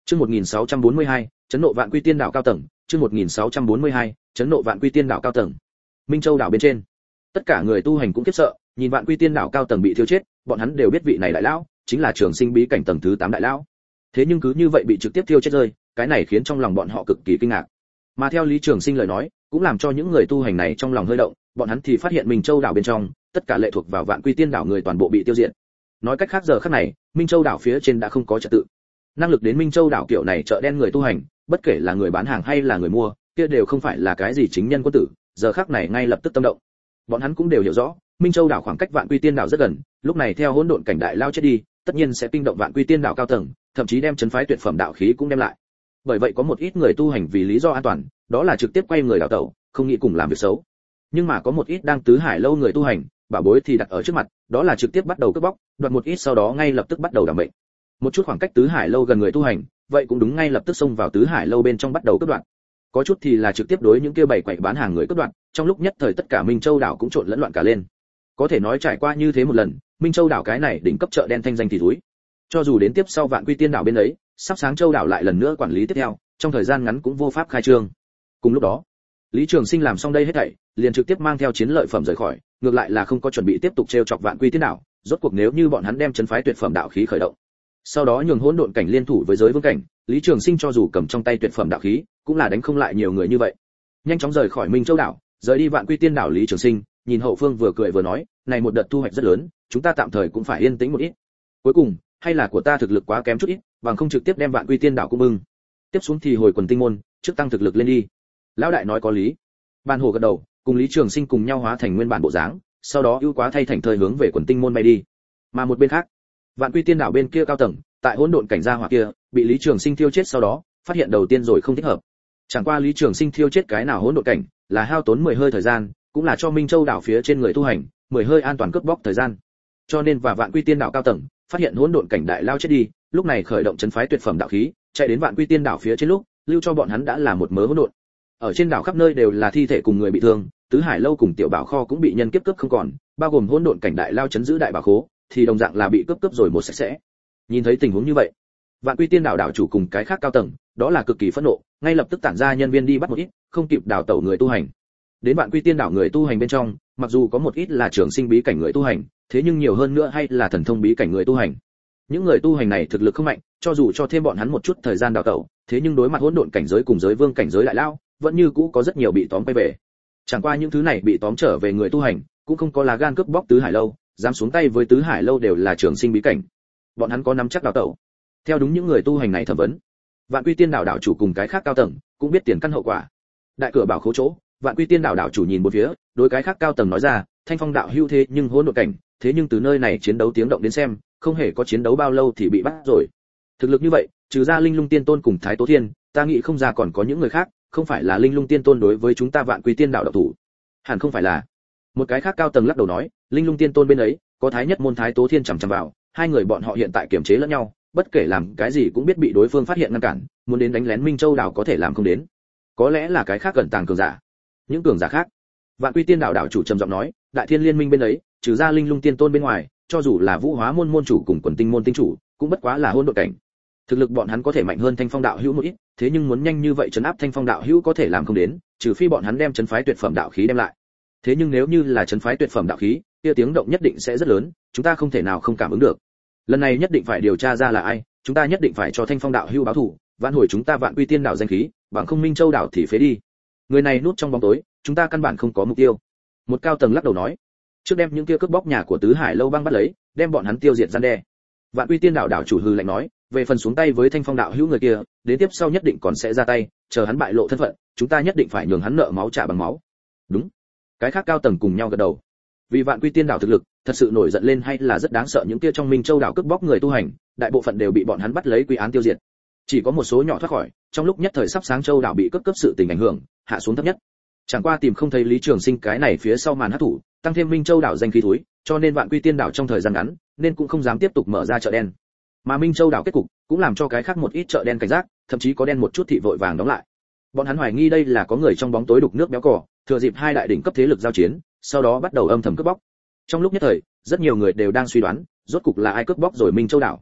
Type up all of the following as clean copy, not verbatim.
Chương 1642, chấn nộ vạn quy tiên đảo cao tầng, chương 1642, chấn nộ vạn quy tiên đảo cao tầng. Minh Châu đảo bên trên, tất cả người tu hành cũng khiếp sợ, nhìn vạn quy tiên đảo cao tầng bị thiêu chết, bọn hắn đều biết vị này đại lão chính là Trường Sinh bí cảnh tầng thứ 8 đại lão. Thế nhưng cứ như vậy bị trực tiếp thiêu chết rơi, cái này khiến trong lòng bọn họ cực kỳ kinh ngạc. Mà theo Lý Trường Sinh lời nói, cũng làm cho những người tu hành này trong lòng hơi động, bọn hắn thì phát hiện Minh Châu đảo bên trong, tất cả lệ thuộc vào vạn quy tiên đảo người toàn bộ bị tiêu diệt. Nói cách khác giờ khắc này, Minh Châu đảo phía trên đã không có trật tự. Năng lực đến Minh Châu đảo kiểu này chợ đen người tu hành, bất kể là người bán hàng hay là người mua, kia đều không phải là cái gì chính nhân quân tử, giờ khắc này ngay lập tức tâm động. Bọn hắn cũng đều hiểu rõ, Minh Châu đảo khoảng cách vạn quy tiên đảo rất gần, lúc này theo hỗn độn cảnh đại lao chết đi, tất nhiên sẽ kinh động vạn quy tiên đảo cao tầng, thậm chí đem chấn phái tuyệt phẩm đạo khí cũng đem lại. Bởi vậy có một ít người tu hành vì lý do an toàn, đó là trực tiếp quay người đảo tẩu, không nghĩ cùng làm việc xấu. Nhưng mà có một ít đang tứ hải lâu người tu hành, bảo bối thì đặt ở trước mặt, đó là trực tiếp bắt đầu cướp bóc, đoạt một ít sau đó ngay lập tức bắt đầu đảm mệnh. Một chút khoảng cách tứ hải lâu gần người tu hành, vậy cũng đúng ngay lập tức xông vào tứ hải lâu bên trong bắt đầu cướp đoạt. Có chút thì là trực tiếp đối những kia bày quậy bán hàng người cướp đoạt, trong lúc nhất thời tất cả Minh Châu đảo cũng trộn lẫn loạn cả lên. Có thể nói trải qua như thế một lần, Minh Châu đảo cái này đỉnh cấp chợ đen thanh danh thì thúi. Cho dù đến tiếp sau vạn quy tiên đảo bên ấy, sắp sáng Châu đảo lại lần nữa quản lý tiếp theo, trong thời gian ngắn cũng vô pháp khai trương. Cùng lúc đó, Lý Trường Sinh làm xong đây hết thảy, liền trực tiếp mang theo chiến lợi phẩm rời khỏi, ngược lại là không có chuẩn bị tiếp tục trêu chọc vạn quy tiên đảo, rốt cuộc nếu như bọn hắn đem chấn phái tuyệt phẩm đạo khí khởi động, sau đó nhường hỗn độn cảnh liên thủ với giới vương cảnh, Lý Trường Sinh cho dù cầm trong tay tuyệt phẩm đạo khí, cũng là đánh không lại nhiều người như vậy. Nhanh chóng rời khỏi Minh Châu đảo, rời đi vạn quy tiên đảo. Lý Trường Sinh nhìn hậu phương vừa cười vừa nói, này một đợt thu hoạch rất lớn, chúng ta tạm thời cũng phải yên tĩnh một ít. Cuối cùng, hay là của ta thực lực quá kém chút ít, bằng không trực tiếp đem vạn quy tiên đảo cũng bưng. Tiếp xuống thì hồi quần tinh môn, trước tăng thực lực lên đi. Lão đại nói có lý. Ban Hồ gật đầu, cùng Lý Trường Sinh cùng nhau hóa thành nguyên bản bộ dáng, sau đó ưu quá thay thành thời hướng về quần tinh môn bay đi. Mà một bên khác, vạn quy tiên đảo bên kia cao tầng, tại hỗn độn cảnh gia hỏa kia, bị Lý Trường Sinh thiêu chết sau đó, phát hiện đầu tiên rồi không thích hợp. Chẳng qua Lý Trường Sinh thiêu chết cái nào hỗn độn cảnh, là hao tốn 10 hơi thời gian, cũng là cho Minh Châu đảo phía trên người tu hành 10 hơi an toàn cướp bóc thời gian. Cho nên và vạn quy tiên đảo cao tầng, phát hiện hỗn độn cảnh đại lao chết đi, lúc này khởi động chấn phái tuyệt phẩm đạo khí, chạy đến vạn quy tiên đảo phía trên lúc, lưu cho bọn hắn đã là một mớ hỗn độn. Ở trên đảo khắp nơi đều là thi thể cùng người bị thương, tứ hải lâu cùng tiểu bảo kho cũng bị nhân kiếp cướp không còn, bao gồm hỗn độn cảnh đại lao chấn giữ đại bảo khố, thì đồng dạng là bị cướp rồi một sạch sẽ. Nhìn thấy tình huống như vậy, vạn quy tiên đảo đảo chủ cùng cái khác cao tầng, đó là cực kỳ phẫn nộ, ngay lập tức tản ra nhân viên đi bắt một ít, không kịp đào tẩu người tu hành. Đến vạn quy tiên đảo người tu hành bên trong, mặc dù có một ít là Trường Sinh bí cảnh người tu hành, thế nhưng nhiều hơn nữa hay là thần thông bí cảnh người tu hành. Những người tu hành này thực lực không mạnh, cho dù cho thêm bọn hắn một chút thời gian đào tẩu, thế nhưng đối mặt hỗn độn cảnh giới cùng giới vương cảnh giới đại lao, vẫn như cũ có rất nhiều bị tóm quay về. Chẳng qua những thứ này bị tóm trở về người tu hành, cũng không có lá gan cướp bóc tứ hải lâu, dám xuống tay với tứ hải lâu đều là Trường Sinh bí cảnh. Bọn hắn có nắm chắc đào tẩu. Theo đúng những người tu hành này thẩm vấn, vạn quy tiên đảo đảo chủ cùng cái khác cao tầng cũng biết tiền căn hậu quả. Đại cửa bảo khố chỗ, vạn quy tiên đảo đảo chủ nhìn một phía, đối cái khác cao tầng nói ra, Thanh Phong đạo hưu thế nhưng hỗn độn cảnh, thế nhưng từ nơi này chiến đấu tiếng động đến xem, không hề có chiến đấu bao lâu thì bị bắt rồi. Thực lực như vậy, trừ ra Linh Lung Tiên Tôn cùng Thái Tố Thiên, ta nghĩ không ra còn có những người khác, không phải là Linh Lung Tiên Tôn đối với chúng ta vạn quy tiên đảo độc thủ. Hẳn không phải là. Một cái khác cao tầng lắc đầu nói, Linh Lung Tiên Tôn bên ấy, có Thái Nhất môn Thái Tố Thiên chằm chằm vào, hai người bọn họ hiện tại kiềm chế lẫn nhau, bất kể làm cái gì cũng biết bị đối phương phát hiện ngăn cản, muốn đến đánh lén Minh Châu đảo có thể làm không đến. Có lẽ là cái khác gần tàng cường giả. Những cường giả khác. Vạn quy tiên đảo đảo chủ trầm giọng nói, Đại Thiên liên minh bên ấy, trừ ra Linh Lung Tiên Tôn bên ngoài, cho dù là Vũ Hóa môn môn chủ cùng Quần Tinh môn tinh chủ, cũng bất quá là hỗn độn cảnh. Thực lực bọn hắn có thể mạnh hơn Thanh Phong đạo hữu một ít, thế nhưng muốn nhanh như vậy trấn áp Thanh Phong đạo hữu có thể làm không đến, trừ phi bọn hắn đem trấn phái tuyệt phẩm đạo khí đem lại. Thế nhưng nếu như là trấn phái tuyệt phẩm đạo khí, kia tiếng động nhất định sẽ rất lớn, chúng ta không thể nào không cảm ứng được. Lần này nhất định phải điều tra ra là ai, chúng ta nhất định phải cho Thanh Phong đạo hữu báo thù, vãn hồi chúng ta vạn quy tiên đảo danh khí, bằng không Minh Châu đảo thì phế đi. Người này núp trong bóng tối, chúng ta căn bản không có mục tiêu. Một cao tầng lắc đầu nói, trước đem những kia cướp bóc nhà của tứ hải lâu băng bắt lấy, đem bọn hắn tiêu diệt gian đe. Vạn quy tiên đảo đảo chủ hừ lạnh nói, về phần xuống tay với Thanh Phong đạo hữu người kia, đến tiếp sau nhất định còn sẽ ra tay, chờ hắn bại lộ thân phận, chúng ta nhất định phải nhường hắn nợ máu trả bằng máu. Đúng. Cái khác cao tầng cùng nhau gật đầu. Vì vạn quy tiên đảo thực lực thật sự nổi giận lên hay là rất đáng sợ, những kia trong Minh Châu đảo cướp bóc người tu hành, đại bộ phận đều bị bọn hắn bắt lấy quy án tiêu diệt. Chỉ có một số nhỏ thoát khỏi, trong lúc nhất thời sắp sáng Châu đảo bị cướp sự tình ảnh hưởng, hạ xuống thấp nhất. Chẳng qua tìm không thấy Lý Trường Sinh cái này phía sau màn hắc thủ, tăng thêm Minh Châu đảo danh khí thúi, cho nên vạn quy tiên đảo trong thời gian ngắn, nên cũng không dám tiếp tục mở ra chợ đen. Mà Minh Châu đảo kết cục cũng làm cho cái khác một ít chợ đen cảnh giác, thậm chí có đen một chút thị vội vàng đóng lại. Bọn hắn hoài nghi đây là có người trong bóng tối đục nước béo cò, thừa dịp hai đại đỉnh cấp thế lực giao chiến, sau đó bắt đầu âm thầm cướp bóc. Trong lúc nhất thời, rất nhiều người đều đang suy đoán, rốt cục là ai cướp bóc rồi Minh Châu đảo.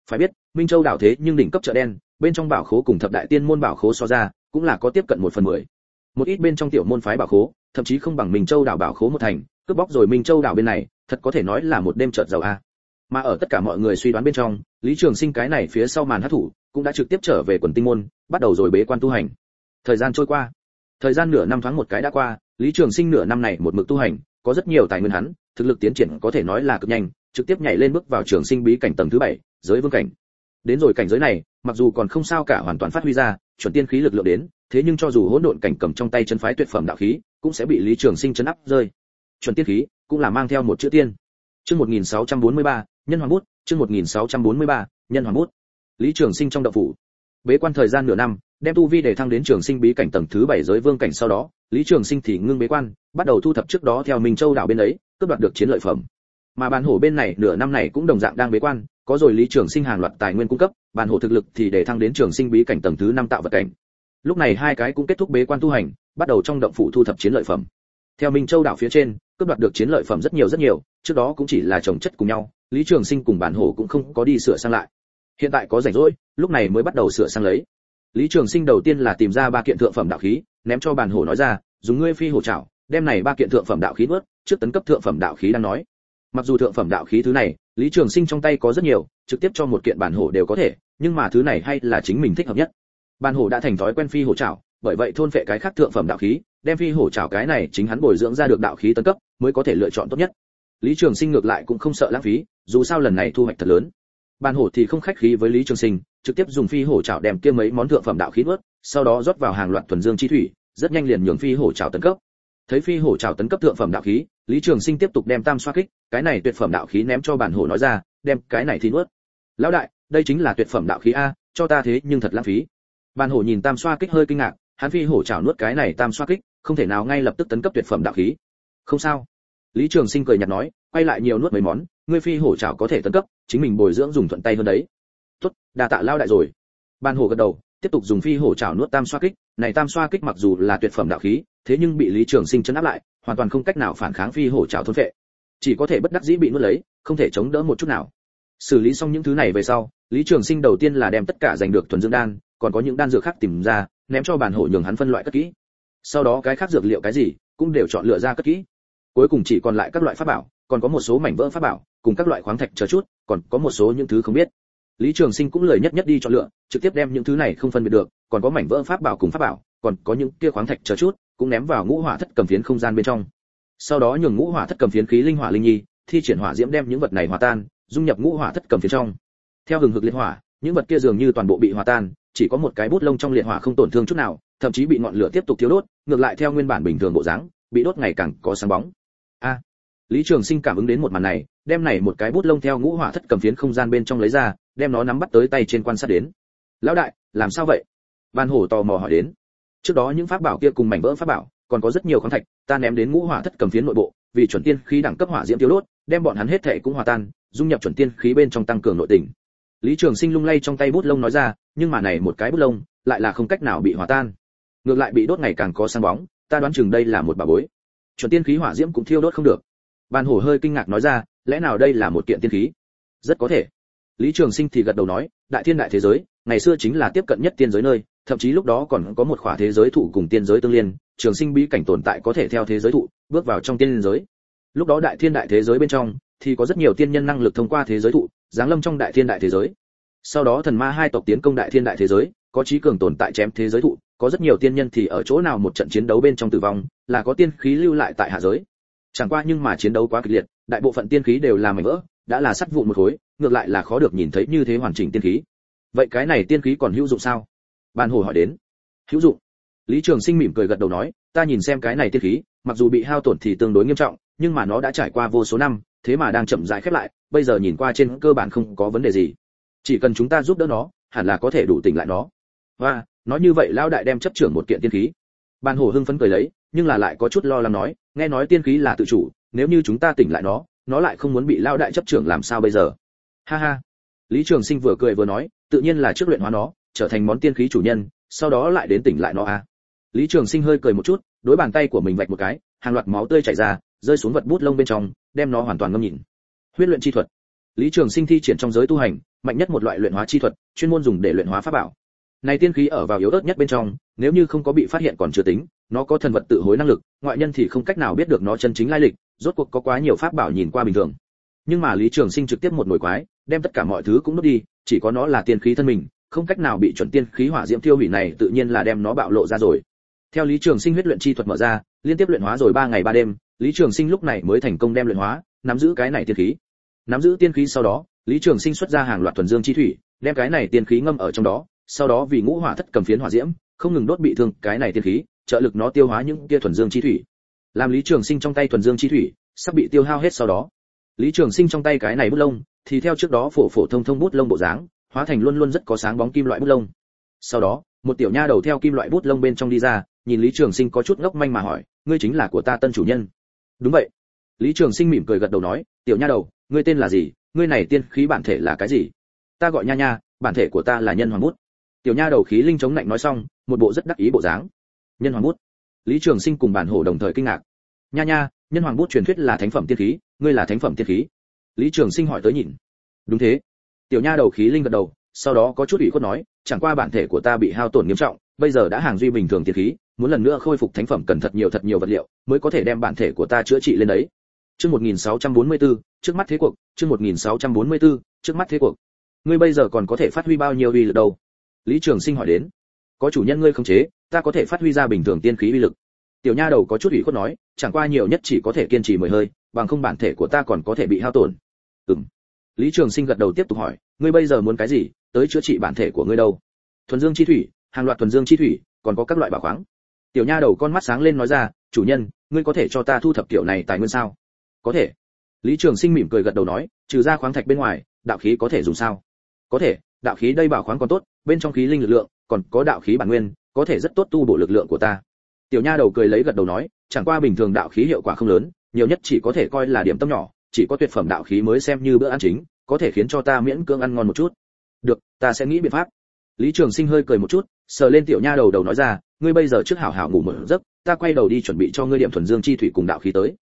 Phải biết, Minh Châu đảo thế nhưng đỉnh cấp chợ đen, bên trong bảo khố cùng thập đại tiên môn bảo khố so ra, cũng là có tiếp cận 1/10. Một ít bên trong tiểu môn phái bảo khố, thậm chí không bằng Minh Châu đảo bảo khố một thành, cướp bóc rồi Minh Châu đảo bên này, thật có thể nói là một đêm chợt giàu a. Mà ở tất cả mọi người suy đoán bên trong, Lý Trường Sinh cái này phía sau màn hắc thủ, cũng đã trực tiếp trở về quần tinh môn, bắt đầu rồi bế quan tu hành. Thời gian trôi qua, thời gian nửa năm thoáng một cái đã qua, Lý Trường Sinh nửa năm này một mực tu hành, có rất nhiều tài nguyên hắn, thực lực tiến triển có thể nói là cực nhanh, trực tiếp nhảy lên bước vào Trường Sinh bí cảnh tầng thứ 7, giới vương cảnh. Đến rồi cảnh giới này, mặc dù còn không sao cả hoàn toàn phát huy ra, chuẩn tiên khí lực lượng đến, thế nhưng cho dù hỗn độn cảnh cầm trong tay chân phái tuyệt phẩm đạo khí, cũng sẽ bị Lý Trường Sinh chấn áp rơi. Chuẩn tiên khí cũng là mang theo một chữ tiên. Chương 1643, nhân hoàng bút, chương 1643, nhân hoàng bút. Lý Trường Sinh trong động phủ, bế quan thời gian nửa năm, đem tu vi để thăng đến Trường Sinh bí cảnh tầng thứ 7 giới vương cảnh sau đó, Lý Trường Sinh thì ngưng bế quan, bắt đầu thu thập trước đó theo Minh Châu đảo bên ấy, cướp đoạt được chiến lợi phẩm. Mà Bàn Hổ bên này nửa năm này cũng đồng dạng đang bế quan, có rồi Lý Trường Sinh hàng loạt tài nguyên cung cấp, Bàn Hổ thực lực thì để thăng đến Trường Sinh bí cảnh tầng thứ 5 tạo vật cảnh. Lúc này hai cái cũng kết thúc bế quan tu hành, bắt đầu trong động phủ thu thập chiến lợi phẩm. Theo Minh Châu đảo phía trên, cướp đoạt được chiến lợi phẩm rất nhiều, trước đó cũng chỉ là chồng chất cùng nhau, Lý Trường Sinh cùng Bàn Hổ cũng không có đi sửa sang lại. Hiện tại có rảnh rỗi, lúc này mới bắt đầu sửa sang lấy. Lý Trường Sinh đầu tiên là tìm ra 3 kiện thượng phẩm đạo khí, ném cho Bàn Hổ nói ra, dùng ngươi phi hổ trảo, đem này 3 kiện thượng phẩm đạo khí nuốt, trước tấn cấp thượng phẩm đạo khí đang nói. Mặc dù thượng phẩm đạo khí thứ này, Lý Trường Sinh trong tay có rất nhiều, trực tiếp cho một kiện Bàn Hổ đều có thể, nhưng mà thứ này hay là chính mình thích hợp nhất. Bàn Hổ đã thành thói quen phi hổ trảo, bởi vậy thôn phệ cái khác thượng phẩm đạo khí, đem phi hổ trảo cái này chính hắn bồi dưỡng ra được đạo khí tấn cấp, mới có thể lựa chọn tốt nhất. Lý Trường Sinh ngược lại cũng không sợ lãng phí, dù sao lần này thu hoạch thật lớn. Bàn Hổ thì không khách khí với Lý Trường Sinh, trực tiếp dùng phi hổ trảo đem kia mấy món thượng phẩm đạo khí nuốt, sau đó rót vào hàng loạt thuần dương chi thủy, rất nhanh liền nhường phi hổ trảo tấn cấp. Thấy phi hổ trảo tấn cấp thượng phẩm đạo khí, Lý Trường Sinh tiếp tục đem tam xoa kích, cái này tuyệt phẩm đạo khí ném cho Bàn Hổ nói ra, đem cái này thì nuốt. Lão đại, đây chính là tuyệt phẩm đạo khí a, cho ta thế nhưng thật lãng phí. Bàn Hổ nhìn tam xoa kích hơi kinh ngạc, hắn phi hổ trảo nuốt cái này tam xoa kích, không thể nào ngay lập tức tấn cấp tuyệt phẩm đạo khí. Không sao. Lý Trường Sinh cười nhạt nói, quay lại nhiều nuốt mấy món, ngươi phi hổ trảo có thể tấn cấp, chính mình bồi dưỡng dùng thuận tay hơn đấy. Tốt, đa tạ lao đại rồi. Bàn Hổ gật đầu, tiếp tục dùng phi hổ trảo nuốt tam xoa kích, này tam xoa kích mặc dù là tuyệt phẩm đạo khí, thế nhưng bị Lý Trường Sinh trấn áp lại, hoàn toàn không cách nào phản kháng phi hổ trảo thôn phệ, chỉ có thể bất đắc dĩ bị nuốt lấy, không thể chống đỡ một chút nào. Xử lý xong những thứ này về sau, Lý Trường Sinh đầu tiên là đem tất cả giành được thuần dương đan, còn có những đan dược khác tìm ra, ném cho Bàn Hổ nhường hắn phân loại cất kỹ. Sau đó cái khác dược liệu cái gì, cũng đều chọn lựa ra cất kỹ. Cuối cùng chỉ còn lại các loại pháp bảo, còn có một số mảnh vỡ pháp bảo, cùng các loại khoáng thạch chờ chút, còn có một số những thứ không biết. Lý Trường Sinh cũng lười nhất đi chọn lựa, trực tiếp đem những thứ này không phân biệt được, còn có mảnh vỡ pháp bảo cùng pháp bảo, còn có những kia khoáng thạch chờ chút, cũng ném vào ngũ hỏa thất cầm phiến không gian bên trong. Sau đó nhường ngũ hỏa thất cầm phiến khí linh hỏa linh nhi, thi triển hỏa diễm đem những vật này hòa tan, dung nhập ngũ hỏa thất cầm phiến trong. Theo hừng hực liệt hỏa, những vật kia dường như toàn bộ bị hòa tan, chỉ có một cái bút lông trong liệt hỏa không tổn thương chút nào, thậm chí bị ngọn lửa tiếp tục thiêu đốt, ngược lại theo nguyên bản bình thường bộ dáng, bị đốt ngày càng có sáng bóng. Lý Trường Sinh cảm ứng đến một màn này, đem này một cái bút lông theo ngũ hỏa thất cầm phiến không gian bên trong lấy ra, đem nó nắm bắt tới tay trên quan sát đến. Lão đại, làm sao vậy? Bàn Hổ tò mò hỏi đến. Trước đó những pháp bảo kia cùng mảnh vỡ pháp bảo, còn có rất nhiều khoáng thạch, ta ném đến ngũ hỏa thất cầm phiến nội bộ, vì chuẩn tiên khí đẳng cấp hỏa diễm tiêu đốt, đem bọn hắn hết thảy cũng hòa tan, dung nhập chuẩn tiên khí bên trong tăng cường nội tình. Lý Trường Sinh lung lay trong tay bút lông nói ra, nhưng mà này một cái bút lông, lại là không cách nào bị hòa tan, ngược lại bị đốt ngày càng có sáng bóng, ta đoán chừng đây là một bảo bối. Chuẩn tiên khí hỏa diễm cũng thiêu đốt không được. Bàn Hổ hơi kinh ngạc nói ra, lẽ nào đây là một kiện tiên khí? Rất có thể. Lý Trường Sinh thì gật đầu nói, đại thiên đại thế giới, ngày xưa chính là tiếp cận nhất tiên giới nơi, thậm chí lúc đó còn có một khỏa thế giới thụ cùng tiên giới tương liên, Trường Sinh bí cảnh tồn tại có thể theo thế giới thụ bước vào trong tiên giới. Lúc đó đại thiên đại thế giới bên trong thì có rất nhiều tiên nhân năng lực thông qua thế giới thụ, giáng lâm trong đại thiên đại thế giới. Sau đó thần ma hai tộc tiến công đại thiên đại thế giới, có chí cường tồn tại chém thế giới thụ, có rất nhiều tiên nhân thì ở chỗ nào một trận chiến đấu bên trong tử vong, là có tiên khí lưu lại tại hạ giới. Chẳng qua nhưng mà chiến đấu quá kịch liệt, đại bộ phận tiên khí đều là mảnh vỡ, đã là sắt vụn một khối, ngược lại là khó được nhìn thấy như thế hoàn chỉnh tiên khí. Vậy cái này tiên khí còn hữu dụng sao? Bàn Hổ hỏi đến. Hữu dụng. Lý Trường Sinh mỉm cười gật đầu nói, ta nhìn xem cái này tiên khí, mặc dù bị hao tổn thì tương đối nghiêm trọng, nhưng mà nó đã trải qua vô số năm, thế mà đang chậm rãi khép lại, bây giờ nhìn qua trên cơ bản không có vấn đề gì. Chỉ cần chúng ta giúp đỡ nó, hẳn là có thể đủ tỉnh lại nó. Và, nói như vậy lão đại đem chấp trưởng một kiện tiên khí. Bàn Hổ hưng phấn cười lấy, nhưng là lại có chút lo lắng nói, nghe nói tiên khí là tự chủ, nếu như chúng ta tỉnh lại nó lại không muốn bị lão đại chấp trưởng làm sao bây giờ? Ha ha. Lý Trường Sinh vừa cười vừa nói, tự nhiên là trước luyện hóa nó, trở thành món tiên khí chủ nhân, sau đó lại đến tỉnh lại nó a. Lý Trường Sinh hơi cười một chút, đối bàn tay của mình vạch một cái, hàng loạt máu tươi chảy ra, rơi xuống vật bút lông bên trong, đem nó hoàn toàn ngâm nhịn. Huyết luyện chi thuật. Lý Trường Sinh thi triển trong giới tu hành, mạnh nhất một loại luyện hóa chi thuật, chuyên môn dùng để luyện hóa pháp bảo. Này tiên khí ở vào yếu ớt nhất bên trong, nếu như không có bị phát hiện còn chưa tính, nó có thần vật tự hối năng lực, ngoại nhân thì không cách nào biết được nó chân chính lai lịch, rốt cuộc có quá nhiều pháp bảo nhìn qua bình thường. Nhưng mà Lý Trường Sinh trực tiếp một nồi quái, đem tất cả mọi thứ cũng nuốt đi, chỉ có nó là tiên khí thân mình, không cách nào bị chuẩn tiên khí hỏa diễm tiêu hủy này, tự nhiên là đem nó bạo lộ ra rồi. Theo Lý Trường Sinh huyết luyện chi thuật mở ra, liên tiếp luyện hóa rồi 3 ngày 3 đêm, Lý Trường Sinh lúc này mới thành công đem luyện hóa, nắm giữ cái này tiên khí. Nắm giữ tiên khí sau đó, Lý Trường Sinh xuất ra hàng loạt thuần dương chi thủy, đem cái này tiên khí ngâm ở trong đó, sau đó vì ngũ hỏa thất cầm phiến hỏa diễm, không ngừng đốt bị thương cái này tiên khí, trợ lực nó tiêu hóa những kia thuần dương chi thủy. Làm Lý Trường Sinh trong tay thuần dương chi thủy sắp bị tiêu hao hết sau đó, Lý Trường Sinh trong tay cái này bút lông thì theo trước đó phổ phổ thông thông bút lông bộ dáng, hóa thành luôn luôn rất có sáng bóng kim loại bút lông. Sau đó, một tiểu nha đầu theo kim loại bút lông bên trong đi ra, nhìn Lý Trường Sinh có chút ngốc manh mà hỏi, ngươi chính là của ta tân chủ nhân? Đúng vậy. Lý Trường Sinh mỉm cười gật đầu nói, tiểu nha đầu, ngươi tên là gì, ngươi này tiên khí bản thể là cái gì? Ta gọi Nha Nha, bản thể của ta là nhân hoàng bút. Tiểu nha đầu khí linh chống lạnh nói xong, một bộ rất đắc ý bộ dáng. Nhân hoàng bút. Lý Trường Sinh cùng bản hổ đồng thời kinh ngạc. Nha Nha, nhân hoàng bút truyền thuyết là thánh phẩm tiên khí, ngươi là thánh phẩm tiên khí? Lý Trường Sinh hỏi tới nhìn. Đúng thế. Tiểu nha đầu khí linh gật đầu, sau đó có chút ủy khuất nói, chẳng qua bản thể của ta bị hao tổn nghiêm trọng, bây giờ đã hàng duy bình thường tiên khí, muốn lần nữa khôi phục thánh phẩm cần thật nhiều vật liệu, mới có thể đem bản thể của ta chữa trị lên đấy. Chương 1644, trước mắt thế cuộc, chương 1644, trước mắt thế cuộc. Ngươi bây giờ còn có thể phát huy bao nhiêu uy lực đâu? Lý Trường Sinh hỏi đến. Có chủ nhân ngươi khống chế, ta có thể phát huy ra bình thường tiên khí uy lực. Tiểu nha đầu có chút ủy khuất nói, chẳng qua nhiều nhất chỉ có thể kiên trì 10 hơi, bằng không bản thể của ta còn có thể bị hao tổn. Lý Trường Sinh gật đầu tiếp tục hỏi, ngươi bây giờ muốn cái gì, tới chữa trị bản thể của ngươi đâu? Thuần dương chi thủy, hàng loạt thuần dương chi thủy, còn có các loại bảo khoáng. Tiểu nha đầu con mắt sáng lên nói ra, chủ nhân, ngươi có thể cho ta thu thập kiểu này tài nguyên sao? Có thể. Lý Trường Sinh mỉm cười gật đầu nói, trừ ra khoáng thạch bên ngoài, đạo khí có thể dùng sao? Có thể, đạo khí đây bảo khoáng còn tốt, bên trong khí linh lực lượng, còn có đạo khí bản nguyên, có thể rất tốt tu bổ lực lượng của ta. Tiểu nha đầu cười lấy gật đầu nói, chẳng qua bình thường đạo khí hiệu quả không lớn, nhiều nhất chỉ có thể coi là điểm tâm nhỏ, chỉ có tuyệt phẩm đạo khí mới xem như bữa ăn chính, có thể khiến cho ta miễn cưỡng ăn ngon một chút. Được, ta sẽ nghĩ biện pháp. Lý Trường Sinh hơi cười một chút, sờ lên tiểu nha đầu đầu nói ra, ngươi bây giờ trước hảo hảo ngủ một giấc, ta quay đầu đi chuẩn bị cho ngươi điểm thuần dương chi thủy cùng đạo khí tới.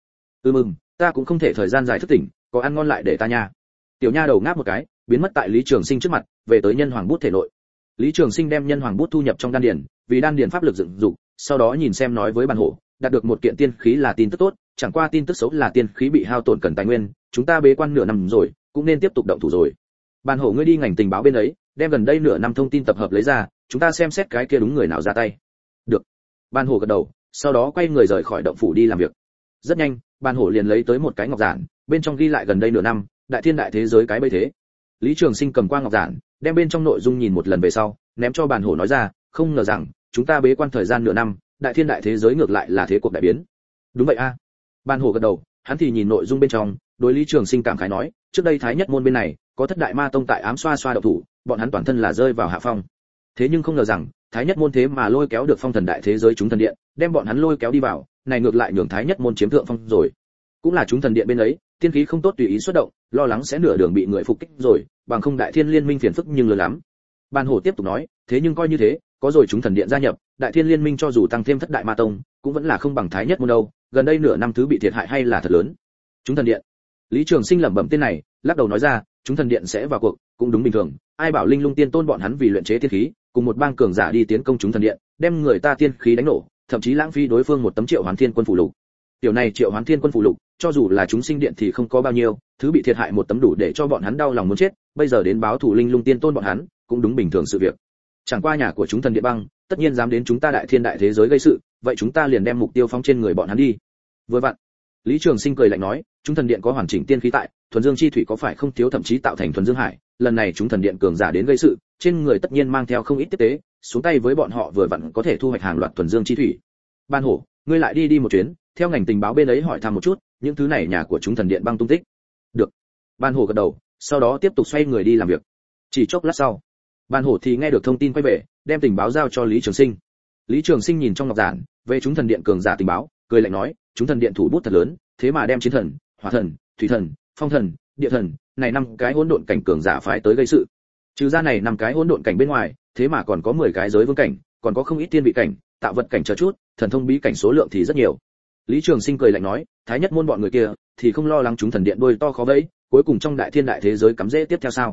Ta cũng không thể thời gian dài thức tỉnh, có ăn ngon lại để ta nha. Tiểu nha đầu ngáp một cái, biến mất tại Lý Trường Sinh trước mặt, về tới nhân hoàng bút thể nội. Lý Trường Sinh đem nhân hoàng bút thu nhập trong đan điền, vì đan điền pháp lực dựng dục, sau đó nhìn xem nói với bản hổ, đạt được một kiện tiên khí là tin tức tốt, chẳng qua tin tức xấu là tiên khí bị hao tổn cần tài nguyên, chúng ta bế quan nửa năm rồi, cũng nên tiếp tục động thủ rồi. Bản hổ ngươi đi ngành tình báo bên ấy, đem gần đây nửa năm thông tin tập hợp lấy ra, chúng ta xem xét cái kia đúng người nào ra tay. Được. Bản hổ gật đầu, sau đó quay người rời khỏi động phủ đi làm việc. Rất nhanh, bản hổ liền lấy tới một cái ngọc giản, bên trong ghi lại gần đây nửa năm, đại thiên đại thế giới cái bấy thế. Lý Trường Sinh cầm qua ngọc giản, đem bên trong nội dung nhìn một lần về sau, ném cho bản hổ nói ra, không ngờ rằng chúng ta bế quan thời gian nửa năm, đại thiên đại thế giới ngược lại là thế cuộc đại biến. Đúng vậy a. Bản hổ gật đầu, hắn thì nhìn nội dung bên trong, đối Lý Trường Sinh cảm khái nói, trước đây Thái Nhất môn bên này có thất đại ma tông tại ám xoa xoa độc thủ, bọn hắn toàn thân là rơi vào hạ phong. Thế nhưng không ngờ rằng Thái Nhất môn thế mà lôi kéo được phong thần đại thế giới chúng thần điện, đem bọn hắn lôi kéo đi vào, này ngược lại nhường Thái Nhất môn chiếm thượng phong rồi. Cũng là chúng thần điện bên ấy, tiên khí không tốt tùy ý xuất động, lo lắng sẽ nửa đường bị người phục kích rồi, bằng không đại thiên liên minh phiền phức nhưng lớn lắm. Ban Hổ tiếp tục nói, thế nhưng coi như thế, có rồi chúng thần điện gia nhập, đại thiên liên minh cho dù tăng thêm thất đại ma tông, cũng vẫn là không bằng Thái Nhất môn đâu, gần đây nửa năm thứ bị thiệt hại hay là thật lớn. Chúng thần điện. Lý Trường Sinh lẩm bẩm tên này, lắc đầu nói ra, chúng thần điện sẽ vào cuộc, cũng đúng bình thường, ai bảo Linh Lung Tiên Tôn bọn hắn vì luyện chế tiên khí, cùng một bang cường giả đi tiến công chúng thần điện, đem người ta tiên khí đánh nổ, thậm chí lãng phí đối phương một tấm Triệu Hoán Thiên Quân phù lục. Tiểu này Triệu Hoán Thiên Quân phù lục, cho dù là chúng sinh điện thì không có bao nhiêu, thứ bị thiệt hại một tấm đủ để cho bọn hắn đau lòng muốn chết, bây giờ đến báo thù Linh Lung Tiên Tôn bọn hắn, cũng đúng bình thường sự việc. Chẳng qua nhà của chúng thần điện băng, tất nhiên dám đến chúng ta đại thiên đại thế giới gây sự, vậy chúng ta liền đem mục tiêu phóng trên người bọn hắn đi. Vừa vặn, Lý Trường Sinh cười lạnh nói, chúng thần điện có hoàn chỉnh tiên khí tại, thuần dương chi thủy có phải không thiếu, thậm chí tạo thành thuần dương hải, lần này chúng thần điện cường giả đến gây sự, trên người tất nhiên mang theo không ít tiếp tế, xuống tay với bọn họ vừa vặn có thể thu hoạch hàng loạt thuần dương chi thủy. Ban Hổ, ngươi lại đi một chuyến, theo ngành tình báo bên ấy hỏi thăm một chút, những thứ này nhà của chúng thần điện băng tung tích. Được. Ban Hổ gật đầu, sau đó tiếp tục xoay người đi làm việc. Chỉ chốc lát sau, Ban Hổ thì nghe được thông tin quay về, đem tình báo giao cho Lý Trường Sinh. Lý Trường Sinh nhìn trong ngọc giản, về chúng thần điện cường giả tình báo, cười lạnh nói, chúng thần điện thủ bút thật lớn, thế mà đem chiến thần, hỏa thần, thủy thần, phong thần, địa thần, này năm cái hỗn độn cảnh cường giả phái tới gây sự. Trừ ra này năm cái hỗn độn cảnh bên ngoài, thế mà còn có 10 cái giới vương cảnh, còn có không ít tiên vị cảnh, tạo vật cảnh chờ chút, thần thông bí cảnh số lượng thì rất nhiều. Lý Trường Sinh cười lạnh nói, Thái Nhất môn bọn người kia thì không lo lắng chúng thần điện đuôi to khó vẫy, cuối cùng trong đại thiên đại thế giới cắm rễ tiếp theo sao?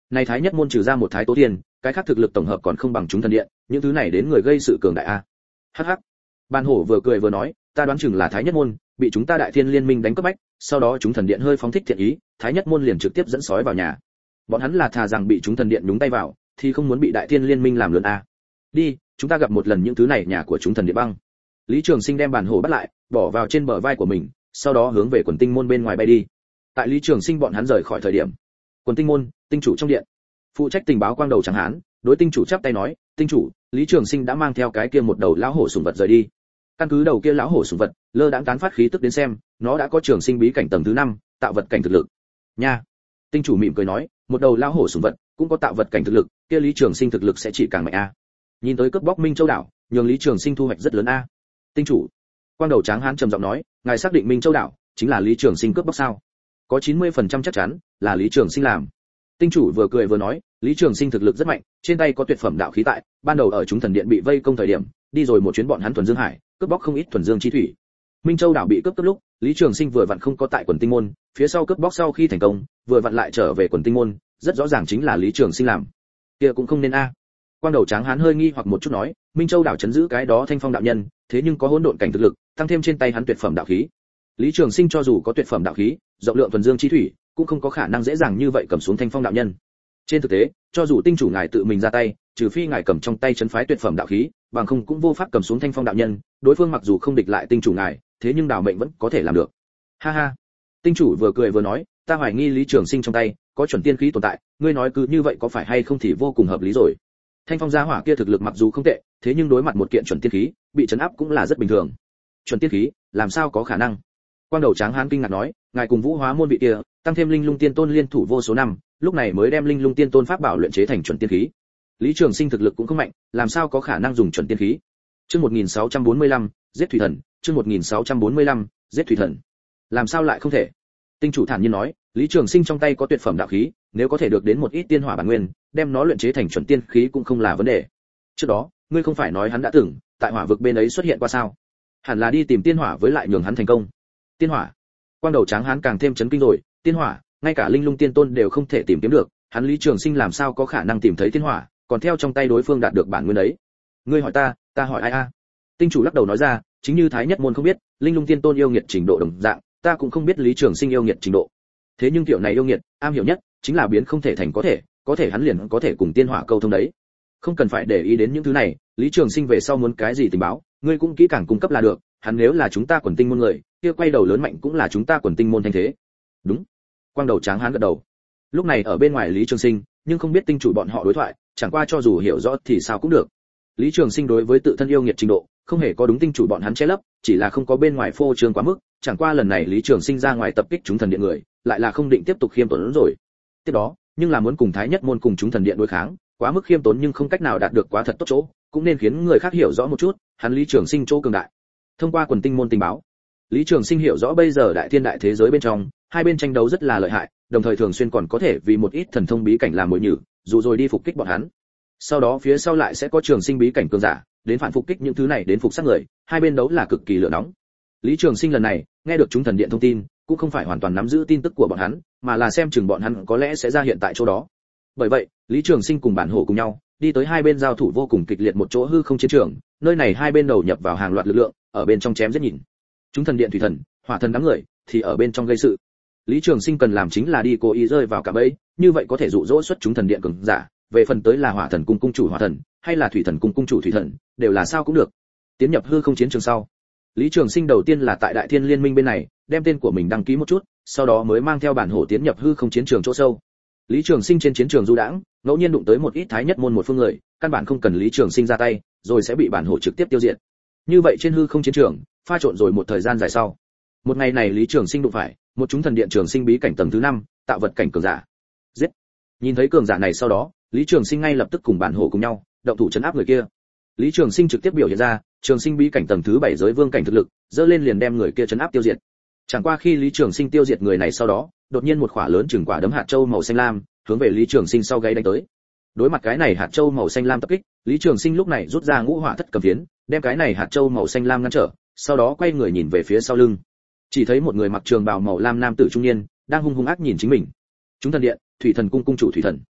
Này thái nhất môn trừ ra một thái tố thiên, cái khác thực lực tổng hợp còn không bằng chúng thần điện, những thứ này đến người gây sự cường đại a. Hắc hắc. Bàn hổ vừa cười vừa nói, ta đoán chừng là thái nhất môn bị chúng ta đại thiên liên minh đánh cướp bách, sau đó chúng thần điện hơi phóng thích thiện ý, thái nhất môn liền trực tiếp dẫn sói vào nhà. Bọn hắn là thà rằng bị chúng thần điện nhúng tay vào, thì không muốn bị đại thiên liên minh làm lớn a. Đi, chúng ta gặp một lần những thứ này nhà của chúng thần điện băng. Lý Trường Sinh đem bàn hổ bắt lại, bỏ vào trên bờ vai của mình, sau đó hướng về quần tinh môn bên ngoài bay đi. Tại Lý Trường Sinh bọn hắn rời khỏi thời điểm, quần tinh môn, tinh chủ trong điện, phụ trách tình báo quang đầu trắng hán, đối tinh chủ chắp tay nói, tinh chủ, Lý Trường Sinh đã mang theo cái kia một đầu lão hổ sủng vật rời đi. Căn cứ đầu kia lão hổ sủng vật, lơ đãng tán phát khí tức đến xem, nó đã có Trường Sinh bí cảnh tầng thứ 5, tạo vật cảnh thực lực. Nha. Tinh chủ mỉm cười nói, một đầu lão hổ sủng vật cũng có tạo vật cảnh thực lực, kia Lý Trường Sinh thực lực sẽ chỉ càng mạnh a. Nhìn tới cướp bóc Minh Châu đảo, nhường Lý Trường Sinh thu hoạch rất lớn a. Tinh chủ. Quang đầu tráng hán trầm giọng nói, ngài xác định Minh Châu đảo chính là Lý Trường Sinh cướp bóc sao? Có 90% chắc chắn là Lý Trường Sinh làm. Tinh chủ vừa cười vừa nói, Lý Trường Sinh thực lực rất mạnh, trên tay có tuyệt phẩm đạo khí tại, ban đầu ở chúng thần điện bị vây công thời điểm, đi rồi một chuyến bọn hắn thuần dương hải, cướp bóc không ít thuần dương chi thủy. Minh Châu đảo bị cướp lúc, Lý Trường Sinh vừa vặn không có tại quần tinh môn, phía sau cướp bóc sau khi thành công, vừa vặn lại trở về quần tinh môn, rất rõ ràng chính là Lý Trường Sinh làm. Kia cũng không nên a. Quang đầu tráng hán hơi nghi hoặc một chút nói, Minh Châu đảo trấn giữ cái đó Thanh Phong đạo nhân, thế nhưng có hỗn độn cảnh thực lực, tăng thêm trên tay hắn tuyệt phẩm đạo khí. Lý Trường Sinh cho dù có tuyệt phẩm đạo khí, rộng lượng thuần dương chi thủy, cũng không có khả năng dễ dàng như vậy cầm xuống Thanh Phong đạo nhân. Trên thực tế, cho dù tinh chủ ngài tự mình ra tay, trừ phi ngài cầm trong tay trấn phái tuyệt phẩm đạo khí, bằng không cũng vô pháp cầm xuống Thanh Phong đạo nhân, đối phương mặc dù không địch lại tinh chủ ngài, thế nhưng đảo mệnh vẫn có thể làm được. Ha ha. Tinh chủ vừa cười vừa nói, ta hoài nghi Lý Trường Sinh trong tay có chuẩn tiên khí tồn tại, ngươi nói cứ như vậy có phải hay không thì vô cùng hợp lý rồi. Thanh Phong gia hỏa kia thực lực mặc dù không tệ, thế nhưng đối mặt một kiện chuẩn tiên khí, bị trấn áp cũng là rất bình thường. Chuẩn tiên khí, làm sao có khả năng? Quang đầu tráng hán kinh ngạc nói, ngài cùng Vũ Hóa môn vị kia, tăng thêm Linh Lung Tiên Tôn liên thủ vô số năm, lúc này mới đem Linh Lung Tiên Tôn pháp bảo luyện chế thành chuẩn tiên khí. Lý Trường Sinh thực lực cũng không mạnh, làm sao có khả năng dùng chuẩn tiên khí? Chương 1645, giết thủy thần, chương 1645, giết thủy thần. Làm sao lại không thể? Tinh chủ thản nhiên nói, Lý Trường Sinh trong tay có tuyệt phẩm đạo khí, nếu có thể được đến một ít tiên hỏa bản nguyên, đem nó luyện chế thành chuẩn tiên khí cũng không là vấn đề. Trước đó, ngươi không phải nói hắn đã từng tại hỏa vực bên ấy xuất hiện qua sao? Hẳn là đi tìm tiên hỏa với lại nhường hắn thành công. Tiên hỏa? Quang đầu tráng hán càng thêm chấn kinh rồi, tiên hỏa, ngay cả Linh Lung Tiên Tôn đều không thể tìm kiếm được, hắn Lý Trường Sinh làm sao có khả năng tìm thấy tiên hỏa, còn theo trong tay đối phương đạt được bản nguyên ấy? Ngươi hỏi ta hỏi ai a? Tinh chủ lắc đầu nói ra, chính như Thái Nhất môn không biết, Linh Lung Tiên Tôn yêu nghiệt trình độ đồng dạng, ta cũng không biết Lý Trường Sinh yêu nghiệt trình độ. Thế nhưng tiểu này yêu nghiệt, am hiểu nhất chính là biến không thể thành có thể hắn liền có thể cùng tiên hỏa câu thông đấy. Không cần phải để ý đến những thứ này, Lý Trường Sinh về sau muốn cái gì tình báo, ngươi cũng kỹ càng cung cấp là được, hắn nếu là chúng ta quần tinh môn người, kia quay đầu lớn mạnh cũng là chúng ta quần tinh môn thanh thế. Đúng. Quang đầu tráng hán gật đầu. Lúc này ở bên ngoài Lý Trường Sinh, nhưng không biết tinh chủ bọn họ đối thoại, chẳng qua cho dù hiểu rõ thì sao cũng được. Lý Trường Sinh đối với tự thân yêu nghiệt trình độ, không hề có đúng tinh chủ bọn hắn che lấp, chỉ là không có bên ngoài phô trương quá mức, chẳng qua lần này Lý Trường Sinh ra ngoài tập kích chúng thần điện người, lại là không định tiếp tục khiêm tốn rồi. Tiếp đó, nhưng là muốn cùng Thái Nhất môn cùng chúng thần điện đối kháng, quá mức khiêm tốn nhưng không cách nào đạt được quá thật tốt chỗ, cũng nên khiến người khác hiểu rõ một chút, hắn Lý Trường Sinh chỗ cường đại. Thông qua quần tinh môn tình báo, Lý Trường Sinh hiểu rõ bây giờ đại thiên đại thế giới bên trong, hai bên tranh đấu rất là lợi hại, đồng thời thường xuyên còn có thể vì một ít thần thông bí cảnh làm mồi nhử, dụ rồi đi phục kích bọn hắn. Sau đó phía sau lại sẽ có Trường Sinh bí cảnh cường giả, đến phản phục kích những thứ này đến phục sát người, hai bên đấu là cực kỳ lửa nóng. Lý Trường Sinh lần này nghe được chúng thần điện thông tin, cũng không phải hoàn toàn nắm giữ tin tức của bọn hắn, mà là xem chừng bọn hắn có lẽ sẽ ra hiện tại chỗ đó. Bởi vậy, Lý Trường Sinh cùng bản hổ cùng nhau đi tới hai bên giao thủ vô cùng kịch liệt một chỗ hư không chiến trường, nơi này hai bên đầu nhập vào hàng loạt lực lượng, ở bên trong chém giết nhìn. Chúng thần điện thủy thần, hỏa thần đám người thì ở bên trong gây sự. Lý Trường Sinh cần làm chính là đi cố ý rơi vào cả bẫy, như vậy có thể dụ dỗ xuất chúng thần điện cường giả, về phần tới là hỏa thần cung cung chủ hỏa thần, hay là thủy thần cung cung chủ thủy thần, đều là sao cũng được. Tiến nhập hư không chiến trường sau, Lý Trường Sinh đầu tiên là tại Đại Thiên Liên Minh bên này, đem tên của mình đăng ký một chút, sau đó mới mang theo bản hổ tiến nhập hư không chiến trường chỗ sâu. Lý Trường Sinh trên chiến trường du đãng, ngẫu nhiên đụng tới một ít Thái Nhất môn một phương người, căn bản không cần Lý Trường Sinh ra tay, rồi sẽ bị bản hổ trực tiếp tiêu diệt. Như vậy trên hư không chiến trường, pha trộn rồi một thời gian dài sau. Một ngày này Lý Trường Sinh đụng phải một chúng thần điện Trường Sinh bí cảnh tầng thứ 5, tạo vật cảnh cường giả. Giết. Nhìn thấy cường giả này sau đó, Lý Trường Sinh ngay lập tức cùng bản hổ cùng nhau, động thủ trấn áp người kia. Lý Trường Sinh trực tiếp biểu hiện ra, Trường Sinh bí cảnh tầng thứ 7 giới vương cảnh thực lực, dơ lên liền đem người kia trấn áp tiêu diệt. Chẳng qua khi Lý Trường Sinh tiêu diệt người này sau đó, đột nhiên một quả lớn chừng quả đấm hạt châu màu xanh lam, hướng về Lý Trường Sinh sau gáy đánh tới. Đối mặt cái này hạt châu màu xanh lam tập kích, Lý Trường Sinh lúc này rút ra ngũ hỏa thất cầm phiến, đem cái này hạt châu màu xanh lam ngăn trở, sau đó quay người nhìn về phía sau lưng. Chỉ thấy một người mặc trường bào màu lam nam tử trung niên, đang hung hăng ác nhìn chính mình. Chúng thần điện, thủy thần cung cung chủ thủy thần.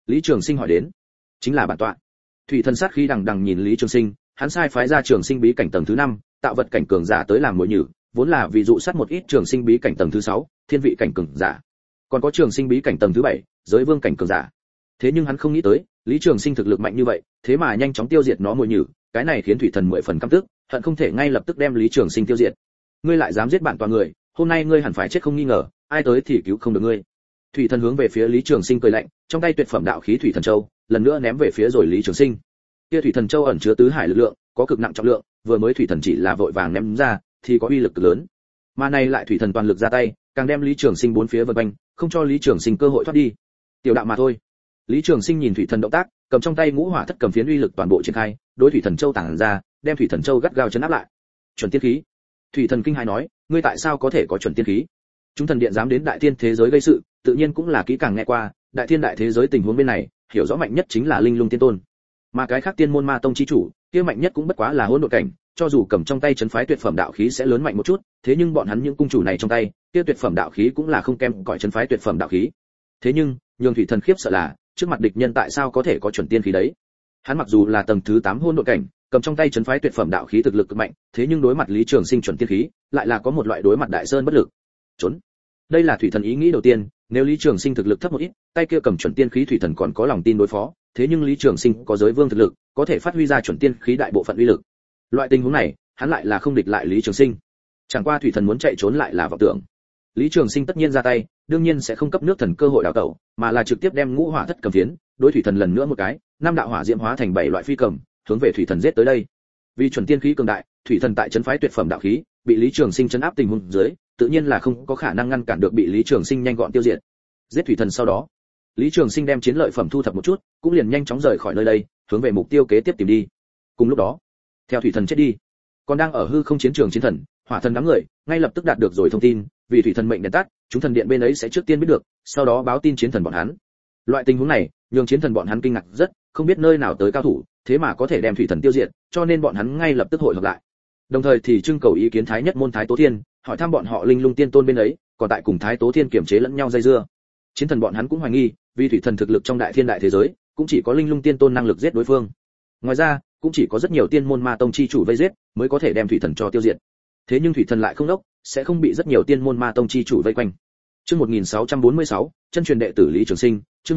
Lý Trường Sinh hỏi đến. Chính là bản tọa. Thủy thần sát khí đằng đằng nhìn Lý Trường Sinh, hắn sai phái ra Trường Sinh bí cảnh tầng thứ 5, tạo vật cảnh cường giả tới làm mồi nhử, vốn là vì dụ sát một ít Trường Sinh bí cảnh tầng thứ 6, thiên vị cảnh cường giả. Còn có Trường Sinh bí cảnh tầng thứ 7, giới vương cảnh cường giả. Thế nhưng hắn không nghĩ tới, Lý Trường Sinh thực lực mạnh như vậy, thế mà nhanh chóng tiêu diệt nó mồi nhử, cái này khiến Thủy thần 10 phần căm tức, hận không thể ngay lập tức đem Lý Trường Sinh tiêu diệt. Ngươi lại dám giết bản tọa người, hôm nay ngươi hẳn phải chết không nghi ngờ, ai tới thì cứu không được ngươi. Thủy thần hướng về phía Lý Trường Sinh cười lạnh, trong tay tuyệt phẩm đạo khí Thủy Thần Châu, lần nữa ném về phía rồi Lý Trường Sinh. Kia Thủy Thần Châu ẩn chứa tứ hải lực lượng, có cực nặng trọng lượng, vừa mới Thủy thần chỉ là vội vàng ném ra, thì có uy lực cực lớn. Mà này lại Thủy thần toàn lực ra tay, càng đem Lý Trường Sinh bốn phía vây quanh, không cho Lý Trường Sinh cơ hội thoát đi. Tiểu đạo mà thôi. Lý Trường Sinh nhìn Thủy thần động tác, cầm trong tay ngũ hỏa thất cầm phiến uy lực toàn bộ triển khai, đối Thủy Thần Châu tản ra, đem Thủy Thần Châu gắt gao trấn áp lại. Chuẩn tiên khí. Thủy thần kinh hãi nói, ngươi tại sao có thể có chuẩn tiên khí? Chúng thần điện dám đến đại thiên thế giới gây sự, tự nhiên cũng là kỹ càng nghe qua, đại thiên đại thế giới tình huống bên này, hiểu rõ mạnh nhất chính là Linh Lung Tiên Tôn. Mà cái khác Tiên môn ma tông chi chủ, kia mạnh nhất cũng bất quá là hỗn độn cảnh, cho dù cầm trong tay trấn phái tuyệt phẩm đạo khí sẽ lớn mạnh một chút, thế nhưng bọn hắn những cung chủ này trong tay, kia tuyệt phẩm đạo khí cũng là không kém cỏi trấn phái tuyệt phẩm đạo khí. Thế nhưng, nhường Thủy thần khiếp sợ là, trước mặt địch nhân tại sao có thể có chuẩn tiên khí đấy? Hắn mặc dù là tầng thứ 8 hỗn độn cảnh, cầm trong tay trấn phái tuyệt phẩm đạo khí thực lực cực mạnh, thế nhưng đối mặt Lý Trường Sinh chuẩn tiên khí, lại là có một loại đối mặt đại sơn bất lực. Trốn. Đây là Thủy thần ý nghĩ đầu tiên, nếu Lý Trường Sinh thực lực thấp một ít, tay kia cầm chuẩn tiên khí Thủy thần còn có lòng tin đối phó, thế nhưng Lý Trường Sinh có giới vương thực lực, có thể phát huy ra chuẩn tiên khí đại bộ phận uy lực. Loại tình huống này, hắn lại là không địch lại Lý Trường Sinh. Chẳng qua Thủy thần muốn chạy trốn lại là vọng tưởng. Lý Trường Sinh tất nhiên ra tay, đương nhiên sẽ không cấp nước thần cơ hội đào tẩu, mà là trực tiếp đem ngũ hỏa thất cầm phiến, đối Thủy thần lần nữa một cái, năm đạo hỏa diễm hóa thành 7 loại phi cầm, hướng về Thủy thần giết tới đây. Vì chuẩn tiên khí cường đại, Thủy thần tại trấn phái tuyệt phẩm đạo khí, bị Lý Trường Sinh trấn áp tình huống dưới, tự nhiên là không có khả năng ngăn cản được bị Lý Trường Sinh nhanh gọn tiêu diệt. Giết Thủy thần sau đó, Lý Trường Sinh đem chiến lợi phẩm thu thập một chút, cũng liền nhanh chóng rời khỏi nơi đây, hướng về mục tiêu kế tiếp tìm đi. Cùng lúc đó, theo Thủy thần chết đi, còn đang ở hư không chiến trường chiến thần, hỏa thần đám người, ngay lập tức đạt được rồi thông tin, vì Thủy thần mệnh đèn tắt, chúng thần điện bên ấy sẽ trước tiên biết được, sau đó báo tin chiến thần bọn hắn. Loại tình huống này, nhường chiến thần bọn hắn kinh ngạc rất, không biết nơi nào tới cao thủ, thế mà có thể đem Thủy thần tiêu diệt, cho nên bọn hắn ngay lập tức hội hợp lại. Đồng thời thì trưng cầu ý kiến Thái Nhất môn Thái Tố Thiên, hỏi thăm bọn họ Linh Lung Tiên Tôn bên ấy, còn tại cùng Thái Tố Thiên kiểm chế lẫn nhau dây dưa. Chiến thần bọn hắn cũng hoài nghi, vì Thủy thần thực lực trong đại thiên đại thế giới, cũng chỉ có Linh Lung Tiên Tôn năng lực giết đối phương. Ngoài ra, cũng chỉ có rất nhiều tiên môn ma tông chi chủ vây giết, mới có thể đem Thủy thần cho tiêu diệt. Thế nhưng Thủy thần lại không đốc, sẽ không bị rất nhiều tiên môn ma tông chi chủ vây quanh. Chương 1646, chân truyền đệ tử Lý Trường Sinh, chương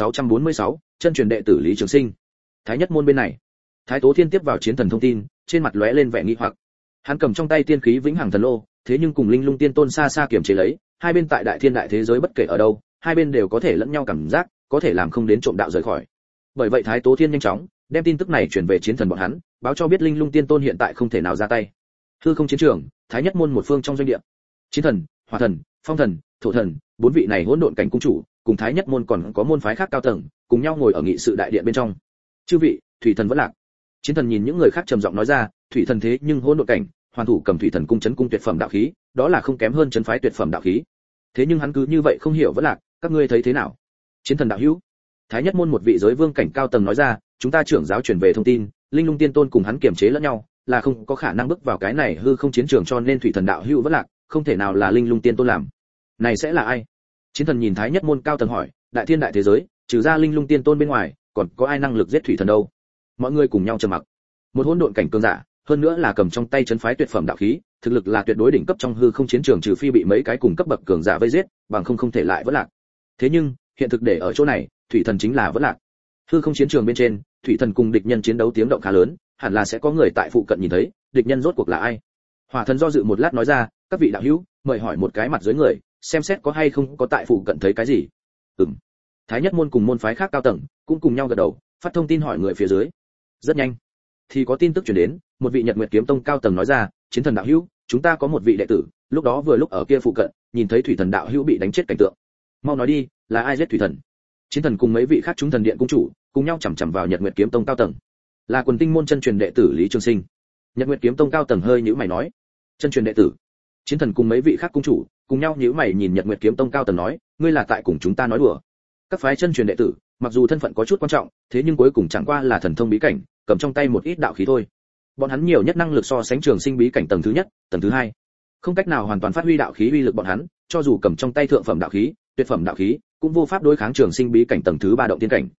1646, chân truyền đệ tử Lý Trường Sinh. Thái Nhất môn bên này, Thái Tố Thiên tiếp vào chiến thần thông tin, trên mặt lóe lên vẻ nghi hoặc. Hắn cầm trong tay tiên khí vĩnh hằng thần lô, thế nhưng cùng Linh Lung Tiên Tôn xa xa kiểm chế lấy, hai bên tại đại thiên đại thế giới bất kể ở đâu, hai bên đều có thể lẫn nhau cảm giác, có thể làm không đến trộm đạo rời khỏi. Bởi vậy Thái Tố Thiên nhanh chóng đem tin tức này truyền về chiến thần bọn hắn, báo cho biết Linh Lung Tiên Tôn hiện tại không thể nào ra tay. Hư không chiến trường, Thái Nhất môn một phương trong doanh địa. Chiến thần, Hỏa thần, Phong thần, Thổ thần, bốn vị này hỗn độn cảnh cung chủ, cùng Thái Nhất môn còn có môn phái khác cao tầng, cùng nhau ngồi ở nghị sự đại điện bên trong. Chư vị, Thủy thần vẫn lạc. Chiến thần nhìn những người khác trầm giọng nói ra, Thủy thần thế nhưng hỗn độn cảnh, hoàn thủ cầm Thủy thần cung chấn cung tuyệt phẩm đạo khí, đó là không kém hơn chấn phái tuyệt phẩm đạo khí. Thế nhưng hắn cứ như vậy không hiểu vẫn lạc, các ngươi thấy thế nào? Chiến thần đạo hữu. Thái Nhất môn một vị giới vương cảnh cao tầng nói ra, chúng ta trưởng giáo truyền về thông tin, Linh Lung Tiên Tôn cùng hắn kiềm chế lẫn nhau, là không có khả năng bước vào cái này hư không chiến trường, cho nên Thủy thần đạo hữu vẫn lạc, không thể nào là Linh Lung Tiên Tôn làm. Này sẽ là ai? Chiến thần nhìn Thái Nhất môn cao tầng hỏi, đại thiên đại thế giới, trừ ra Linh Lung Tiên Tôn bên ngoài, còn có ai năng lực giết Thủy thần đâu? Mọi người cùng nhau trầm mặc. Một hỗn độn cảnh cường giả, hơn nữa là cầm trong tay chấn phái tuyệt phẩm đạo khí, thực lực là tuyệt đối đỉnh cấp trong hư không chiến trường, trừ phi bị mấy cái cùng cấp bậc cường giả vây giết, bằng không thể lại vẫn lạc. Thế nhưng, hiện thực để ở chỗ này, Thủy thần chính là vẫn lạc. Hư không chiến trường bên trên, Thủy thần cùng địch nhân chiến đấu tiếng động khá lớn, hẳn là sẽ có người tại phụ cận nhìn thấy, địch nhân rốt cuộc là ai. Hỏa thần do dự một lát nói ra, các vị đạo hữu, mời hỏi một cái mặt dưới người, xem xét có hay không có tại phụ cận thấy cái gì. Thái Nhất môn cùng môn phái khác cao tầng cũng cùng nhau gật đầu, phát thông tin hỏi người phía dưới. Rất nhanh thì có tin tức truyền đến, một vị Nhật Nguyệt Kiếm Tông cao tầng nói ra, chiến thần đạo hữu, chúng ta có một vị đệ tử, lúc đó vừa lúc ở kia phụ cận, nhìn thấy Thủy thần đạo hữu bị đánh chết cảnh tượng. Mau nói đi, là ai giết Thủy thần? Chiến thần cùng mấy vị khác chúng thần điện cung chủ cùng nhau chằm chằm vào Nhật Nguyệt Kiếm Tông cao tầng. Là Quần Tinh môn chân truyền đệ tử Lý Trường Sinh. Nhật Nguyệt Kiếm Tông cao tầng hơi nhíu mày nói, chân truyền đệ tử. Chiến thần cùng mấy vị khác cung chủ cùng nhau nhíu mày nhìn Nhật Nguyệt Kiếm Tông cao tầng nói, ngươi là tại cùng chúng ta nói đùa? Các phái chân truyền đệ tử, mặc dù thân phận có chút quan trọng, thế nhưng cuối cùng chẳng qua là thần thông bí cảnh, cầm trong tay một ít đạo khí thôi. Bọn hắn nhiều nhất năng lực so sánh Trường Sinh bí cảnh tầng thứ nhất, tầng thứ hai, không cách nào hoàn toàn phát huy đạo khí uy lực bọn hắn, cho dù cầm trong tay thượng phẩm đạo khí, tuyệt phẩm đạo khí, cũng vô pháp đối kháng Trường Sinh bí cảnh tầng thứ 3 động tiên cảnh.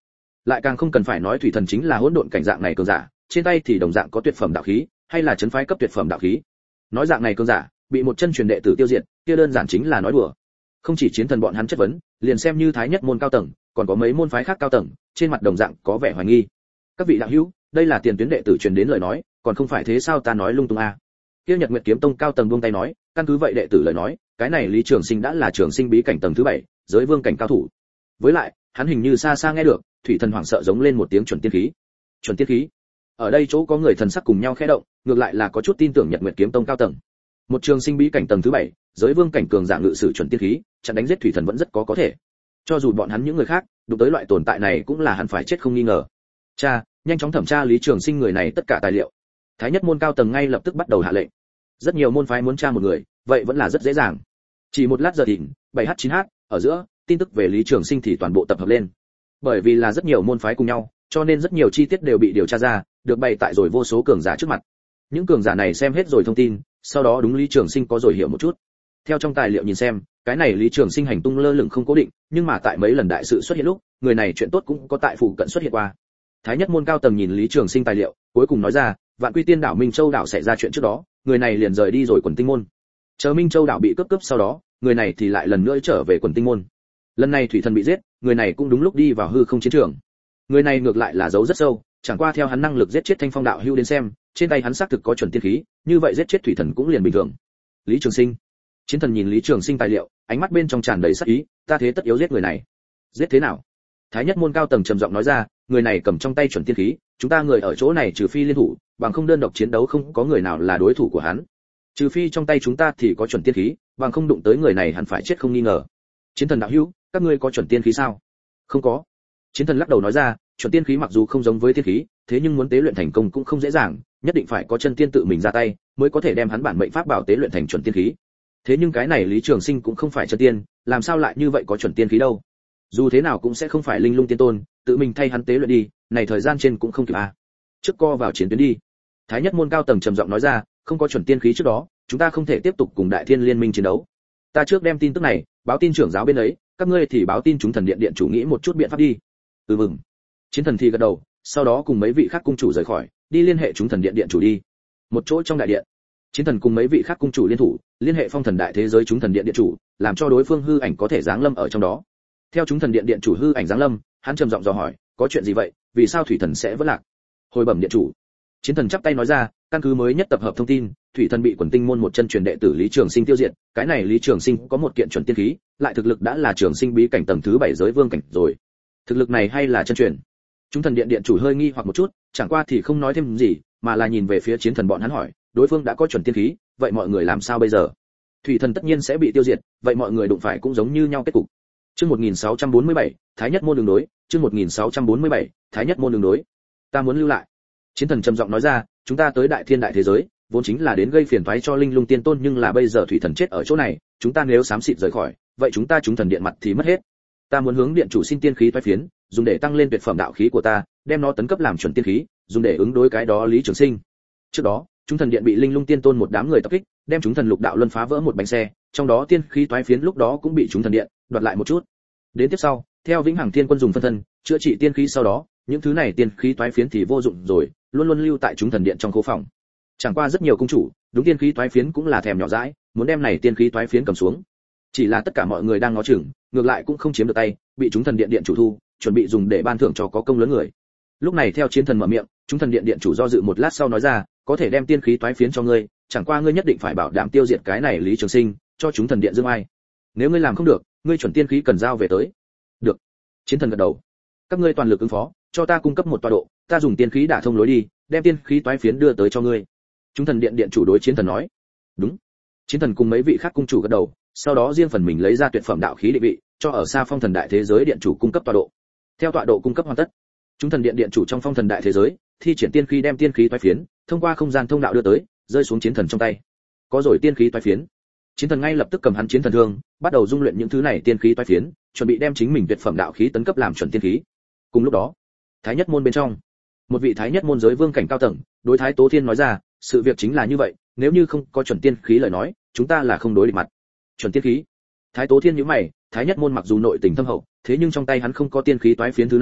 Lại càng không cần phải nói thủy thần chính là hỗn độn cảnh dạng này cường giả, trên tay thì đồng dạng có tuyệt phẩm đạo khí, hay là chấn phái cấp tuyệt phẩm đạo khí. Nói dạng này cường giả, bị một chân truyền đệ tử tiêu diệt, kia đơn giản chính là nói đùa. Không chỉ chiến thần bọn hắn chất vấn, liền xem như thái nhất môn cao tầng, còn có mấy môn phái khác cao tầng, trên mặt đồng dạng có vẻ hoài nghi. Các vị đạo hữu, đây là tiền tuyến đệ tử truyền đến lời nói, còn không phải thế sao ta nói lung tung a. Kia Nhật Nguyệt Kiếm Tông cao tầng buông tay nói, căn cứ vậy đệ tử lời nói, cái này Lý Trường Sinh đã là trường sinh bí cảnh tầng thứ 7, giới vương cảnh cao thủ. Với lại, hắn hình như xa xa nghe được, thủy thần hoảng sợ giống lên một tiếng chuẩn tiên khí. Chuẩn tiên khí? Ở đây chỗ có người thần sắc cùng nhau khẽ động, ngược lại là có chút tin tưởng Nhật Nguyệt Kiếm Tông cao tầng. Một trường sinh bí cảnh tầng thứ 7, giới vương cảnh cường giả ngự sử chuẩn tiên khí, chặn đánh giết thủy thần vẫn rất có thể. Cho dù bọn hắn những người khác, đụng tới loại tồn tại này cũng là hắn phải chết không nghi ngờ. Cha, nhanh chóng thẩm tra Lý Trường Sinh người này tất cả tài liệu. Thái nhất môn cao tầng ngay lập tức bắt đầu hạ lệnh. Rất nhiều môn phái muốn tra một người, vậy vẫn là rất dễ dàng. Chỉ một lát giờ thìn, 7h-9h, ở giữa, tin tức về Lý Trường Sinh thì toàn bộ tập hợp lên. Bởi vì là rất nhiều môn phái cùng nhau, cho nên rất nhiều chi tiết đều bị điều tra ra, được bày tại rồi vô số cường giả trước mặt. Những cường giả này xem hết rồi thông tin, sau đó đúng Lý Trường Sinh có rồi hiểu một chút. Theo trong tài liệu nhìn xem, cái này Lý Trường Sinh hành tung lơ lửng không cố định, nhưng mà tại mấy lần đại sự xuất hiện lúc, người này chuyện tốt cũng có tại phụ cận xuất hiện qua. Thái nhất môn cao tầng nhìn Lý Trường Sinh tài liệu, cuối cùng nói ra, Vạn Quy Tiên đảo Minh Châu đảo xảy ra chuyện trước đó, người này liền rời đi rồi Quần Tinh môn. Chờ Minh Châu đảo bị cướp sau đó, người này thì lại lần nữa trở về Quần Tinh môn. Lần này thủy thần bị giết, người này cũng đúng lúc đi vào hư không chiến trường. Người này ngược lại là giấu rất sâu, chẳng qua theo hắn năng lực giết chết Thanh Phong đạo hữu đến xem, trên tay hắn xác thực có chuẩn tiên khí, như vậy giết chết thủy thần cũng liền bình thường. Lý Trường Sinh. Chiến thần nhìn Lý Trường Sinh tài liệu, ánh mắt bên trong tràn đầy sát ý, ta thế tất yếu giết người này. Giết thế nào? Thái nhất môn cao tầng trầm giọng nói ra, người này cầm trong tay chuẩn tiên khí, chúng ta người ở chỗ này trừ phi liên thủ, bằng không đơn độc chiến đấu không có người nào là đối thủ của hắn. Trừ phi trong tay chúng ta thì có chuẩn tiên khí, bằng không đụng tới người này hẳn phải chết không nghi ngờ. Chiến thần đạo hữu, các ngươi có chuẩn tiên khí sao? Không có. Chiến thần lắc đầu nói ra, chuẩn tiên khí mặc dù không giống với tiên khí, thế nhưng muốn tế luyện thành công cũng không dễ dàng, nhất định phải có chân tiên tự mình ra tay, mới có thể đem hắn bản mệnh pháp bảo tế luyện thành chuẩn tiên khí. Thế nhưng cái này Lý Trường Sinh cũng không phải chân tiên, làm sao lại như vậy có chuẩn tiên khí đâu? Dù thế nào cũng sẽ không phải linh lung tiên tôn, tự mình thay hắn tế luyện đi, này thời gian trên cũng không kịp à. Trước co vào chiến tuyến đi. Thái nhất môn cao tầng trầm giọng nói ra, không có chuẩn tiên khí trước đó, chúng ta không thể tiếp tục cùng Đại Thiên liên minh chiến đấu. Ta trước đem tin tức này báo tin trưởng giáo bên ấy, các ngươi thì báo tin chúng thần điện điện chủ nghĩ một chút biện pháp đi. Mừng. Chiến thần thì gật đầu, sau đó cùng mấy vị khác cung chủ rời khỏi, đi liên hệ chúng thần điện điện chủ đi. Một chỗ trong đại điện, chiến thần cùng mấy vị khác cung chủ liên thủ, liên hệ phong thần đại thế giới chúng thần điện điện chủ, làm cho đối phương hư ảnh có thể giáng lâm ở trong đó. Theo chúng thần điện điện chủ hư ảnh giáng lâm, hắn trầm giọng dò hỏi, có chuyện gì vậy, vì sao thủy thần sẽ vỡ lạc? Hồi bẩm điện chủ. Chiến thần chắp tay nói ra, căn cứ mới nhất tập hợp thông tin, thủy thần bị Quần Tinh môn một chân truyền đệ tử Lý Trường Sinh tiêu diệt, cái này Lý Trường Sinh có một kiện chuẩn tiên khí, lại thực lực đã là trường sinh bí cảnh tầng thứ 7 giới vương cảnh rồi. Thực lực này hay là chân truyền? Chúng thần điện điện chủ hơi nghi hoặc một chút, chẳng qua thì không nói thêm gì, mà là nhìn về phía chiến thần bọn hắn hỏi, đối phương đã có chuẩn tiên khí, vậy mọi người làm sao bây giờ? Thủy thần tất nhiên sẽ bị tiêu diệt, vậy mọi người đụng phải cũng giống như nhau kết cục. Chương 1647, Thái nhất môn đường đối, chương 1647, Thái nhất môn đường đối. Ta muốn lưu lại. Chiến thần trầm giọng nói ra, chúng ta tới Đại Thiên đại thế giới, vốn chính là đến gây phiền toái cho Linh Lung Tiên Tôn, nhưng là bây giờ thủy thần chết ở chỗ này, chúng ta nếu xám xịt rời khỏi, vậy chúng ta chúng thần điện mặt thì mất hết. Ta muốn hướng điện chủ xin tiên khí toái phiến, dùng để tăng lên tuyệt phẩm đạo khí của ta, đem nó tấn cấp làm chuẩn tiên khí, dùng để ứng đối cái đó Lý Trường Sinh. Trước đó, chúng thần điện bị Linh Lung Tiên Tôn một đám người tập kích, đem chúng thần lục đạo luân phá vỡ một bánh xe, trong đó tiên khí toái phiến lúc đó cũng bị chúng thần điện đoạt lại một chút. Đến tiếp sau, theo Vĩnh Hằng Thiên Quân dùng phân thân chữa trị tiên khí sau đó, những thứ này tiên khí toái phiến thì vô dụng rồi, luôn luôn lưu tại chúng thần điện trong khố phòng. Chẳng qua rất nhiều cung chủ, đúng tiên khí toái phiến cũng là thèm nhỏ dãi, muốn đem này tiên khí toái phiến cầm xuống. Chỉ là tất cả mọi người đang ngó chừng, ngược lại cũng không chiếm được tay, bị chúng thần điện điện chủ thu, chuẩn bị dùng để ban thưởng cho có công lớn người. Lúc này theo chiến thần mở miệng, chúng thần điện điện chủ do dự một lát sau nói ra, có thể đem tiên khí toái phiến cho ngươi, chẳng qua ngươi nhất định phải bảo đảm tiêu diệt cái này Lý Trường Sinh, cho chúng thần điện dương ai. Nếu ngươi làm không được, ngươi chuẩn tiên khí cần giao về tới. Được. Chiến thần gật đầu. Các ngươi toàn lực ứng phó, cho ta cung cấp một tọa độ, ta dùng tiên khí đả thông lối đi, đem tiên khí toái phiến đưa tới cho ngươi. Chúng thần điện điện chủ đối chiến thần nói. Đúng. Chiến thần cùng mấy vị khác cung chủ gật đầu, sau đó riêng phần mình lấy ra tuyệt phẩm đạo khí định vị, cho ở xa phong thần đại thế giới điện chủ cung cấp tọa độ. Theo tọa độ cung cấp hoàn tất, chúng thần điện điện chủ trong phong thần đại thế giới thi triển tiên khí đem tiên khí toái phiến thông qua không gian thông đạo đưa tới, rơi xuống chiến thần trong tay. Có rồi tiên khí toái phiến, chiến thần ngay lập tức cầm hắn chiến thần thương, bắt đầu dung luyện những thứ này tiên khí toái phiến, chuẩn bị đem chính mình tuyệt phẩm đạo khí tấn cấp làm chuẩn tiên khí. Cùng lúc đó, Thái nhất môn bên trong, một vị Thái nhất môn giới vương cảnh cao tầng đối Thái Tố Thiên nói ra, sự việc chính là như vậy, nếu như không có chuẩn tiên khí lời nói, chúng ta là không đối địch mặt. Chuẩn tiên khí? Thái Tố Thiên nhíu mày, Thái nhất môn mặc dù nội tình thâm hậu, thế nhưng trong tay hắn không có tiên khí toái phiến thứ này,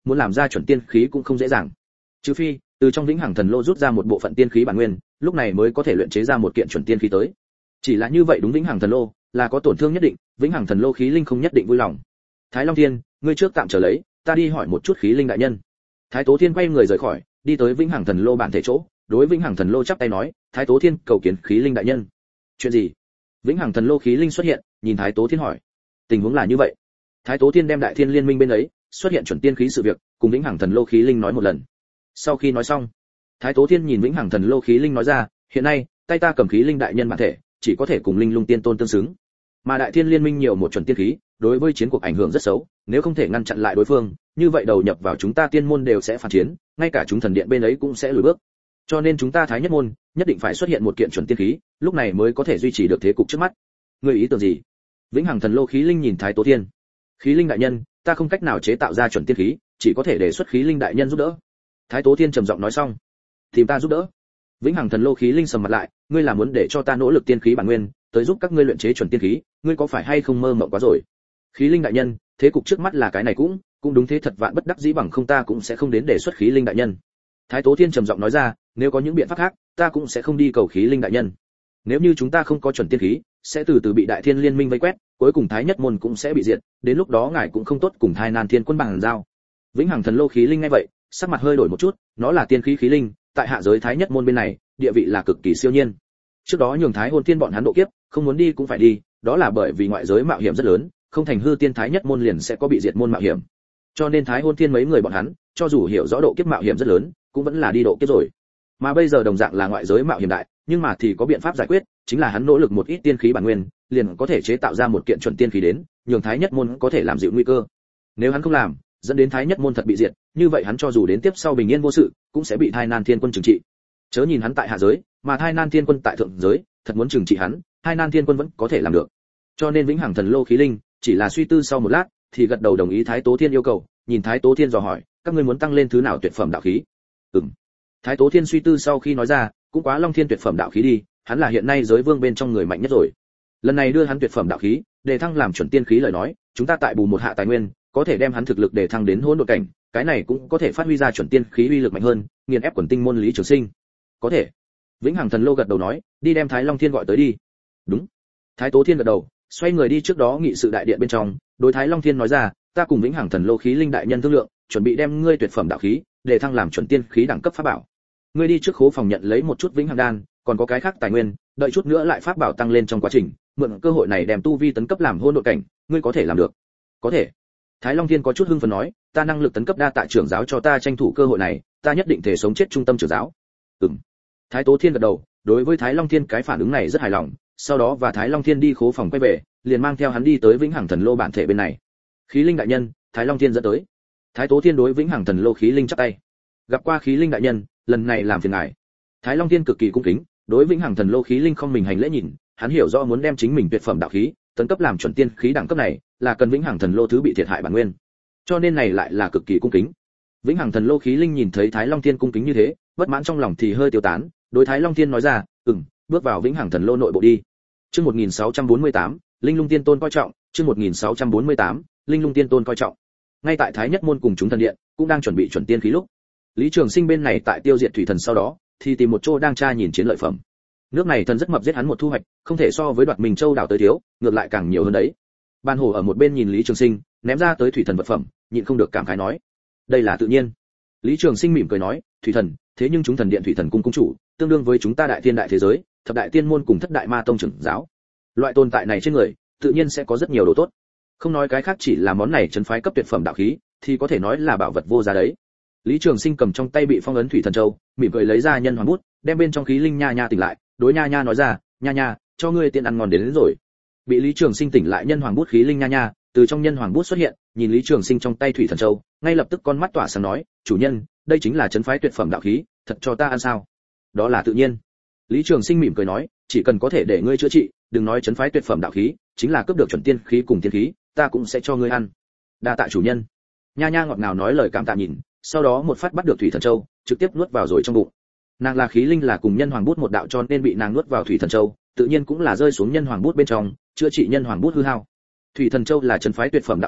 muốn làm ra chuẩn tiên khí cũng không dễ dàng. Trừ phi từ trong vĩnh hằng thần lô rút ra một bộ phận tiên khí bản nguyên, lúc này mới có thể luyện chế ra một kiện chuẩn tiên khí tới. Chỉ là như vậy đúng vĩnh hằng thần lô là có tổn thương nhất định, vĩnh hằng thần lô khí linh không nhất định vui lòng. Thái Long Thiên, ngươi trước tạm chờ lấy, ta đi hỏi một chút khí linh đại nhân. Thái Tố Thiên quay người rời khỏi, đi tới vĩnh hằng thần lô bản thể chỗ, đối vĩnh hằng thần lô chắp tay nói, Thái Tố Thiên cầu kiến khí linh đại nhân. Chuyện gì? Vĩnh hằng thần lô khí linh xuất hiện, nhìn Thái Tố Thiên hỏi. Tình huống là như vậy. Thái Tố Thiên đem đại thiên liên minh bên ấy xuất hiện chuẩn tiên khí sự việc, cùng vĩnh hằng thần lô khí linh nói một lần. Sau khi nói xong, Thái Tố Thiên nhìn vĩnh hằng thần lô khí linh nói ra, hiện nay tay ta cầm khí linh đại nhân bản thể, chỉ có thể cùng linh lung tiên tôn tương xứng. Mà đại thiên liên minh nhiều một chuẩn tiên khí, đối với chiến cuộc ảnh hưởng rất xấu, nếu không thể ngăn chặn lại đối phương, như vậy đầu nhập vào chúng ta tiên môn đều sẽ phản chiến, ngay cả chúng thần điện bên ấy cũng sẽ lùi bước. Cho nên chúng ta Thái Nhất môn nhất định phải xuất hiện một kiện chuẩn tiên khí, lúc này mới có thể duy trì được thế cục trước mắt. Ngươi ý tưởng gì? Vĩnh hằng thần lô khí linh nhìn Thái Tố Thiên. Khí linh đại nhân, ta không cách nào chế tạo ra chuẩn tiên khí, chỉ có thể đề xuất khí linh đại nhân giúp đỡ. Thái Tố Thiên trầm giọng nói xong, tìm ta giúp đỡ. Vĩnh hằng thần lô khí linh sầm mặt lại, ngươi là muốn để cho ta nỗ lực tiên khí bản nguyên, tới giúp các ngươi luyện chế chuẩn tiên khí, ngươi có phải hay không mơ mộng quá rồi? Khí linh đại nhân, thế cục trước mắt là cái này cũng đúng, thế thật vạn bất đắc dĩ bằng không ta cũng sẽ không đến đề xuất khí linh đại nhân. Thái Tố Thiên trầm giọng nói ra, nếu có những biện pháp khác, ta cũng sẽ không đi cầu khí linh đại nhân. Nếu như chúng ta không có chuẩn tiên khí, sẽ từ từ bị đại thiên liên minh vây quét, cuối cùng Thái Nhất môn cũng sẽ bị diệt, đến lúc đó ngài cũng không tốt cùng Thái Nan Thiên quân bằng giao. Vĩnh hằng thần lô khí linh nghe vậy, sắc mặt hơi đổi một chút, nó là tiên khí khí linh, tại hạ giới Thái Nhất môn bên này, địa vị là cực kỳ siêu nhiên. Trước đó nhường Thái Hôn Tiên bọn hắn độ kiếp, không muốn đi cũng phải đi, đó là bởi vì ngoại giới mạo hiểm rất lớn, không thành hư tiên Thái Nhất môn liền sẽ có bị diệt môn mạo hiểm. Cho nên Thái Hôn Tiên mấy người bọn hắn, cho dù hiểu rõ độ kiếp mạo hiểm rất lớn, cũng vẫn là đi độ kiếp rồi. Mà bây giờ đồng dạng là ngoại giới mạo hiểm đại, nhưng mà thì có biện pháp giải quyết, chính là hắn nỗ lực một ít tiên khí bản nguyên, liền có thể chế tạo ra một kiện chuẩn tiên khí đến, nhường Thái Nhất môn có thể làm dịu nguy cơ. Nếu hắn không làm, dẫn đến Thái Nhất môn thật bị diệt, như vậy hắn cho dù đến tiếp sau bình yên vô sự, cũng sẽ bị Thái Nan Thiên quân trừng trị. Chớ nhìn hắn tại hạ giới, mà Thái Nan Thiên quân tại thượng giới, thật muốn trừng trị hắn, Thái Nan Thiên quân vẫn có thể làm được. Cho nên vĩnh hằng thần lô khí linh chỉ là suy tư sau một lát, thì gật đầu đồng ý Thái Tố Thiên yêu cầu, nhìn Thái Tố Thiên dò hỏi, các ngươi muốn tăng lên thứ nào tuyệt phẩm đạo khí? Thái Tố Thiên suy tư sau khi nói ra, cũng quá Long Thiên tuyệt phẩm đạo khí đi, hắn là hiện nay giới vương bên trong người mạnh nhất rồi. Lần này đưa hắn tuyệt phẩm đạo khí, đề thăng làm chuẩn tiên khí lời nói, chúng ta tại bù một hạ tài nguyên, có thể đem hắn thực lực đề thăng đến hỗn độn cảnh, cái này cũng có thể phát huy ra chuẩn tiên khí uy lực mạnh hơn, nghiền ép quần tinh môn Lý Trường Sinh. Có thể. Vĩnh hằng thần lô gật đầu nói, đi đem Thái Long Thiên gọi tới đi. Đúng. Thái Tố Thiên gật đầu, xoay người đi trước đó nghị sự đại điện bên trong, đối Thái Long Thiên nói ra, ta cùng Vĩnh hằng thần lô khí linh đại nhân thương lượng, chuẩn bị đem ngươi tuyệt phẩm đạo khí, đề thăng làm chuẩn tiên khí đẳng cấp pháp bảo. Ngươi đi trước khố phòng nhận lấy một chút Vĩnh hằng đan, còn có cái khác tài nguyên, đợi chút nữa lại pháp bảo tăng lên trong quá trình, mượn cơ hội này đem tu vi tấn cấp làm hỗn độn cảnh, ngươi có thể làm được. Có thể. Thái Long Thiên có chút hưng phấn nói, ta năng lực tấn cấp đa tạ trưởng giáo cho ta tranh thủ cơ hội này, ta nhất định thể sống chết trung tâm trưởng giáo. Thái Tố Thiên gật đầu, đối với Thái Long Thiên cái phản ứng này rất hài lòng, sau đó và Thái Long Thiên đi khố phòng quay về, liền mang theo hắn đi tới Vĩnh hằng thần lô bản thể bên này. Khí linh đại nhân, Thái Long Thiên dẫn tới. Thái Tố Thiên đối Vĩnh hằng thần lô khí linh chắp tay. Gặp qua khí linh đại nhân, lần này làm phiền ngài. Thái Long Thiên cực kỳ cung kính, đối Vĩnh hằng thần lô khí linh không mình hành lễ nhìn, hắn hiểu rõ muốn đem chính mình tuyệt phẩm đạo khí tấn cấp làm chuẩn tiên khí đẳng cấp này, là cần Vĩnh hằng thần lô thứ bị thiệt hại bản nguyên. Cho nên này lại là cực kỳ cung kính. Vĩnh hằng thần lô khí linh nhìn thấy Thái Long Thiên cung kính như thế, bất mãn trong lòng thì hơi tiêu tán, đối Thái Long Thiên nói ra, bước vào Vĩnh hằng thần lô nội bộ đi. Chương 1648, Linh Lung Tiên Tôn coi trọng, chương 1648, Linh Lung Tiên Tôn coi trọng. Ngay tại Thái Nhất môn cùng chúng thần điện cũng đang chuẩn bị chuẩn tiên khí lúc, Lý Trường Sinh bên này tại tiêu diệt thủy thần sau đó, thì tìm một chỗ đang tra nhìn chiến lợi phẩm. Nước này thần rất mập giết hắn một thu hoạch, không thể so với Đoạt Minh Châu đảo tới thiếu, ngược lại càng nhiều hơn đấy. Ban Hổ ở một bên nhìn Lý Trường Sinh, ném ra tới thủy thần vật phẩm, nhịn không được cảm khái nói: "Đây là tự nhiên." Lý Trường Sinh mỉm cười nói: "Thủy thần, thế nhưng chúng thần điện thủy thần cung cung chủ, tương đương với chúng ta đại thiên đại thế giới, thập đại tiên môn cùng thất đại ma tông trưởng giáo. Loại tồn tại này trên người, tự nhiên sẽ có rất nhiều đồ tốt. Không nói cái khác, chỉ là món này trấn phái cấp tuyệt phẩm đạo khí, thì có thể nói là bảo vật vô giá đấy." Lý Trường Sinh cầm trong tay bị phong ấn thủy thần châu, mỉm cười lấy ra nhân hoàng bút, đem bên trong khí linh nha nha tỉnh lại, đối nha nha nói ra: "Nha nha, cho ngươi tiện ăn ngon đến rồi." Bị Lý Trường Sinh tỉnh lại nhân hoàng bút khí linh nha nha, từ trong nhân hoàng bút xuất hiện, nhìn Lý Trường Sinh trong tay thủy thần châu, ngay lập tức con mắt tỏa sáng nói: "Chủ nhân, đây chính là trấn phái tuyệt phẩm đạo khí, thật cho ta ăn sao?" "Đó là tự nhiên." Lý Trường Sinh mỉm cười nói: "Chỉ cần có thể để ngươi chữa trị, đừng nói trấn phái tuyệt phẩm đạo khí, chính là cướp được chuẩn tiên khí cùng tiên khí, ta cũng sẽ cho ngươi ăn." "Đa tạ chủ nhân." Nha nha ngọt ngào nói lời cảm tạ nhìn, sau đó một phát bắt được thủy thần châu, trực tiếp nuốt vào rồi trong bụng. Nàng là khí linh là cùng nhân hoàng bút một đạo, cho nên bị nàng nuốt vào thủy thần châu, tự nhiên cũng là rơi xuống nhân hoàng bút bên trong, chữa trị nhân hoàng bút hư hao. Thủy thần châu là trấn phái tuyệt phẩm đạo khí,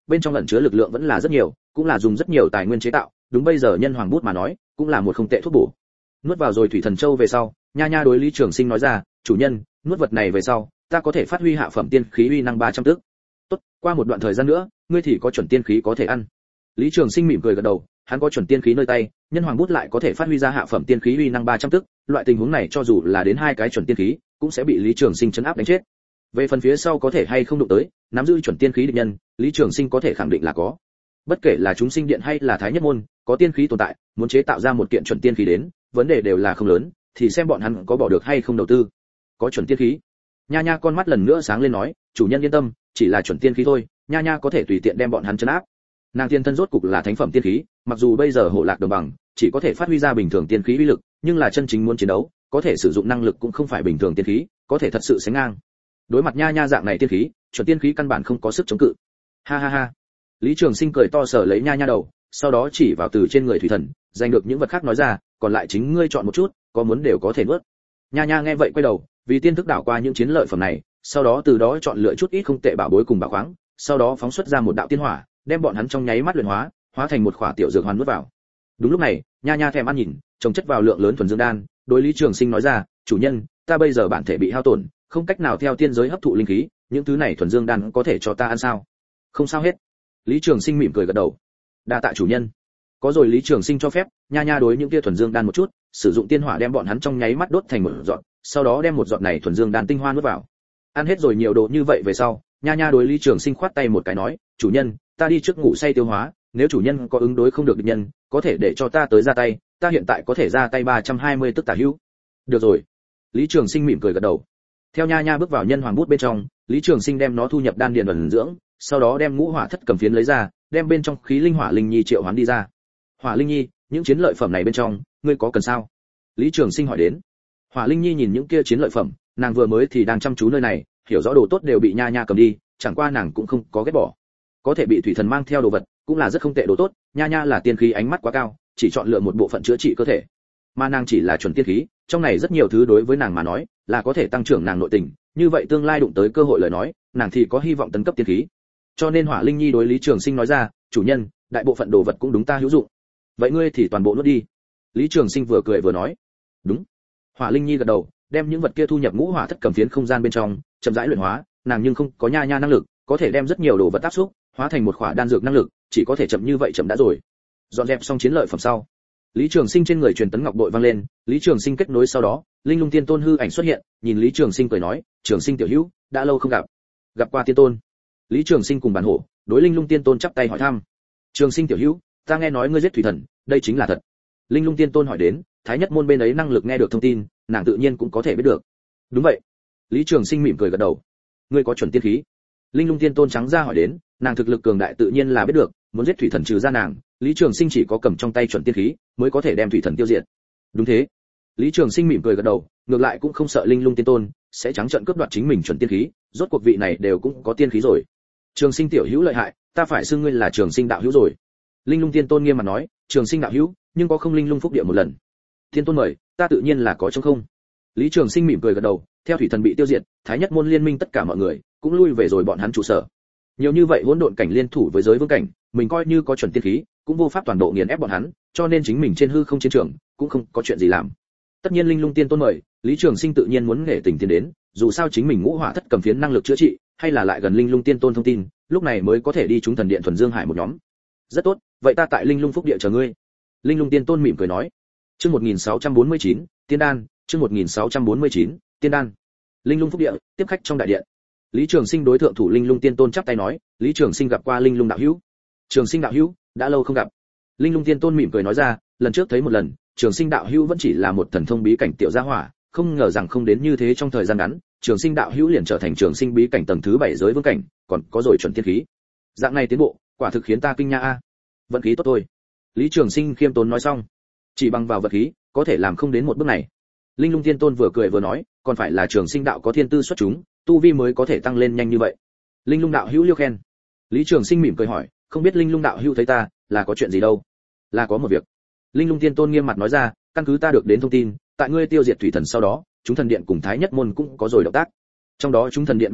bên trong ẩn chứa lực lượng vẫn là rất nhiều, cũng là dùng rất nhiều tài nguyên chế tạo, đúng bây giờ nhân hoàng bút mà nói, cũng là một không tệ thuốc bổ. Nuốt vào rồi thủy thần châu về sau, Nha Nha đối Lý Trường Sinh nói ra, chủ nhân, nuốt vật này về sau, ta có thể phát huy hạ phẩm tiên khí uy năng 300 tức. Tốt, qua một đoạn thời gian nữa, ngươi thì có chuẩn tiên khí có thể ăn. Lý Trường Sinh mỉm cười gật đầu, hắn có chuẩn tiên khí nơi tay, nhân hoàng bút lại có thể phát huy ra hạ phẩm tiên khí uy năng 300 tức, loại tình huống này cho dù là đến hai cái chuẩn tiên khí, cũng sẽ bị Lý Trường Sinh trấn áp đánh chết. Về phần phía sau có thể hay không đụng tới, nắm giữ chuẩn tiên khí địch nhân, Lý Trường Sinh có thể khẳng định là có. Bất kể là chúng sinh điện hay là thái nhất môn, có tiên khí tồn tại, muốn chế tạo ra một kiện chuẩn tiên khí đến, vấn đề đều là không lớn, thì xem bọn hắn có bỏ được hay không đầu tư. Có chuẩn tiên khí. Nha Nha con mắt lần nữa sáng lên nói, chủ nhân yên tâm, chỉ là chuẩn tiên khí thôi, Nha Nha có thể tùy tiện đem bọn hắn trấn áp. Nàng tiên thân rốt cục là thánh phẩm tiên khí, mặc dù bây giờ hộ lạc đồng bằng, chỉ có thể phát huy ra bình thường tiên khí uy lực, nhưng là chân chính muốn chiến đấu, có thể sử dụng năng lực cũng không phải bình thường tiên khí, có thể thật sự sánh ngang. Đối mặt Nha Nha dạng này tiên khí, chuẩn tiên khí căn bản không có sức chống cự. Ha ha ha. Lý Trường Sinh cười to sờ lấy Nha Nha đầu, sau đó chỉ vào từ trên người thủy thần, giành được những vật khác nói ra, còn lại chính ngươi chọn một chút, có muốn đều có thể nuốt. Nha Nha nghe vậy quay đầu, vì tiên thức đảo qua những chiến lợi phẩm này, sau đó từ đó chọn lựa chút ít không tệ bảo bối cùng bảo khoáng, sau đó phóng xuất ra một đạo tiên hỏa, đem bọn hắn trong nháy mắt luyện hóa, hóa thành một khỏa tiểu dược hoàn nuốt vào. Đúng lúc này, Nha Nha thèm ăn nhìn, trồng chất vào lượng lớn thuần dương đan, đối Lý Trường Sinh nói ra, chủ nhân, ta bây giờ bản thể bị hao tổn, không cách nào theo tiên giới hấp thụ linh khí, những thứ này thuần dương đan có thể cho ta ăn sao? Không sao hết. Lý Trường Sinh mỉm cười gật đầu. Đa tạ chủ nhân. Có rồi Lý Trường Sinh cho phép, Nha Nha đối những kia thuần dương đan một chút, sử dụng tiên hỏa đem bọn hắn trong nháy mắt đốt thành một giọt, sau đó đem một giọt này thuần dương đan tinh hoa nuốt vào. Ăn hết rồi nhiều đồ như vậy về sau, Nha Nha đối Lý Trường Sinh khoát tay một cái nói, chủ nhân, ta đi trước ngủ say tiêu hóa, nếu chủ nhân có ứng đối không được địch nhân, có thể để cho ta tới ra tay, ta hiện tại có thể ra tay 320 tức tả hữu. Được rồi. Lý Trường Sinh mỉm cười gật đầu. Theo Nha Nha bước vào nhân hoàng bút bên trong, Lý Trường Sinh đem nó thu nhập đan điền ẩn dưỡng, sau đó đem ngũ hỏa thất cầm phiến lấy ra, đem bên trong khí linh hỏa linh nhi triệu hoán đi ra. Hỏa linh nhi, những chiến lợi phẩm này bên trong, ngươi có cần sao? Lý Trường Sinh hỏi đến. Hỏa linh nhi nhìn những kia chiến lợi phẩm, nàng vừa mới thì đang chăm chú nơi này, hiểu rõ đồ tốt đều bị Nha Nha cầm đi, chẳng qua nàng cũng không có ghét bỏ. Có thể bị thủy thần mang theo đồ vật, cũng là rất không tệ đồ tốt, Nha Nha là tiên khí ánh mắt quá cao, chỉ chọn lựa một bộ phận chữa trị cơ thể. Mà nàng chỉ là chuẩn tiên khí, trong này rất nhiều thứ đối với nàng mà nói, là có thể tăng trưởng nàng nội tình, như vậy tương lai đụng tới cơ hội lời nói, nàng thì có hy vọng tấn cấp tiên khí. Cho nên Hỏa Linh Nhi đối Lý Trường Sinh nói ra, chủ nhân, đại bộ phận đồ vật cũng đúng ta hữu dụng. Vậy ngươi thì toàn bộ nuốt đi. Lý Trường Sinh vừa cười vừa nói. Đúng. Hỏa Linh Nhi gật đầu, đem những vật kia thu nhập ngũ hỏa thất cầm phiến không gian bên trong, chậm rãi luyện hóa, nàng nhưng không có Nha Nha năng lực, có thể đem rất nhiều đồ vật áp xúc, hóa thành một khỏa đan dược năng lực, chỉ có thể chậm như vậy chậm đã rồi. Dọn dẹp xong chiến lợi phẩm sau, Lý Trường Sinh trên người truyền tấn ngọc bội vang lên, Lý Trường Sinh kết nối sau đó, Linh Lung Tiên Tôn hư ảnh xuất hiện, nhìn Lý Trường Sinh cười nói, "Trường Sinh tiểu hữu, đã lâu không gặp." Gặp qua Tiên Tôn. Lý Trường Sinh cùng bản hổ, đối Linh Lung Tiên Tôn chắp tay hỏi thăm. "Trường Sinh tiểu hữu, ta nghe nói ngươi giết thủy thần, đây chính là thật?" Linh Lung Tiên Tôn hỏi đến, Thái Nhất môn bên ấy năng lực nghe được thông tin, nàng tự nhiên cũng có thể biết được. "Đúng vậy." Lý Trường Sinh mỉm cười gật đầu. "Ngươi có chuẩn tiên khí?" Linh Lung Tiên Tôn trắng ra hỏi đến, nàng thực lực cường đại tự nhiên là biết được, muốn giết thủy thần trừ ra nàng, Lý Trường Sinh chỉ có cầm trong tay chuẩn tiên khí, mới có thể đem thủy thần tiêu diệt. Đúng thế. Lý Trường Sinh mỉm cười gật đầu, ngược lại cũng không sợ Linh Lung Tiên Tôn sẽ trắng trợn cướp đoạt chính mình chuẩn tiên khí, rốt cuộc vị này đều cũng có tiên khí rồi. Trường Sinh tiểu hữu lợi hại, ta phải xưng ngươi là Trường Sinh đạo hữu rồi. Linh Lung Tiên Tôn nghiêm mặt nói, Trường Sinh đạo hữu, nhưng có không Linh Lung phúc địa một lần. Tiên Tôn mời, ta tự nhiên là có trong không. Lý Trường Sinh mỉm cười gật đầu, theo thủy thần bị tiêu diệt, Thái Nhất môn liên minh tất cả mọi người cũng lui về rồi bọn hắn trụ sở. Nhiều như vậy hỗn độn cảnh liên thủ với giới vương cảnh, mình coi như có chuẩn tiên khí, cũng vô pháp toàn bộ nghiền ép bọn hắn, cho nên chính mình trên hư không chiến trường cũng không có chuyện gì làm. Tất nhiên Linh Lung Tiên Tôn mời, Lý Trường Sinh tự nhiên muốn nghệ tình tiến đến, dù sao chính mình ngũ hỏa thất cầm phiến năng lực chữa trị, hay là lại gần Linh Lung Tiên Tôn thông tin, lúc này mới có thể đi chúng thần điện thuần dương hải một nhóm. Rất tốt, vậy ta tại Linh Lung phúc địa chờ ngươi. Linh Lung Tiên Tôn mỉm cười nói. Chương 1649, Tiên đan, chương 1649, Tiên đan. Linh Lung phúc địa, tiếp khách trong đại điện. Lý Trường Sinh đối thượng thủ Linh Lung Tiên Tôn chắp tay nói, Lý Trường Sinh gặp qua Linh Lung đạo hữu. Trường Sinh đạo hữu, đã lâu không gặp. Linh Lung Tiên Tôn mỉm cười nói ra, lần trước thấy một lần, Trường Sinh đạo hữu vẫn chỉ là một thần thông bí cảnh tiểu gia hỏa, không ngờ rằng không đến như thế trong thời gian ngắn, Trường Sinh đạo hữu liền trở thành Trường Sinh bí cảnh tầng thứ 7 giới vương cảnh, còn có rồi chuẩn tiên khí. Dạng này tiến bộ, quả thực khiến ta kinh nha a. Vận khí tốt thôi. Lý Trường Sinh khiêm tốn nói xong, chỉ bằng vào vật khí, có thể làm không đến một bước này. Linh Lung Tiên Tôn vừa cười vừa nói, còn phải là Trường Sinh đạo có thiên tư xuất chúng, tu vi mới có thể tăng lên nhanh như vậy. Linh Lung đạo hữu liêu khen. Lý Trường Sinh mỉm cười hỏi, không biết Linh Lung đạo hữu thấy ta, là có chuyện gì đâu? Là có một việc. Linh Lung Tiên Tôn nghiêm mặt nói ra, căn cứ ta được đến thông tin, tại ngươi tiêu diệt thủy thần sau đó, chúng thần điện cùng Thái Nhất môn cũng có rồi động tác. Trong đó chúng thần điện bên ấy,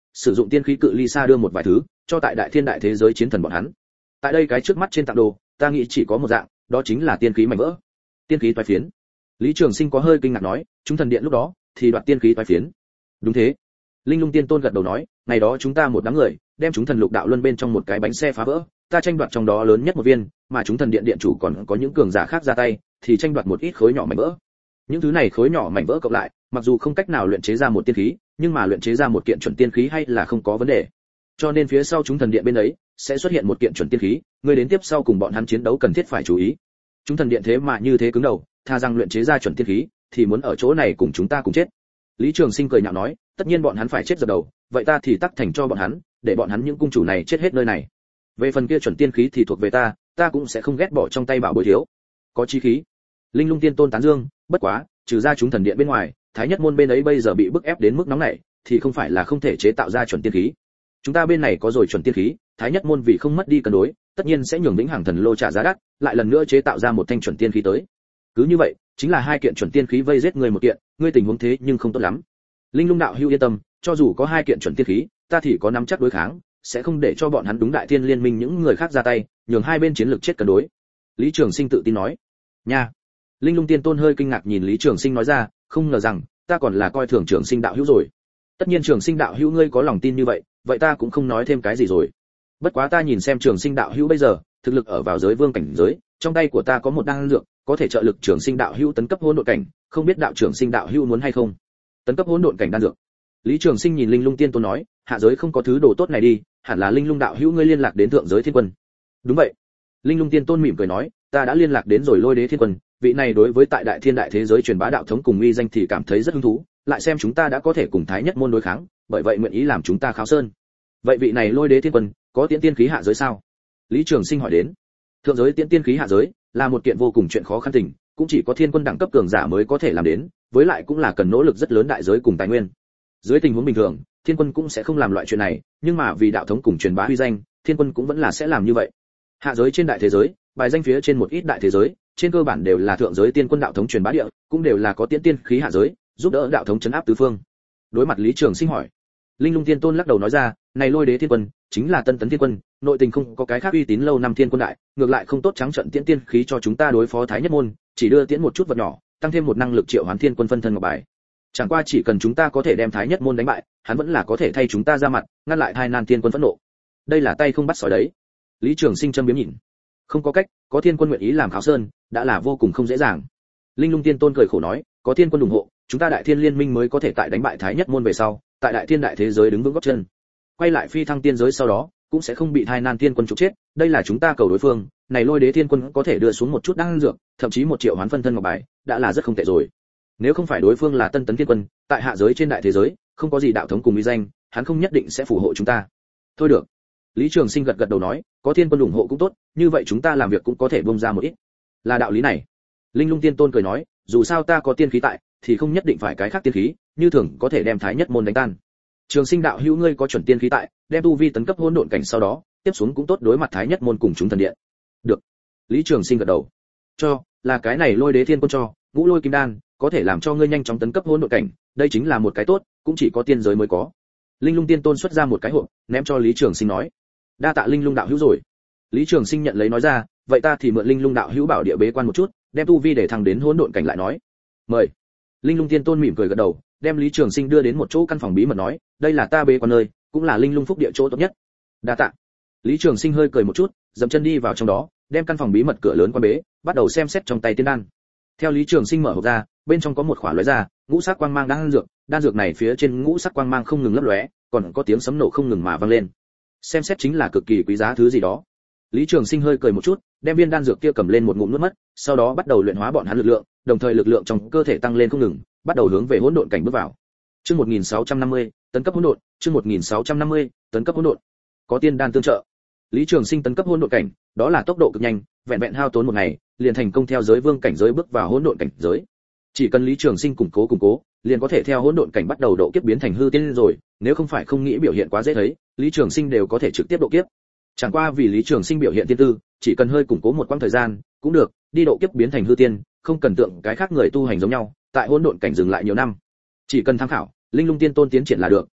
sử dụng tiên khí cự ly xa đưa một vài thứ cho tại đại thiên đại thế giới chiến thần bọn hắn. Tại đây cái trước mắt trên tặng đồ, ta nghĩ chỉ có một dạng, đó chính là tiên khí mảnh vỡ. Tiên khí toái phiến. Lý Trường Sinh có hơi kinh ngạc nói, chúng thần điện lúc đó thì đoạt tiên khí toái phiến. Đúng thế. Linh Lung Tiên Tôn gật đầu nói, ngày đó chúng ta một đám người đem chúng thần lục đạo luân bên trong một cái bánh xe phá vỡ, ta tranh đoạt trong đó lớn nhất một viên, mà chúng thần điện điện chủ còn có những cường giả khác ra tay, thì tranh đoạt một ít khối nhỏ mảnh vỡ. Những thứ này khối nhỏ mảnh vỡ cộng lại, mặc dù không cách nào luyện chế ra một tiên khí, nhưng mà luyện chế ra một kiện chuẩn tiên khí hay là không có vấn đề. Cho nên phía sau chúng thần điện bên ấy sẽ xuất hiện một kiện chuẩn tiên khí, người đến tiếp sau cùng bọn hắn chiến đấu cần thiết phải chú ý. Chúng thần điện thế mà như thế cứng đầu, tha rằng luyện chế ra chuẩn tiên khí, thì muốn ở chỗ này cùng chúng ta cùng chết. Lý Trường Sinh cười nhạo nói, tất nhiên bọn hắn phải chết dập đầu, vậy ta thì tắc thành cho bọn hắn, để bọn hắn những cung chủ này chết hết nơi này. Về phần kia chuẩn tiên khí thì thuộc về ta cũng sẽ không ghét bỏ trong tay bảo bối thiếu. Có chí khí. Linh Lung Tiên Tôn tán dương, bất quá, trừ ra chúng thần điện bên ngoài, Thái Nhất môn bên ấy bây giờ bị bức ép đến mức nóng nảy, thì không phải là không thể chế tạo ra chuẩn tiên khí. Chúng ta bên này có rồi chuẩn tiên khí, Thái Nhất môn vì không mất đi cân đối, tất nhiên sẽ nhường Vĩnh Hằng Thần Lô trả giá đắt, lại lần nữa chế tạo ra một thanh chuẩn tiên khí tới. Cứ như vậy, chính là hai kiện chuẩn tiên khí vây giết người một kiện, ngươi tình huống thế nhưng không tốt lắm. Linh Lung đạo hữu yên tâm, cho dù có hai kiện chuẩn tiên khí, ta thì có nắm chắc đối kháng, sẽ không để cho bọn hắn đúng đại thiên liên minh những người khác ra tay, nhường hai bên chiến lược chết cân đối. Lý Trường Sinh tự tin nói. Nha. Linh Lung Tiên Tôn hơi kinh ngạc nhìn Lý Trường Sinh nói ra, không ngờ rằng ta còn là coi thường Trường Sinh đạo hữu rồi. Tất nhiên Trường Sinh đạo hữu ngươi có lòng tin như vậy, vậy ta cũng không nói thêm cái gì rồi. Bất quá ta nhìn xem Trường Sinh đạo hữu bây giờ, thực lực ở vào giới vương cảnh giới, trong tay của ta có một đan dược, có thể trợ lực Trường Sinh đạo hữu tấn cấp hỗn độn cảnh, không biết đạo Trường Sinh đạo hữu muốn hay không? Tấn cấp hỗn độn cảnh đan dược. Lý Trường Sinh nhìn Linh Lung Tiên Tôn nói, hạ giới không có thứ đồ tốt này đi, hẳn là Linh Lung đạo hữu ngươi liên lạc đến thượng giới thiên quân. Đúng vậy. Linh Lung Tiên Tôn mỉm cười nói, ta đã liên lạc đến rồi Lôi Đế Thiên Quân, vị này đối với tại đại thiên đại thế giới truyền bá đạo thống cùng uy danh thì cảm thấy rất hứng thú, lại xem chúng ta đã có thể cùng Thái Nhất môn đối kháng, bởi vậy nguyện ý làm chúng ta kháo sơn. Vậy vị này Lôi Đế Thiên Quân có tiễn tiên khí hạ giới sao? Lý Trường Sinh hỏi đến. Thượng giới tiễn tiên khí hạ giới là một kiện vô cùng chuyện khó khăn tình, cũng chỉ có thiên quân đẳng cấp cường giả mới có thể làm đến, với lại cũng là cần nỗ lực rất lớn đại giới cùng tài nguyên. Dưới tình huống bình thường, thiên quân cũng sẽ không làm loại chuyện này, nhưng mà vì đạo thống cùng truyền bá uy danh, thiên quân cũng vẫn là sẽ làm như vậy. Hạ giới trên đại thế giới, bài danh phía trên một ít đại thế giới, trên cơ bản đều là thượng giới tiên quân đạo thống truyền bá địa, cũng đều là có tiễn tiên khí hạ giới, giúp đỡ đạo thống trấn áp tứ phương. Đối mặt Lý Trường Sinh hỏi, Linh Lung Tiên Tôn lắc đầu nói ra, này Lôi Đế Thiên Quân chính là Tân Tấn Thiên Quân, nội tình không có cái khác uy tín lâu năm thiên quân đại, ngược lại không tốt trắng trận tiễn tiên khí cho chúng ta đối phó Thái Nhất môn, chỉ đưa tiễn một chút vật nhỏ, tăng thêm một năng lực triệu hoán thiên quân phân thân ngọc bài. Chẳng qua chỉ cần chúng ta có thể đem Thái Nhất môn đánh bại, hắn vẫn là có thể thay chúng ta ra mặt, ngăn lại hai nan thiên quân phẫn nộ. Đây là tay không bắt sói đấy. Lý Trường Sinh châm biếm nhìn. Không có cách, có thiên quân nguyện ý làm kháo sơn, đã là vô cùng không dễ dàng. Linh Lung Tiên Tôn cười khổ nói, có thiên quân ủng hộ, chúng ta đại thiên liên minh mới có thể tại đánh bại Thái Nhất môn về sau, tại đại thiên đại thế giới đứng vững gót chân. Quay lại phi thăng tiên giới sau đó, cũng sẽ không bị hai nan thiên quân trục chết, đây là chúng ta cầu đối phương, này Lôi Đế Thiên Quân có thể đưa xuống một chút đan dược, thậm chí 1 triệu hoán phân thân ngọc bài, đã là rất không tệ rồi. Nếu không phải đối phương là Tân Tấn Thiên Quân, tại hạ giới trên đại thế giới, không có gì đạo thống cùng uy danh, hắn không nhất định sẽ phù hộ chúng ta. Thôi được. Lý Trường Sinh gật gật đầu nói, có thiên quân ủng hộ cũng tốt, như vậy chúng ta làm việc cũng có thể bung ra một ít. Là đạo lý này. Linh Lung Tiên Tôn cười nói, dù sao ta có tiên khí tại, thì không nhất định phải cái khác tiên khí, như thường có thể đem Thái Nhất môn đánh tan. Trường Sinh đạo hữu ngươi có chuẩn tiên khí tại, đem tu vi tấn cấp hỗn độn cảnh sau đó, tiếp xuống cũng tốt đối mặt Thái Nhất môn cùng chúng thần điện. Được. Lý Trường Sinh gật đầu. Cho, là cái này Lôi Đế Thiên Quân cho, Ngũ Lôi Kim Đan, có thể làm cho ngươi nhanh chóng tấn cấp hỗn độn cảnh, đây chính là một cái tốt, cũng chỉ có tiên giới mới có. Linh Lung Tiên Tôn xuất ra một cái hộp, ném cho Lý Trường Sinh nói, đa tạ Linh Lung đạo hữu rồi. Lý Trường Sinh nhận lấy nói ra, vậy ta thì mượn Linh Lung đạo hữu bảo địa bế quan một chút, đem tu vi để thăng đến hỗn độn cảnh lại nói. Mời. Linh Lung Tiên Tôn mỉm cười gật đầu, đem Lý Trường Sinh đưa đến một chỗ căn phòng bí mật nói, đây là ta bế quan nơi, cũng là Linh Lung phúc địa chỗ tốt nhất. Đa tạ. Lý Trường Sinh hơi cười một chút, dậm chân đi vào trong đó, đem căn phòng bí mật cửa lớn quan bế, bắt đầu xem xét trong tay tiên đan. Theo Lý Trường Sinh mở hộp ra, bên trong có một khỏa lóe ra, ngũ sắc quang mang đan dược này phía trên ngũ sắc quang mang không ngừng lấp lóe, còn có tiếng sấm nổ không ngừng mà vang lên. Xem xét chính là cực kỳ quý giá thứ gì đó. Lý Trường Sinh hơi cười một chút, đem viên đan dược kia cầm lên một ngụm nuốt mất, sau đó bắt đầu luyện hóa bọn hắn lực lượng, đồng thời lực lượng trong cơ thể tăng lên không ngừng, bắt đầu hướng về hỗn độn cảnh bước vào. Chương 1650, tấn cấp hỗn độn, chương 1650, tấn cấp hỗn độn. Có tiên đan tương trợ. Lý Trường Sinh tấn cấp hỗn độn cảnh, đó là tốc độ cực nhanh, vẹn vẹn hao tốn một ngày, liền thành công theo giới vương cảnh giới bước vào hỗn độn cảnh giới. Chỉ cần Lý Trường Sinh củng cố, liền có thể theo hỗn độn cảnh bắt đầu độ kiếp biến thành hư tiên rồi, nếu không phải không nghĩ biểu hiện quá dễ thấy, Lý Trường Sinh đều có thể trực tiếp độ kiếp. Chẳng qua vì Lý Trường Sinh biểu hiện tiên tư, chỉ cần hơi củng cố một quãng thời gian, cũng được, đi độ kiếp biến thành hư tiên, không cần tượng cái khác người tu hành giống nhau, tại hỗn độn cảnh dừng lại nhiều năm. Chỉ cần tham khảo, Linh Lung Tiên Tôn tiến triển là được,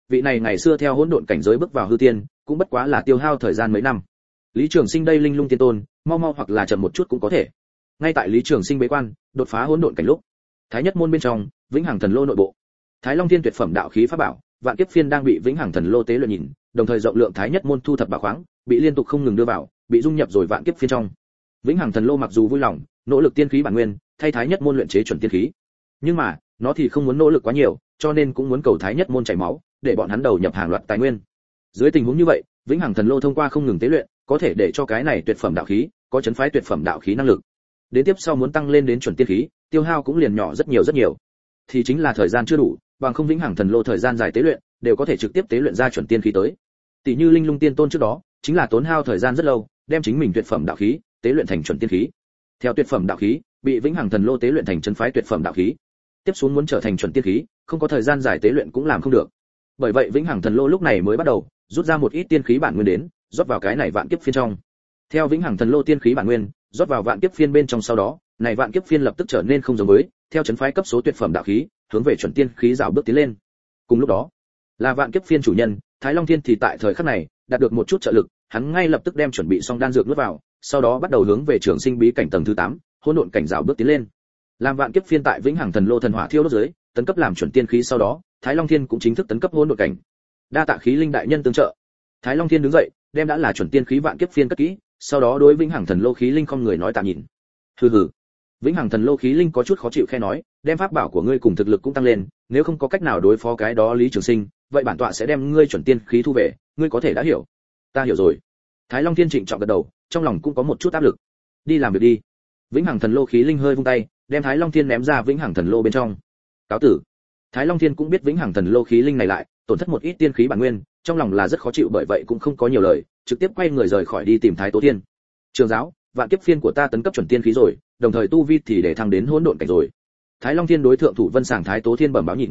vị này ngày xưa theo hỗn độn cảnh giới bước vào hư tiên, cũng bất quá là tiêu hao thời gian mấy năm. Lý Trường Sinh đây linh lung tiên tôn, mau hoặc là chậm một chút cũng có thể. Ngay tại Lý Trường Sinh bế quan, đột phá hỗn độn cảnh lúc, Thái Nhất môn bên trong, Vĩnh Hằng Thần Lô nội bộ, Thái Long Thiên tuyệt phẩm đạo khí pháp bảo, Vạn Kiếp Phiên đang bị Vĩnh Hằng Thần Lô tế luyện nhìn, đồng thời rộng lượng Thái Nhất môn thu thập bảo khoáng, bị liên tục không ngừng đưa vào, bị dung nhập rồi Vạn Kiếp Phiên trong. Vĩnh Hằng Thần Lô mặc dù vui lòng nỗ lực tiên khí bản nguyên, thay Thái Nhất môn luyện chế chuẩn tiên khí, nhưng mà nó thì không muốn nỗ lực quá nhiều, cho nên cũng muốn cầu Thái Nhất môn chảy máu, để bọn hắn đầu nhập hàng loạt tài nguyên. Dưới tình huống như vậy, Vĩnh Hằng Thần Lô thông qua không ngừng tế luyện, có thể để cho cái này tuyệt phẩm đạo khí có chấn phái tuyệt phẩm đạo khí năng lực. Đến tiếp sau muốn tăng lên đến chuẩn tiên khí, tiêu hao cũng liền nhỏ rất nhiều. Thì chính là thời gian chưa đủ, bằng không Vĩnh Hằng Thần Lô thời gian dài tế luyện, đều có thể trực tiếp tế luyện ra chuẩn tiên khí tới. Tỷ như Linh Lung Tiên Tôn trước đó, chính là tốn hao thời gian rất lâu, đem chính mình tuyệt phẩm đạo khí tế luyện thành chuẩn tiên khí. Theo tuyệt phẩm đạo khí bị Vĩnh Hằng Thần Lô tế luyện thành chân phái tuyệt phẩm đạo khí, tiếp xuống muốn trở thành chuẩn tiên khí, không có thời gian dài tế luyện cũng làm không được. Bởi vậy Vĩnh Hằng Thần Lô lúc này mới bắt đầu rút ra một ít tiên khí bản nguyên đến, rót vào cái này Vạn Kiếp Phiên trong. Theo Vĩnh Hằng Thần Lô tiên khí bản nguyên rót vào Vạn Kiếp Phiên bên trong sau đó, này Vạn Kiếp Phiên lập tức trở nên không giống với, theo chấn phái cấp số tuyệt phẩm đạo khí, hướng về chuẩn tiên khí rào bước tiến lên. Cùng lúc đó, là Vạn Kiếp Phiên chủ nhân, Thái Long Thiên thì tại thời khắc này, đạt được một chút trợ lực, hắn ngay lập tức đem chuẩn bị xong đan dược nuốt vào, sau đó bắt đầu hướng về Trường Sinh bí cảnh tầng thứ 8, hỗn độn cảnh rào bước tiến lên. Làm Vạn Kiếp Phiên tại Vĩnh Hằng Thần Lô thần hỏa thiêu đốt dưới, tấn cấp làm chuẩn tiên khí sau đó, Thái Long Thiên cũng chính thức tấn cấp hỗn độn cảnh. Đa tạ khí linh đại nhân tương trợ. Thái Long Thiên đứng dậy, đem đã là chuẩn tiên khí Vạn Kiếp Phiên cất kỹ, sau đó đối Vĩnh Hằng Thần Lô khí linh không người nói tạm nhìn. Hừ. Vĩnh Hằng Thần Lô khí linh có chút khó chịu khe nói, đem pháp bảo của ngươi cùng thực lực cũng tăng lên, nếu không có cách nào đối phó cái đó Lý Trường Sinh, vậy bản tọa sẽ đem ngươi chuẩn tiên khí thu về, ngươi có thể đã hiểu. Ta hiểu rồi. Thái Long Thiên trịnh trọng gật đầu, trong lòng cũng có một chút áp lực. Đi làm việc đi. Vĩnh Hằng Thần Lô khí linh hơi vung tay, đem Thái Long Thiên ném ra Vĩnh Hằng Thần Lô bên trong. Cáo tử. Thái Long Thiên cũng biết Vĩnh Hằng Thần Lô khí linh này lại tổn thất một ít tiên khí bản nguyên, trong lòng là rất khó chịu, bởi vậy cũng không có nhiều lời, trực tiếp quay người rời khỏi đi tìm Thái Tố Thiên. Trường giáo, Vạn Kiếp Phiên của ta tấn cấp chuẩn tiên khí rồi, đồng thời tu vi thì để thăng đến hỗn độn cảnh rồi. Thái Long Thiên đối thượng thủ Vân Sảng Thái Tố Thiên bẩm báo nhìn.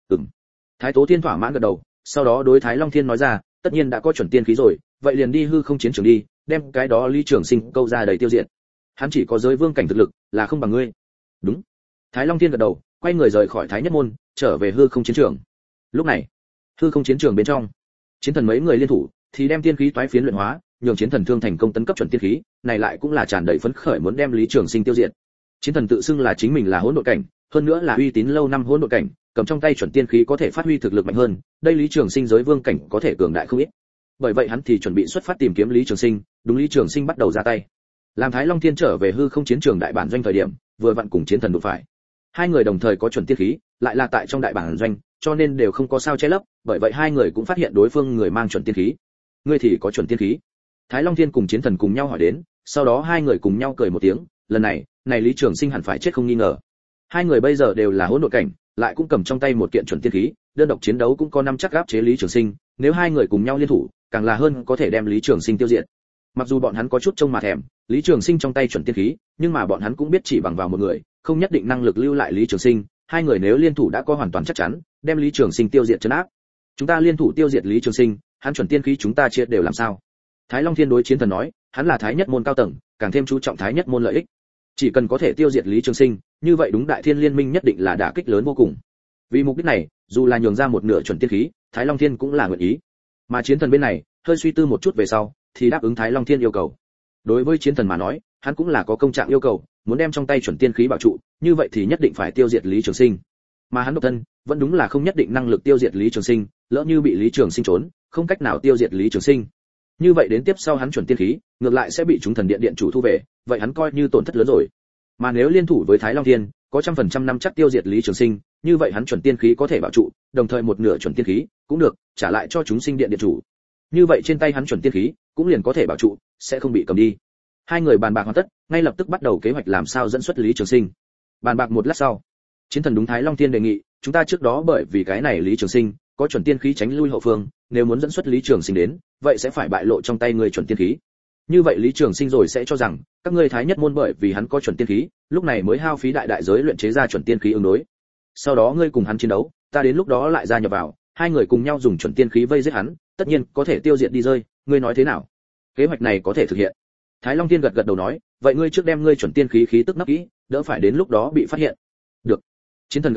Thái Tố Thiên thỏa mãn gật đầu, sau đó đối Thái Long Thiên nói ra, tất nhiên đã có chuẩn tiên khí rồi, vậy liền đi hư không chiến trường đi, đem cái đó Lý Trường Sinh câu ra đầy tiêu diệt. Hắn chỉ có giới vương cảnh thực lực, là không bằng ngươi. Đúng. Thái Long Thiên gật đầu, quay người rời khỏi Thái Nhất môn, trở về hư không chiến trường. Lúc này, hư không chiến trường bên trong, chiến thần mấy người liên thủ, thì đem tiên khí toái phiến luyện hóa, nhường chiến thần thương thành công tấn cấp chuẩn tiên khí, này lại cũng là tràn đầy phấn khởi muốn đem Lý Trường Sinh tiêu diệt. Chiến thần tự xưng là chính mình là hỗn độn cảnh, hơn nữa là uy tín lâu năm hỗn độn cảnh, cầm trong tay chuẩn tiên khí có thể phát huy thực lực mạnh hơn, đây Lý Trường Sinh giới vương cảnh có thể cường đại không ít. Bởi vậy hắn thì chuẩn bị xuất phát tìm kiếm Lý Trường Sinh, đúng Lý Trường Sinh bắt đầu ra tay. Làm Thái Long Thiên trở về hư không chiến trường đại bản doanh thời điểm, vừa vặn cùng chiến thần đụng phải. Hai người đồng thời có chuẩn tiên khí, lại là tại trong đại bản doanh, cho nên đều không có sao che lấp, bởi vậy hai người cũng phát hiện đối phương người mang chuẩn tiên khí. Ngươi thì có chuẩn tiên khí? Thái Long Thiên cùng chiến thần cùng nhau hỏi đến, sau đó hai người cùng nhau cười một tiếng, lần này Lý Trường Sinh hẳn phải chết không nghi ngờ. Hai người bây giờ đều là hỗn độn cảnh, lại cũng cầm trong tay một kiện chuẩn tiên khí, đơn độc chiến đấu cũng có năm chắc áp chế Lý Trường Sinh, nếu hai người cùng nhau liên thủ, càng là hơn có thể đem Lý Trường Sinh tiêu diệt. Mặc dù bọn hắn có chút trông mà thèm, Lý Trường Sinh trong tay chuẩn tiên khí, nhưng mà bọn hắn cũng biết chỉ bằng vào một người, không nhất định năng lực lưu lại Lý Trường Sinh, hai người nếu liên thủ đã có hoàn toàn chắc chắn, đem Lý Trường Sinh tiêu diệt trấn áp. Chúng ta liên thủ tiêu diệt Lý Trường Sinh, hắn chuẩn tiên khí chúng ta chia đều làm sao? Thái Long Thiên đối chiến thần nói, hắn là Thái Nhất môn cao tầng, càng thêm chú trọng Thái Nhất môn lợi ích. Chỉ cần có thể tiêu diệt Lý Trường Sinh, như vậy đúng Đại Thiên liên minh nhất định là đả kích lớn vô cùng. Vì mục đích này, dù là nhường ra một nửa chuẩn tiên khí, Thái Long Thiên cũng là nguyện ý. Mà chiến thần bên này, hơi suy tư một chút về sau, thì đáp ứng Thái Long Thiên yêu cầu. Đối với chiến thần mà nói, hắn cũng là có công trạng yêu cầu, muốn đem trong tay chuẩn tiên khí bảo trụ, như vậy thì nhất định phải tiêu diệt Lý Trường Sinh. Mà hắn độc thân, vẫn đúng là không nhất định năng lực tiêu diệt Lý Trường Sinh, lỡ như bị Lý Trường Sinh trốn, không cách nào tiêu diệt Lý Trường Sinh. Như vậy đến tiếp sau hắn chuẩn tiên khí, ngược lại sẽ bị chúng thần điện điện chủ thu về, vậy hắn coi như tổn thất lớn rồi. Mà nếu liên thủ với Thái Long Thiên, có 100% năm chắc tiêu diệt Lý Trường Sinh, như vậy hắn chuẩn tiên khí có thể bảo trụ, đồng thời một nửa chuẩn tiên khí cũng được trả lại cho chúng sinh điện điện chủ. Như vậy trên tay hắn chuẩn tiên khí cũng liền có thể bảo trụ, sẽ không bị cầm đi. Hai người bàn bạc hoàn tất, ngay lập tức bắt đầu kế hoạch làm sao dẫn xuất Lý Trường Sinh. Bàn bạc một lát sau, chiến thần đúng Thái Long Thiên đề nghị, chúng ta trước đó bởi vì cái này Lý Trường Sinh có chuẩn tiên khí tránh lui hậu phương, nếu muốn dẫn xuất Lý Trường Sinh đến, vậy sẽ phải bại lộ trong tay người chuẩn tiên khí. Như vậy Lý Trường Sinh rồi sẽ cho rằng các ngươi Thái Nhất môn bởi vì hắn có chuẩn tiên khí, lúc này mới hao phí đại giới luyện chế ra chuẩn tiên khí ứng đối. Sau đó ngươi cùng hắn chiến đấu, ta đến lúc đó lại gia nhập vào, hai người cùng nhau dùng chuẩn tiên khí vây giết hắn, tất nhiên có thể tiêu diệt đi rơi, ngươi nói thế nào? Kế hoạch này có thể thực hiện. Thái Long Thiên gật gật đầu nói, vậy ngươi trước đem ngươi chuẩn tiên khí khí tức nấp kỹ, đỡ phải đến lúc đó bị phát hiện. Được. Chiến thần gật đầu,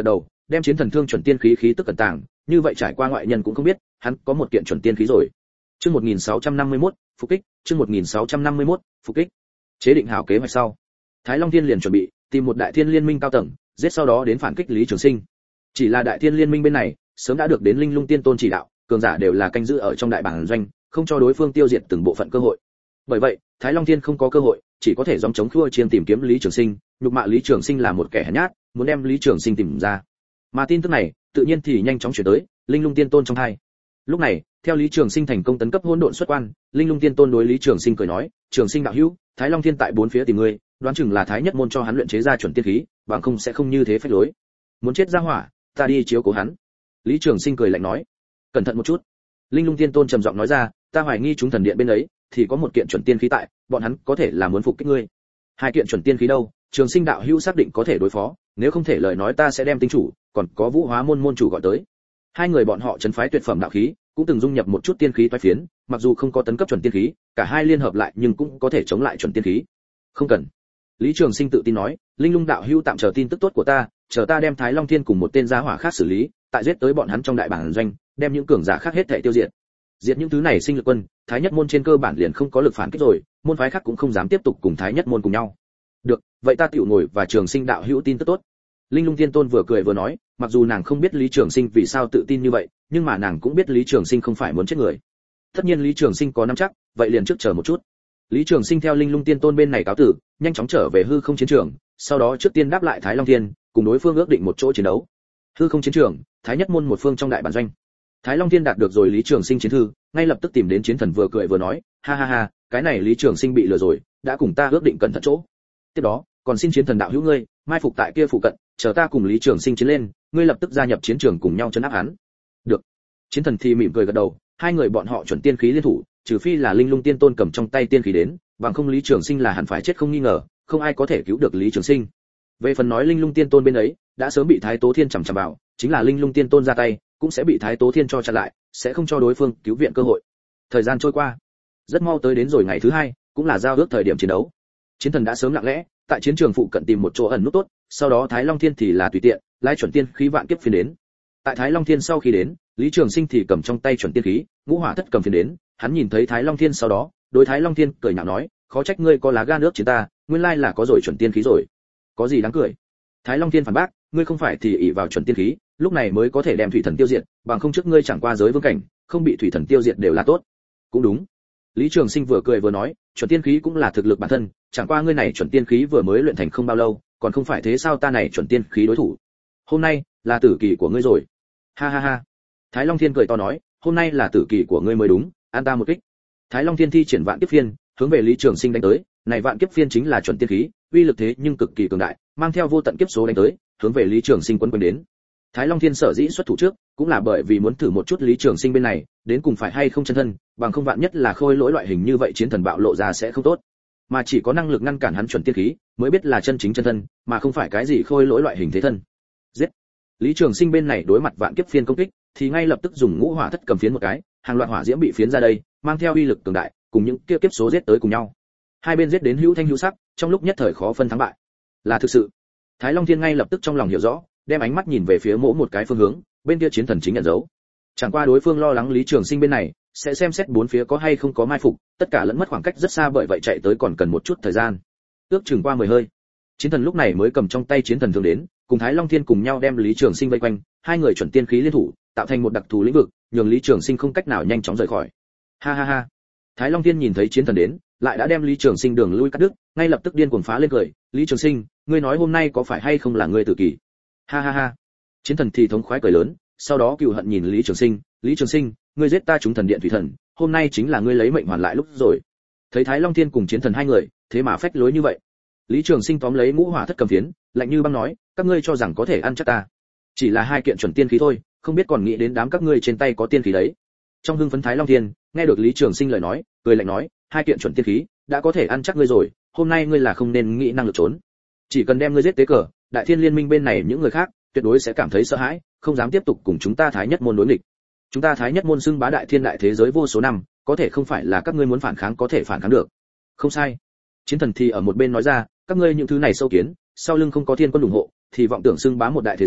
đem chiến thần thương chuẩn tiên khí khí tức cẩn tàng, như vậy trải qua ngoại nhân cũng không biết, hắn có một kiện chuẩn tiên khí rồi. Chương 1651, phục kích, chương 1651, phục kích. Chế định hảo kế hoạch sau, Thái Long Thiên liền chuẩn bị tìm một đại thiên liên minh cao tầng, giết sau đó đến phản kích Lý Trường Sinh. Chỉ là đại thiên liên minh bên này, sớm đã được đến Linh Lung Tiên Tôn chỉ đạo, cường giả đều là canh giữ ở trong đại bản doanh, không cho đối phương tiêu diệt từng bộ phận cơ hội. Bởi vậy, Thái Long Thiên không có cơ hội, chỉ có thể gióng chống khua chiên tìm kiếm Lý Trường Sinh, nhục mạ Lý Trường Sinh là một kẻ hèn nhát, muốn đem Lý Trường Sinh tìm ra. Mà tin tức này, tự nhiên thì nhanh chóng chuyển tới Linh Lung Tiên Tôn trong tai. Lúc này, theo Lý Trường Sinh thành công tấn cấp hỗn độn xuất quan, Linh Lung Tiên Tôn đối Lý Trường Sinh cười nói, "Trường Sinh đạo hữu, Thái Long Thiên tại bốn phía tìm ngươi, đoán chừng là Thái Nhất môn cho hắn luyện chế ra chuẩn tiên khí, bằng không sẽ không như thế phách lối. Muốn chết ra hỏa, ta đi chiếu cố hắn." Lý Trường Sinh cười lạnh nói, "Cẩn thận một chút." Linh Lung Tiên Tôn trầm giọng nói ra, "Ta hoài nghi chúng thần điện bên ấy thì có một kiện chuẩn tiên khí tại, bọn hắn có thể là muốn phục kích ngươi. Hai kiện chuẩn tiên khí đâu, Trường Sinh đạo hữu xác định có thể đối phó, nếu không thể lời nói ta sẽ đem tinh chủ, còn có Vũ Hóa môn môn chủ gọi tới." Hai người bọn họ trấn phái tuyệt phẩm đạo khí, cũng từng dung nhập một chút tiên khí toái phiến, mặc dù không có tấn cấp chuẩn tiên khí, cả hai liên hợp lại nhưng cũng có thể chống lại chuẩn tiên khí. "Không cần." Lý Trường Sinh tự tin nói, "Linh Lung đạo hữu tạm chờ tin tức tốt của ta, chờ ta đem Thái Long Thiên cùng một tên gia hỏa khác xử lý, tại giết tới bọn hắn trong đại bản doanh, đem những cường giả khác hết thảy tiêu diệt. Diệt những thứ này sinh lực quân, Thái Nhất môn trên cơ bản liền không có lực phản kích rồi, môn phái khác cũng không dám tiếp tục cùng Thái Nhất môn cùng nhau." "Được, vậy ta tiểu ngồi và Trường Sinh đạo hữu tin tức tốt." Linh Lung Tiên Tôn vừa cười vừa nói, mặc dù nàng không biết Lý Trường Sinh vì sao tự tin như vậy, nhưng mà nàng cũng biết Lý Trường Sinh không phải muốn chết người. Tất nhiên Lý Trường Sinh có nắm chắc, vậy liền trước chờ một chút. Lý Trường Sinh theo Linh Lung Tiên Tôn bên này cáo tử, nhanh chóng trở về hư không chiến trường, sau đó trước tiên đáp lại Thái Long Thiên, cùng đối phương ước định một chỗ chiến đấu. Hư không chiến trường, Thái Nhất môn một phương trong đại bản doanh. Thái Long Thiên đạt được rồi Lý Trường Sinh chiến thư, ngay lập tức tìm đến chiến thần vừa cười vừa nói, "Ha ha ha, cái này Lý Trường Sinh bị lừa rồi, đã cùng ta ước định cẩn thận chỗ. Tiếp đó, còn xin chiến thần đạo hữu ngươi, mai phục tại kia phụ cận, chờ ta cùng Lý Trường Sinh chiến lên, ngươi lập tức gia nhập chiến trường cùng nhau trấn áp hắn." "Được." Chiến thần thì mỉm cười gật đầu, hai người bọn họ chuẩn tiên khí liên thủ, trừ phi là Linh Lung Tiên Tôn cầm trong tay tiên khí đến, bằng không Lý Trường Sinh là hẳn phải chết không nghi ngờ, không ai có thể cứu được Lý Trường Sinh. Về phần nói Linh Lung Tiên Tôn bên ấy, đã sớm bị Thái Tố Thiên chằm chằm vào, chính là Linh Lung Tiên Tôn ra tay, cũng sẽ bị Thái Tố Thiên cho chặn lại, sẽ không cho đối phương cứu viện cơ hội. Thời gian trôi qua, rất mau tới đến rồi ngày thứ hai, cũng là giao ước thời điểm chiến đấu. Chiến thần đã sớm lặng lẽ tại chiến trường phụ cận tìm một chỗ ẩn nút tốt, sau đó Thái Long Thiên thì là tùy tiện lái chuẩn tiên khí vạn kiếp phiên đến. Tại Thái Long Thiên sau khi đến, Lý Trường Sinh thì cầm trong tay chuẩn tiên khí, ngũ hỏa thất cầm phiên đến, hắn nhìn thấy Thái Long Thiên sau đó, đối Thái Long Thiên cười nhạo nói, "Khó trách ngươi có lá gan nước chiến ta, nguyên lai là có rồi chuẩn tiên khí rồi. Có gì đáng cười?" Thái Long Thiên phản bác, "Ngươi không phải thì ỷ vào chuẩn tiên khí, lúc này mới có thể đem thủy thần tiêu diệt, bằng không trước ngươi chẳng qua giới vương cảnh, không bị thủy thần tiêu diệt đều là tốt." "Cũng đúng." Lý Trường Sinh vừa cười vừa nói, "Chuẩn tiên khí cũng là thực lực bản thân, chẳng qua ngươi này chuẩn tiên khí vừa mới luyện thành không bao lâu, còn không phải thế sao ta này chuẩn tiên khí đối thủ. Hôm nay là tử kỳ của ngươi rồi." "Ha ha ha." Thái Long Thiên cười to nói, "Hôm nay là tử kỳ của ngươi mới đúng, an ta một kích." Thái Long Thiên thi triển vạn kiếp phiên, hướng về Lý Trường Sinh đánh tới, này vạn kiếp phiên chính là chuẩn tiên khí, uy lực thế nhưng cực kỳ cường đại, mang theo vô tận kiếp số đánh tới, hướng về Lý Trường Sinh quấn quanh đến. Thái Long Thiên sở dĩ xuất thủ trước, cũng là bởi vì muốn thử một chút Lý Trường Sinh bên này, đến cùng phải hay không chân thân, bằng không vạn nhất là khôi lỗi loại hình như vậy chiến thần bạo lộ ra sẽ không tốt. Mà chỉ có năng lực ngăn cản hắn chuẩn tiên khí, mới biết là chân chính chân thân, mà không phải cái gì khôi lỗi loại hình thế thân. Giết. Lý Trường Sinh bên này đối mặt vạn kiếp phiên công kích, thì ngay lập tức dùng ngũ hỏa thất cầm phiến một cái, hàng loạt hỏa diễm bị phiến ra đây, mang theo uy lực cường đại, cùng những kia kiếp số giết tới cùng nhau. Hai bên giết đến hữu thanh hữu sắc, trong lúc nhất thời khó phân thắng bại. Là thực sự. Thái Long Thiên ngay lập tức trong lòng hiểu rõ, đem ánh mắt nhìn về phía mỗi một cái phương hướng, bên kia chiến thần chính nhận dấu. Chẳng qua đối phương lo lắng Lý Trường Sinh bên này sẽ xem xét bốn phía có hay không có mai phục, tất cả lẫn mất khoảng cách rất xa, bởi vậy chạy tới còn cần một chút thời gian. Ước chừng qua 10 hơi, chiến thần lúc này mới cầm trong tay chiến thần thương đến, cùng Thái Long Thiên cùng nhau đem Lý Trường Sinh vây quanh, hai người chuẩn tiên khí liên thủ, tạo thành một đặc thù lĩnh vực, nhường Lý Trường Sinh không cách nào nhanh chóng rời khỏi. Ha ha ha. Thái Long Thiên nhìn thấy chiến thần đến, lại đã đem Lý Trường Sinh đường lui cắt đứt, ngay lập tức điên cuồng phá lên cười, "Lý Trường Sinh, ngươi nói hôm nay có phải hay không là ngươi tử kỳ?" Ha ha ha. Chiến thần thì thống khoái cười lớn, sau đó cừu hận nhìn Lý Trường Sinh, "Lý Trường Sinh, ngươi giết ta chúng thần điện thủy thần, hôm nay chính là ngươi lấy mệnh hoàn lại lúc rồi." Thấy Thái Long Thiên cùng chiến thần hai người, thế mà phách lối như vậy. Lý Trường Sinh tóm lấy ngũ hỏa thất cầm phiến, lạnh như băng nói, "Các ngươi cho rằng có thể ăn chắc ta? Chỉ là hai kiện chuẩn tiên khí thôi, không biết còn nghĩ đến đám các ngươi trên tay có tiên khí đấy." Trong hưng phấn Thái Long Thiên, nghe được Lý Trường Sinh lời nói, cười lạnh nói, "Hai kiện chuẩn tiên khí, đã có thể ăn chắc ngươi rồi, hôm nay ngươi là không nên nghĩ năng lực trốn. Chỉ cần đem ngươi giết tế cờ, Đại Thiên Liên Minh bên này những người khác, tuyệt đối sẽ cảm thấy sợ hãi, không dám tiếp tục cùng chúng ta Thái Nhất môn đối nghịch. Chúng ta Thái Nhất môn xưng bá đại thiên đại thế giới vô số năm, có thể không phải là các ngươi muốn phản kháng có thể phản kháng được." "Không sai." Chiến thần thì ở một bên nói ra, "Các ngươi những thứ này sâu kiến, sau lưng không có thiên quân ủng hộ, thì vọng tưởng xưng bá một đại thế giới,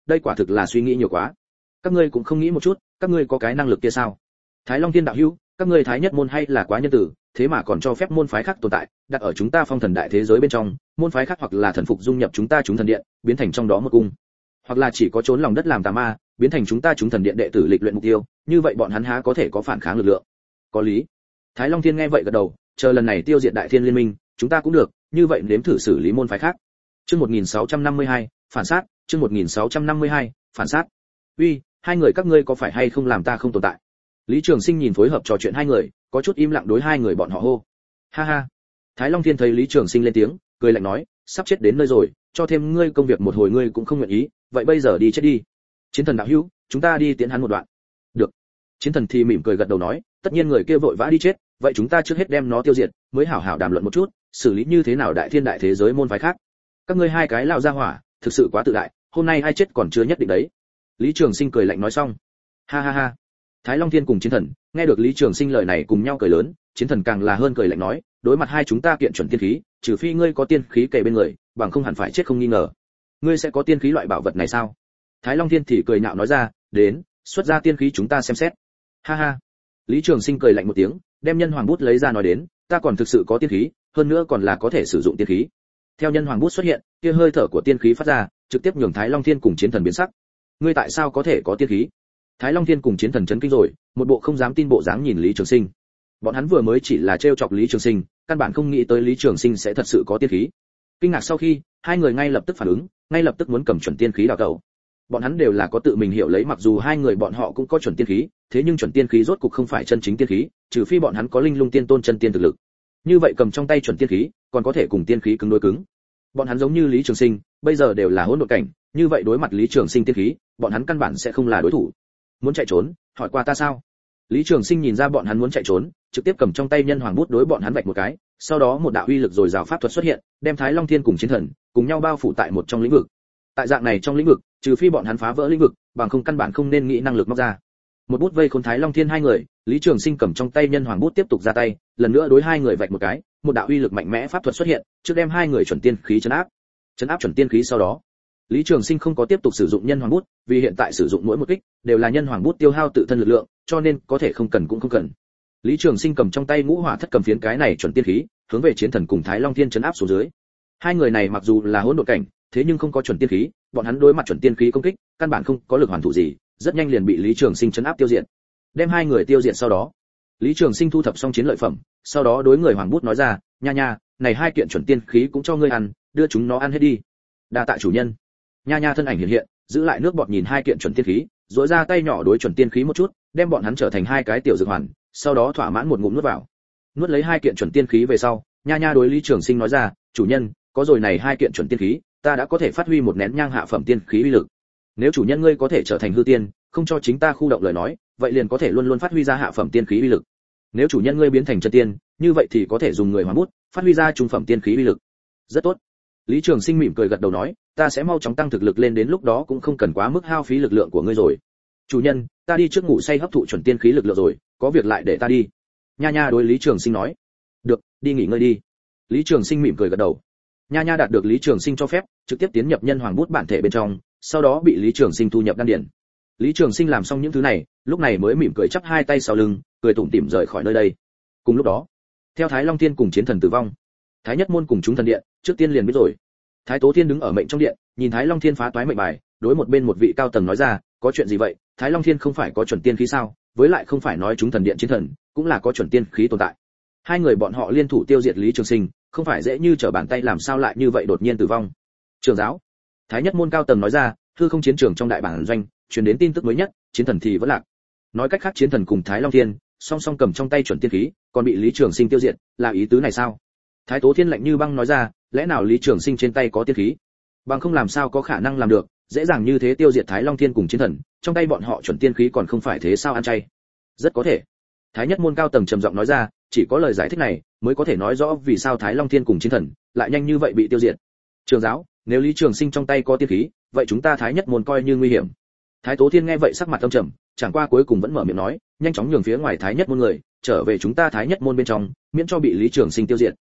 đây quả thực là suy nghĩ nhiều quá. Các ngươi cũng không nghĩ một chút, các ngươi có cái năng lực kia sao? Thái Long Thiên đạo hữu, các ngươi Thái Nhất môn hay là quá nhân tử, thế mà còn cho phép môn phái khác tồn tại, đặt ở chúng ta phong thần đại thế giới bên trong, môn phái khác hoặc là thần phục dung nhập chúng ta chúng thần điện, biến thành trong đó một cung, hoặc là chỉ có trốn lòng đất làm tà ma, biến thành chúng ta chúng thần điện đệ tử lịch luyện mục tiêu, như vậy bọn hắn há có thể có phản kháng lực lượng? Có lý. Thái Long Thiên nghe vậy gật đầu, chờ lần này tiêu diệt Đại Thiên Liên Minh, chúng ta cũng được, như vậy nếm thử xử lý môn phái khác. Chương 1652, phản sát, chương 1652, phản sát. Uy, hai người các ngươi có phải hay không làm ta không tồn tại? Lý Trường Sinh nhìn phối hợp trò chuyện hai người, có chút im lặng đối hai người bọn họ hô. Ha ha. Thái Long Thiên thấy Lý Trường Sinh lên tiếng, cười lạnh nói, sắp chết đến nơi rồi, cho thêm ngươi công việc một hồi ngươi cũng không nguyện ý, vậy bây giờ đi chết đi. Chiến thần đạo hữu, chúng ta đi tiễn hắn một đoạn. Được. Chiến thần thì mỉm cười gật đầu nói, tất nhiên người kia vội vã đi chết, vậy chúng ta trước hết đem nó tiêu diệt, mới hảo hảo đàm luận một chút, xử lý như thế nào đại thiên đại thế giới môn phái khác. Các ngươi hai cái lão gia hỏa, thực sự quá tự đại, hôm nay ai chết còn chưa nhất định đấy. Lý Trường Sinh cười lạnh nói xong. Ha ha ha. Thái Long Thiên cùng Chiến Thần nghe được Lý Trường Sinh lời này cùng nhau cười lớn, Chiến Thần càng là hơn cười lạnh nói, đối mặt hai chúng ta kiện chuẩn tiên khí, trừ phi ngươi có tiên khí kề bên người, bằng không hẳn phải chết không nghi ngờ. Ngươi sẽ có tiên khí loại bảo vật này sao? Thái Long Thiên thì cười nhạo nói ra, đến, xuất ra tiên khí chúng ta xem xét. Ha ha. Lý Trường Sinh cười lạnh một tiếng, đem nhân hoàng bút lấy ra nói đến, ta còn thực sự có tiên khí, hơn nữa còn là có thể sử dụng tiên khí. Theo nhân hoàng bút xuất hiện, kia hơi thở của tiên khí phát ra, trực tiếp nhường Thái Long Thiên cùng Chiến Thần biến sắc. Ngươi tại sao có thể có tiên khí? Thái Long Thiên cùng Chiến Thần chấn kinh rồi, một bộ không dám tin bộ dáng nhìn Lý Trường Sinh. Bọn hắn vừa mới chỉ là trêu chọc Lý Trường Sinh, căn bản không nghĩ tới Lý Trường Sinh sẽ thật sự có tiên khí. Kinh ngạc sau khi, hai người ngay lập tức phản ứng, ngay lập tức muốn cầm chuẩn tiên khí đào tẩu. Bọn hắn đều là có tự mình hiểu lấy, mặc dù hai người bọn họ cũng có chuẩn tiên khí, thế nhưng chuẩn tiên khí rốt cục không phải chân chính tiên khí, trừ phi bọn hắn có linh lung tiên tôn chân tiên thực lực. Như vậy cầm trong tay chuẩn tiên khí, còn có thể cùng tiên khí cứng đối cứng. Bọn hắn giống như Lý Trường Sinh, bây giờ đều là hỗn độn cảnh, như vậy đối mặt Lý Trường Sinh tiên khí, bọn hắn căn bản sẽ không là đối thủ. Muốn chạy trốn, hỏi qua ta sao? Lý Trường Sinh nhìn ra bọn hắn muốn chạy trốn, trực tiếp cầm trong tay nhân hoàng bút đối bọn hắn vạch một cái, sau đó một đạo uy lực dồi dào pháp thuật xuất hiện, đem Thái Long Thiên cùng Chiến Thần cùng nhau bao phủ tại một trong lĩnh vực. Tại dạng này trong lĩnh vực, trừ phi bọn hắn phá vỡ lĩnh vực, bằng không căn bản không nên nghĩ năng lực móc ra. Một bút vây khốn Thái Long Thiên hai người, Lý Trường Sinh cầm trong tay nhân hoàng bút tiếp tục ra tay, lần nữa đối hai người vạch một cái, một đạo uy lực mạnh mẽ pháp thuật xuất hiện, trước đem hai người chuẩn tiên khí trấn áp. Trấn áp chuẩn tiên khí sau đó, Lý Trường Sinh không có tiếp tục sử dụng nhân hoàng bút, vì hiện tại sử dụng mỗi một kích đều là nhân hoàng bút tiêu hao tự thân lực lượng, cho nên có thể không cần cũng không cần. Lý Trường Sinh cầm trong tay ngũ hỏa thất cầm phiến cái này chuẩn tiên khí, hướng về Chiến Thần cùng Thái Long Thiên trấn áp xuống dưới. Hai người này mặc dù là hỗn độn cảnh, thế nhưng không có chuẩn tiên khí, bọn hắn đối mặt chuẩn tiên khí công kích, căn bản không có lực hoàn thủ gì, rất nhanh liền bị Lý Trường Sinh trấn áp tiêu diệt. Đem hai người tiêu diệt sau đó, Lý Trường Sinh thu thập xong chiến lợi phẩm, sau đó đối người hoàng bút nói ra, nha nha, này hai kiện chuẩn tiên khí cũng cho ngươi ăn, đưa chúng nó ăn hết đi. Đa tạ chủ nhân. Nha nha thân ảnh hiện hiện, giữ lại nước bọt nhìn hai kiện chuẩn tiên khí, duỗi ra tay nhỏ đối chuẩn tiên khí một chút, đem bọn hắn trở thành hai cái tiểu dược hoàn, sau đó thỏa mãn một ngụm nuốt vào. Nuốt lấy hai kiện chuẩn tiên khí về sau, nha nha đối Lý Trường Sinh nói ra, chủ nhân, có rồi này hai kiện chuẩn tiên khí, ta đã có thể phát huy một nén nhang hạ phẩm tiên khí uy lực. Nếu chủ nhân ngươi có thể trở thành hư tiên, không cho chính ta khu động lời nói, vậy liền có thể luôn luôn phát huy ra hạ phẩm tiên khí uy lực. Nếu chủ nhân ngươi biến thành chân tiên, như vậy thì có thể dùng người hoàng bút, phát huy ra trung phẩm tiên khí uy lực. Rất tốt. Lý Trường Sinh mỉm cười gật đầu nói, ta sẽ mau chóng tăng thực lực lên, đến lúc đó cũng không cần quá mức hao phí lực lượng của ngươi rồi. Chủ nhân, ta đi trước ngủ say hấp thụ chuẩn tiên khí lực lượng rồi, có việc lại để ta đi. Nha nha đối Lý Trường Sinh nói. Được, đi nghỉ ngơi đi. Lý Trường Sinh mỉm cười gật đầu. Nha nha đạt được Lý Trường Sinh cho phép, trực tiếp tiến nhập nhân hoàng bút bản thể bên trong, sau đó bị Lý Trường Sinh thu nhập đan điển. Lý Trường Sinh làm xong những thứ này, lúc này mới mỉm cười chắp hai tay sau lưng, cười tủm tỉm rời khỏi nơi đây. Cùng lúc đó, theo Thái Long Thiên cùng Chiến Thần tử vong, Thái Nhất môn cùng chúng thần điện trước tiên liền biết rồi. Thái Tố Thiên đứng ở mệnh trong điện, nhìn Thái Long Thiên phá toái mệnh bài, đối một bên một vị cao tầng nói ra, có chuyện gì vậy? Thái Long Thiên không phải có chuẩn tiên khí sao? Với lại không phải nói chúng thần điện chiến thần cũng là có chuẩn tiên khí tồn tại. Hai người bọn họ liên thủ tiêu diệt Lý Trường Sinh, không phải dễ như trở bàn tay, làm sao lại như vậy đột nhiên tử vong? Trưởng giáo, Thái Nhất môn cao tầng nói ra, hư không chiến trường trong đại bản doanh truyền đến tin tức mới nhất, chiến thần thì vẫn lạc. Nói cách khác chiến thần cùng Thái Long Thiên song song cầm trong tay chuẩn tiên khí, còn bị Lý Trường Sinh tiêu diệt, là ý tứ này sao? Thái Tố Thiên lạnh như băng nói ra, lẽ nào Lý Trường Sinh trên tay có tiên khí? Bằng không làm sao có khả năng làm được, dễ dàng như thế tiêu diệt Thái Long Thiên cùng chiến thần, trong tay bọn họ chuẩn tiên khí còn không phải thế sao ăn chay? Rất có thể. Thái Nhất môn cao tầng trầm giọng nói ra, chỉ có lời giải thích này mới có thể nói rõ vì sao Thái Long Thiên cùng chiến thần lại nhanh như vậy bị tiêu diệt. Trường giáo, nếu Lý Trường Sinh trong tay có tiên khí, vậy chúng ta Thái Nhất môn coi như nguy hiểm. Thái Tố Thiên nghe vậy sắc mặt âm trầm, chẳng qua cuối cùng vẫn mở miệng nói, nhanh chóng nhường phía ngoài Thái Nhất môn người trở về chúng ta Thái Nhất môn bên trong, miễn cho bị Lý Trường Sinh tiêu diệt.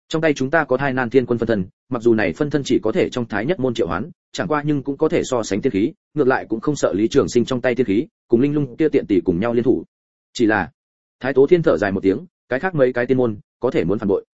Trong tay chúng ta có Thai Nan Thiên Quân phân thân, mặc dù này phân thân chỉ có thể trong Thái Nhất môn triệu hoán, chẳng qua nhưng cũng có thể so sánh tiên khí, ngược lại cũng không sợ Lý Trường Sinh trong tay tiên khí, cùng Linh Lung kia tiện tỷ cùng nhau liên thủ. Chỉ là, Thái Tố Thiên thở dài một tiếng, cái khác mấy cái tiên môn, có thể muốn phản bội.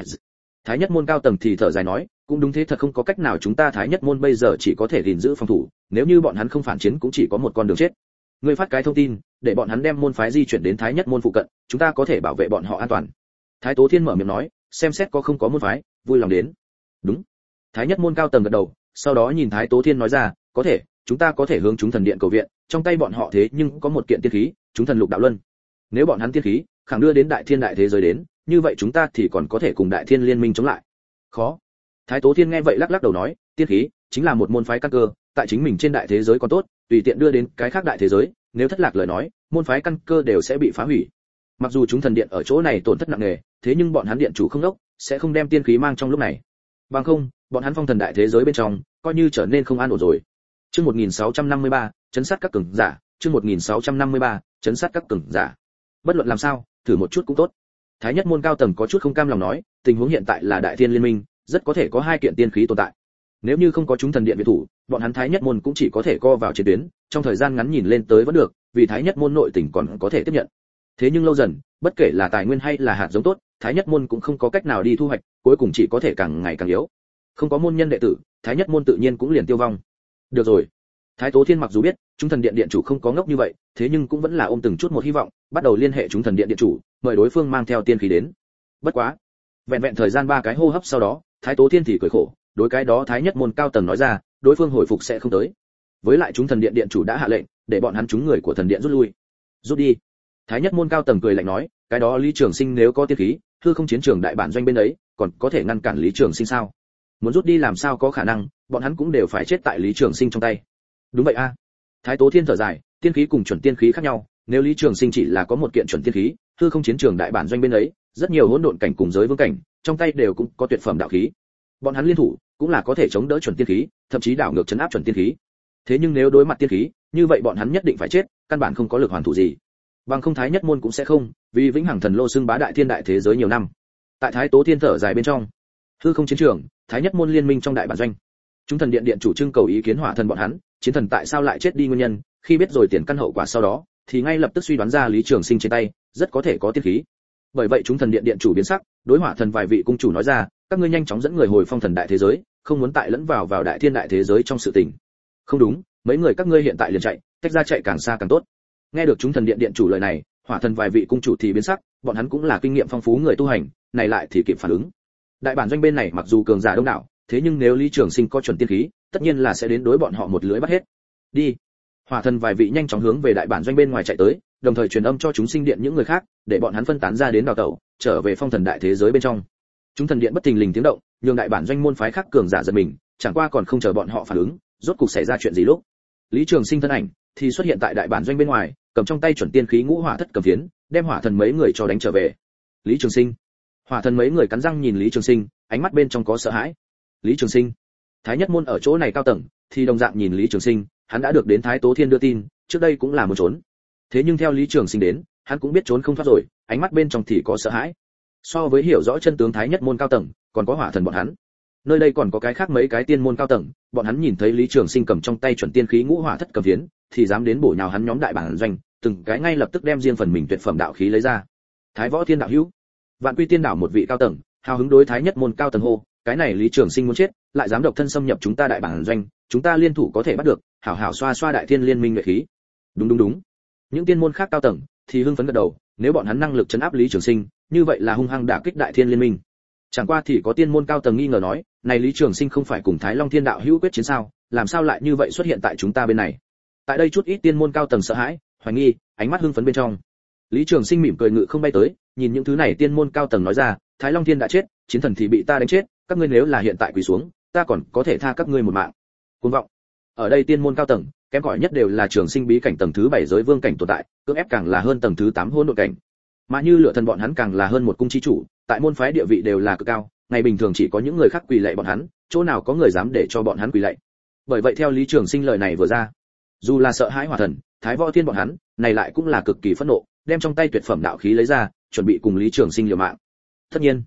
Thái Nhất môn cao tầng thì thở dài nói, cũng đúng thế, thật không có cách nào, chúng ta Thái Nhất môn bây giờ chỉ có thể gìn giữ phòng thủ, nếu như bọn hắn không phản chiến cũng chỉ có một con đường chết. Ngươi phát cái thông tin, để bọn hắn đem môn phái di chuyển đến Thái Nhất môn phụ cận, chúng ta có thể bảo vệ bọn họ an toàn. Thái Tố Thiên mở miệng nói, xem xét có không có môn phái, vui lòng đến. Đúng. Thái Nhất môn cao tầng gật đầu, sau đó nhìn Thái Tố Thiên nói ra, có thể, chúng ta có thể hướng chúng thần điện cầu viện, trong tay bọn họ thế nhưng có một kiện tiên khí, chúng thần lục đạo luân. Nếu bọn hắn tiên khí khẳng đưa đến đại thiên đại thế giới đến, như vậy chúng ta thì còn có thể cùng đại thiên liên minh chống lại. Khó. Thái Tố Thiên nghe vậy lắc lắc đầu nói, tiên khí chính là một môn phái căn cơ, tại chính mình trên đại thế giới còn tốt, tùy tiện đưa đến cái khác đại thế giới, nếu thất lạc lời nói, môn phái căn cơ đều sẽ bị phá hủy. Mặc dù chúng thần điện ở chỗ này tổn thất nặng nề, thế nhưng bọn hắn điện chủ không đốc, sẽ không đem tiên khí mang trong lúc này. Bằng không, bọn hắn phong thần đại thế giới bên trong, coi như trở nên không an ổn rồi. Chương 1653, chấn sát các cường giả, chương 1653, chấn sát các cường giả. Bất luận làm sao, thử một chút cũng tốt. Thái Nhất môn cao tầng có chút không cam lòng nói, tình huống hiện tại là đại thiên liên minh, rất có thể có hai kiện tiên khí tồn tại. Nếu như không có chúng thần điện viện thủ, bọn hắn Thái Nhất môn cũng chỉ có thể co vào chiến tuyến, trong thời gian ngắn nhìn lên tới vẫn được, vì Thái Nhất môn nội tình còn có thể tiếp nhận. Thế nhưng lâu dần, bất kể là tài nguyên hay là hạt giống tốt, Thái Nhất môn cũng không có cách nào đi thu hoạch, cuối cùng chỉ có thể càng ngày càng yếu. Không có môn nhân đệ tử, Thái Nhất môn tự nhiên cũng liền tiêu vong. Được rồi. Thái Tố Thiên mặc dù biết, chúng thần điện điện chủ không có ngốc như vậy, thế nhưng cũng vẫn là ôm từng chút một hy vọng, bắt đầu liên hệ chúng thần điện điện chủ, mời đối phương mang theo tiên khí đến. Bất quá, vẹn vẹn thời gian 3 cái hô hấp sau đó, Thái Tố Thiên thì cười khổ, đối cái đó Thái Nhất môn cao tầng nói ra, đối phương hồi phục sẽ không tới. Với lại chúng thần điện điện chủ đã hạ lệnh, để bọn hắn chúng người của thần điện rút lui. Rút đi. Thái Nhất môn cao tầng cười lạnh nói, cái đó Lý Trường Sinh nếu có tiên khí, hư không chiến trường đại bản doanh bên ấy, còn có thể ngăn cản Lý Trường Sinh sao? Muốn rút đi làm sao có khả năng, bọn hắn cũng đều phải chết tại Lý Trường Sinh trong tay. Đúng vậy a. Thái Tố Thiên thở dài, tiên khí cùng chuẩn tiên khí khác nhau, nếu Lý Trường Sinh chỉ là có một kiện chuẩn tiên khí, hư không chiến trường đại bản doanh bên ấy, rất nhiều hỗn độn cảnh cùng giới vương cảnh, trong tay đều cũng có tuyệt phẩm đạo khí. Bọn hắn liên thủ, cũng là có thể chống đỡ chuẩn tiên khí, thậm chí đảo ngược trấn áp chuẩn tiên khí. Thế nhưng nếu đối mặt tiên khí, như vậy bọn hắn nhất định phải chết, căn bản không có lực hoàn thủ gì. Bằng không Thái Nhất môn cũng sẽ không, vì vĩnh hằng thần lô xưng bá đại thiên đại thế giới nhiều năm. Tại Thái Tố Thiên thở dài bên trong, hư không chiến trường, Thái Nhất môn liên minh trong đại bản doanh. Chúng thần điện điện chủ trưng cầu ý kiến hỏa thần bọn hắn, chiến thần tại sao lại chết đi nguyên nhân, khi biết rồi tiền căn hậu quả sau đó, thì ngay lập tức suy đoán ra Lý Trường Sinh trên tay rất có thể có tiên khí. Bởi vậy chúng thần điện điện chủ biến sắc, đối hỏa thần vài vị cung chủ nói ra, các ngươi nhanh chóng dẫn người hồi phong thần đại thế giới, không muốn tại lẫn vào đại thiên đại thế giới trong sự tình. Không đúng, mấy người các ngươi hiện tại liền chạy, tách ra chạy càng xa càng tốt. Nghe được chúng thần điện điện chủ lời này, hỏa thần vài vị cung chủ thì biến sắc, bọn hắn cũng là kinh nghiệm phong phú người tu hành, này lại thì kịp phản ứng. Đại bản doanh bên này mặc dù cường giả đông đảo, thế nhưng nếu Lý Trường Sinh có chuẩn tiên khí, tất nhiên là sẽ đến đối bọn họ một lưới bắt hết. Đi. Hỏa thần vài vị nhanh chóng hướng về đại bản doanh bên ngoài chạy tới, đồng thời truyền âm cho chúng sinh điện những người khác, để bọn hắn phân tán ra đến đào tẩu, trở về phong thần đại thế giới bên trong. Chúng thần điện bất thình lình tiếng động, nhường đại bản doanh môn phái khác cường giả giật mình, chẳng qua còn không chờ bọn họ phản ứng, rốt cục xảy ra chuyện gì lúc. Lý Trường Sinh thân ảnh thì xuất hiện tại đại bản doanh bên ngoài, cầm trong tay chuẩn tiên khí ngũ hỏa thất cầm phiến, đem hỏa thần mấy người cho đánh trở về. Lý Trường Sinh. Hỏa thần mấy người cắn răng nhìn Lý Trường Sinh, ánh mắt bên trong có sợ hãi. Lý Trường Sinh. Thái Nhất môn ở chỗ này cao tầng, thì đồng dạng nhìn Lý Trường Sinh, hắn đã được đến Thái Tố Thiên đưa tin, trước đây cũng là muốn trốn. Thế nhưng theo Lý Trường Sinh đến, hắn cũng biết trốn không thoát rồi, ánh mắt bên trong thì có sợ hãi. So với hiểu rõ chân tướng Thái Nhất môn cao tầng, còn có hỏa thần bọn hắn. Nơi đây còn có cái khác mấy cái tiên môn cao tầng, bọn hắn nhìn thấy Lý Trường Sinh cầm trong tay chuẩn tiên khí ngũ hỏa thất cầm phiến, thì dám đến bổ nhào hắn nhóm đại bản doanh, từng cái ngay lập tức đem riêng phần mình tuyệt phẩm đạo khí lấy ra. Thái Võ Thiên đạo hữu, Vạn Quy Tiên đảo một vị cao tầng, hào hứng đối Thái Nhất môn cao tầng hô, cái này Lý Trường Sinh muốn chết, lại dám độc thân xâm nhập chúng ta đại bản doanh, chúng ta liên thủ có thể bắt được, hảo hảo xoa xoa đại thiên liên minh nhuệ khí. Đúng. Những tiên môn khác cao tầng thì hưng phấn gật đầu, nếu bọn hắn năng lực trấn áp Lý Trường Sinh, như vậy là hung hăng đả kích đại thiên liên minh. Chẳng qua thì có tiên môn cao tầng nghi ngờ nói, này Lý Trường Sinh không phải cùng Thái Long Thiên đạo hữu quyết chiến sao, làm sao lại như vậy xuất hiện tại chúng ta bên này. Tại đây chút ít tiên môn cao tầng sợ hãi, hoài nghi, ánh mắt hưng phấn bên trong. Lý Trường Sinh mỉm cười ngự không bay tới, nhìn những thứ này tiên môn cao tầng nói ra, Thái Long Thiên đã chết, chiến thần thì bị ta đánh chết, các ngươi nếu là hiện tại quỳ xuống, ta còn có thể tha các ngươi một mạng. Cuồng vọng. Ở đây tiên môn cao tầng, kém cỏi nhất đều là Trường Sinh bí cảnh tầng thứ 7 giới vương cảnh tồn tại, cưỡng ép càng là hơn tầng thứ 8 hỗn độn cảnh. Mà như lựa thần bọn hắn càng là hơn một cung chi chủ, tại môn phái địa vị đều là cực cao, ngày bình thường chỉ có những người khác quỳ lạy bọn hắn, chỗ nào có người dám để cho bọn hắn quỳ lạy. Bởi vậy theo Lý Trường Sinh lời này vừa ra, dù là sợ hãi hỏa thần, Thái Võ Thiên bọn hắn, này lại cũng là cực kỳ phẫn nộ, đem trong tay tuyệt phẩm đạo khí lấy ra, chuẩn bị cùng Lý Trường Sinh liều mạng. Tất nhiên,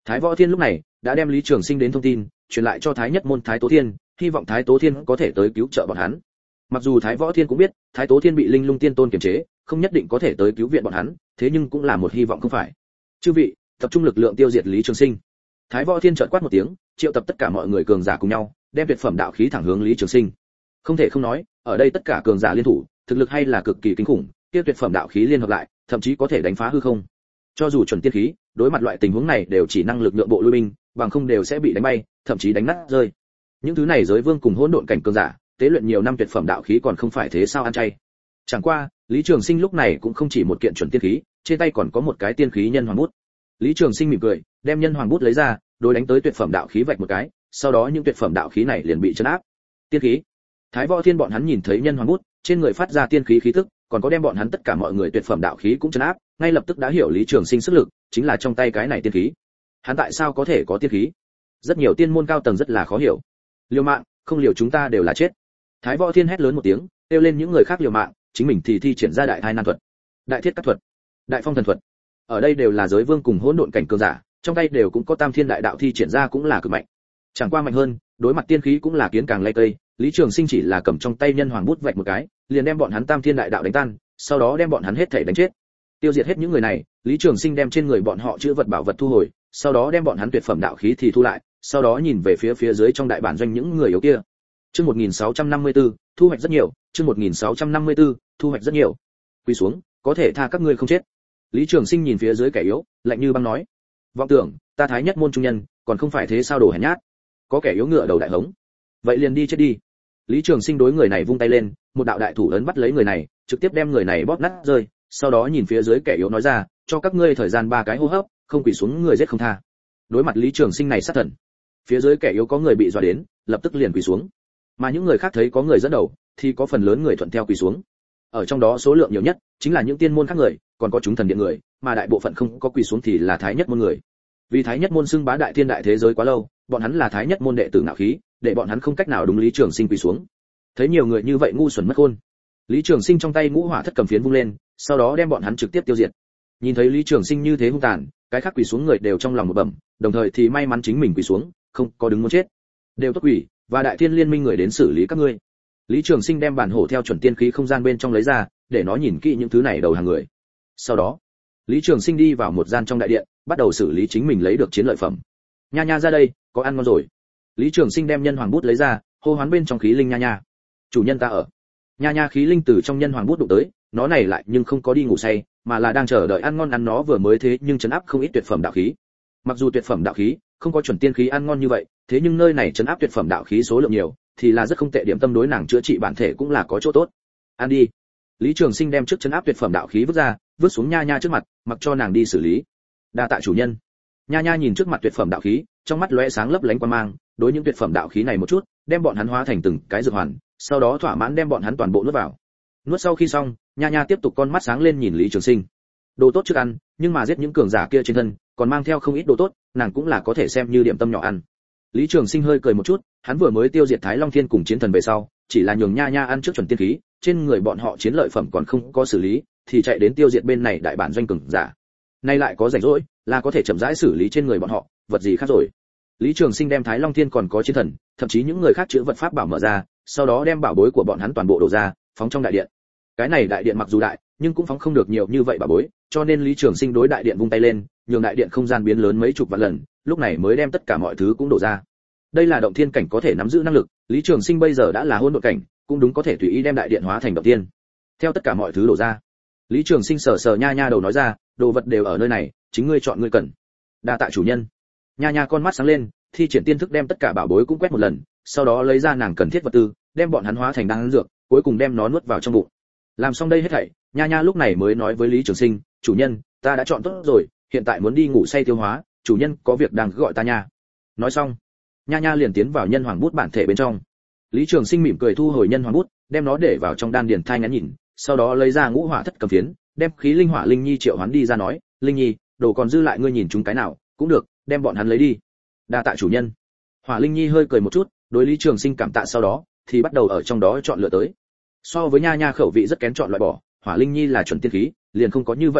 Thái Võ Thiên lúc này đã đem Lý Trường Sinh đến thông tin truyền lại cho Thái Nhất môn Thái Tố Thiên, hy vọng Thái Tố Thiên có thể tới cứu trợ bọn hắn. Mặc dù Thái Võ Thiên cũng biết Thái Tố Thiên bị Linh Lung Tiên Tôn kiềm chế, không nhất định có thể tới cứu viện bọn hắn, thế nhưng cũng là một hy vọng không phải. Chư vị, tập trung lực lượng tiêu diệt Lý Trường Sinh. Thái Võ Thiên chợt quát một tiếng, triệu tập tất cả mọi người cường giả cùng nhau, đem tuyệt phẩm đạo khí thẳng hướng Lý Trường Sinh. Không thể không nói, ở đây tất cả cường giả liên thủ, thực lực hay là cực kỳ kinh khủng, kia tuyệt phẩm đạo khí liên hợp lại, thậm chí có thể đánh phá hư không. Cho dù chuẩn tiên khí, đối mặt loại tình huống này đều chỉ năng lực nhượng bộ lui binh, bằng không đều sẽ bị đánh bay, thậm chí đánh nát rơi. Những thứ này giới vương cùng hỗn độn cảnh cường giả, tế luyện nhiều năm tuyệt phẩm đạo khí còn không phải thế sao ăn chay. Chẳng qua, Lý Trường Sinh lúc này cũng không chỉ một kiện chuẩn tiên khí, trên tay còn có một cái tiên khí nhân hoàng bút. Lý Trường Sinh mỉm cười, đem nhân hoàng bút lấy ra, đối đánh tới tuyệt phẩm đạo khí vạch một cái, sau đó những tuyệt phẩm đạo khí này liền bị chấn áp. Tiên khí. Thái Võ Thiên bọn hắn nhìn thấy nhân hoàng bút, trên người phát ra tiên khí khí tức, còn có đem bọn hắn tất cả mọi người tuyệt phẩm đạo khí cũng chấn áp, ngay lập tức đã hiểu Lý Trường Sinh sức lực, chính là trong tay cái này tiên khí. Hắn tại sao có thể có tiên khí? Rất nhiều tiên môn cao tầng rất là khó hiểu. Liều mạng, không liều chúng ta đều là chết. Thái Võ Thiên hét lớn một tiếng, kêu lên những người khác liều mạng, chính mình thì thi triển ra đại thai nan thuật, đại thiết cắt thuật, đại phong thần thuật. Ở đây đều là giới vương cùng hỗn độn cảnh cường giả, trong tay đều cũng có tam thiên đại đạo thi triển ra cũng là cực mạnh. Chẳng qua mạnh hơn, đối mặt tiên khí cũng là kiến càng lay cây, Lý Trường Sinh chỉ là cầm trong tay nhân hoàng bút vạch một cái, liền đem bọn hắn tam thiên đại đạo đánh tan, sau đó đem bọn hắn hết thảy đánh chết. Tiêu diệt hết những người này, Lý Trường Sinh đem trên người bọn họ chữ vật bảo vật thu hồi, sau đó đem bọn hắn tuyệt phẩm đạo khí thì thu lại, sau đó nhìn về phía dưới trong đại bản doanh những người yếu kia. Chương 1654, thu hoạch rất nhiều, chương 1654, thu hoạch rất nhiều. Quỳ xuống, có thể tha các ngươi không chết. Lý Trường Sinh nhìn phía dưới kẻ yếu, lạnh như băng nói: "Vọng tưởng, ta Thái Nhất môn trung nhân, còn không phải thế sao đồ hèn nhát." Có kẻ yếu ngựa đầu đại hống. "Vậy liền đi chết đi." Lý Trường Sinh đối người này vung tay lên, một đạo đại thủ ấn bắt lấy người này, trực tiếp đem người này bóp nát rơi, sau đó nhìn phía dưới kẻ yếu nói ra: "Cho các ngươi thời gian 3 cái hô hấp, không quỳ xuống người giết không tha." Đối mặt Lý Trường Sinh này sát thần, phía dưới kẻ yếu có người bị dọa đến, lập tức liền quỳ xuống. Mà những người khác thấy có người dẫn đầu, thì có phần lớn người thuận theo quỳ xuống. Ở trong đó số lượng nhiều nhất chính là những tiên môn khác người, còn có chúng thần điện người, mà đại bộ phận không có quỳ xuống thì là Thái Nhất môn người. Vì Thái Nhất môn xưng bá đại thiên đại thế giới quá lâu, bọn hắn là Thái Nhất môn đệ tử ngạo khí, để bọn hắn không cách nào đúng Lý Trường Sinh quỳ xuống. Thấy nhiều người như vậy ngu xuẩn mất khôn, Lý Trường Sinh trong tay ngũ hỏa thất cầm phiến vung lên, sau đó đem bọn hắn trực tiếp tiêu diệt. Nhìn thấy Lý Trường Sinh như thế hung tàn, cái khác quỳ xuống người đều trong lòng một bẩm, đồng thời thì may mắn chính mình quỳ xuống, không có đứng muốn chết. Đều tốt quỷ, và đại thiên liên minh người đến xử lý các ngươi. Lý Trường Sinh đem bản hổ theo chuẩn tiên khí không gian bên trong lấy ra, để nó nhìn kỹ những thứ này đầu hàng người. Sau đó, Lý Trường Sinh đi vào một gian trong đại điện, bắt đầu xử lý chính mình lấy được chiến lợi phẩm. Nha nha ra đây, có ăn ngon rồi. Lý Trường Sinh đem nhân hoàng bút lấy ra, hô hoán bên trong khí linh nha nha. Chủ nhân ta ở. Nha nha khí linh từ trong nhân hoàng bút đụng tới, nó này lại nhưng không có đi ngủ say, mà là đang chờ đợi ăn ngon, ăn nó vừa mới thế nhưng trấn áp không ít tuyệt phẩm đạo khí. Mặc dù tuyệt phẩm đạo khí không có chuẩn tiên khí ăn ngon như vậy, thế nhưng nơi này trấn áp tuyệt phẩm đạo khí số lượng nhiều, thì là rất không tệ, điểm tâm đối nàng chữa trị bản thể cũng là có chỗ tốt. Ăn đi. Lý Trường Sinh đem trước trấn áp tuyệt phẩm đạo khí vứt ra, vứt xuống nha nha trước mặt, mặc cho nàng đi xử lý. Đa tạ chủ nhân. Nha nha nhìn trước mặt tuyệt phẩm đạo khí, trong mắt lóe sáng lấp lánh quang mang, đối những tuyệt phẩm đạo khí này một chút, đem bọn hắn hóa thành từng cái dược hoàn, sau đó thỏa mãn đem bọn hắn toàn bộ nuốt vào. Nuốt sau khi xong, nha nha tiếp tục con mắt sáng lên nhìn Lý Trường Sinh. Đồ tốt trước ăn, nhưng mà giết những cường giả kia trên thân, còn mang theo không ít đồ tốt, nàng cũng là có thể xem như điểm tâm nhỏ ăn. Lý Trường Sinh hơi cười một chút, hắn vừa mới tiêu diệt Thái Long Thiên cùng chiến thần về sau, chỉ là nhường nha nha ăn trước chuẩn tiên khí, trên người bọn họ chiến lợi phẩm còn không có xử lý, thì chạy đến tiêu diệt bên này đại bản doanh cường giả. Nay lại có rảnh rỗi, là có thể chậm rãi xử lý trên người bọn họ, vật gì khác rồi. Lý Trường Sinh đem Thái Long Thiên còn có chiến thần, thậm chí những người khác chứa vật pháp bảo mở ra, sau đó đem bảo bối của bọn hắn toàn bộ đổ ra, phóng trong đại điện. Cái này đại điện mặc dù đại, nhưng cũng phóng không được nhiều như vậy bảo bối, cho nên Lý Trường Sinh đối đại điện vung tay lên, nhường đại điện không gian biến lớn mấy chục vạn lần, lúc này mới đem tất cả mọi thứ cũng đổ ra. Đây là động thiên cảnh có thể nắm giữ năng lực, Lý Trường Sinh bây giờ đã là hỗn độn cảnh, cũng đúng có thể tùy ý đem đại điện hóa thành động thiên. Theo tất cả mọi thứ đổ ra, Lý Trường Sinh sờ sờ nha nha đầu nói ra, đồ vật đều ở nơi này, chính ngươi chọn ngươi cần. Đa tạ chủ nhân. Nha nha con mắt sáng lên, thi triển tiên thức đem tất cả bảo bối cũng quét một lần, sau đó lấy ra nàng cần thiết vật tư, đem bọn hắn hóa thành đan dược, cuối cùng đem nó nuốt vào trong bụng. Làm xong đây hết thảy, nha nha lúc này mới nói với Lý Trường Sinh, chủ nhân, ta đã chọn tốt rồi, hiện tại muốn đi ngủ say tiêu hóa, chủ nhân có việc đang gọi ta nha. Nói xong, nha nha liền tiến vào nhân hoàng bút bản thể bên trong. Lý Trường Sinh mỉm cười thu hồi nhân hoàng bút, đem nó để vào trong đan điền thai ngắn nhìn, sau đó lấy ra ngũ hỏa thất cầm phiến, đem khí linh hỏa linh nhi triệu hoán đi ra nói, linh nhi, đồ còn dư lại ngươi nhìn chúng cái nào cũng được, đem bọn hắn lấy đi. Đa tạ chủ nhân. Hỏa linh nhi hơi cười một chút, đối Lý Trường Sinh cảm tạ, sau đó thì bắt đầu ở trong đó chọn lựa tới. So với nha nha khẩu vị rất kén chọn loại bỏ, hỏa linh nhi là chuẩn tiên khí, liền không có như vậy bắt bẻ,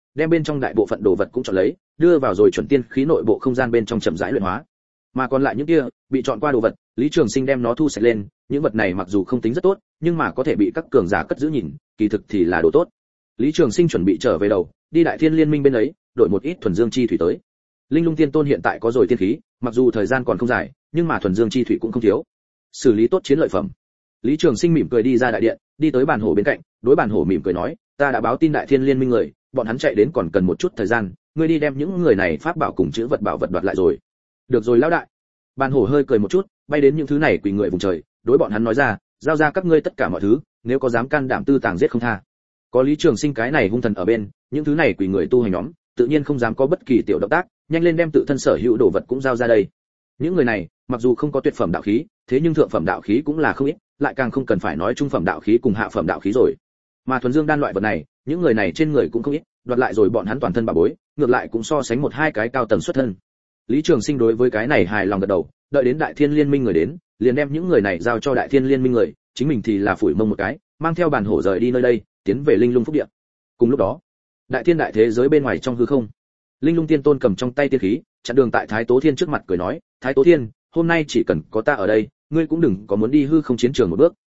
đem bên trong đại bộ phận đồ vật cũng chọn lấy, đưa vào rồi chuẩn tiên khí nội bộ không gian bên trong chậm rãi luyện hóa. Mà còn lại những kia bị chọn qua đồ vật, Lý Trường Sinh đem nó thu sạch lên, những vật này mặc dù không tính rất tốt, nhưng mà có thể bị các cường giả cất giữ nhìn, kỳ thực thì là đồ tốt. Lý Trường Sinh chuẩn bị trở về đầu, đi Đại Thiên Liên Minh bên ấy, đổi một ít thuần dương chi thủy tới. Linh Lung Tiên Tôn hiện tại có rồi tiên khí, mặc dù thời gian còn không dài, nhưng mà thuần dương chi thủy cũng không thiếu. Xử lý tốt chiến lợi phẩm. Lý Trường Sinh mỉm cười đi ra đại điện, đi tới bàn hổ bên cạnh, đối bàn hổ mỉm cười nói, ta đã báo tin Đại Thiên Liên Minh người, bọn hắn chạy đến còn cần một chút thời gian, ngươi đi đem những người này pháp bảo cùng chữ vật bảo vật đoạt lại rồi. Được rồi lão đại. Bàn hổ hơi cười một chút, bay đến những thứ này quỷ người vùng trời, đối bọn hắn nói ra, giao ra các ngươi tất cả mọi thứ, nếu có dám can đảm tư tàng giết không tha. Có Lý Trường Sinh cái này hung thần ở bên, những thứ này quỷ người tu hành nhóm, tự nhiên không dám có bất kỳ tiểu động tác, nhanh lên đem tự thân sở hữu đồ vật cũng giao ra đây. Những người này, mặc dù không có tuyệt phẩm đạo khí, thế nhưng thượng phẩm đạo khí cũng là không ít, lại càng không cần phải nói trung phẩm đạo khí cùng hạ phẩm đạo khí rồi. Mà thuần dương đan loại vật này, những người này trên người cũng không ít, đoạt lại rồi bọn hắn toàn thân bảo bối, ngược lại cũng so sánh một hai cái cao tầng xuất thân. Lý Trường Sinh đối với cái này hài lòng gật đầu, đợi đến Đại Thiên Liên Minh người đến, liền đem những người này giao cho Đại Thiên Liên Minh người, chính mình thì là phủi mông một cái, mang theo bàn hổ rời đi nơi đây, tiến về Linh Lung Phúc Địa. Cùng lúc đó, đại thiên đại thế giới bên ngoài trong hư không, Linh Lung Tiên Tôn cầm trong tay tiên khí, chặn đường tại Thái Tố Thiên trước mặt cười nói, Thái Tố Thiên, hôm nay chỉ cần có ta ở đây, ngươi cũng đừng có muốn đi hư không chiến trường một bước.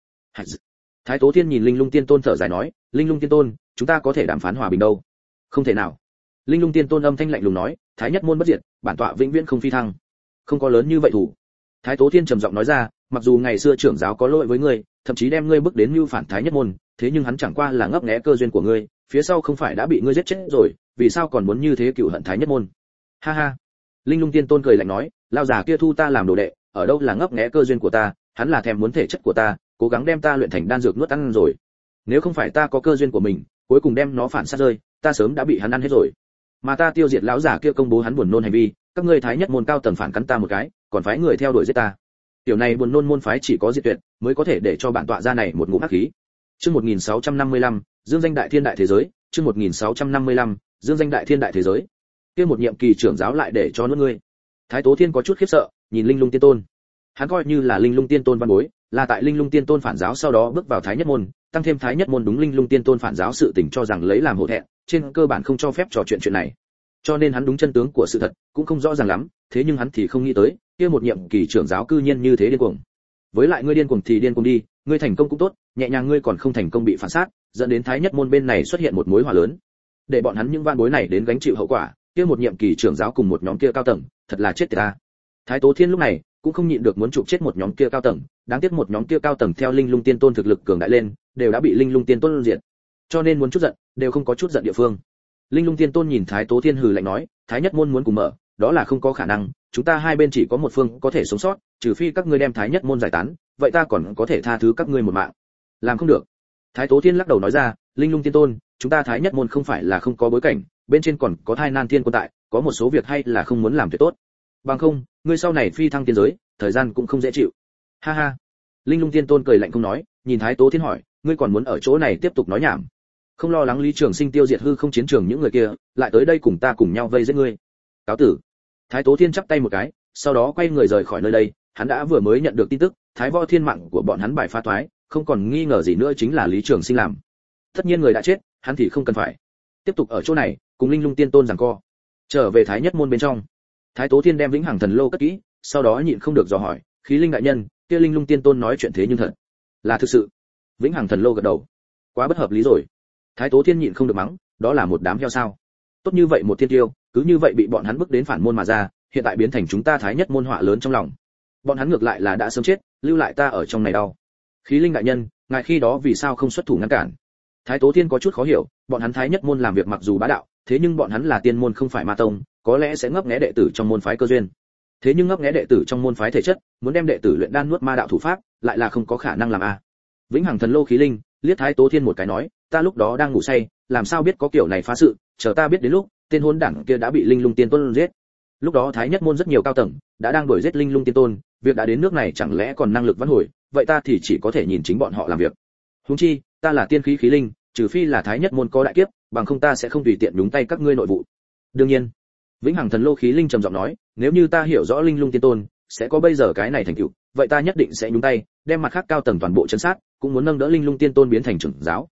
Thái Tố Thiên nhìn Linh Lung Tiên Tôn thở dài nói, Linh Lung Tiên Tôn, chúng ta có thể đàm phán hòa bình đâu? Không thể nào. Linh Lung Tiên Tôn âm thanh lạnh lùng nói, Thái Nhất môn bất diệt, bản tọa vĩnh viễn không phi thăng. Không có lớn như vậy thủ. Thái Tố Thiên trầm giọng nói ra, mặc dù ngày xưa trưởng giáo có lỗi với ngươi, thậm chí đem ngươi bước đến mưu phản Thái Nhất môn, thế nhưng hắn chẳng qua là ngấp nghé cơ duyên của ngươi, phía sau không phải đã bị ngươi giết chết rồi, vì sao còn muốn như thế cựu hận Thái Nhất môn? Ha ha. Linh Lung Tiên Tôn cười lạnh nói, lao già kia thu ta làm đồ đệ, ở đâu là ngấp nghé cơ duyên của ta, hắn là thèm muốn thể chất của ta, cố gắng đem ta luyện thành đan dược nuốt ăn rồi. Nếu không phải ta có cơ duyên của mình, cuối cùng đem nó phản sát rơi, ta sớm đã bị hắn ăn hết rồi. Mà ta tiêu diệt lão giả kia công bố hắn buồn nôn hành vi, các ngươi Thái Nhất môn cao tầng phản cắn ta một cái, còn phái người theo đuổi giết ta. Tiểu này buồn nôn môn phái chỉ có diệt tuyệt, mới có thể để cho bản tọa ra này một ngụm hắc khí. Chương 1655, dương danh đại thiên đại thế giới, chương 1655, dương danh đại thiên đại thế giới. Kia một nhiệm kỳ trưởng giáo lại để cho nuốt ngươi. Thái Tố Thiên có chút khiếp sợ, nhìn Linh Lung Tiên Tôn. Hắn coi như là Linh Lung Tiên Tôn văn bối, là tại Linh Lung Tiên Tôn phản giáo sau đó bước vào Thái Nhất môn, tăng thêm Thái Nhất môn đúng Linh Lung Tiên Tôn phản giáo sự tình cho rằng lấy làm hổ thẹn, trên cơ bản không cho phép trò chuyện này. Cho nên hắn đúng chân tướng của sự thật cũng không rõ ràng lắm, thế nhưng hắn thì không nghĩ tới, kia một nhiệm kỳ trưởng giáo cư nhiên như thế điên cuồng. Với lại ngươi điên cuồng thì điên cuồng đi, ngươi thành công cũng tốt, nhẹ nhàng ngươi còn không thành công bị phản sát, dẫn đến Thái Nhất môn bên này xuất hiện một mối hỏa lớn. Để bọn hắn những van bối này đến gánh chịu hậu quả, kia một nhiệm kỳ trưởng giáo cùng một nhóm kia cao tầng, thật là chết tiệt ta. Thái Tố Thiên lúc này cũng không nhịn được muốn chụp chết một nhóm kia cao tầng, đáng tiếc một nhóm kia cao tầng theo Linh Lung Tiên Tôn thực lực cường đại lên, đều đã bị Linh Lung Tiên Tôn diệt. Cho nên muốn chút giận, đều không có chút giận địa phương. Linh Lung Tiên Tôn nhìn Thái Tố Thiên hừ lạnh nói, Thái Nhất môn muốn cùng mở, đó là không có khả năng, chúng ta hai bên chỉ có một phương có thể sống sót, trừ phi các ngươi đem Thái Nhất môn giải tán, vậy ta còn có thể tha thứ các ngươi một mạng. Làm không được. Thái Tố Thiên lắc đầu nói ra, Linh Lung Tiên Tôn, chúng ta Thái Nhất môn không phải là không có bối cảnh, bên trên còn có Thai Nan Thiên quân tại, có một số việc hay là không muốn làm tuyệt tốt. Bằng không, ngươi sau này phi thăng tiên giới, thời gian cũng không dễ chịu. Ha ha. Linh Lung Tiên Tôn cười lạnh không nói, nhìn Thái Tố Thiên hỏi, ngươi còn muốn ở chỗ này tiếp tục nói nhảm? Không lo lắng Lý Trường Sinh tiêu diệt hư không chiến trường những người kia, lại tới đây cùng ta cùng nhau vây giết ngươi. Cáo tử. Thái Tố Thiên chắp tay một cái, sau đó quay người rời khỏi nơi đây, hắn đã vừa mới nhận được tin tức, Thái Võ Thiên mạng của bọn hắn bài phá toái, không còn nghi ngờ gì nữa chính là Lý Trường Sinh làm. Tất nhiên người đã chết, hắn thì không cần phải tiếp tục ở chỗ này cùng Linh Lung Tiên Tôn giằng co. Trở về Thái Nhất môn bên trong, Thái Tố Thiên đem Vĩnh Hằng Thần Lô cất kỹ, sau đó nhịn không được dò hỏi, Khí Linh đại nhân, kia Linh Lung Tiên Tôn nói chuyện thế nhưng thật là thực sự? Vĩnh Hằng Thần Lô gật đầu. Quá bất hợp lý rồi. Thái Tố Thiên nhịn không được mắng, đó là một đám heo sao? Tốt như vậy một thiên tiêu, cứ như vậy bị bọn hắn bức đến phản môn mà ra, hiện tại biến thành chúng ta Thái Nhất môn họa lớn trong lòng. Bọn hắn ngược lại là đã sớm chết, lưu lại ta ở trong này đau. Khí Linh đại nhân, ngài khi đó vì sao không xuất thủ ngăn cản? Thái Tố Thiên có chút khó hiểu, bọn hắn Thái Nhất môn làm việc mặc dù bá đạo, thế nhưng bọn hắn là tiên môn không phải ma tông, có lẽ sẽ ngấp nghé đệ tử trong môn phái cơ duyên. Thế nhưng ngấp nghé đệ tử trong môn phái thể chất, muốn đem đệ tử luyện đan nuốt ma đạo thủ pháp, lại là không có khả năng làm a. Vĩnh Hằng Thần Lô Khí Linh liếc Thái Tố Thiên một cái nói, ta lúc đó đang ngủ say, làm sao biết có kiểu này phá sự, chờ ta biết đến lúc, tên hỗn đảng kia đã bị Linh Lung Tiên Tôn giết. Lúc đó Thái Nhất môn rất nhiều cao tầng đã đang đuổi giết Linh Lung Tiên Tôn, việc đã đến nước này chẳng lẽ còn năng lực vãn hồi, vậy ta thì chỉ có thể nhìn chính bọn họ làm việc. Huống chi, ta là tiên khí khí linh, trừ phi là Thái Nhất môn có đại kiếp, bằng không ta sẽ không tùy tiện nhúng tay các ngươi nội vụ. Đương nhiên, Vĩnh Hằng Thần Lô Khí Linh trầm giọng nói, nếu như ta hiểu rõ Linh Lung Tiên Tôn sẽ có bây giờ cái này thành tựu, vậy ta nhất định sẽ nhúng tay, đem mặt khác cao tầng toàn bộ chấn sát, cũng muốn nâng đỡ Linh Lung Tiên Tôn biến thành trưởng giáo.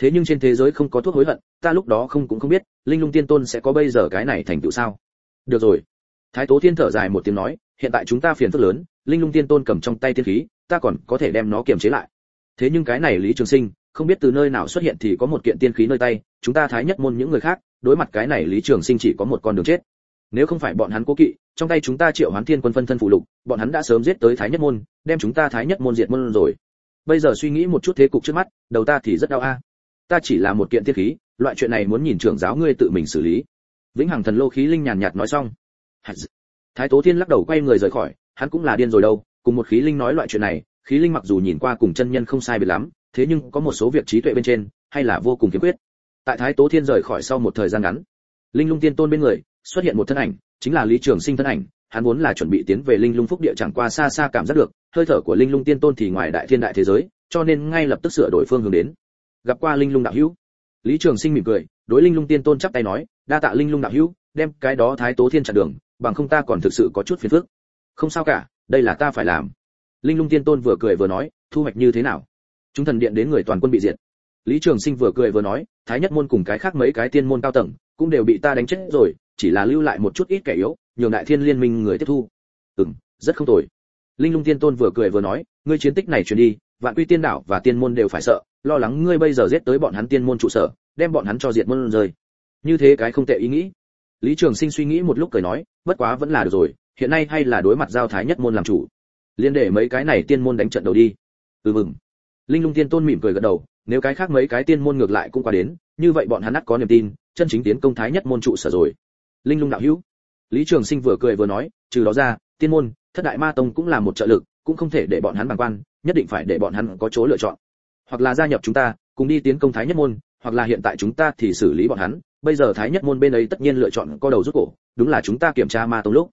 Thế nhưng trên thế giới không có thuốc hối hận, ta lúc đó cũng không biết linh lung tiên tôn sẽ có bây giờ cái này thành tựu sao. Được rồi. Thái Tố Thiên thở dài một tiếng nói, hiện tại chúng ta phiền phức lớn, linh lung tiên tôn cầm trong tay tiên khí, ta còn có thể đem nó kiềm chế lại. Thế nhưng cái này Lý Trường Sinh không biết từ nơi nào xuất hiện thì có một kiện tiên khí nơi tay, chúng ta Thái Nhất môn những người khác đối mặt cái này Lý Trường Sinh chỉ có một con đường chết. Nếu không phải bọn hắn cố kỵ, trong tay chúng ta Triệu Hoán Thiên Quân phân thân phụ lục, bọn hắn đã sớm giết tới Thái Nhất môn, đem chúng ta Thái Nhất môn diệt môn rồi. Bây giờ suy nghĩ một chút thế cục trước mắt, đầu ta thì rất đau a. Ta chỉ là một kiện tiên khí, loại chuyện này muốn nhìn trưởng giáo ngươi tự mình xử lý. Vĩnh Hằng Thần Lô khí linh nhàn nhạt nói xong. Thái Tố Thiên lắc đầu quay người rời khỏi, hắn cũng là điên rồi đâu, cùng một khí linh nói loại chuyện này, khí linh mặc dù nhìn qua cùng chân nhân không sai biệt lắm, thế nhưng có một số việc trí tuệ bên trên hay là vô cùng khiếm khuyết. Tại Thái Tố Thiên rời khỏi sau một thời gian ngắn, linh lung tiên tôn bên người xuất hiện một thân ảnh, chính là Lý Trường Sinh thân ảnh. Hắn vốn là chuẩn bị tiến về linh lung phúc địa, chẳng qua xa xa cảm giác được hơi thở của linh lung tiên tôn thì ngoài đại thiên đại thế giới, cho nên ngay lập tức sửa đổi phương hướng đến. Gặp qua linh lung đạo hữu, Lý Trường Sinh mỉm cười, đối linh lung tiên tôn chắp tay nói, đa tạ linh lung đạo hữu, đem cái đó Thái Tố Thiên chặn đường, bằng không ta còn thực sự có chút phiền phức. Không sao cả, đây là ta phải làm. Linh lung tiên tôn vừa cười vừa nói, thu hoạch như thế nào? Chúng thần điện đến người toàn quân bị diệt. Lý Trường Sinh vừa cười vừa nói, Thái Nhất môn cùng cái khác mấy cái tiên môn cao tầng cũng đều bị ta đánh chết rồi, chỉ là lưu lại một chút ít kẻ yếu, nhường đại thiên liên minh người tiếp thu. Rất không tồi. Linh lung tiên tôn vừa cười vừa nói, ngươi chiến tích này truyền đi, vạn quy tiên đảo và tiên môn đều phải sợ, lo lắng ngươi bây giờ giết tới bọn hắn tiên môn trụ sở, đem bọn hắn cho diệt môn rơi. Như thế cái không tệ ý nghĩ. Lý Trường Sinh suy nghĩ một lúc cười nói, bất quá vẫn là được rồi, hiện nay hay là đối mặt giao Thái Nhất môn làm chủ, liên để mấy cái này tiên môn đánh trận đầu đi. Linh lung tiên tôn mỉm cười gật đầu, nếu cái khác mấy cái tiên môn ngược lại cũng qua đến, như vậy bọn hắn ắt có niềm tin, chân chính tiến công Thái Nhất môn trụ sở rồi. Linh lung đạo hữu. Lý Trường Sinh vừa cười vừa nói, trừ đó ra, tiên môn, thất đại ma tông cũng là một trợ lực, cũng không thể để bọn hắn bàng quan, nhất định phải để bọn hắn có chỗ lựa chọn. Hoặc là gia nhập chúng ta, cùng đi tiến công Thái Nhất môn, hoặc là hiện tại chúng ta thì xử lý bọn hắn, bây giờ Thái Nhất môn bên ấy tất nhiên lựa chọn co đầu rút cổ, đúng là chúng ta kiểm tra ma tông lúc.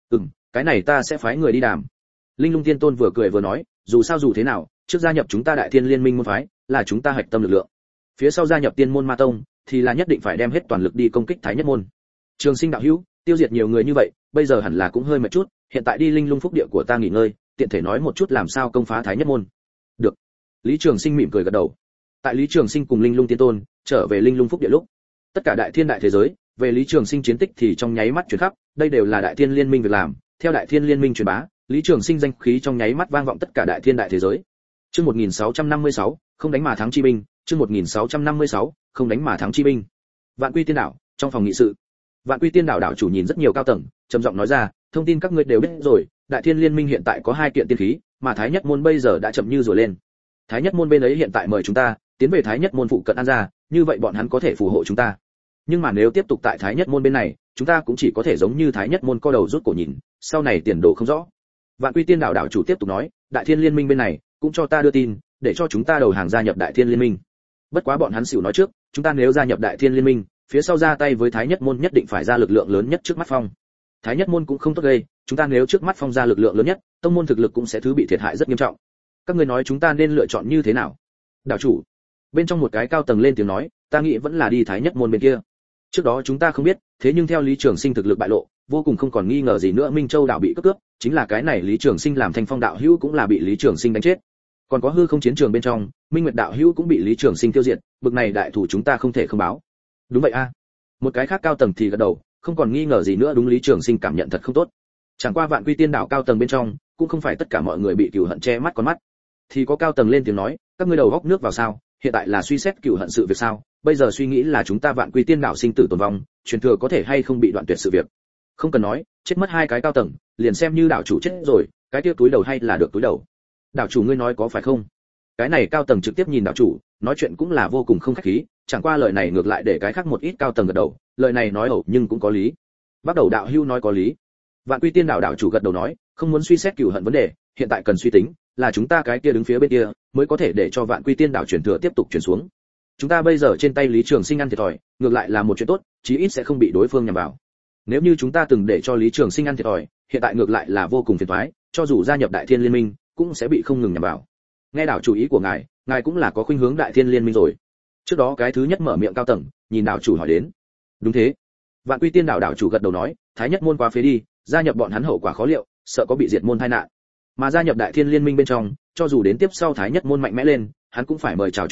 Cái này ta sẽ phái người đi đàm. Linh lung tiên tôn vừa cười vừa nói, dù sao dù thế nào, trước gia nhập chúng ta Đại Thiên Liên minh môn phái, là chúng ta hạch tâm lực lượng. Phía sau gia nhập tiên môn ma tông, thì là nhất định phải đem hết toàn lực đi công kích Thái Nhất môn. Trường Sinh đạo hữu, tiêu diệt nhiều người như vậy, bây giờ hẳn là cũng hơi mệt chút, hiện tại đi linh lung phúc địa của ta nghỉ ngơi, tiện thể nói một chút làm sao công phá Thái Nhất môn. Được. Lý Trường Sinh mỉm cười gật đầu. Tại Lý Trường Sinh cùng linh lung tiên tôn trở về linh lung phúc địa lúc, tất cả đại thiên đại thế giới về Lý Trường Sinh chiến tích thì trong nháy mắt truyền khắp, đây đều là Đại Thiên Liên minh việc làm, theo Đại Thiên Liên minh truyền bá, Lý Trường Sinh danh khí trong nháy mắt vang vọng tất cả đại thiên đại thế giới. Chương 1656, không đánh mà thắng chi binh, chương 1656, không đánh mà thắng chi binh. Vạn Quy Tiên đảo, trong phòng nghị sự. Vạn Quy Tiên đảo đảo chủ nhìn rất nhiều cao tầng, trầm giọng nói ra, thông tin các ngươi đều biết rồi, Đại Thiên Liên minh hiện tại có 2 kiện tiên khí, mà Thái Nhất môn bây giờ đã chậm như rồi lên. Thái Nhất môn bên ấy hiện tại mời chúng ta tiến về Thái Nhất môn phụ cận An gia, như vậy bọn hắn có thể phù hộ chúng ta. Nhưng mà nếu tiếp tục tại Thái Nhất môn bên này, chúng ta cũng chỉ có thể giống như Thái Nhất môn co đầu rút cổ nhìn, sau này tiền đồ không rõ. Vạn Quy Tiên đảo đảo chủ tiếp tục nói, Đại Thiên Liên minh bên này cũng cho ta đưa tin, để cho chúng ta đầu hàng gia nhập Đại Thiên Liên minh. Bất quá bọn hắn xỉu nói trước, chúng ta nếu gia nhập Đại Thiên Liên minh, phía sau ra tay với Thái Nhất môn nhất định phải ra lực lượng lớn nhất trước mắt phong. Thái Nhất môn cũng không tốt gây, chúng ta nếu trước mắt phong ra lực lượng lớn nhất, tông môn thực lực cũng sẽ thứ bị thiệt hại rất nghiêm trọng. Các ngươi nói chúng ta nên lựa chọn như thế nào? Đảo chủ, bên trong một cái cao tầng lên tiếng nói, ta nghĩ vẫn là đi Thái Nhất môn bên kia. Trước đó chúng ta không biết, thế nhưng theo Lý Trường Sinh thực lực bại lộ, vô cùng không còn nghi ngờ gì nữa Minh Châu đảo bị cướp, chính là cái này Lý Trường Sinh làm Thanh Phong đạo hữu cũng là bị Lý Trường Sinh đánh chết. Còn có hư không chiến trường bên trong, Minh Nguyệt đạo hữu cũng bị Lý Trường Sinh tiêu diệt, bực này đại thủ chúng ta không thể không báo. Đúng vậy a. Một cái khác cao tầng thì gật đầu, không còn nghi ngờ gì nữa, đúng Lý Trường Sinh cảm nhận thật không tốt. Chẳng qua Vạn Quy Tiên đảo cao tầng bên trong, cũng không phải tất cả mọi người bị cừu hận che mắt con mắt. Thì có cao tầng lên tiếng nói, các ngươi đầu góc nước vào sao, hiện tại là suy xét cừu hận sự việc sao, bây giờ suy nghĩ là chúng ta Vạn Quy Tiên đảo sinh tử tồn vong, truyền thừa có thể hay không bị đoạn tuyệt sự việc. Không cần nói, chết mất 2 cái cao tầng, liền xem như đảo chủ chết rồi, cái kia túi đầu hay là được túi đầu. Đảo chủ ngươi nói có phải không? Cái này cao tầng trực tiếp nhìn đảo chủ, nói chuyện cũng là vô cùng không khách khí, chẳng qua lời này ngược lại để cái khác một ít cao tầng gật đầu, lời này nói ẩu nhưng cũng có lý. Bắt đầu đạo hưu nói có lý. Vạn Quy Tiên đảo đảo chủ gật đầu nói, không muốn suy xét cừu hận vấn đề, hiện tại cần suy tính là chúng ta cái kia đứng phía bên kia mới có thể để cho Vạn Quy Tiên đảo truyền thừa tiếp tục truyền xuống. Chúng ta bây giờ trên tay Lý Trường Sinh ăn thiệt thòi, ngược lại là một chuyện tốt, chí ít sẽ không bị đối phương nhằm vào. Nếu như chúng ta từng để cho Lý Trường Sinh ăn thiệt thòi, hiện tại ngược lại là vô cùng phiền toái, cho dù gia nhập Đại Thiên Liên minh, cũng sẽ bị không ngừng nhằm vào. Nghe đảo chủ ý của ngài cũng là có khuynh hướng Đại Thiên Liên minh rồi. Trước đó cái thứ nhất mở miệng cao tầng, nhìn đảo chủ hỏi đến. Đúng thế. Vạn Quy Tiên đảo đảo chủ gật đầu nói, Thái Nhất môn quá phế đi, gia nhập bọn hắn hậu quả khó liệu, sợ có bị diệt môn tai nạn. Mà gia nhập Đại Thiên Liên minh bên trong, cho dù đến tiếp sau Thái Nhất môn mạnh mẽ lên, hắn cũng phải mời chào chúng ta,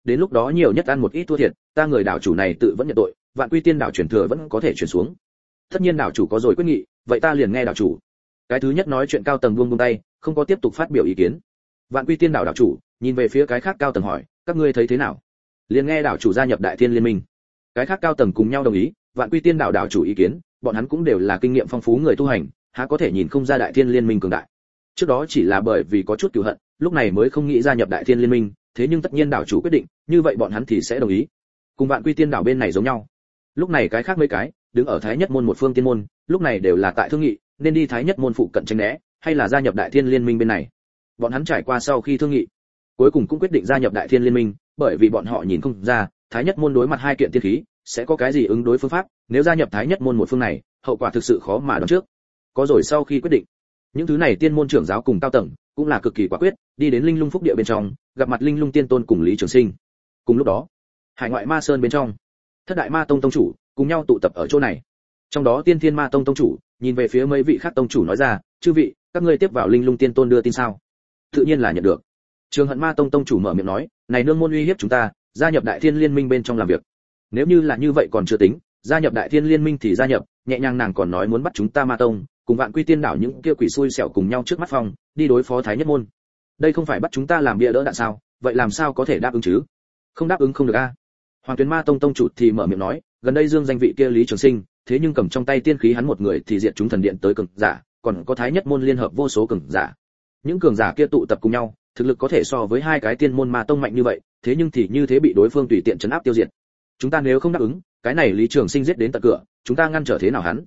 đến lúc đó nhiều nhất ăn một ít thua thiệt, ta người đảo chủ này tự vẫn nhận tội, Vạn Quy Tiên đảo truyền thừa vẫn có thể truyền xuống. Tất nhiên đảo chủ có rồi quyết nghị, vậy ta liền nghe đảo chủ. Cái thứ nhất nói chuyện cao tầng buông tay, không có tiếp tục phát biểu ý kiến. Vạn Quy Tiên đảo đảo chủ nhìn về phía cái khác cao tầng hỏi, các ngươi thấy thế nào? Liền nghe đảo chủ gia nhập Đại Thiên Liên Minh. Cái khác cao tầng cùng nhau đồng ý, Vạn Quy Tiên đảo đảo chủ ý kiến, bọn hắn cũng đều là kinh nghiệm phong phú người tu hành, há có thể nhìn không ra Đại Thiên Liên Minh cường đại. Trước đó chỉ là bởi vì có chút cừu hận, lúc này mới không nghĩ gia nhập Đại Thiên Liên Minh, thế nhưng tất nhiên đảo chủ quyết định, như vậy bọn hắn thì sẽ đồng ý. Cùng Vạn Quy Tiên đảo bên này giống nhau. Lúc này cái khác mấy cái, đứng ở Thái Nhất môn một phương tiên môn, lúc này đều là tại thương nghị, nên đi Thái Nhất môn phụ cận tránh né, hay là gia nhập Đại Thiên Liên Minh bên này. Bọn hắn trải qua sau khi thương nghị, cuối cùng cũng quyết định gia nhập Đại Thiên Liên Minh, bởi vì bọn họ nhìn không ra, Thái Nhất môn đối mặt hai kiện tiên khí, sẽ có cái gì ứng đối phương pháp, nếu gia nhập Thái Nhất môn một phương này, hậu quả thực sự khó mà đoán trước. Có rồi sau khi quyết định, những thứ này tiên môn trưởng giáo cùng cao tầng cũng là cực kỳ quả quyết, đi đến Linh Lung Phúc Địa bên trong, gặp mặt Linh Lung Tiên Tôn cùng Lý Trường Sinh. Cùng lúc đó, Hải Ngoại Ma Sơn bên trong, Thất Đại Ma Tông tông chủ cùng nhau tụ tập ở chỗ này. Trong đó Tiên Thiên Ma Tông tông chủ nhìn về phía mấy vị khác tông chủ nói ra, chư vị, các ngươi tiếp vào Linh Lung Tiên Tôn đưa tin sao? Tự nhiên là nhận được. Trường Hận Ma Tông tông chủ mở miệng nói, này nương môn uy hiếp chúng ta, gia nhập Đại Thiên Liên Minh bên trong làm việc. Nếu như là như vậy còn chưa tính, gia nhập Đại Thiên Liên Minh thì gia nhập, nhẹ nhàng nàng còn nói muốn bắt chúng ta Ma Tông, cùng Vạn Quy Tiên đảo những kia quỷ xui xẻo cùng nhau trước mắt phòng, đi đối phó Thái Nhất môn. Đây không phải bắt chúng ta làm bia đỡ đạn sao? Vậy làm sao có thể đáp ứng chứ? Không đáp ứng không được a. Hoàng Tuyến Ma Tông tông chủ thì mở miệng nói, gần đây dương danh vị kia Lý Trường Sinh, thế nhưng cầm trong tay tiên khí hắn một người thì diệt chúng thần điện tới cường giả, còn có Thái Nhất môn liên hợp vô số cường giả. Những cường giả kia tụ tập cùng nhau, thực lực có thể so với hai cái tiên môn Ma Tông mạnh như vậy, thế nhưng thì như thế bị đối phương tùy tiện trấn áp tiêu diệt. Chúng ta nếu không đáp ứng, cái này Lý Trường Sinh giết đến tận cửa, chúng ta ngăn trở thế nào hắn?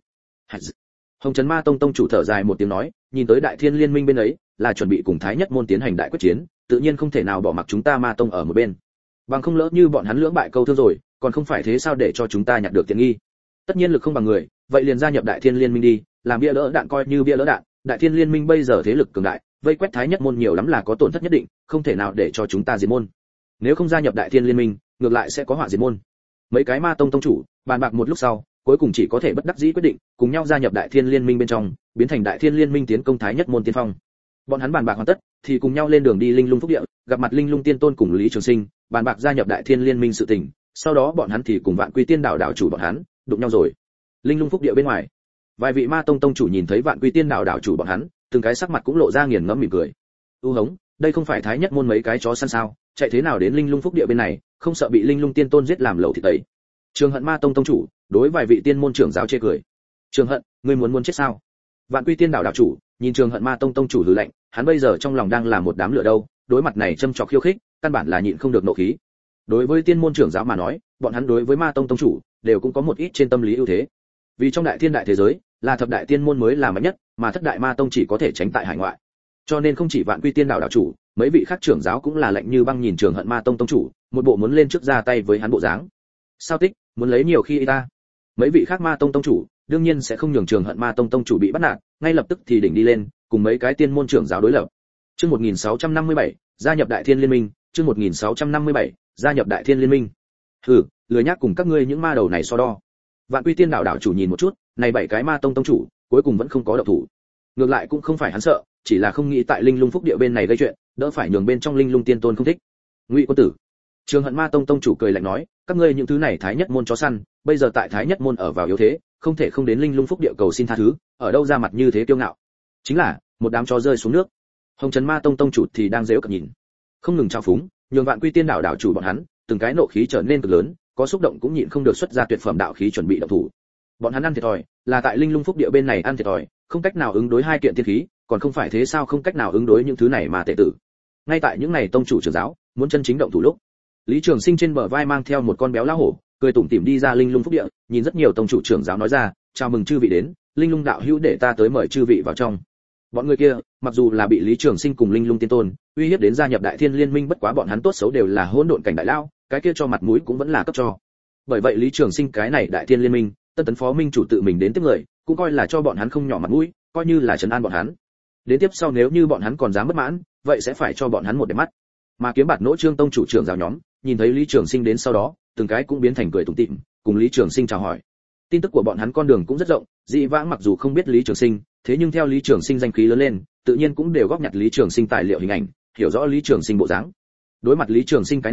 Hồng Trấn Ma Tông tông chủ thở dài một tiếng nói, nhìn tới Đại Thiên Liên Minh bên ấy, là chuẩn bị cùng Thái Nhất môn tiến hành đại quyết chiến, tự nhiên không thể nào bỏ mặc chúng ta Ma Tông ở một bên. Bằng không lỡ như bọn hắn lưỡng bại câu thương rồi, còn không phải thế sao để cho chúng ta nhặt được tiện nghi. Tất nhiên lực không bằng người, vậy liền gia nhập Đại Thiên Liên Minh đi, làm bia lỡ đạn coi như bia lỡ đạn, Đại Thiên Liên Minh bây giờ thế lực cường đại, vây quét Thái Nhất môn nhiều lắm là có tổn thất nhất định, không thể nào để cho chúng ta diệt môn. Nếu không gia nhập Đại Thiên Liên Minh, ngược lại sẽ có họa diệt môn. Mấy cái Ma Tông tông chủ bàn bạc một lúc sau, cuối cùng chỉ có thể bất đắc dĩ quyết định, cùng nhau gia nhập Đại Thiên Liên Minh bên trong, biến thành Đại Thiên Liên Minh tiến công Thái Nhất môn tiên phong. Bọn hắn bàn bạc hoàn tất, thì cùng nhau lên đường đi Linh Lung Phúc Địa, gặp mặt Linh Lung Tiên Tôn cùng Lý Trường Sinh, bàn bạc gia nhập Đại Thiên Liên Minh sự tình. Sau đó bọn hắn thì cùng Vạn Quy Tiên đảo đảo chủ bọn hắn đụng nhau rồi. Linh Lung Phúc Địa bên ngoài, vài vị Ma Tông tông chủ nhìn thấy Vạn Quy Tiên đảo đảo chủ bọn hắn, từng cái sắc mặt cũng lộ ra nghiền ngẫm mỉm cười. U hống, đây không phải Thái Nhất môn mấy cái chó săn sao, chạy thế nào đến Linh Lung Phúc Địa bên này, không sợ bị Linh Lung Tiên Tôn giết làm lẩu thịt tẩy. Trường Hận Ma Tông tông chủ đối vài vị tiên môn trưởng giáo chê cười. Trường Hận, ngươi muốn chết sao? Vạn Quy Tiên đảo đảo chủ nhìn Trường Hận Ma Tông tông chủ hừ lạnh, hắn bây giờ trong lòng đang là một đám lửa đâu, đối mặt này châm chọc khiêu khích, căn bản là nhịn không được nộ khí. Đối với tiên môn trưởng giáo mà nói, bọn hắn đối với Ma Tông tông chủ đều cũng có một ít trên tâm lý ưu thế. Vì trong đại thiên đại thế giới, là thập đại tiên môn mới là mạnh nhất, mà thất đại Ma Tông chỉ có thể tránh tại hải ngoại. Cho nên không chỉ Vạn Quy Tiên đảo đảo chủ, mấy vị khác trưởng giáo cũng là lạnh như băng nhìn Trường Hận Ma Tông tông chủ, một bộ muốn lên trước ra tay với hắn bộ dáng. Sao tích, muốn lấy nhiều khi ta. Mấy vị khác Ma Tông tông chủ đương nhiên sẽ không nhường Trường Hận Ma Tông tông chủ bị bắt nạt, ngay lập tức thì đỉnh đi lên, cùng mấy cái tiên môn trưởng giáo đối lập. Chương 1657, gia nhập Đại Thiên Liên Minh, chương 1657, gia nhập Đại Thiên Liên Minh. Lười nhác cùng các ngươi những ma đầu này so đo. Vạn Quy Tiên đảo đảo chủ nhìn một chút, này bảy cái Ma Tông tông chủ, cuối cùng vẫn không có động thủ. Ngược lại cũng không phải hắn sợ, chỉ là không nghĩ tại Linh Lung Phúc Địa bên này gây chuyện, đỡ phải nhường bên trong Linh Lung Tiên Tôn không thích. Ngụy quân tử. Trường Hận Ma Tông tông chủ cười lạnh nói, các ngươi những thứ này Thái Nhất môn chó săn, bây giờ tại Thái Nhất môn ở vào yếu thế, không thể không đến Linh Lung Phúc Địa cầu xin tha thứ, ở đâu ra mặt như thế kiêu ngạo. Chính là một đám chó rơi xuống nước. Hồng Trấn Ma Tông tông chủ thì đang giễu cợt nhìn, không ngừng trao phúng, nhường Vạn Quy Tiên đảo đảo chủ bọn hắn, từng cái nộ khí trở nên cực lớn, có xúc động cũng nhịn không được xuất ra tuyệt phẩm đạo khí chuẩn bị động thủ. Bọn hắn ăn thiệt thòi, là tại Linh Lung Phúc Địa bên này ăn thiệt thòi, không cách nào ứng đối hai kiện tiên khí, còn không phải thế sao không cách nào ứng đối những thứ này mà tệ tử. Ngay tại những này tông chủ trưởng giáo muốn chân chính động thủ lúc, Lý Trường Sinh trên bờ vai mang theo một con béo lão hổ, cười tủm tỉm đi ra Linh Lung Phúc Địa, nhìn rất nhiều tông chủ trưởng giáo nói ra, chào mừng chư vị đến, Linh Lung đạo hữu để ta tới mời chư vị vào trong. Bọn người kia, mặc dù là bị Lý Trường Sinh cùng Linh Lung Tiên Tôn uy hiếp đến gia nhập Đại Thiên Liên Minh, bất quá bọn hắn tốt xấu đều là hỗn độn cảnh đại lão, cái kia cho mặt mũi cũng vẫn là cấp cho. Bởi vậy Lý Trường Sinh cái này Đại Thiên Liên Minh, tân tấn phó minh chủ tự mình đến tiếp người, cũng coi là cho bọn hắn không nhỏ mặt mũi, coi như là trấn an bọn hắn. Đến tiếp sau nếu như bọn hắn còn dám bất mãn, vậy sẽ phải cho bọn hắn một đẹp mắt. Mà Kiếm Bạt Nỗ Trương tông chủ trưởng giáo nhóm, nhìn thấy Lý Trường Sinh đến sau đó, từng cái cũng biến thành cười tủm tỉm, cùng Lý Trường Sinh chào hỏi. Tin tức của bọn hắn con đường cũng rất rộng, dị vãng mặc dù không biết Lý Trường Sinh, thế nhưng theo Lý Trường Sinh danh khí lớn lên, tự nhiên cũng đều góp nhặt Lý Trường Sinh tài liệu hình ảnh, hiểu rõ Lý Trường Sinh bộ dáng. Đối mặt Lý Trường Sinh cái này,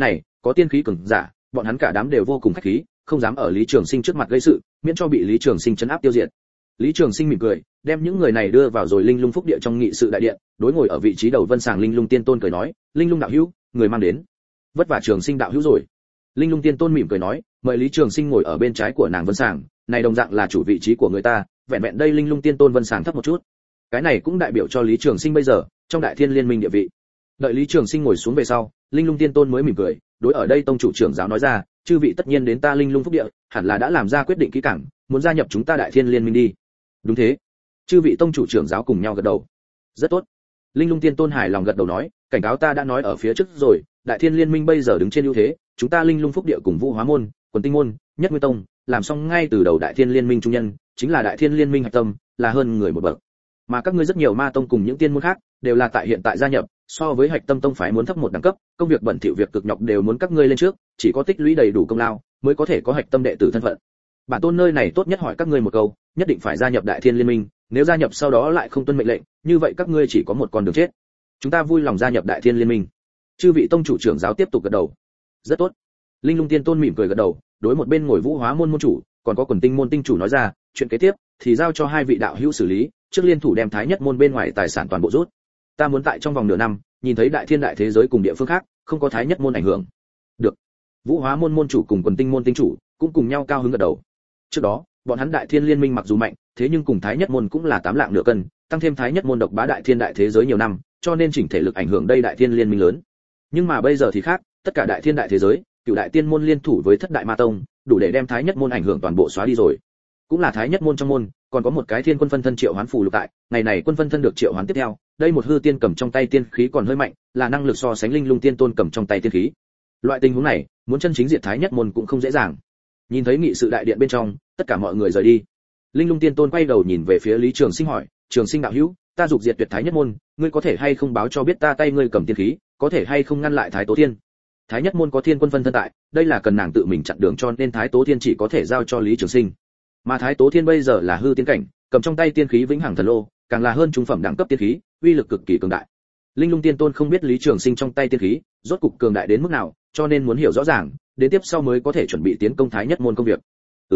có tiên khí cường giả, bọn hắn cả đám đều vô cùng khách khí, không dám ở Lý Trường Sinh trước mặt gây sự, miễn cho bị Lý Trường Sinh trấn áp tiêu diệt. Lý Trường Sinh mỉm cười, đem những người này đưa vào rồi Linh Lung Phúc Địa trong nghị sự đại điện, đối ngồi ở vị trí đầu Vân Sàng Linh Lung Tiên Tôn cười nói, "Linh Lung đạo hữu, người mang đến." "Vất vả Trường Sinh đạo hữu rồi." Linh Lung Tiên Tôn mỉm cười nói, mời Lý Trường Sinh ngồi ở bên trái của nàng Vân Sàng, này đồng dạng là chủ vị trí của người ta, vẹn vẹn đây Linh Lung Tiên Tôn Vân Sàng thấp một chút. Cái này cũng đại biểu cho Lý Trường Sinh bây giờ trong Đại Thiên Liên Minh địa vị. Đợi Lý Trường Sinh ngồi xuống về sau, Linh Lung Tiên Tôn mới mỉm cười, đối ở đây tông chủ trưởng giáo nói ra, chư vị tất nhiên đến ta Linh Lung Phúc Địa, hẳn là đã làm ra quyết định kỹ càng, muốn gia nhập chúng ta Đại Thiên Liên Minh đi. Đúng thế. Chư vị tông chủ trưởng giáo cùng nhau gật đầu. Rất tốt. Linh Lung Tiên Tôn hài lòng gật đầu nói, cảnh cáo ta đã nói ở phía trước rồi, Đại Thiên Liên Minh bây giờ đứng trên ưu thế, chúng ta Linh Lung Phúc Địa cùng Vũ Hóa môn, Quần Tinh môn, Nhất Nguyên tông, làm xong ngay từ đầu Đại Thiên Liên Minh trung nhân, chính là Đại Thiên Liên Minh hạch tâm, là hơn người một bậc. Mà các ngươi rất nhiều ma tông cùng những tiên môn khác, đều là tại hiện tại gia nhập, so với hạch tâm tông phái muốn thấp một đẳng cấp, công việc bẩn thỉu việc cực nhọc đều muốn các ngươi lên trước, chỉ có tích lũy đầy đủ công lao, mới có thể có hạch tâm đệ tử thân phận. Bản tôn nơi này tốt nhất hỏi các ngươi một câu, nhất định phải gia nhập Đại Thiên Liên Minh, nếu gia nhập sau đó lại không tuân mệnh lệnh, như vậy các ngươi chỉ có một con đường chết. Chúng ta vui lòng gia nhập Đại Thiên Liên Minh. Chư vị tông chủ trưởng giáo tiếp tục gật đầu. Rất tốt. Linh Lung Tiên Tôn mỉm cười gật đầu, đối một bên ngồi Vũ Hóa môn môn chủ, còn có Quần Tinh môn tinh chủ nói ra, chuyện kế tiếp thì giao cho hai vị đạo hữu xử lý, trước liên thủ đem Thái Nhất môn bên ngoài tài sản toàn bộ rút. Ta muốn tại trong vòng nửa năm, nhìn thấy Đại Thiên đại thế giới cùng địa phương khác, không có Thái Nhất môn ảnh hưởng. Được. Vũ Hóa môn môn chủ cùng Quần Tinh môn tinh chủ cũng cùng nhau cao hứng gật đầu. Trước đó, bọn hắn Đại Thiên Liên Minh mặc dù mạnh, thế nhưng cùng Thái Nhất môn cũng là 8 lạng nửa cân, tăng thêm Thái Nhất môn độc bá Đại Thiên đại thế giới nhiều năm, cho nên chỉnh thể lực ảnh hưởng đây Đại Thiên Liên Minh lớn. Nhưng mà bây giờ thì khác, tất cả Đại Thiên đại thế giới, Cửu đại tiên môn liên thủ với Thất đại ma tông, đủ để đem Thái Nhất môn ảnh hưởng toàn bộ xóa đi rồi. Cũng là Thái Nhất môn trong môn, còn có một cái Thiên Quân phân thân triệu hoán phù lục tại, ngày này quân phân thân được triệu hoán tiếp theo, đây một hư tiên cầm trong tay tiên khí còn hơi mạnh, là năng lực so sánh Linh Lung Tiên Tôn cầm trong tay tiên khí. Loại tình huống này, muốn chân chính diệt Thái Nhất môn cũng không dễ dàng. Nhìn thấy nghị sự đại điện bên trong, tất cả mọi người rời đi. Linh Lung Tiên Tôn quay đầu nhìn về phía Lý Trường Sinh hỏi, "Trường Sinh đạo hữu, ta dục diệt tuyệt Thái Nhất môn, ngươi có thể hay không báo cho biết ta tay ngươi cầm tiên khí, có thể hay không ngăn lại Thái Tố Thiên?" Thái Nhất môn có Thiên Quân phân thân tại, đây là cần nàng tự mình chặn đường cho nên Thái Tố Thiên chỉ có thể giao cho Lý Trường Sinh. Mà Thái Tố Thiên bây giờ là hư tiên cảnh, cầm trong tay tiên khí vĩnh hằng thần lô, càng là hơn trung phẩm đẳng cấp tiên khí, uy lực cực kỳ cường đại. Linh Lung Tiên Tôn không biết Lý Trường Sinh trong tay tiên khí rốt cục cường đại đến mức nào, cho nên muốn hiểu rõ ràng, đến tiếp sau mới có thể chuẩn bị tiến công Thái Nhất môn công việc.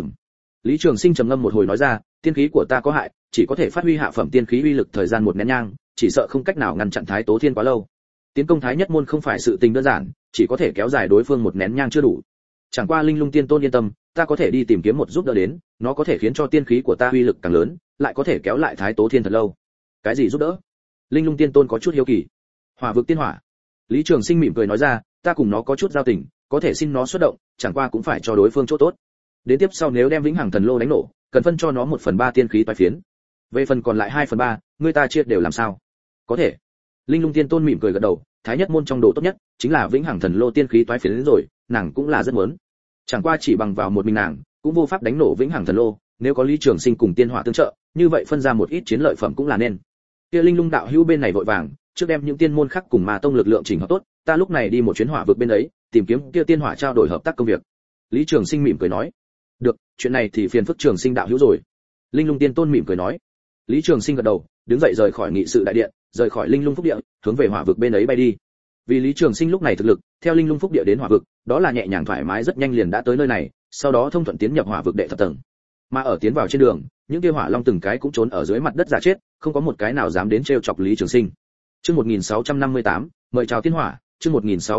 Lý Trường Sinh trầm ngâm một hồi nói ra, tiên khí của ta có hại, chỉ có thể phát huy hạ phẩm tiên khí uy lực thời gian một nén nhang, chỉ sợ không cách nào ngăn chặn Thái Tố Thiên quá lâu. Tiến công Thái Nhất môn không phải sự tình đơn giản, chỉ có thể kéo dài đối phương một nén nhang chưa đủ. Chẳng qua Linh Lung Tiên Tôn yên tâm, ta có thể đi tìm kiếm một giúp đỡ đến, nó có thể khiến cho tiên khí của ta uy lực càng lớn, lại có thể kéo lại Thái Tố Thiên thật lâu. Cái gì giúp đỡ? Linh Lung Tiên Tôn có chút hiếu kỳ. Hỏa vực tiên hỏa. Lý Trường Sinh mỉm cười nói ra, ta cùng nó có chút giao tình, có thể xin nó xuất động, chẳng qua cũng phải cho đối phương chỗ tốt. Đến tiếp sau nếu đem vĩnh hằng thần lô đánh nổ, cần phân cho nó 1/3 tiên khí toái phiến. Về phần còn lại 2/3, người ta chia đều làm sao? Có thể. Linh Lung Tiên Tôn mỉm cười gật đầu, Thái Nhất môn trong đồ tốt nhất chính là vĩnh hằng thần lô tiên khí toái phiến đến rồi, nàng cũng là rất muốn. Chẳng qua chỉ bằng vào một mình nàng, cũng vô pháp đánh nổ vĩnh hằng thần lô, nếu có Lý Trường Sinh cùng tiên hỏa tương trợ, như vậy phân ra một ít chiến lợi phẩm cũng là nên. Kia Linh Lung đạo hữu bên này vội vàng, trước đem những tiên môn khác cùng ma tông lực lượng chỉnh hợp tốt, ta lúc này đi một chuyến hỏa vực bên ấy, tìm kiếm kia tiên hỏa trao đổi hợp tác công việc. Lý Trường Sinh mỉm cười nói, được, chuyện này thì phiền phức Trường Sinh đạo hữu rồi. Linh Lung Tiên Tôn mỉm cười nói. Lý Trường Sinh gật đầu, đứng dậy rời khỏi nghị sự đại điện, rời khỏi Linh Lung Phúc Địa, hướng về hỏa vực bên ấy bay đi. Vì Lý Trường Sinh lúc này thực lực, theo Linh Lung Phúc Địa đến hỏa vực, đó là nhẹ nhàng thoải mái rất nhanh liền đã tới nơi này, sau đó thông thuận tiến nhập hỏa vực đệ thập tầng. Mà ở tiến vào trên đường, những kia hỏa long từng cái cũng trốn ở dưới mặt đất giả chết, không có một cái nào dám đến trêu chọc Lý Trường Sinh. Chương 1658, mời chào tiên hỏa, chương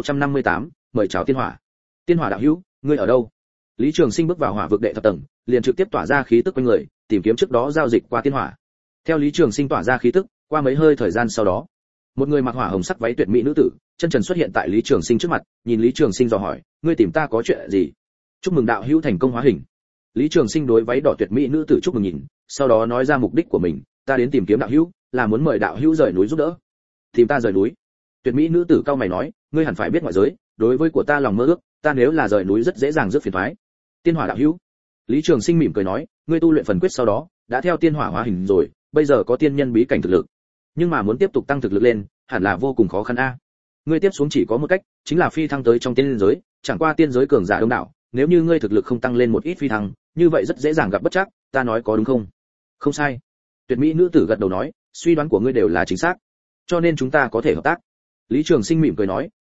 1658, mời chào tiên hỏa. Tiên hỏa đạo hữu, ngươi ở đâu? Lý Trường Sinh bước vào hỏa vực đệ thập tầng, liền trực tiếp tỏa ra khí tức quanh người, tìm kiếm trước đó giao dịch qua tiên hỏa. Theo Lý Trường Sinh tỏa ra khí tức, qua mấy hơi thời gian sau đó, một người mặc hỏa hồng sắc váy tuyệt mỹ nữ tử, chân trần xuất hiện tại Lý Trường Sinh trước mặt, nhìn Lý Trường Sinh dò hỏi, ngươi tìm ta có chuyện gì? Chúc mừng đạo hữu thành công hóa hình. Lý Trường Sinh đối váy đỏ tuyệt mỹ nữ tử chúc mừng nhìn, sau đó nói ra mục đích của mình, ta đến tìm kiếm đạo hữu, là muốn mời đạo hữu rời núi giúp đỡ. Tìm ta rời núi? Tuyệt mỹ nữ tử cau mày nói, ngươi hẳn phải biết ngoại giới, đối với của ta lòng mơ ước, ta nếu là rời núi rất dễ dàng rước phiền toái. Tiên hỏa đạo hữu. Lý Trường Sinh mỉm cười nói, ngươi tu luyện phần quyết sau đó, đã theo tiên hỏa hóa hình rồi, bây giờ có tiên nhân bí cảnh thực lực. Nhưng mà muốn tiếp tục tăng thực lực lên, hẳn là vô cùng khó khăn a. Ngươi tiếp xuống chỉ có một cách, chính là phi thăng tới trong tiên giới, chẳng qua tiên giới cường giả đông đảo, nếu như ngươi thực lực không tăng lên một ít phi thăng, như vậy rất dễ dàng gặp bất trắc, ta nói có đúng không? Không sai. Tuyệt mỹ nữ tử gật đầu nói, suy đoán của ngươi đều là chính xác, cho nên chúng ta có thể hợp tác. Lý Trường Sinh mỉm cười nói,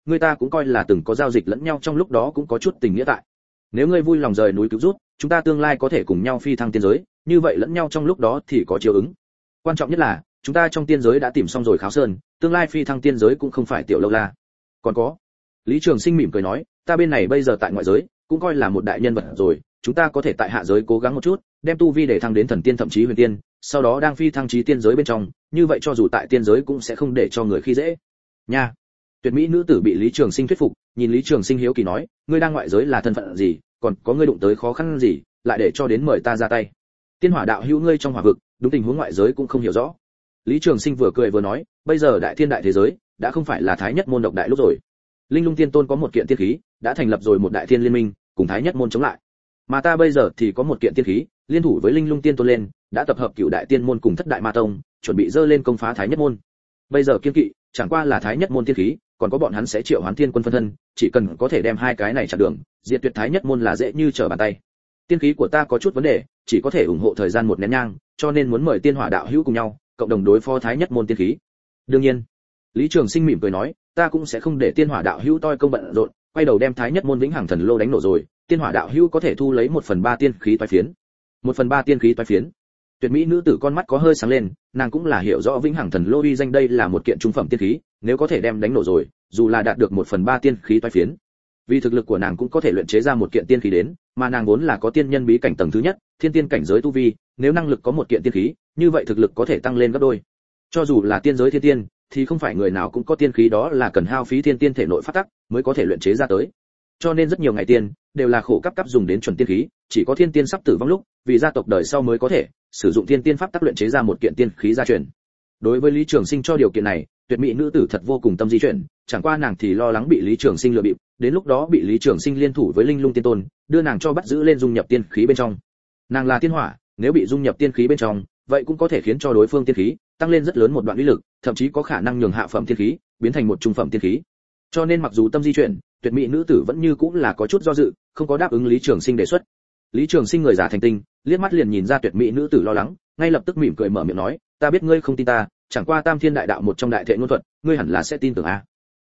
người ta cũng coi là từng có giao dịch lẫn nhau, trong lúc đó cũng có chút tình nghĩa tại. Nếu ngươi vui lòng rời núi cứu rút, chúng ta tương lai có thể cùng nhau phi thăng tiên giới, như vậy lẫn nhau trong lúc đó thì có chiếu ứng. Quan trọng nhất là chúng ta trong tiên giới đã tìm xong rồi Kháo Sơn, tương lai phi thăng tiên giới cũng không phải tiểu lâu la. Còn có, Lý Trường Sinh mỉm cười nói, ta bên này bây giờ tại ngoại giới cũng coi là một đại nhân vật rồi, chúng ta có thể tại hạ giới cố gắng một chút, đem tu vi để thăng đến thần tiên thậm chí huyền tiên, sau đó đang phi thăng chí tiên giới bên trong, như vậy cho dù tại tiên giới cũng sẽ không để cho người khi dễ. Nha. Tuyệt mỹ nữ tử bị Lý Trường Sinh thuyết phục, nhìn Lý Trường Sinh hiếu kỳ nói, ngươi đang ngoại giới là thân phận gì, còn có ngươi đụng tới khó khăn gì, lại để cho đến mời ta ra tay. Tiên Hỏa đạo hữu ngươi trong hỏa vực, đúng tình huống ngoại giới cũng không hiểu rõ. Lý Trường Sinh vừa cười vừa nói, bây giờ đại thiên đại thế giới đã không phải là thái nhất môn độc đại lúc rồi. Linh Lung Tiên Tôn có một kiện tiên khí, đã thành lập rồi một đại thiên liên minh, cùng thái nhất môn chống lại. Mà ta bây giờ thì có một kiện tiên khí, liên thủ với Linh Lung Tiên Tôn lên, đã tập hợp cửu đại tiên môn cùng thất đại ma tông, chuẩn bị dơ lên công phá thái nhất môn. Bây giờ kiên kỵ, chẳng qua là thái nhất môn tiên khí, còn có bọn hắn sẽ triệu hoán thiên quân phân thân, chỉ cần có thể đem hai cái này chặn đường, diệt tuyệt thái nhất môn là dễ như trở bàn tay. Tiên khí của ta có chút vấn đề, chỉ có thể ủng hộ thời gian một nén nhang, cho nên muốn mời Tiên Hỏa đạo hữu cùng nhau, cộng đồng đối phó thái nhất môn tiên khí. Đương nhiên, Lý Trường Sinh mỉm cười nói, ta cũng sẽ không để Tiên Hỏa đạo hữu toi công bận rộn, quay đầu đem thái nhất môn vĩnh hằng thần lô đánh nổ rồi, Tiên Hỏa đạo hữu có thể thu lấy 1/3 tiên khí toái phiến. 1/3 tiên khí toái phiến. Tuyệt mỹ nữ tử con mắt có hơi sáng lên, nàng cũng là hiểu rõ vĩnh hằng thần lô uy danh, đây là một kiện trung phẩm tiên khí, nếu có thể đem đánh nổ rồi, dù là đạt được 1/3 tiên khí toái phiến, vì thực lực của nàng cũng có thể luyện chế ra một kiện tiên khí đến, mà nàng vốn là có tiên nhân bí cảnh tầng thứ nhất, thiên tiên cảnh giới tu vi, nếu năng lực có một kiện tiên khí, như vậy thực lực có thể tăng lên gấp đôi. Cho dù là tiên giới thiên tiên, thì không phải người nào cũng có tiên khí, đó là cần hao phí thiên tiên thể nội phát tắc mới có thể luyện chế ra tới. Cho nên rất nhiều ngày tiên đều là khổ cấp dùng đến chuẩn tiên khí, chỉ có thiên tiên sắp tử vong lúc, vì gia tộc đời sau mới có thể sử dụng thiên tiên pháp tắc luyện chế ra một kiện tiên khí gia truyền. Đối với Lý Trường Sinh cho điều kiện này, tuyệt mỹ nữ tử thật vô cùng tâm di chuyển, chẳng qua nàng thì lo lắng bị Lý Trường Sinh lừa bịp, đến lúc đó bị Lý Trường Sinh liên thủ với Linh Lung Tiên Tôn, đưa nàng cho bắt giữ lên dung nhập tiên khí bên trong. Nàng là tiên hỏa, nếu bị dung nhập tiên khí bên trong, vậy cũng có thể khiến cho đối phương tiên khí tăng lên rất lớn một đoạn uy lực, thậm chí có khả năng nhường hạ phẩm tiên khí biến thành một trung phẩm tiên khí. Cho nên mặc dù tâm di chuyển, tuyệt mỹ nữ tử vẫn như cũng là có chút do dự, không có đáp ứng Lý Trường Sinh đề xuất. Lý Trường Sinh người giả thành tinh, liếc mắt liền nhìn ra tuyệt mỹ nữ tử lo lắng, ngay lập tức mỉm cười mở miệng nói, ta biết ngươi không tin ta, chẳng qua Tam Thiên Đại Đạo một trong đại thệ ngôn thuật, ngươi hẳn là sẽ tin tưởng a.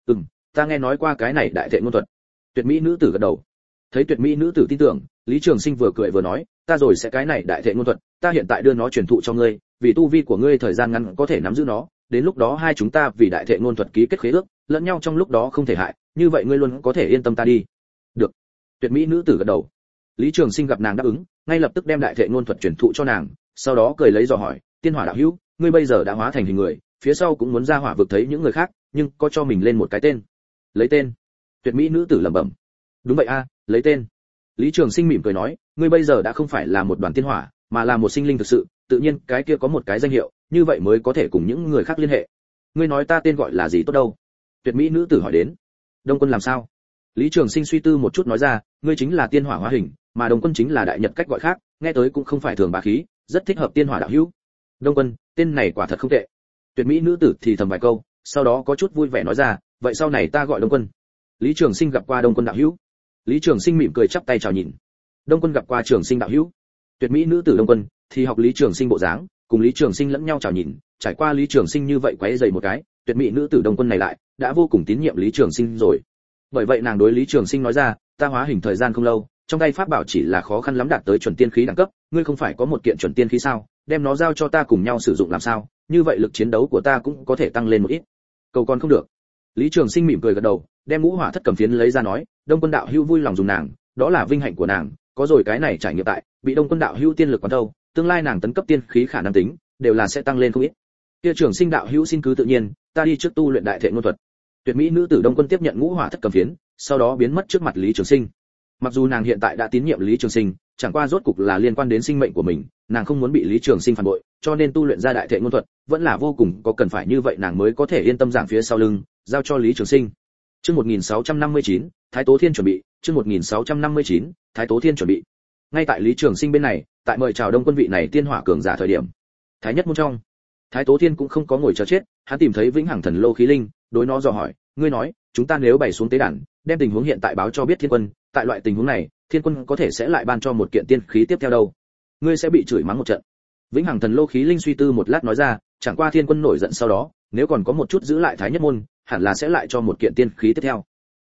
Ta nghe nói qua cái này đại thệ ngôn thuật. Tuyệt mỹ nữ tử gật đầu. Thấy tuyệt mỹ nữ tử tin tưởng, Lý Trường Sinh vừa cười vừa nói, ta rồi sẽ cái này đại thệ ngôn thuật, ta hiện tại đưa nó truyền thụ cho ngươi, vì tu vi của ngươi thời gian ngắn có thể nắm giữ nó, đến lúc đó hai chúng ta vì đại thệ ngôn thuật ký kết khế ước, lẫn nhau trong lúc đó không thể hại, như vậy ngươi luôn có thể yên tâm ta đi. Được. Tuyệt mỹ nữ tử gật đầu. Lý Trường Sinh gặp nàng đáp ứng, ngay lập tức đem đại thệ ngôn thuật truyền thụ cho nàng, sau đó cười lấy dò hỏi, Tiên Hỏa đạo hữu, ngươi bây giờ đã hóa thành hình người, phía sau cũng muốn ra hỏa vực thấy những người khác, nhưng có cho mình lên một cái tên. Lấy tên. Tuyệt mỹ nữ tử lẩm bẩm. Đúng vậy a, lấy tên. Lý Trường Sinh mỉm cười nói, ngươi bây giờ đã không phải là một đoàn tiên hỏa, mà là một sinh linh thực sự, tự nhiên cái kia có một cái danh hiệu, như vậy mới có thể cùng những người khác liên hệ. Ngươi nói ta tên gọi là gì tốt đâu? Tuyệt mỹ nữ tử hỏi đến. Đông Quân làm sao? Lý Trường Sinh suy tư một chút nói ra, ngươi chính là tiên hỏa hóa hình, mà Đông Quân chính là đại nhật cách gọi khác, nghe tới cũng không phải thường bá khí, rất thích hợp Tiên Hỏa đạo hữu. Đông Quân, tên này quả thật không tệ. Tuyệt mỹ nữ tử thì thầm vài câu, sau đó có chút vui vẻ nói ra, vậy sau này ta gọi Đông Quân. Lý Trường Sinh gặp qua Đông Quân đạo hữu. Lý Trường Sinh mỉm cười chắp tay chào nhìn. Đông Quân gặp qua Trường Sinh đạo hữu. Tuyệt mỹ nữ tử Đông Quân thì học Lý Trường Sinh bộ dáng, cùng Lý Trường Sinh lẫn nhau chào nhìn, trải qua Lý Trường Sinh như vậy quấy rầy một cái, tuyệt mỹ nữ tử Đông Quân này lại đã vô cùng tín nhiệm Lý Trường Sinh rồi. Bởi vậy nàng đối Lý Trường Sinh nói ra, ta hóa hình thời gian không lâu, trong tay pháp bảo chỉ là khó khăn lắm đạt tới chuẩn tiên khí đẳng cấp, ngươi không phải có một kiện chuẩn tiên khí sao, đem nó giao cho ta cùng nhau sử dụng làm sao, như vậy lực chiến đấu của ta cũng có thể tăng lên một ít. Cầu còn không được. Lý Trường Sinh mỉm cười gật đầu, đem ngũ hỏa thất cầm phiến lấy ra nói, Đông Quân đạo hữu vui lòng dùng nàng, đó là vinh hạnh của nàng, có rồi cái này trải nghiệm tại, bị Đông Quân đạo hữu tiên lực quán thâu, tương lai nàng tấn cấp tiên khí khả năng tính đều là sẽ tăng lên không ít. Kia Trường Sinh đạo hữu xin cứ tự nhiên, ta đi trước tu luyện đại thệ ngôn thuật. Tuyệt mỹ nữ tử Đông Quân tiếp nhận ngũ hỏa thất cầm phiến, sau đó biến mất trước mặt Lý Trường Sinh. Mặc dù nàng hiện tại đã tín nhiệm Lý Trường Sinh, chẳng qua rốt cục là liên quan đến sinh mệnh của mình, nàng không muốn bị Lý Trường Sinh phản bội, cho nên tu luyện ra đại thệ ngôn thuật, vẫn là vô cùng có cần phải như vậy nàng mới có thể yên tâm giảng phía sau lưng, giao cho Lý Trường Sinh. Chương 1659, Thái Tố Thiên chuẩn bị, chương 1659, Thái Tố Thiên chuẩn bị. Ngay tại Lý Trường Sinh bên này, tại mời chào Đông Quân vị này tiên hỏa cường giả thời điểm, Thái Nhất môn trong, Thái Tố Thiên cũng không có ngồi chờ chết, hắn tìm thấy Vĩnh Hằng Thần Lô khí linh, đối nó dò hỏi, ngươi nói, chúng ta nếu bày xuống tế đàn, đem tình huống hiện tại báo cho biết Thiên Quân, tại loại tình huống này, Thiên Quân có thể sẽ lại ban cho một kiện tiên khí tiếp theo đâu? Ngươi sẽ bị chửi mắng một trận. Vĩnh Hằng Thần Lô khí linh suy tư một lát nói ra, chẳng qua Thiên Quân nổi giận sau đó, nếu còn có một chút giữ lại Thái Nhất môn, hẳn là sẽ lại cho một kiện tiên khí tiếp theo.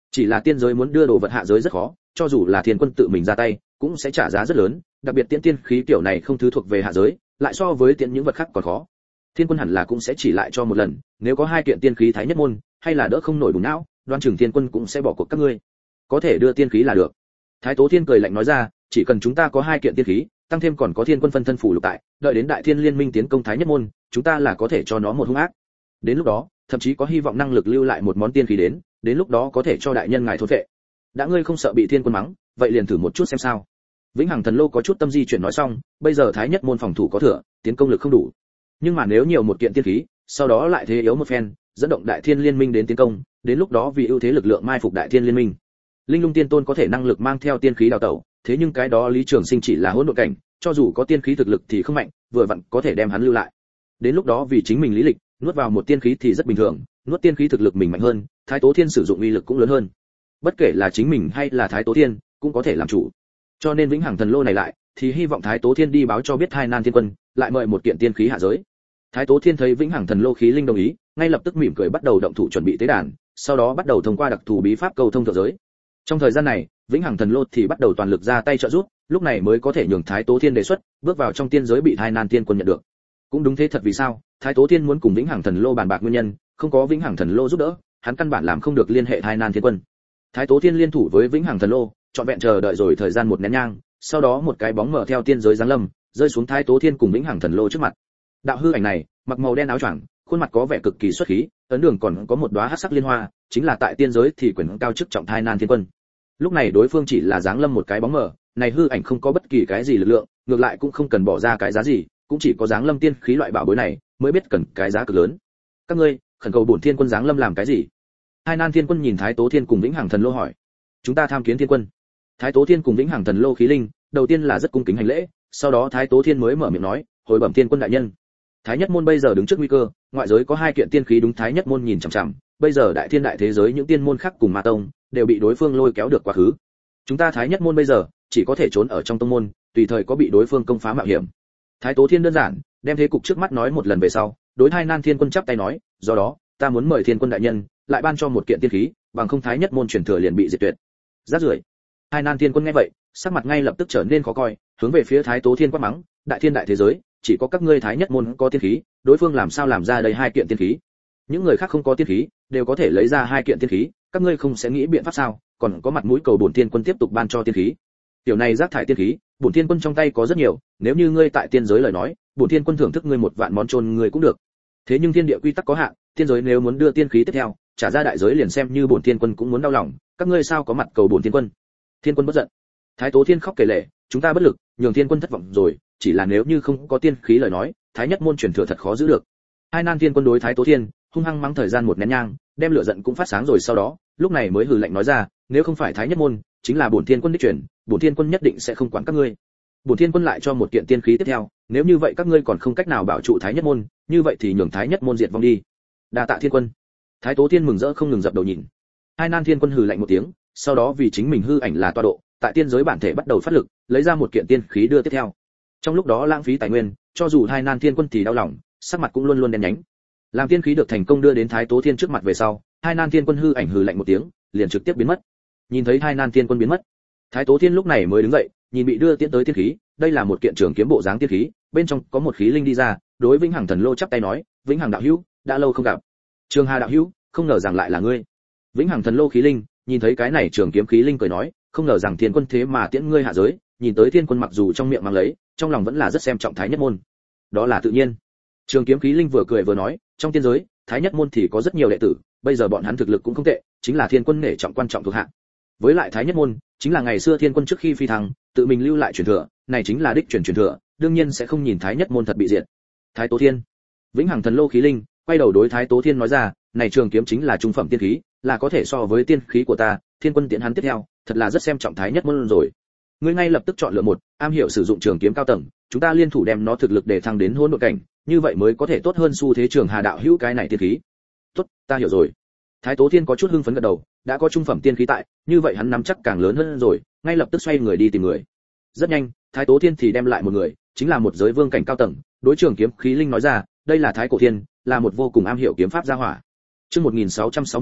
Chỉ là tiên giới muốn đưa đồ vật hạ giới rất khó, cho dù là thiên quân tự mình ra tay cũng sẽ trả giá rất lớn, đặc biệt tiên khí kiểu này không thứ thuộc về hạ giới, lại so với tiễn những vật khác còn khó. Thiên quân hẳn là cũng sẽ chỉ lại cho một lần, nếu có 2 kiện tiên khí thái nhất môn, hay là đỡ không nổi bùng não, đoan chừng thiên quân cũng sẽ bỏ cuộc các ngươi. Có thể đưa tiên khí là được. Thái Tố Thiên cười lạnh nói ra, chỉ cần chúng ta có 2 kiện tiên khí, tăng thêm còn có thiên quân phân thân phủ lục tại, đợi đến đại thiên liên minh tiến công thái nhất môn, chúng ta là có thể cho nó một hung ác. Đến lúc đó, thậm chí có hy vọng năng lực lưu lại một món tiên khí đến lúc đó có thể cho đại nhân ngài thôn vệ. Đã ngươi không sợ bị thiên quân mắng, vậy liền thử một chút xem sao. Vĩnh Hằng Thần Lô có chút tâm di chuyển nói xong, bây giờ thái nhất môn phòng thủ có thừa, tiến công lực không đủ. Nhưng mà nếu nhiều một kiện tiên khí, sau đó lại thế yếu một phen, dẫn động đại thiên liên minh đến tiến công, đến lúc đó vì ưu thế lực lượng mai phục đại thiên liên minh. Linh Lung Tiên Tôn có thể năng lực mang theo tiên khí đào tẩu, thế nhưng cái đó Lý Trường Sinh chỉ là hỗn độn cảnh, cho dù có tiên khí thực lực thì không mạnh, vừa vặn có thể đem hắn lưu lại. Đến lúc đó vì chính mình lý lịch, nuốt vào một tiên khí thì rất bình thường, nuốt tiên khí thực lực mình mạnh hơn, Thái Tố Thiên sử dụng uy lực cũng lớn hơn. Bất kể là chính mình hay là Thái Tố Thiên, cũng có thể làm chủ. Cho nên Vĩnh Hằng Thần Lô này lại, thì hy vọng Thái Tố Thiên đi báo cho biết Hai Nan Thiên Quân, lại mời một kiện tiên khí hạ giới. Thái Tố Thiên thấy Vĩnh Hằng Thần Lô khí linh đồng ý, ngay lập tức mỉm cười bắt đầu động thủ chuẩn bị tế đàn, sau đó bắt đầu thông qua đặc thù bí pháp cầu thông thượng giới. Trong thời gian này, Vĩnh Hằng Thần Lô thì bắt đầu toàn lực ra tay trợ giúp, lúc này mới có thể nhường Thái Tố Thiên đề xuất, bước vào trong tiên giới bị Hai Nan Thiên Quân nhận được. Cũng đúng thế thật, vì sao Thái Tố Thiên muốn cùng Vĩnh Hằng Thần Lô bàn bạc nguyên nhân, không có Vĩnh Hằng Thần Lô giúp đỡ, hắn căn bản làm không được liên hệ Hai Nan Thiên Quân. Thái Tố Thiên liên thủ với Vĩnh Hằng Thần Lô, trọn vẹn chờ đợi rồi thời gian một nén nhang, sau đó một cái bóng mở theo tiên giới giáng lâm, rơi xuống Thái Tố Thiên cùng Vĩnh Hằng Thần Lô trước mặt. Đạo hư ảnh này, mặc màu đen áo choàng, khuôn mặt có vẻ cực kỳ xuất khí, ấn đường còn có một đóa hắc sắc liên hoa, chính là tại tiên giới thì quyền cao chức trọng Hai Nan Thiên Quân. Lúc này đối phương chỉ là giáng lâm một cái bóng mờ, này hư ảnh không có bất kỳ cái gì lực lượng, ngược lại cũng không cần bỏ ra cái giá gì, cũng chỉ có giáng lâm tiên khí loại bảo bối này mới biết cần cái giá cực lớn. Các ngươi khẩn cầu bổn Thiên Quân giáng lâm làm cái gì? Hai Nan Thiên Quân nhìn Thái Tố Thiên cùng Vĩnh Hằng Thần Lô hỏi. Chúng ta tham kiến Thiên Quân. Thái Tố Thiên cùng Vĩnh Hằng Thần Lô khí linh, đầu tiên là rất cung kính hành lễ, sau đó Thái Tố Thiên mới mở miệng nói, hồi bẩm Thiên Quân đại nhân. Thái Nhất môn bây giờ đứng trước nguy cơ, ngoại giới có 2 kiện tiên khí đúng Thái Nhất môn nhìn chằm chằm, bây giờ đại thiên đại thế giới những tiên môn khác cùng Ma tông đều bị đối phương lôi kéo được quá khứ. Chúng ta Thái Nhất môn bây giờ chỉ có thể trốn ở trong tông môn, tùy thời có bị đối phương công phá mạo hiểm. Thái Tố Thiên đơn giản đem thế cục trước mắt nói một lần về sau, đối Hai Nan Thiên Quân chắp tay nói, do đó ta muốn mời Thiên Quân đại nhân lại ban cho một kiện tiên khí, bằng không Thái Nhất môn truyền thừa liền bị diệt tuyệt. Rác rưởi. Hai Nan Thiên Quân nghe vậy, sắc mặt ngay lập tức trở nên khó coi, hướng về phía Thái Tố Thiên quát mắng, đại thiên đại thế giới chỉ có các ngươi Thái Nhất môn có tiên khí, đối phương làm sao làm ra đây 2 kiện tiên khí? Những người khác không có tiên khí, đều có thể lấy ra 2 kiện tiên khí, các ngươi không sẽ nghĩ biện pháp sao? Còn có mặt mũi cầu bổn Thiên Quân tiếp tục ban cho tiên khí. Tiểu này rác thải tiên khí, bổn Thiên Quân trong tay có rất nhiều, nếu như ngươi tại tiên giới lời nói, bổn Thiên Quân thưởng thức ngươi 1 vạn món trôn ngươi cũng được. Thế nhưng thiên địa quy tắc có hạn, tiên giới nếu muốn đưa tiên khí tiếp theo, trả ra đại giới liền xem như bổn Thiên Quân cũng muốn đau lòng, các ngươi sao có mặt cầu bổn Thiên Quân? Thiên Quân bất giận. Thái Tố Thiên khóc kể lể, chúng ta bất lực, nhường Thiên Quân thất vọng rồi, chỉ là nếu như không có tiên khí lời nói, Thái Nhất môn truyền thừa thật khó giữ được. Hai Nan Thiên Quân đối Thái Tố Thiên hung hăng mắng thời gian một nén nhang, đem lửa giận cũng phát sáng rồi, sau đó lúc này mới hừ lạnh nói ra, nếu không phải Thái Nhất môn, chính là bổn Thiên Quân đích truyền, bổn Thiên Quân nhất định sẽ không quản các ngươi. Bổn Thiên Quân lại cho một kiện tiên khí tiếp theo, nếu như vậy các ngươi còn không cách nào bảo trụ Thái Nhất môn, như vậy thì nhường Thái Nhất môn diệt vong đi. Đa tạ Thiên Quân. Thái Tố Thiên mừng rỡ không ngừng dập đầu nhìn. Hai Nan Thiên Quân hừ lạnh một tiếng, sau đó vì chính mình hư ảnh là tọa độ, tại tiên giới bản thể bắt đầu phát lực, lấy ra một kiện tiên khí đưa tiếp theo. Trong lúc đó lãng phí tài nguyên, cho dù Hai Nan Thiên Quân thì đau lòng, sắc mặt cũng luôn luôn đen nhánh. Làm tiên khí được thành công đưa đến Thái Tố Thiên trước mặt về sau, Hai Nan Thiên Quân hư ảnh hừ lạnh một tiếng, liền trực tiếp biến mất. Nhìn thấy Hai Nan Thiên Quân biến mất, Thái Tố Thiên lúc này mới đứng dậy, nhìn bị đưa tiến tới tiên khí, đây là một kiện trường kiếm bộ dáng tiên khí, bên trong có một khí linh đi ra, đối Vĩnh Hằng Thần Lô chắp tay nói, Vĩnh Hằng đạo hữu, đã lâu không gặp. Trường Hà đạo hữu, không ngờ rằng lại là ngươi. Vĩnh Hằng Thần Lô khí linh, nhìn thấy cái này trường kiếm khí linh cười nói, không ngờ rằng Thiên Quân thế mà tiễn ngươi hạ giới, nhìn tới Thiên Quân mặc dù trong miệng mang lấy, trong lòng vẫn là rất xem trọng Thái Nhất môn. Đó là tự nhiên. Trường kiếm khí linh vừa cười vừa nói, trong tiên giới, Thái Nhất môn thì có rất nhiều đệ tử, bây giờ bọn hắn thực lực cũng không tệ, chính là Thiên Quân nể trọng quan trọng thuộc hạ. Với lại Thái Nhất môn, chính là ngày xưa Thiên Quân trước khi phi thăng, tự mình lưu lại truyền thừa, này chính là đích truyền thừa, đương nhiên sẽ không nhìn Thái Nhất môn thật bị diệt. Thái Tố Thiên. Vĩnh Hằng Thần Lô khí linh, quay đầu đối Thái Tố Thiên nói ra, này trường kiếm chính là trung phẩm tiên khí, là có thể so với tiên khí của ta, Thiên Quân tiễn hắn tiếp theo, thật là rất xem trọng Thái Nhất môn rồi. Ngươi ngay lập tức chọn lựa một, am hiểu sử dụng trường kiếm cao tầng, chúng ta liên thủ đem nó thực lực để thăng đến hỗn độn cảnh, như vậy mới có thể tốt hơn xu thế Trường Hà đạo hữu cái này tiên khí. Tốt, ta hiểu rồi. Thái Tố Thiên có chút hưng phấn gật đầu, đã có trung phẩm tiên khí tại, như vậy hắn nắm chắc càng lớn hơn rồi, ngay lập tức xoay người đi tìm người. Rất nhanh, Thái Tố Thiên thì đem lại một người, chính là một giới vương cảnh cao tầng, đối trường kiếm khí linh nói ra, đây là Thái Cổ Thiên, là một vô cùng am hiểu kiếm pháp gia hỏa. Chương 1660,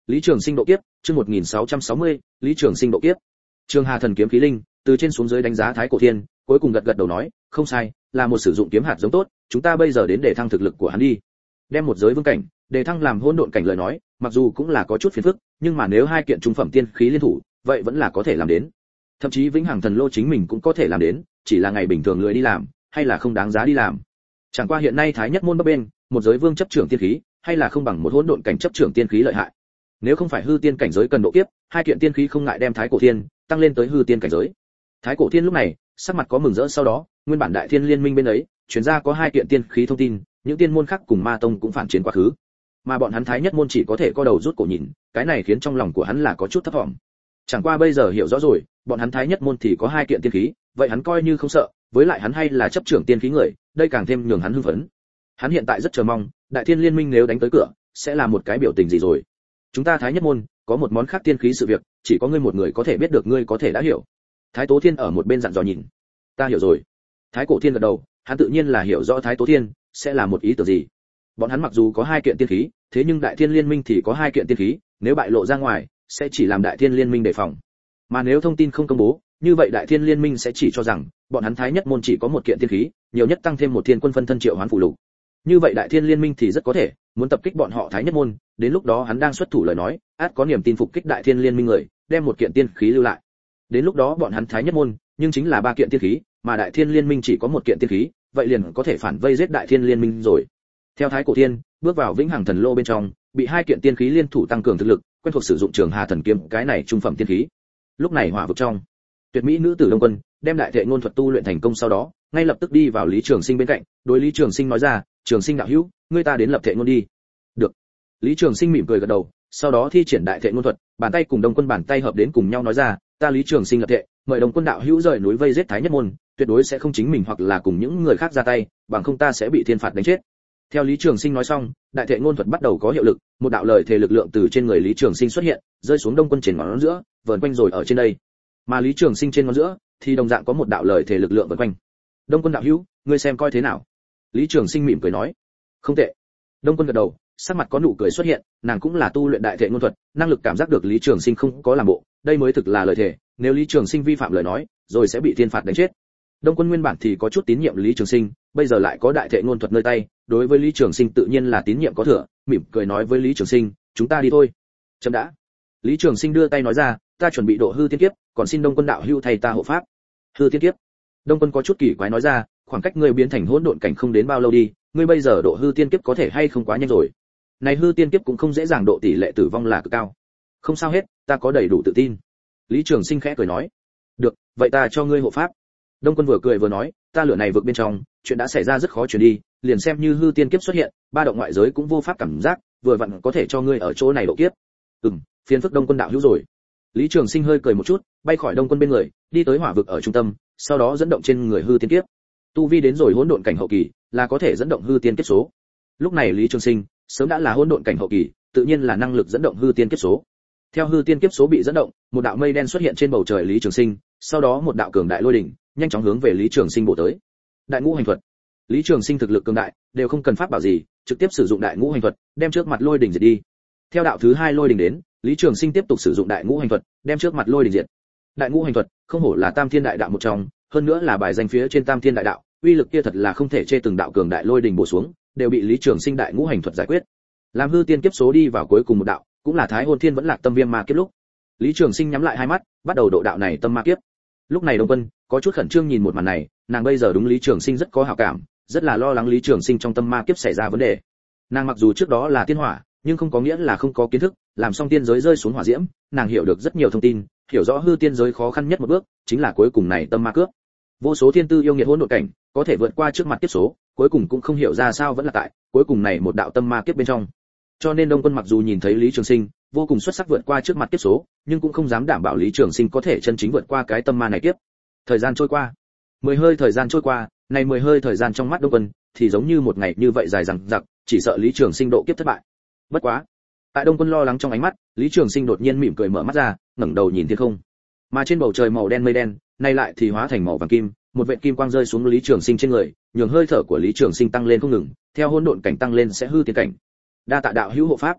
Lý Trường Sinh độ kiếp, chương 1660, Lý Trường Sinh độ kiếp. Trường Hà thần kiếm khí linh, từ trên xuống dưới đánh giá Thái Cổ Thiên, cuối cùng gật gật đầu nói, không sai, là một sử dụng kiếm hạt giống tốt, chúng ta bây giờ đến để thăng thực lực của hắn đi. Đem một giới vương cảnh, để thăng làm hỗn độn cảnh lời nói, mặc dù cũng là có chút phiền phức, nhưng mà nếu hai kiện trung phẩm tiên khí liên thủ, vậy vẫn là có thể làm đến. Thậm chí vĩnh hằng thần lô chính mình cũng có thể làm đến, chỉ là ngày bình thường lười đi làm, hay là không đáng giá đi làm. Chẳng qua hiện nay Thái Nhất môn bấp bênh, một giới vương chấp trưởng tiên khí, hay là không bằng một hỗn độn cảnh chấp trưởng tiên khí lợi hại. Nếu không phải hư tiên cảnh giới cần độ kiếp, hai kiện tiên khí không ngại đem Thái Cổ Thiên tăng lên tới hư tiên cảnh giới. Thái Cổ Thiên lúc này, sắc mặt có mừng rỡ, sau đó, nguyên bản Đại Thiên Liên Minh bên ấy, truyền ra có hai kiện tiên khí thông tin, những tiên môn khác cùng Ma tông cũng phản chiến quá khứ. Mà bọn hắn Thái Nhất môn chỉ có thể co đầu rút cổ nhìn, cái này khiến trong lòng của hắn là có chút thất vọng. Chẳng qua bây giờ hiểu rõ rồi, bọn hắn Thái Nhất môn thì có hai kiện tiên khí, vậy hắn coi như không sợ, với lại hắn hay là chấp trưởng tiên khí người, đây càng thêm nhường hắn hưng phấn. Hắn hiện tại rất chờ mong, Đại Thiên Liên Minh nếu đánh tới cửa, sẽ là một cái biểu tình gì rồi. Chúng ta Thái Nhất môn có một món khác tiên khí sự việc, chỉ có ngươi một người có thể biết được, ngươi có thể đã hiểu. Thái Tố Thiên ở một bên dặn dò nhìn. Ta hiểu rồi. Thái Cổ Thiên gật đầu, hắn tự nhiên là hiểu rõ Thái Tố Thiên sẽ là một ý tưởng gì. Bọn hắn mặc dù có hai kiện tiên khí, thế nhưng Đại Thiên Liên Minh thì có hai kiện tiên khí, nếu bại lộ ra ngoài, sẽ chỉ làm Đại Thiên Liên Minh đề phòng. Mà nếu thông tin không công bố, như vậy Đại Thiên Liên Minh sẽ chỉ cho rằng bọn hắn Thái Nhất môn chỉ có một kiện tiên khí, nhiều nhất tăng thêm một thiên quân phân thân triệu hoán phụ lục. Như vậy Đại Thiên Liên Minh thì rất có thể muốn tập kích bọn họ Thái Nhất môn, đến lúc đó hắn đang xuất thủ lời nói, ắt có niềm tin phục kích Đại Thiên Liên Minh người, đem một kiện tiên khí lưu lại. Đến lúc đó bọn hắn Thái Nhất môn, nhưng chính là ba kiện tiên khí, mà Đại Thiên Liên Minh chỉ có một kiện tiên khí, vậy liền có thể phản vây giết Đại Thiên Liên Minh rồi. Theo Thái Cổ Thiên, bước vào Vĩnh Hằng Thần Lô bên trong, bị hai kiện tiên khí liên thủ tăng cường thực lực, quen thuộc sử dụng Trường Hà thần kiếm, cái này trung phẩm tiên khí. Lúc này hỏa vực trong, tuyệt mỹ nữ tử Đông Quân, đem đại thệ ngôn thuật tu luyện thành công sau đó, ngay lập tức đi vào Lý Trường Sinh bên cạnh, đối Lý Trường Sinh nói ra, "Trường Sinh đạo hữu, ngươi ta đến lập thệ ngôn đi." "Được." Lý Trường Sinh mỉm cười gật đầu, sau đó thi triển đại thệ ngôn thuật, bàn tay cùng Đông Quân bàn tay hợp đến cùng nhau nói ra, "Ta Lý Trường Sinh lập thệ, mời Đông Quân đạo hữu rời núi vây giết Thái Nhất môn, tuyệt đối sẽ không chính mình hoặc là cùng những người khác ra tay, bằng không ta sẽ bị thiên phạt đánh chết." Theo Lý Trường Sinh nói xong, đại thệ ngôn thuật bắt đầu có hiệu lực, một đạo lời thề lực lượng từ trên người Lý Trường Sinh xuất hiện, rơi xuống Đông Quân trên ngón giữa, vờn quanh rồi ở trên đây. Mà Lý Trường Sinh trên ngón giữa thì đồng dạng có một đạo lời thề lực lượng vần quanh. "Đông Quân đạo hữu, ngươi xem coi thế nào?" Lý Trường Sinh mỉm cười nói. "Không tệ." Đông Quân gật đầu, sắc mặt có nụ cười xuất hiện, nàng cũng là tu luyện đại thệ ngôn thuật, năng lực cảm giác được Lý Trường Sinh không có làm bộ, đây mới thực là lời thề, nếu Lý Trường Sinh vi phạm lời nói, rồi sẽ bị thiên phạt đánh chết. Đông Quân nguyên bản thì có chút tín nhiệm Lý Trường Sinh, bây giờ lại có đại thệ ngôn thuật nơi tay, đối với Lý Trường Sinh tự nhiên là tín nhiệm có thừa, mỉm cười nói với Lý Trường Sinh, "Chúng ta đi thôi." "Chậm đã." Lý Trường Sinh đưa tay nói ra, "Ta chuẩn bị độ hư tiên kiếp, còn xin Đông Quân đạo hữu thay ta hộ pháp." "Hư tiên kiếp?" Đông Quân có chút kỳ quái nói ra, "Khoảng cách ngươi biến thành hỗn độn cảnh không đến bao lâu đi, ngươi bây giờ độ hư tiên kiếp có thể hay không quá nhanh rồi? Này hư tiên kiếp cũng không dễ dàng, độ tỷ lệ tử vong là cực cao." "Không sao hết, ta có đầy đủ tự tin." Lý Trường Sinh khẽ cười nói. "Được, vậy ta cho ngươi hộ pháp." Đông Quân vừa cười vừa nói, "Ta lửa này vượt bên trong, chuyện đã xảy ra rất khó truyền đi, liền xem như hư tiên kiếp xuất hiện, ba động ngoại giới cũng vô pháp cảm giác, vừa vặn có thể cho ngươi ở chỗ này độ kiếp." Phiền phức Đông Quân đạo hữu rồi." Lý Trường Sinh hơi cười một chút, bay khỏi Đông Quân bên người, đi tới hỏa vực ở trung tâm, sau đó dẫn động trên người hư tiên kiếp. Tu vi đến rồi hỗn độn cảnh hậu kỳ, là có thể dẫn động hư tiên kiếp số. Lúc này Lý Trường Sinh sớm đã là hỗn độn cảnh hậu kỳ, tự nhiên là năng lực dẫn động hư tiên kiếp số. Theo hư tiên kiếp số bị dẫn động, một đạo mây đen xuất hiện trên bầu trời Lý Trường Sinh, sau đó một đạo cường đại lôi đỉnh nhanh chóng hướng về Lý Trường Sinh bổ tới. Đại ngũ hành thuật. Lý Trường Sinh thực lực cường đại, đều không cần pháp bảo gì, trực tiếp sử dụng đại ngũ hành thuật, đem trước mặt lôi đỉnh diệt đi. Theo đạo thứ hai lôi đỉnh đến, Lý Trường Sinh tiếp tục sử dụng đại ngũ hành thuật, đem trước mặt lôi đỉnh diệt. Đại ngũ hành thuật không hổ là Tam Thiên Đại Đạo một trong, hơn nữa là bài danh phía trên Tam Thiên Đại Đạo, uy lực kia thật là không thể chê, từng đạo cường đại lôi đỉnh bổ xuống, đều bị Lý Trường Sinh đại ngũ hành thuật giải quyết. Làm hư tiên kiếp số đi vào cuối cùng một đạo, cũng là Thái Hôn Thiên vẫn Lạc Tâm Viêm Ma kiếp lúc. Lý Trường Sinh nhắm lại hai mắt, bắt đầu độ đạo này tâm ma kiếp. Lúc này Đông Quân có chút khẩn trương nhìn một màn này, nàng bây giờ đúng Lý Trường Sinh rất có hảo cảm, rất là lo lắng Lý Trường Sinh trong tâm ma kiếp xảy ra vấn đề. Nàng mặc dù trước đó là tiên hỏa, nhưng không có nghĩa là không có kiến thức, làm xong tiên giới rơi xuống hỏa diễm, nàng hiểu được rất nhiều thông tin, hiểu rõ hư tiên giới khó khăn nhất một bước, chính là cuối cùng này tâm ma cướp. Vô số thiên tư yêu nghiệt hỗn độn cảnh, có thể vượt qua trước mặt kiếp số, cuối cùng cũng không hiểu ra sao vẫn là tại cuối cùng này một đạo tâm ma kiếp bên trong. Cho nên Đông Quân mặc dù nhìn thấy Lý Trường Sinh vô cùng xuất sắc vượt qua trước mặt kiếp số, nhưng cũng không dám đảm bảo Lý Trường Sinh có thể chân chính vượt qua cái tâm ma này kiếp. Thời gian trôi qua, 10 hơi thời gian trôi qua, này 10 hơi thời gian trong mắt Đông Quân thì giống như một ngày như vậy dài dằng dặc, chỉ sợ Lý Trường Sinh độ kiếp thất bại. Bất quá, tại Đông Quân lo lắng trong ánh mắt, Lý Trường Sinh đột nhiên mỉm cười mở mắt ra, ngẩng đầu nhìn thiên không. Mà trên bầu trời màu đen mây đen, nay lại thì hóa thành màu vàng kim, một vệt kim quang rơi xuống Lý Trường Sinh trên người, nhường hơi thở của Lý Trường Sinh tăng lên không ngừng, theo hỗn độn cảnh tăng lên sẽ hư tiên cảnh. Đa tạ đạo hữu hộ pháp.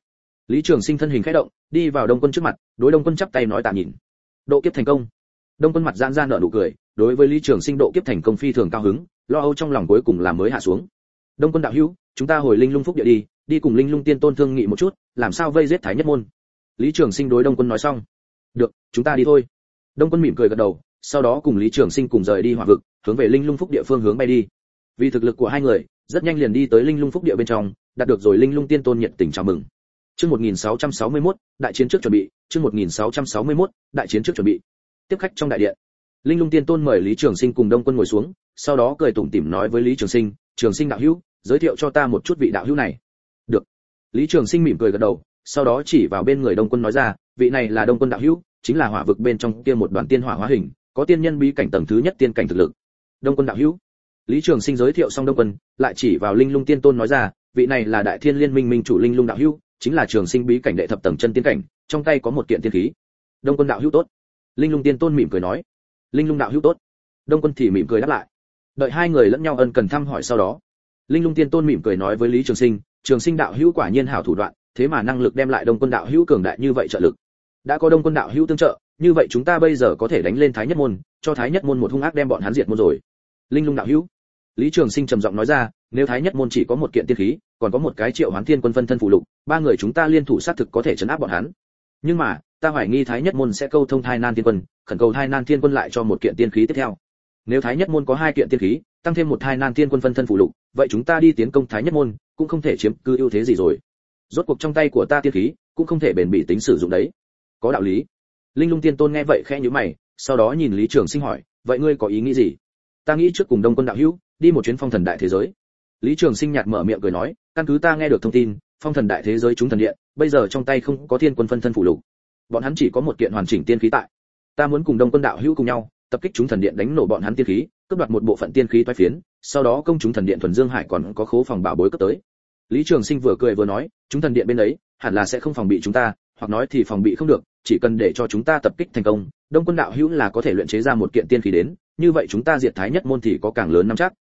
Lý Trường Sinh thân hình khẽ động, đi vào Đông Quân trước mặt, đối Đông Quân chắp tay nói tạ nhìn. Độ kiếp thành công. Đông Quân mặt giãn ra nở nụ cười, đối với Lý Trường Sinh độ kiếp thành công phi thường cao hứng, lo âu trong lòng cuối cùng là mới hạ xuống. Đông Quân đạo hữu, chúng ta hồi Linh Lung Phúc địa đi cùng Linh Lung Tiên Tôn thương nghị một chút, làm sao vây giết Thái Nhất môn. Lý Trường Sinh đối Đông Quân nói xong. Được, chúng ta đi thôi. Đông Quân mỉm cười gật đầu, sau đó cùng Lý Trường Sinh cùng rời đi hỏa vực, hướng về Linh Lung Phúc địa phương hướng bay đi. Vì thực lực của hai người, rất nhanh liền đi tới Linh Lung Phúc địa bên trong, đạt được rồi Linh Lung Tiên Tôn nhiệt tình chào mừng. Chương 1661, đại chiến trước chuẩn bị, chương 1661, đại chiến trước chuẩn bị. Tiếp khách trong đại điện. Linh Lung Tiên Tôn mời Lý Trường Sinh cùng Đông Quân ngồi xuống, sau đó cười tủm tỉm nói với Lý Trường Sinh, "Trường Sinh đạo hữu, giới thiệu cho ta một chút vị đạo hữu này." "Được." Lý Trường Sinh mỉm cười gật đầu, sau đó chỉ vào bên người Đông Quân nói ra, "Vị này là Đông Quân đạo hữu, chính là hỏa vực bên trong kia một đoàn tiên hỏa hóa hình, có tiên nhân bí cảnh tầng thứ nhất tiên cảnh thực lực." "Đông Quân đạo hữu." Lý Trường Sinh giới thiệu xong Đông Quân, lại chỉ vào Linh Lung Tiên Tôn nói ra, "Vị này là Đại Thiên Liên Minh minh chủ Linh Lung đạo hữu, chính là Trường Sinh bí cảnh đệ thập tầng chân tiên cảnh, trong tay có một kiện tiên khí." "Đông Quân đạo hữu tốt." Linh Lung Tiên Tôn mỉm cười nói. "Linh Lung đạo hữu tốt." Đông Quân thì mỉm cười đáp lại. Đợi hai người lẫn nhau ân cần thăm hỏi sau đó, Linh Lung Tiên Tôn mỉm cười nói với Lý Trường Sinh, "Trường Sinh đạo hữu quả nhiên hảo thủ đoạn, thế mà năng lực đem lại Đông Quân đạo hữu cường đại như vậy trợ lực. Đã có Đông Quân đạo hữu tương trợ, như vậy chúng ta bây giờ có thể đánh lên Thái Nhất môn, cho Thái Nhất môn một hung ác đem bọn hắn diệt môn rồi." Linh Lung đạo hữu. Lý Trường Sinh trầm giọng nói ra, "Nếu Thái Nhất môn chỉ có một kiện tiên khí, còn có một cái Triệu Hoán Thiên Quân phân thân phụ lục, ba người chúng ta liên thủ sát thực có thể trấn áp bọn hắn. Nhưng mà, ta hoài nghi Thái Nhất môn sẽ câu thông Thai Nan Thiên Quân, khẩn cầu Thai Nan Thiên Quân lại cho một kiện tiên khí tiếp theo. Nếu Thái Nhất môn có hai kiện tiên khí, tăng thêm một Thai Nan Thiên Quân phân thân phụ lục, vậy chúng ta đi tiến công Thái Nhất môn, cũng không thể chiếm cứ ưu thế gì rồi. Rốt cuộc trong tay của ta tiên khí, cũng không thể bền bỉ tính sử dụng đấy." "Có đạo lý." Linh Lung Tiên Tôn nghe vậy khẽ nhíu mày, sau đó nhìn Lý Trường Sinh hỏi, "Vậy ngươi có ý nghĩ gì?" "Ta nghĩ trước cùng Đông Quân đạo hữu đi một chuyến phong thần đại thế giới." Lý Trường Sinh nhạt mở miệng cười nói, "Căn cứ ta nghe được thông tin, phong thần đại thế giới chúng thần điện bây giờ trong tay không có Thiên Quân phân thân phụ lục, bọn hắn chỉ có một kiện hoàn chỉnh tiên khí tại. Ta muốn cùng Đông Quân đạo hữu cùng nhau tập kích chúng thần điện, đánh nổ bọn hắn tiên khí, cướp đoạt một bộ phận tiên khí toái phiến, sau đó công chúng thần điện thuần dương hải còn có khố phòng bảo bối cướp tới." Lý Trường Sinh vừa cười vừa nói, "Chúng thần điện bên ấy hẳn là sẽ không phòng bị chúng ta, hoặc nói thì phòng bị không được, chỉ cần để cho chúng ta tập kích thành công, Đông Quân đạo hữu là có thể luyện chế ra một kiện tiên khí đến, như vậy chúng ta diệt Thái Nhất môn thì có càng lớn nắm chắc."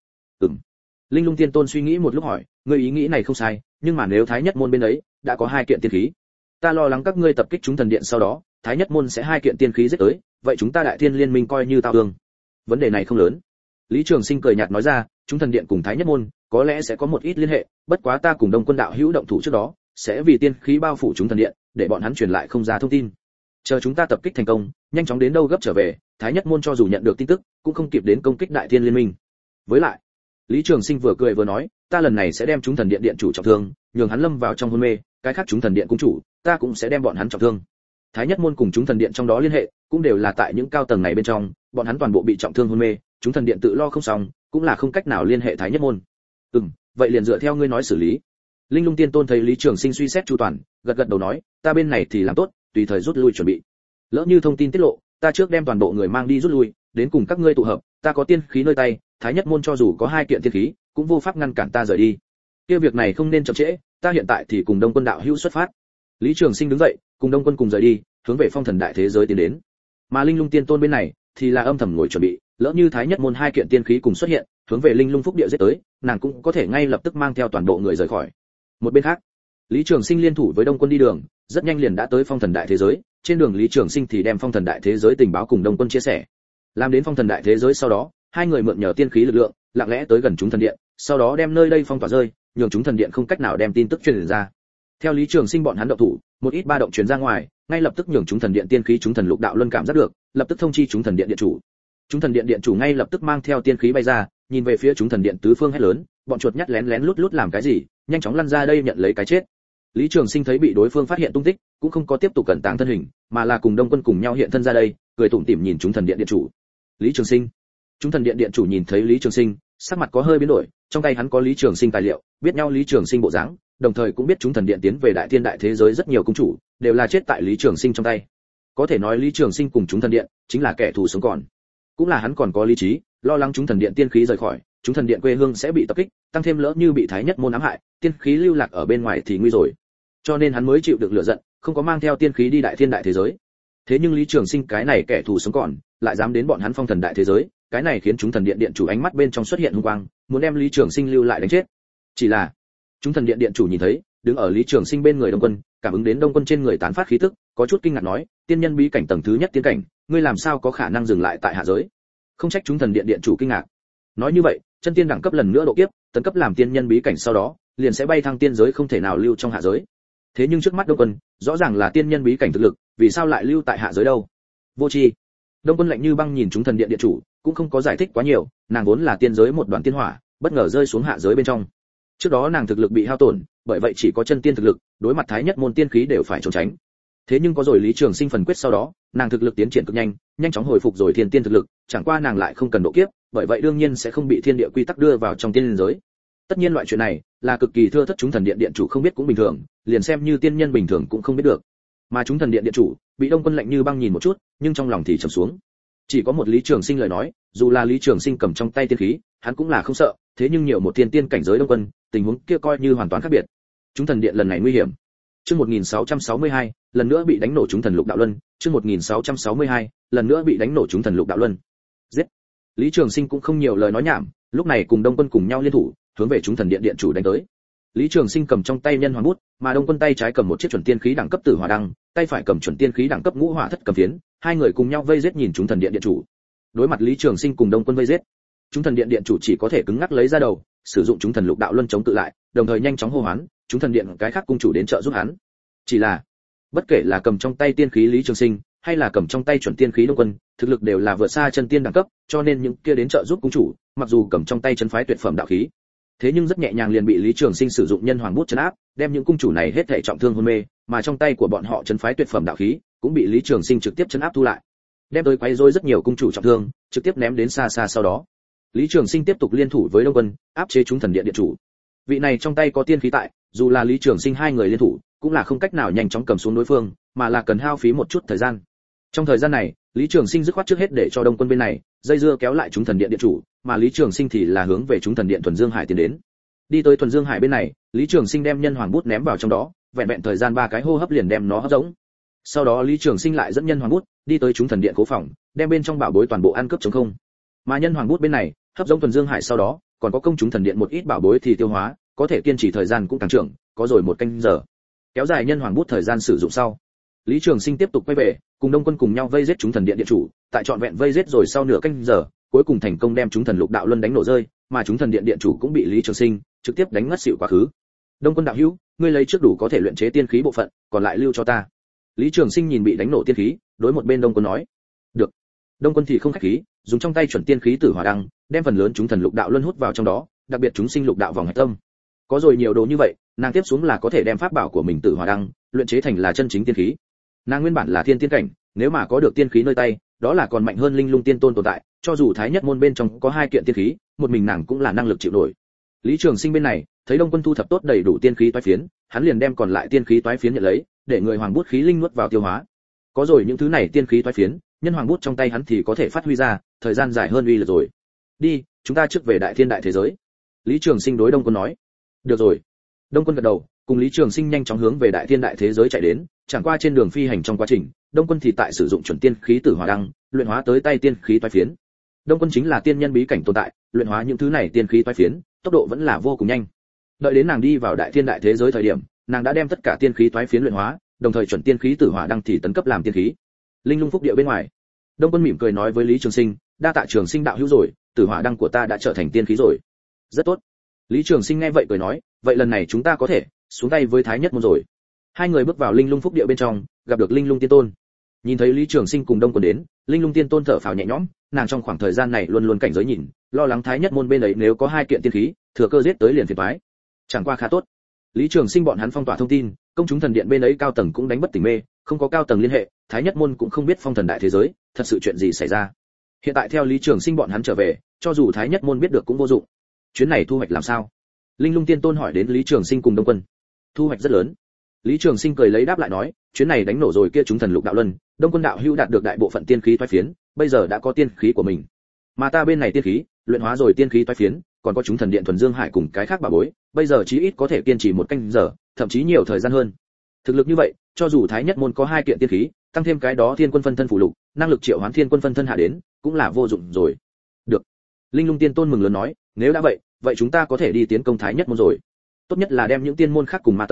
Linh Lung Tiên Tôn suy nghĩ một lúc hỏi, "Ngươi ý nghĩ này không sai, nhưng mà nếu Thái Nhất môn bên ấy đã có hai kiện tiên khí, ta lo lắng các ngươi tập kích chúng thần điện sau đó, Thái Nhất môn sẽ hai kiện tiên khí giết tới, vậy chúng ta Đại Thiên Liên Minh coi như tao thương." "Vấn đề này không lớn." Lý Trường Sinh cười nhạt nói ra, "Chúng thần điện cùng Thái Nhất môn có lẽ sẽ có một ít liên hệ, bất quá ta cùng Đông Quân đạo hữu động thủ trước đó, sẽ vì tiên khí bao phủ chúng thần điện, để bọn hắn truyền lại không ra thông tin. Chờ chúng ta tập kích thành công, nhanh chóng đến đâu gấp trở về, Thái Nhất môn cho dù nhận được tin tức, cũng không kịp đến công kích Đại Thiên Liên Minh. Với lại," Lý Trường Sinh vừa cười vừa nói, "ta lần này sẽ đem chúng thần điện điện chủ trọng thương, nhường hắn lâm vào trong hôn mê, cái khác chúng thần điện cung chủ, ta cũng sẽ đem bọn hắn trọng thương. Thái Nhất môn cùng chúng thần điện trong đó liên hệ, cũng đều là tại những cao tầng này bên trong, bọn hắn toàn bộ bị trọng thương hôn mê, chúng thần điện tự lo không xong, cũng là không cách nào liên hệ Thái Nhất môn." Vậy liền dựa theo ngươi nói xử lý." Linh Lung Tiên Tôn thấy Lý Trường Sinh suy xét chu toàn, gật gật đầu nói, "Ta bên này thì làm tốt, tùy thời rút lui chuẩn bị. Lỡ như thông tin tiết lộ, ta trước đem toàn bộ người mang đi rút lui, đến cùng các ngươi tụ hợp, ta có tiên khí nơi tay, Thái Nhất môn cho dù có hai kiện tiên khí, cũng vô pháp ngăn cản ta rời đi. Kia việc này không nên chậm trễ, ta hiện tại thì cùng Đông Quân đạo hữu xuất phát." Lý Trường Sinh đứng dậy, cùng Đông Quân cùng rời đi, hướng về phong thần đại thế giới tiến đến. Mà Linh Lung Tiên Tôn bên này thì là âm thầm ngồi chuẩn bị, lỡ như Thái Nhất môn hai kiện tiên khí cùng xuất hiện, hướng về Linh Lung Phúc địa giết tới, nàng cũng có thể ngay lập tức mang theo toàn bộ người rời khỏi. Một bên khác, Lý Trường Sinh liên thủ với Đông Quân đi đường, rất nhanh liền đã tới phong thần đại thế giới. Trên đường Lý Trường Sinh thì đem phong thần đại thế giới tình báo cùng Đông Quân chia sẻ. Làm đến phong thần đại thế giới sau đó, hai người mượn nhờ tiên khí lực lượng, lặng lẽ tới gần chúng thần điện, sau đó đem nơi đây phong tỏa rơi, nhường chúng thần điện không cách nào đem tin tức truyền ra. Theo Lý Trường Sinh bọn hắn động thủ, một ít ba động truyền ra ngoài, ngay lập tức nhường chúng thần điện tiên khí chúng thần lục đạo luân cảm giác được, lập tức thông chi chúng thần điện điện chủ. Chúng thần điện điện chủ ngay lập tức mang theo tiên khí bay ra, nhìn về phía chúng thần điện tứ phương hét lớn, "Bọn chuột nhắt lén lén lút lút làm cái gì, nhanh chóng lăn ra đây nhận lấy cái chết." Lý Trường Sinh thấy bị đối phương phát hiện tung tích, cũng không có tiếp tục cẩn tàng thân hình, mà là cùng Đông Quân cùng nhau hiện thân ra đây, cười tủm tỉm nhìn chúng thần điện điện chủ. "Lý Trường Sinh." Chúng thần điện điện chủ nhìn thấy Lý Trường Sinh, sắc mặt có hơi biến đổi, trong tay hắn có Lý Trường Sinh tài liệu, biết nhau Lý Trường Sinh bộ dáng, đồng thời cũng biết chúng thần điện tiến về đại thiên đại thế giới rất nhiều cung chủ đều là chết tại Lý Trường Sinh trong tay. Có thể nói Lý Trường Sinh cùng chúng thần điện chính là kẻ thù sống còn. Cũng là hắn còn có lý trí, lo lắng chúng thần điện tiên khí rời khỏi, chúng thần điện quê hương sẽ bị tập kích, tăng thêm lỡ như bị Thái Nhất môn ám hại, tiên khí lưu lạc ở bên ngoài thì nguy rồi. Cho nên hắn mới chịu được lửa giận, không có mang theo tiên khí đi đại thiên đại thế giới. Thế nhưng Lý Trường Sinh cái này kẻ thù sống còn, lại dám đến bọn hắn phong thần đại thế giới, cái này khiến chúng thần điện điện chủ ánh mắt bên trong xuất hiện hung quang, muốn đem Lý Trường Sinh lưu lại đánh chết. Chỉ là chúng thần điện điện chủ nhìn thấy đứng ở Lý Trường Sinh bên người Đông Quân, cảm ứng đến Đông Quân trên người tán phát khí tức, có chút kinh ngạc nói, tiên nhân bí cảnh tầng thứ nhất tiên cảnh, ngươi làm sao có khả năng dừng lại tại hạ giới? Không trách chúng thần điện điện chủ kinh ngạc. Nói như vậy, chân tiên đẳng cấp lần nữa độ kiếp, tấn cấp làm tiên nhân bí cảnh sau đó, liền sẽ bay thăng tiên giới không thể nào lưu trong hạ giới. Thế nhưng trước mắt Đông Quân, rõ ràng là tiên nhân bí cảnh thực lực, vì sao lại lưu tại hạ giới đâu? Vô tri. Đông Quân lạnh như băng nhìn chúng thần điện điện chủ, cũng không có giải thích quá nhiều, nàng vốn là tiên giới một đoàn tiên hỏa, bất ngờ rơi xuống hạ giới bên trong. Trước đó nàng thực lực bị hao tổn, bởi vậy chỉ có chân tiên thực lực, đối mặt thái nhất môn tiên khí đều phải trốn tránh. Thế nhưng có rồi Lý Trường Sinh phần quyết sau đó, nàng thực lực tiến triển cực nhanh, nhanh chóng hồi phục rồi thiên tiên thực lực, chẳng qua nàng lại không cần độ kiếp, bởi vậy đương nhiên sẽ không bị thiên địa quy tắc đưa vào trong tiên giới. Tất nhiên loại chuyện này là cực kỳ thưa thất chúng thần điện điện chủ không biết cũng bình thường, liền xem như tiên nhân bình thường cũng không biết được. Mà chúng thần điện điện chủ bị Đông Quân lạnh như băng nhìn một chút, nhưng trong lòng thì trầm xuống. Chỉ có một Lý Trường Sinh lời nói, dù là Lý Trường Sinh cầm trong tay tiên khí, hắn cũng là không sợ, thế nhưng nhiều một thiên tiên cảnh giới Đông Quân, tình huống kia coi như hoàn toàn khác biệt. Chúng thần điện lần này nguy hiểm. Chương 1662, lần nữa bị đánh nổ chúng thần lục đạo luân, chương 1662, lần nữa bị đánh nổ chúng thần lục đạo luân. Giết. Lý Trường Sinh cũng không nhiều lời nói nhảm, lúc này cùng Đông Quân cùng nhau liên thủ, hướng về chúng thần điện điện chủ đánh tới. Lý Trường Sinh cầm trong tay nhân hoàng bút, mà Đông Quân tay trái cầm một chiếc chuẩn tiên khí đẳng cấp tử hỏa đăng, tay phải cầm chuẩn tiên khí đẳng cấp ngũ hỏa thất cầm phiến, hai người cùng nhau vây giết nhìn chúng thần điện điện chủ. Đối mặt Lý Trường Sinh cùng Đông Quân vây giết, chúng thần điện điện chủ chỉ có thể cứng ngắc lấy ra đầu, sử dụng chúng thần lục đạo luân chống tự lại, đồng thời nhanh chóng hô hoán, chúng thần điện cái khác cung chủ đến trợ giúp hắn. Chỉ là, bất kể là cầm trong tay tiên khí Lý Trường Sinh, hay là cầm trong tay chuẩn tiên khí Đông Quân, thực lực đều là vượt xa chân tiên đẳng cấp, cho nên những kia đến trợ giúp cung chủ, mặc dù cầm trong tay chân phái tuyệt phẩm đạo khí, thế nhưng rất nhẹ nhàng liền bị Lý Trường Sinh sử dụng nhân hoàng bút trấn áp, đem những cung chủ này hết thảy trọng thương hôn mê, mà trong tay của bọn họ chân phái tuyệt phẩm đạo khí cũng bị Lý Trường Sinh trực tiếp trấn áp thu lại, đem tới quấy rối rất nhiều cung chủ trọng thương, trực tiếp ném đến xa xa. Sau đó, Lý Trường Sinh tiếp tục liên thủ với Đông Quân, áp chế chúng thần điện điện chủ. Vị này trong tay có tiên khí tại, dù là Lý Trường Sinh hai người liên thủ, cũng là không cách nào nhanh chóng cầm xuống đối phương, mà là cần hao phí một chút thời gian. Trong thời gian này, Lý Trường Sinh dứt khoát trước hết để cho Đông Quân bên này dây dưa kéo lại chúng thần điện điện chủ, mà Lý Trường Sinh thì là hướng về chúng thần điện Thuần Dương Hải tiến đến. Đi tới Thuần Dương Hải bên này, Lý Trường Sinh đem nhân hoàng bút ném vào trong đó, vẹn vẹn thời gian 3 cái hô hấp liền đem nó hấp giống. Sau đó Lý Trường Sinh lại dẫn nhân hoàng bút đi tới chúng thần điện cố phòng, đem bên trong bảo bối toàn bộ ăn cướp trống không. Mà nhân hoàng bút bên này, hấp giống Thuần Dương Hải sau đó, còn có công chúng thần điện một ít bảo bối thì tiêu hóa, có thể kiên trì thời gian cũng càng trưởng, có rồi 1 canh giờ. Kéo dài nhân hoàng bút thời gian sử dụng sau, Lý Trường Sinh tiếp tục quay về, cùng Đông Quân cùng nhau vây giết chúng thần điện điện chủ, tại trọn vẹn vây giết rồi sau nửa canh giờ, cuối cùng thành công đem chúng thần lục đạo luân đánh nổ rơi, mà chúng thần điện điện chủ cũng bị Lý Trường Sinh trực tiếp đánh ngất xỉu quá khứ. Đông Quân đạo hữu, ngươi lấy trước đủ có thể luyện chế tiên khí bộ phận, còn lại lưu cho ta. Lý Trường Sinh nhìn bị đánh nổ tiên khí, đối một bên Đông Quân nói. Được. Đông Quân thì không khách khí, dùng trong tay chuẩn tiên khí tử hỏa đăng, đem phần lớn chúng thần lục đạo luân hút vào trong đó, đặc biệt chúng sinh lục đạo vòng hạch tâm. Có rồi nhiều đồ như vậy, nàng tiếp xuống là có thể đem pháp bảo của mình tử hỏa đăng luyện chế thành là chân chính tiên khí. Nàng nguyên bản là thiên tiên cảnh, nếu mà có được tiên khí nơi tay, đó là còn mạnh hơn linh lung tiên tôn tồn tại, cho dù thái nhất môn bên trong có 2 kiện tiên khí, một mình nàng cũng là năng lực chịu nổi. Lý Trường Sinh bên này, thấy Đông Quân thu thập tốt đầy đủ tiên khí toái phiến, hắn liền đem còn lại tiên khí toái phiến nhận lấy, để người hoàng bút khí linh nuốt vào tiêu hóa. Có rồi những thứ này tiên khí toái phiến, nhân hoàng bút trong tay hắn thì có thể phát huy ra, thời gian dài hơn uy lực rồi. Đi, chúng ta trước về đại thiên đại thế giới. Lý Trường Sinh đối Đông Quân nói. Được rồi. Đông Quân gật đầu, cùng Lý Trường Sinh nhanh chóng hướng về đại thiên đại thế giới chạy đến, chẳng qua trên đường phi hành trong quá trình, Đông Quân thì tại sử dụng chuẩn tiên khí tử hỏa đăng, luyện hóa tới tay tiên khí toái phiến. Đông Quân chính là tiên nhân bí cảnh tồn tại, luyện hóa những thứ này tiên khí toái phiến, tốc độ vẫn là vô cùng nhanh. Đợi đến nàng đi vào đại thiên đại thế giới thời điểm, nàng đã đem tất cả tiên khí toái phiến luyện hóa, đồng thời chuẩn tiên khí tử hỏa đăng thì tấn cấp làm tiên khí. Linh lung phúc địa bên ngoài, Đông Quân mỉm cười nói với Lý Trường Sinh, đa tạ Trường Sinh đạo hữu rồi, tử hỏa đăng của ta đã trở thành tiên khí rồi. Rất tốt. Lý Trường Sinh nghe vậy cười nói, vậy lần này chúng ta có thể xuống tay với thái nhất môn rồi. Hai người bước vào linh lung phúc địa bên trong, gặp được linh lung tiên tôn. Nhìn thấy Lý Trường Sinh cùng Đông Quân đến, linh lung tiên tôn thở phào nhẹ nhõm, nàng trong khoảng thời gian này luôn luôn cảnh giới nhìn, lo lắng thái nhất môn bên ấy nếu có 2 kiện tiên khí, thừa cơ giết tới liền phiền toái. Chẳng qua khá tốt. Lý Trường Sinh bọn hắn phong tỏa thông tin, công chúng thần điện bên ấy cao tầng cũng đánh bất tỉnh mê, không có cao tầng liên hệ, thái nhất môn cũng không biết phong thần đại thế giới, thật sự chuyện gì xảy ra. Hiện tại theo Lý Trường Sinh bọn hắn trở về, cho dù thái nhất môn biết được cũng vô dụng. Chuyến này thu hoạch làm sao? Linh lung tiên tôn hỏi đến Lý Trường Sinh cùng Đông Quân. Thu hoạch rất lớn. Lý Trường Sinh cười lấy đáp lại nói, chuyến này đánh nổ rồi kia chúng thần lục đạo luân, Đông Quân đạo hữu đạt được đại bộ phận tiên khí toái phiến, bây giờ đã có tiên khí của mình. Mà ta bên này tiên khí, luyện hóa rồi tiên khí toái phiến, còn có chúng thần điện Thuần Dương Hải cùng cái khác bảo bối, bây giờ chí ít có thể kiên trì 1 canh giờ, thậm chí nhiều thời gian hơn. Thực lực như vậy, cho dù thái nhất môn có 2 kiện tiên khí, tăng thêm cái đó thiên quân phân thân phụ lục, năng lực triệu hoán thiên quân phân thân hạ đến, cũng là vô dụng rồi. Được. Linh lung tiên tôn mừng lớn nói, nếu đã vậy chúng ta có thể đi tiến công thái nhất môn rồi. Tốt nhất là đem những tiên môn khác cùng ma tông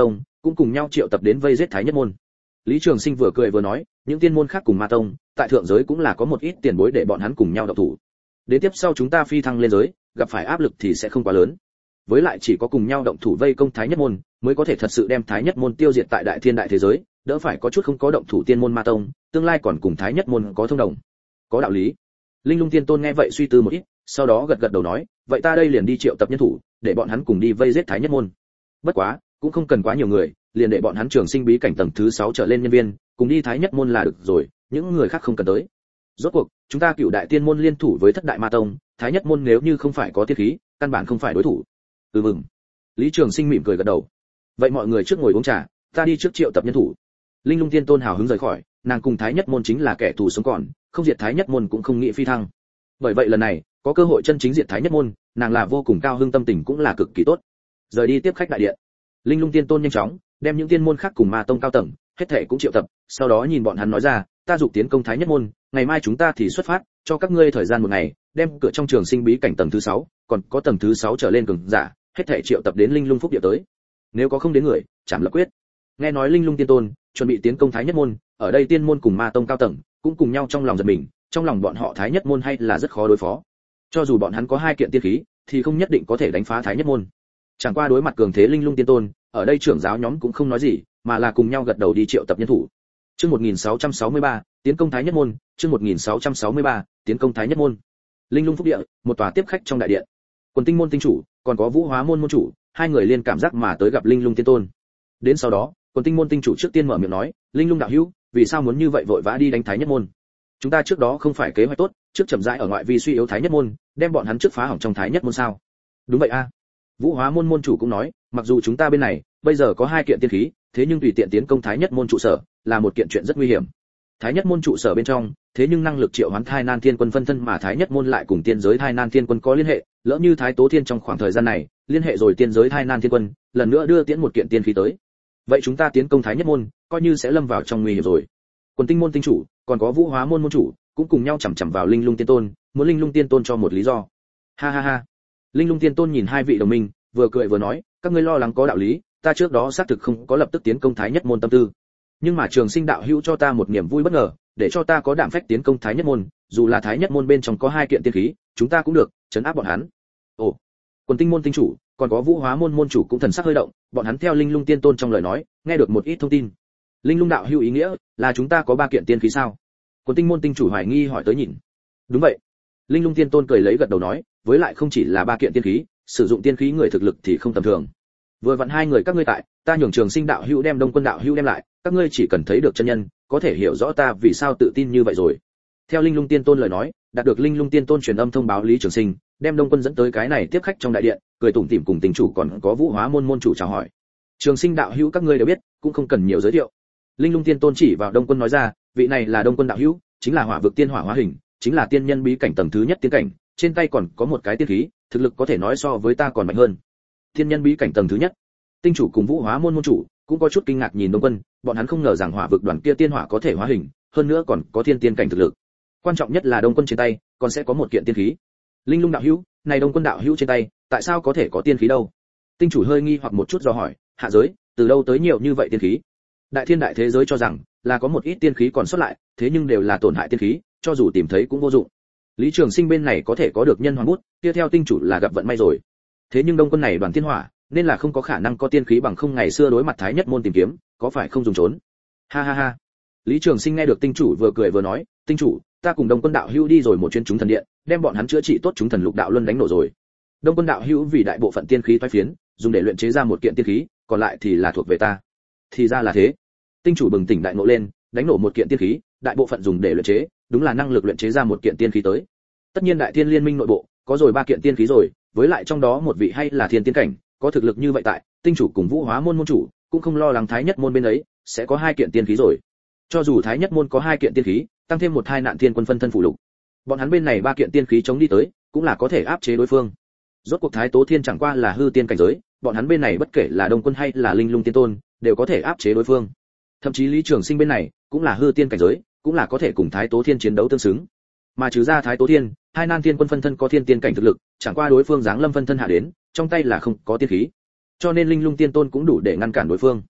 cũng cùng nhau triệu tập đến vây giết Thái Nhất môn. Lý Trường Sinh vừa cười vừa nói, những tiên môn khác cùng Ma tông, tại thượng giới cũng là có một ít tiền bối để bọn hắn cùng nhau động thủ. Đến tiếp sau chúng ta phi thăng lên giới, gặp phải áp lực thì sẽ không quá lớn. Với lại chỉ có cùng nhau động thủ vây công Thái Nhất môn, mới có thể thật sự đem Thái Nhất môn tiêu diệt tại đại thiên đại thế giới, đỡ phải có chút không có động thủ tiên môn Ma tông, tương lai còn cùng Thái Nhất môn có thông đồng. Có đạo lý. Linh Lung Tiên Tôn nghe vậy suy tư một ít, sau đó gật gật đầu nói, vậy ta đây liền đi triệu tập nhân thủ, để bọn hắn cùng đi vây giết Thái Nhất môn. Bất quá, cũng không cần quá nhiều người, liền để bọn hắn trường sinh bí cảnh tầng thứ 6 trở lên nhân viên, cùng đi Thái Nhất môn là được rồi, những người khác không cần tới. Rốt cuộc, chúng ta Cửu đại tiên môn liên thủ với Thất đại ma tông, Thái Nhất môn nếu như không phải có tiên khí, căn bản không phải đối thủ. Mừng. Lý Trường Sinh mỉm cười gật đầu. Vậy mọi người trước ngồi uống trà, ta đi trước triệu tập nhân thủ. Linh Lung Tiên Tôn hào hứng rời khỏi, nàng cùng Thái Nhất môn chính là kẻ thù sống còn, không diệt Thái Nhất môn cũng không nghĩ phi thăng. Bởi vậy lần này, có cơ hội chân chính diệt Thái Nhất môn, nàng là vô cùng cao hứng, tâm tình cũng là cực kỳ tốt. Rời đi tiếp khách đại điện, Linh Lung Tiên Tôn nhanh chóng đem những tiên môn khác cùng Ma tông cao tầng, hết thảy cũng triệu tập, sau đó nhìn bọn hắn nói ra, ta dục tiến công Thái Nhất môn, ngày mai chúng ta thì xuất phát, cho các ngươi thời gian một ngày, đem cửa trong trường sinh bí cảnh tầng thứ 6, còn có tầng thứ 6 trở lên cường giả, hết thảy triệu tập đến Linh Lung Phúc địa tới. Nếu có không đến người, chảm lập quyết. Nghe nói Linh Lung Tiên Tôn chuẩn bị tiến công Thái Nhất môn, ở đây tiên môn cùng Ma tông cao tầng cũng cùng nhau trong lòng giật mình, trong lòng bọn họ Thái Nhất môn hay là rất khó đối phó. Cho dù bọn hắn có 2 kiện tiên khí, thì không nhất định có thể đánh phá Thái Nhất môn. Chẳng qua đối mặt cường thế Linh Lung Tiên Tôn, ở đây trưởng giáo nhóm cũng không nói gì, mà là cùng nhau gật đầu đi triệu tập nhân thủ. Chương 1663, tiến công Thái Nhất môn, chương 1663, tiến công Thái Nhất môn. Linh Lung Phúc địa, một tòa tiếp khách trong đại điện. Quần Tinh môn tinh chủ, còn có Vũ Hóa môn môn chủ, hai người liên cảm giác mà tới gặp Linh Lung Tiên Tôn. Đến sau đó, Quần Tinh môn tinh chủ trước tiên mở miệng nói, Linh Lung đạo hữu, vì sao muốn như vậy vội vã đi đánh Thái Nhất môn? Chúng ta trước đó không phải kế hoạch tốt, trước chậm rãi ở ngoại vi suy yếu Thái Nhất môn, đem bọn hắn trước phá hỏng trong Thái Nhất môn sao? Đúng vậy a. Vũ Hóa môn môn chủ cũng nói, mặc dù chúng ta bên này bây giờ có 2 kiện tiên khí, thế nhưng tùy tiện tiến công Thái Nhất môn trụ sở là một kiện chuyện rất nguy hiểm. Thái Nhất môn trụ sở bên trong, thế nhưng năng lực triệu hoán Thai Nan Thiên Quân phân thân, mà Thái Nhất môn lại cùng tiên giới Thai Nan Thiên Quân có liên hệ, lỡ như Thái Tố Thiên trong khoảng thời gian này liên hệ rồi tiên giới Thai Nan Thiên Quân, lần nữa đưa tiễn một kiện tiên khí tới. Vậy chúng ta tiến công Thái Nhất môn, coi như sẽ lâm vào trong nguy hiểm rồi. Quần Tinh môn tinh chủ, còn có Vũ Hóa môn môn chủ, cũng cùng nhau chằm chằm vào Linh Lung Tiên Tôn, muốn Linh Lung Tiên Tôn cho một lý do. Ha ha ha. Linh Lung Tiên Tôn nhìn hai vị đồng minh, vừa cười vừa nói, các ngươi lo lắng có đạo lý, ta trước đó xác thực không có lập tức tiến công Thái Nhất môn tâm tư. Nhưng mà Trường Sinh đạo hữu cho ta một niềm vui bất ngờ, để cho ta có đảm phách tiến công Thái Nhất môn, dù là Thái Nhất môn bên trong có 2 kiện tiên khí, chúng ta cũng được trấn áp bọn hắn. Ồ. Quần Tinh môn tinh chủ, còn có Vũ Hóa môn môn chủ cũng thần sắc hơi động, bọn hắn theo Linh Lung Tiên Tôn trong lời nói, nghe được một ít thông tin. Linh Lung đạo hữu ý nghĩa là chúng ta có 3 kiện tiên khí sao? Quần Tinh môn tinh chủ hoài nghi hỏi tới nhìn. Đúng vậy. Linh Lung Tiên Tôn cười lấy gật đầu nói, với lại không chỉ là 3 kiện tiên khí, sử dụng tiên khí người thực lực thì không tầm thường. Vừa vặn 2 người các ngươi tại, ta nhường Trường Sinh đạo hữu đem Đông Quân đạo hữu đem lại, các ngươi chỉ cần thấy được chân nhân, có thể hiểu rõ ta vì sao tự tin như vậy rồi. Theo Linh Lung Tiên Tôn lời nói, đạt được Linh Lung Tiên Tôn truyền âm thông báo Lý Trường Sinh, đem Đông Quân dẫn tới cái này tiếp khách trong đại điện, cười tủm tỉm cùng tình chủ còn có Vũ Hóa môn môn chủ chào hỏi. Trường Sinh đạo hữu các ngươi đều biết, cũng không cần nhiều giới thiệu. Linh Lung Tiên Tôn chỉ vào Đông Quân nói ra, vị này là Đông Quân đạo hữu, chính là Hỏa vực tiên hỏa hóa hình, chính là tiên nhân bí cảnh tầng thứ nhất tiên cảnh, trên tay còn có một cái tiên khí, thực lực có thể nói so với ta còn mạnh hơn. Tiên nhân bí cảnh tầng thứ nhất. Tinh chủ cùng Vũ Hóa môn môn chủ cũng có chút kinh ngạc nhìn Đông Quân, bọn hắn không ngờ rằng Hỏa vực đoàn kia tiên hỏa có thể hóa hình, hơn nữa còn có thiên tiên cảnh thực lực. Quan trọng nhất là Đông Quân trên tay còn sẽ có một kiện tiên khí. Linh Lung đạo hữu, này Đông Quân đạo hữu trên tay, tại sao có thể có tiên khí đâu? Tinh chủ hơi nghi hoặc một chút do hỏi, hạ giới, từ đâu tới nhiều như vậy tiên khí? Đại thiên đại thế giới cho rằng là có một ít tiên khí còn sót lại, thế nhưng đều là tổn hại tiên khí, cho dù tìm thấy cũng vô dụng. Lý Trường Sinh bên này có thể có được nhân hoàng bút, kia theo tinh chủ là gặp vận may rồi. Thế nhưng Đông Quân này đoàn tiên hỏa, nên là không có khả năng có tiên khí bằng không ngày xưa đối mặt Thái Nhất môn tìm kiếm, có phải không dùng trốn? Ha ha ha. Lý Trường Sinh nghe được tinh chủ vừa cười vừa nói, tinh chủ, ta cùng Đông Quân đạo hữu đi rồi một chuyến chúng thần điện, đem bọn hắn chữa trị tốt chúng thần lục đạo luân đánh nổ rồi. Đông Quân đạo hữu vì đại bộ phận tiên khí toái phiến, dùng để luyện chế ra một kiện tiên khí, còn lại thì là thuộc về ta. Thì ra là thế. Tinh chủ bừng tỉnh đại ngộ lên, đánh nổ một kiện tiên khí, đại bộ phận dùng để luyện chế, đúng là năng lực luyện chế ra một kiện tiên khí tới. Tất nhiên Đại Thiên Liên Minh nội bộ có rồi 3 kiện tiên khí rồi, với lại trong đó một vị hay là thiên tiên cảnh, có thực lực như vậy tại, tinh chủ cùng Vũ Hóa môn môn chủ cũng không lo lắng Thái Nhất môn bên ấy sẽ có 2 kiện tiên khí rồi. Cho dù Thái Nhất môn có 2 kiện tiên khí, tăng thêm một Thai Nạn Thiên Quân phân thân phụ lục, bọn hắn bên này 3 kiện tiên khí chống đi tới, cũng là có thể áp chế đối phương. Rốt cuộc Thái Tố Thiên chẳng qua là hư tiên cảnh giới, bọn hắn bên này bất kể là Đông Quân hay là Linh Lung Tiên Tôn, đều có thể áp chế đối phương. Thậm chí Lý Trường Sinh bên này cũng là hư tiên cảnh giới, cũng là có thể cùng Thái Tố Thiên chiến đấu tương xứng. Mà trừ ra Thái Tố Thiên, Hai Nan Thiên Quân phân thân có thiên tiên cảnh thực lực, chẳng qua đối phương giáng lâm phân thân hạ đến, trong tay là không có tiên khí, cho nên Linh Lung Tiên Tôn cũng đủ để ngăn cản đối phương.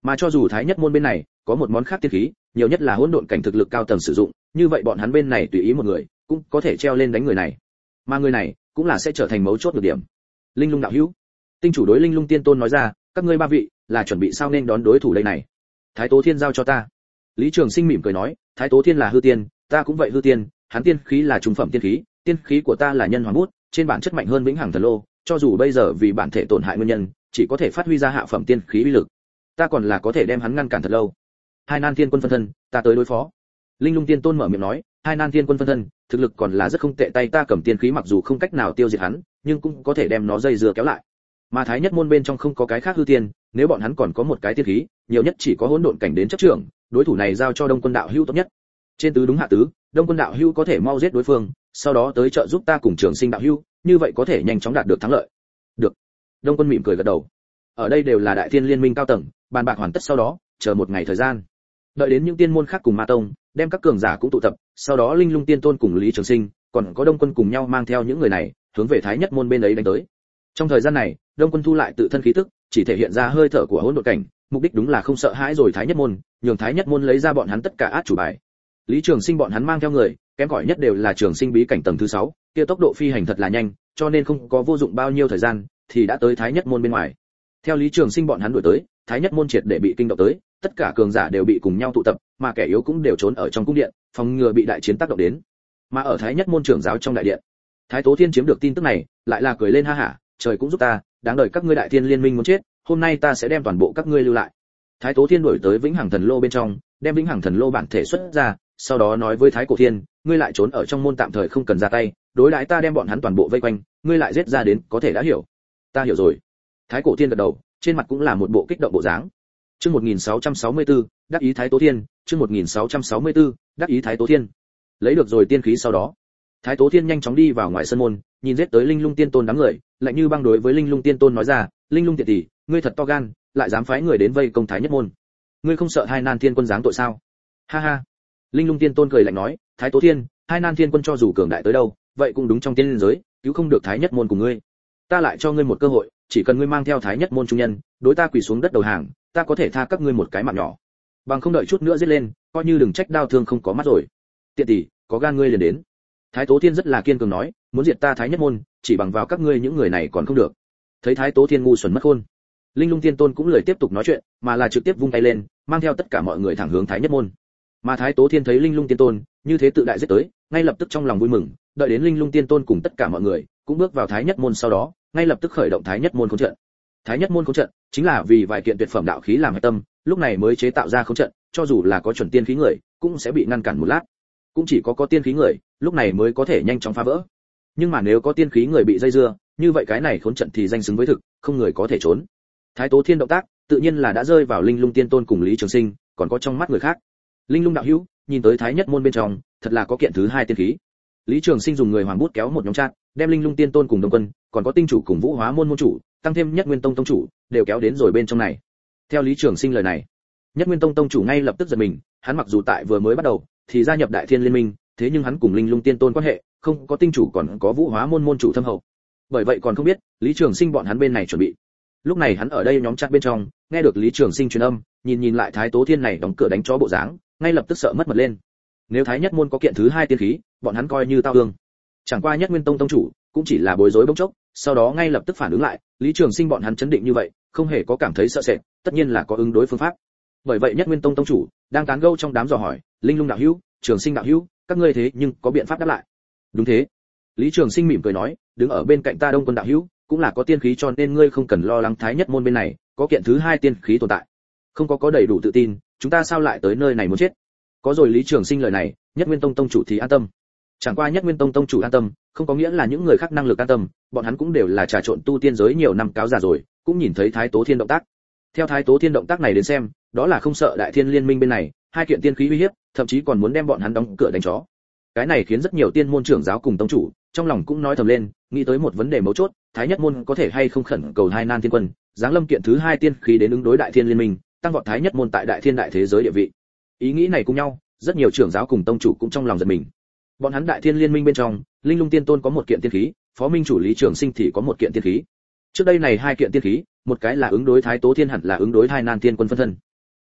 Mà cho dù thái nhất môn bên này có một món khác tiên khí, nhiều nhất là hỗn độn cảnh thực lực cao tầng sử dụng, như vậy bọn hắn bên này tùy ý một người cũng có thể treo lên đánh người này, mà người này cũng là sẽ trở thành mấu chốt được điểm. Linh Lung đạo hữu, tinh chủ đối Linh Lung tiên tôn nói ra, các ngươi ba vị là chuẩn bị sao nên đón đối thủ đây này? Thái Tố Thiên giao cho ta. Lý Trường Sinh mỉm cười nói, Thái Tố Thiên là hư tiên, ta cũng vậy hư tiên, hắn tiên khí là trung phẩm tiên khí, tiên khí của ta là nhân hoàng bút, trên bản chất mạnh hơn vĩnh hằng thần lô, cho dù bây giờ vì bản thể tổn hại nguyên nhân, chỉ có thể phát huy ra hạ phẩm tiên khí uy lực, ta còn là có thể đem hắn ngăn cản thật lâu. Hai Nan Thiên Quân phân thân, ta tới đối phó. Linh Lung Tiên Tôn mở miệng nói, Hai Nan Thiên Quân phân thân, thực lực còn là rất không tệ, tay ta cầm tiên khí mặc dù không cách nào tiêu diệt hắn, nhưng cũng có thể đem nó dây dưa kéo lại. Mà Thái Nhất môn bên trong không có cái khác hư tiên, nếu bọn hắn còn có một cái tiên khí, nhiều nhất chỉ có hỗn độn cảnh đến chấp trưởng, đối thủ này giao cho Đông Quân đạo hữu tốt nhất. Trên tứ đúng hạ tứ, Đông Quân đạo hữu có thể mau giết đối phương, sau đó tới trợ giúp ta cùng Trường Sinh đạo hữu, như vậy có thể nhanh chóng đạt được thắng lợi. Được. Đông Quân mỉm cười gật đầu. Ở đây đều là Đại Thiên Liên Minh cao tầng, bàn bạc hoàn tất sau đó, chờ một ngày thời gian. Đợi đến những tiên môn khác cùng Ma tông, đem các cường giả cũng tụ tập, sau đó Linh Lung Tiên Tôn cùng Lý Trường Sinh, còn có Đông Quân cùng nhau mang theo những người này, hướng về Thái Nhất môn bên ấy đánh tới. Trong thời gian này, Đông Quân thu lại tự thân khí tức, chỉ thể hiện ra hơi thở của hỗn độn cảnh, mục đích đúng là không sợ hãi rồi Thái Nhất môn, nhường Thái Nhất môn lấy ra bọn hắn tất cả át chủ bài. Lý Trường Sinh bọn hắn mang theo người, kém cỏi nhất đều là Trường Sinh bí cảnh tầng thứ 6, kia tốc độ phi hành thật là nhanh, cho nên không có vô dụng bao nhiêu thời gian, thì đã tới Thái Nhất môn bên ngoài. Theo Lý Trường Sinh bọn hắn đuổi tới, Thái Nhất môn triệt để bị kinh động tới, tất cả cường giả đều bị cùng nhau tụ tập, mà kẻ yếu cũng đều trốn ở trong cung điện, phòng ngừa bị đại chiến tác động đến. Mà ở Thái Nhất môn trưởng giáo trong đại điện, Thái Tố Thiên chiếm được tin tức này, lại là cười lên ha hả, trời cũng giúp ta, đáng đời các ngươi Đại Thiên Liên Minh muốn chết, hôm nay ta sẽ đem toàn bộ các ngươi lưu lại. Thái Tố Thiên đuổi tới Vĩnh Hằng Thần Lô bên trong, đem Vĩnh Hằng Thần Lô bản thể xuất ra, sau đó nói với Thái Cổ Thiên, ngươi lại trốn ở trong môn tạm thời không cần ra tay, đối đãi ta đem bọn hắn toàn bộ vây quanh, ngươi lại giết ra đến, có thể đã hiểu. Ta hiểu rồi. Thái Cổ Thiên gật đầu, trên mặt cũng là một bộ kích động bộ dáng. Chương 1664, đắc ý Thái Tố Thiên, chương 1664, đắc ý Thái Tố Thiên. Lấy được rồi tiên khí sau đó, Thái Tố Thiên nhanh chóng đi vào ngoài sân môn, nhìn giết tới Linh Lung Tiên Tôn đám người, lạnh như băng đối với Linh Lung Tiên Tôn nói ra, Linh Lung tiện tỷ, ngươi thật to gan, lại dám phái người đến vây công Thái Nhất môn. Ngươi không sợ Hai Nan Thiên Quân giáng tội sao? Ha ha. Linh Lung Tiên Tôn cười lạnh nói, Thái Tố Thiên, Hai Nan Thiên Quân cho dù cường đại tới đâu, vậy cũng đúng trong tiên giới, cứu không được Thái Nhất môn cùng ngươi. Ta lại cho ngươi một cơ hội, chỉ cần ngươi mang theo Thái Nhất môn trung nhân, đối ta quỳ xuống đất đầu hàng, ta có thể tha các ngươi một cái mạng nhỏ. Bằng không đợi chút nữa giết lên, coi như đừng trách đau thương không có mắt rồi. Tiện tỷ, có gan ngươi liền đến. Thái Tố Thiên rất là kiên cường nói, muốn diệt ta Thái Nhất môn, chỉ bằng vào các ngươi những người này còn không được. Thấy Thái Tố Thiên ngu xuẩn mất khôn, Linh Lung Tiên Tôn cũng lười tiếp tục nói chuyện, mà là trực tiếp vung tay lên, mang theo tất cả mọi người thẳng hướng Thái Nhất môn. Mà Thái Tố Thiên thấy Linh Lung Tiên Tôn như thế tự đại giết tới, ngay lập tức trong lòng vui mừng, đợi đến Linh Lung Tiên Tôn cùng tất cả mọi người cũng bước vào Thái Nhất môn sau đó, ngay lập tức khởi động Thái Nhất môn khốn trận. Thái Nhất môn khốn trận chính là vì vài kiện tuyệt phẩm đạo khí làm hệ tâm, lúc này mới chế tạo ra khốn trận, cho dù là có chuẩn tiên khí người, cũng sẽ bị ngăn cản một lát. Cũng chỉ có tiên khí người, lúc này mới có thể nhanh chóng phá vỡ. Nhưng mà nếu có tiên khí người bị dây dưa, như vậy cái này khốn trận thì danh xứng với thực, không người có thể trốn. Thái Tố Thiên động tác, tự nhiên là đã rơi vào Linh Lung Tiên Tôn cùng Lý Trường Sinh, còn có trong mắt người khác. Linh Lung đạo hữu, nhìn tới Thái Nhất môn bên trong, thật là có kiện thứ hai tiên khí. Lý Trường Sinh dùng người hoàng bút kéo một nhóm chat, đem Linh Lung Tiên Tôn cùng Đông Quân, còn có tinh chủ cùng Vũ Hóa môn môn chủ, tăng thêm Nhất Nguyên Tông tông chủ, đều kéo đến rồi bên trong này. Theo Lý Trường Sinh lời này, Nhất Nguyên Tông tông chủ ngay lập tức giật mình, hắn mặc dù tại vừa mới bắt đầu thì gia nhập Đại Thiên Liên Minh, thế nhưng hắn cùng Linh Lung Tiên Tôn quan hệ, không có tinh chủ còn có Vũ Hóa môn môn chủ thâm hậu. Bởi vậy còn không biết, Lý Trường Sinh bọn hắn bên này chuẩn bị. Lúc này hắn ở đây nhóm chat bên trong, nghe được Lý Trường Sinh truyền âm, nhìn lại Thái Tố Thiên này đóng cửa đánh chó bộ dáng, ngay lập tức sợ mất mật lên. Nếu Thái Nhất môn có kiện thứ hai tiên khí, bọn hắn coi như tao ương. Chẳng qua Nhất Nguyên Tông tông chủ cũng chỉ là bối rối bỗng chốc, sau đó ngay lập tức phản ứng lại, Lý Trường Sinh bọn hắn chấn định như vậy, không hề có cảm thấy sợ sệt, tất nhiên là có ứng đối phương pháp. Bởi vậy Nhất Nguyên Tông tông chủ đang tán gẫu trong đám dò hỏi, Linh Lung đạo hữu, Trường Sinh đạo hữu, các ngươi thế nhưng có biện pháp đáp lại? Đúng thế. Lý Trường Sinh mỉm cười nói, đứng ở bên cạnh ta Đông Quân đạo hữu, cũng là có tiên khí cho nên ngươi không cần lo lắng Thái Nhất môn bên này có kiện thứ hai tiên khí tồn tại. Không có đầy đủ tự tin, chúng ta sao lại tới nơi này muốn chết? Có rồi Lý Trường Sinh lời này, Nhất Nguyên Tông tông chủ thì an tâm. Chẳng qua Nhất Nguyên Tông tông chủ an tâm, không có nghĩa là những người khác năng lực an tâm, bọn hắn cũng đều là trà trộn tu tiên giới nhiều năm cáo già rồi, cũng nhìn thấy Thái Tố Thiên động tác. Theo Thái Tố Thiên động tác này đến xem, đó là không sợ Đại Thiên Liên Minh bên này, hai kiện tiên khí uy hiếp, thậm chí còn muốn đem bọn hắn đóng cửa đánh chó. Cái này khiến rất nhiều tiên môn trưởng giáo cùng tông chủ, trong lòng cũng nói thầm lên, nghĩ tới một vấn đề mấu chốt, Thái Nhất môn có thể hay không khẩn cầu Hai Nan Thiên Quân, giáng lâm kiện thứ hai tiên khí đến ứng đối Đại Thiên Liên Minh, tăng vọt Thái Nhất môn tại Đại Thiên đại thế giới địa vị. Ý nghĩ này cùng nhau, rất nhiều trưởng giáo cùng tông chủ cũng trong lòng giật mình. Bọn hắn Đại Thiên Liên Minh bên trong, Linh Lung Tiên Tôn có một kiện tiên khí, Phó Minh chủ Lý Trường Sinh thì có một kiện tiên khí. Trước đây này hai kiện tiên khí, một cái là ứng đối Thái Tố Thiên hẳn là ứng đối Hai Nan Thiên Quân phân thân.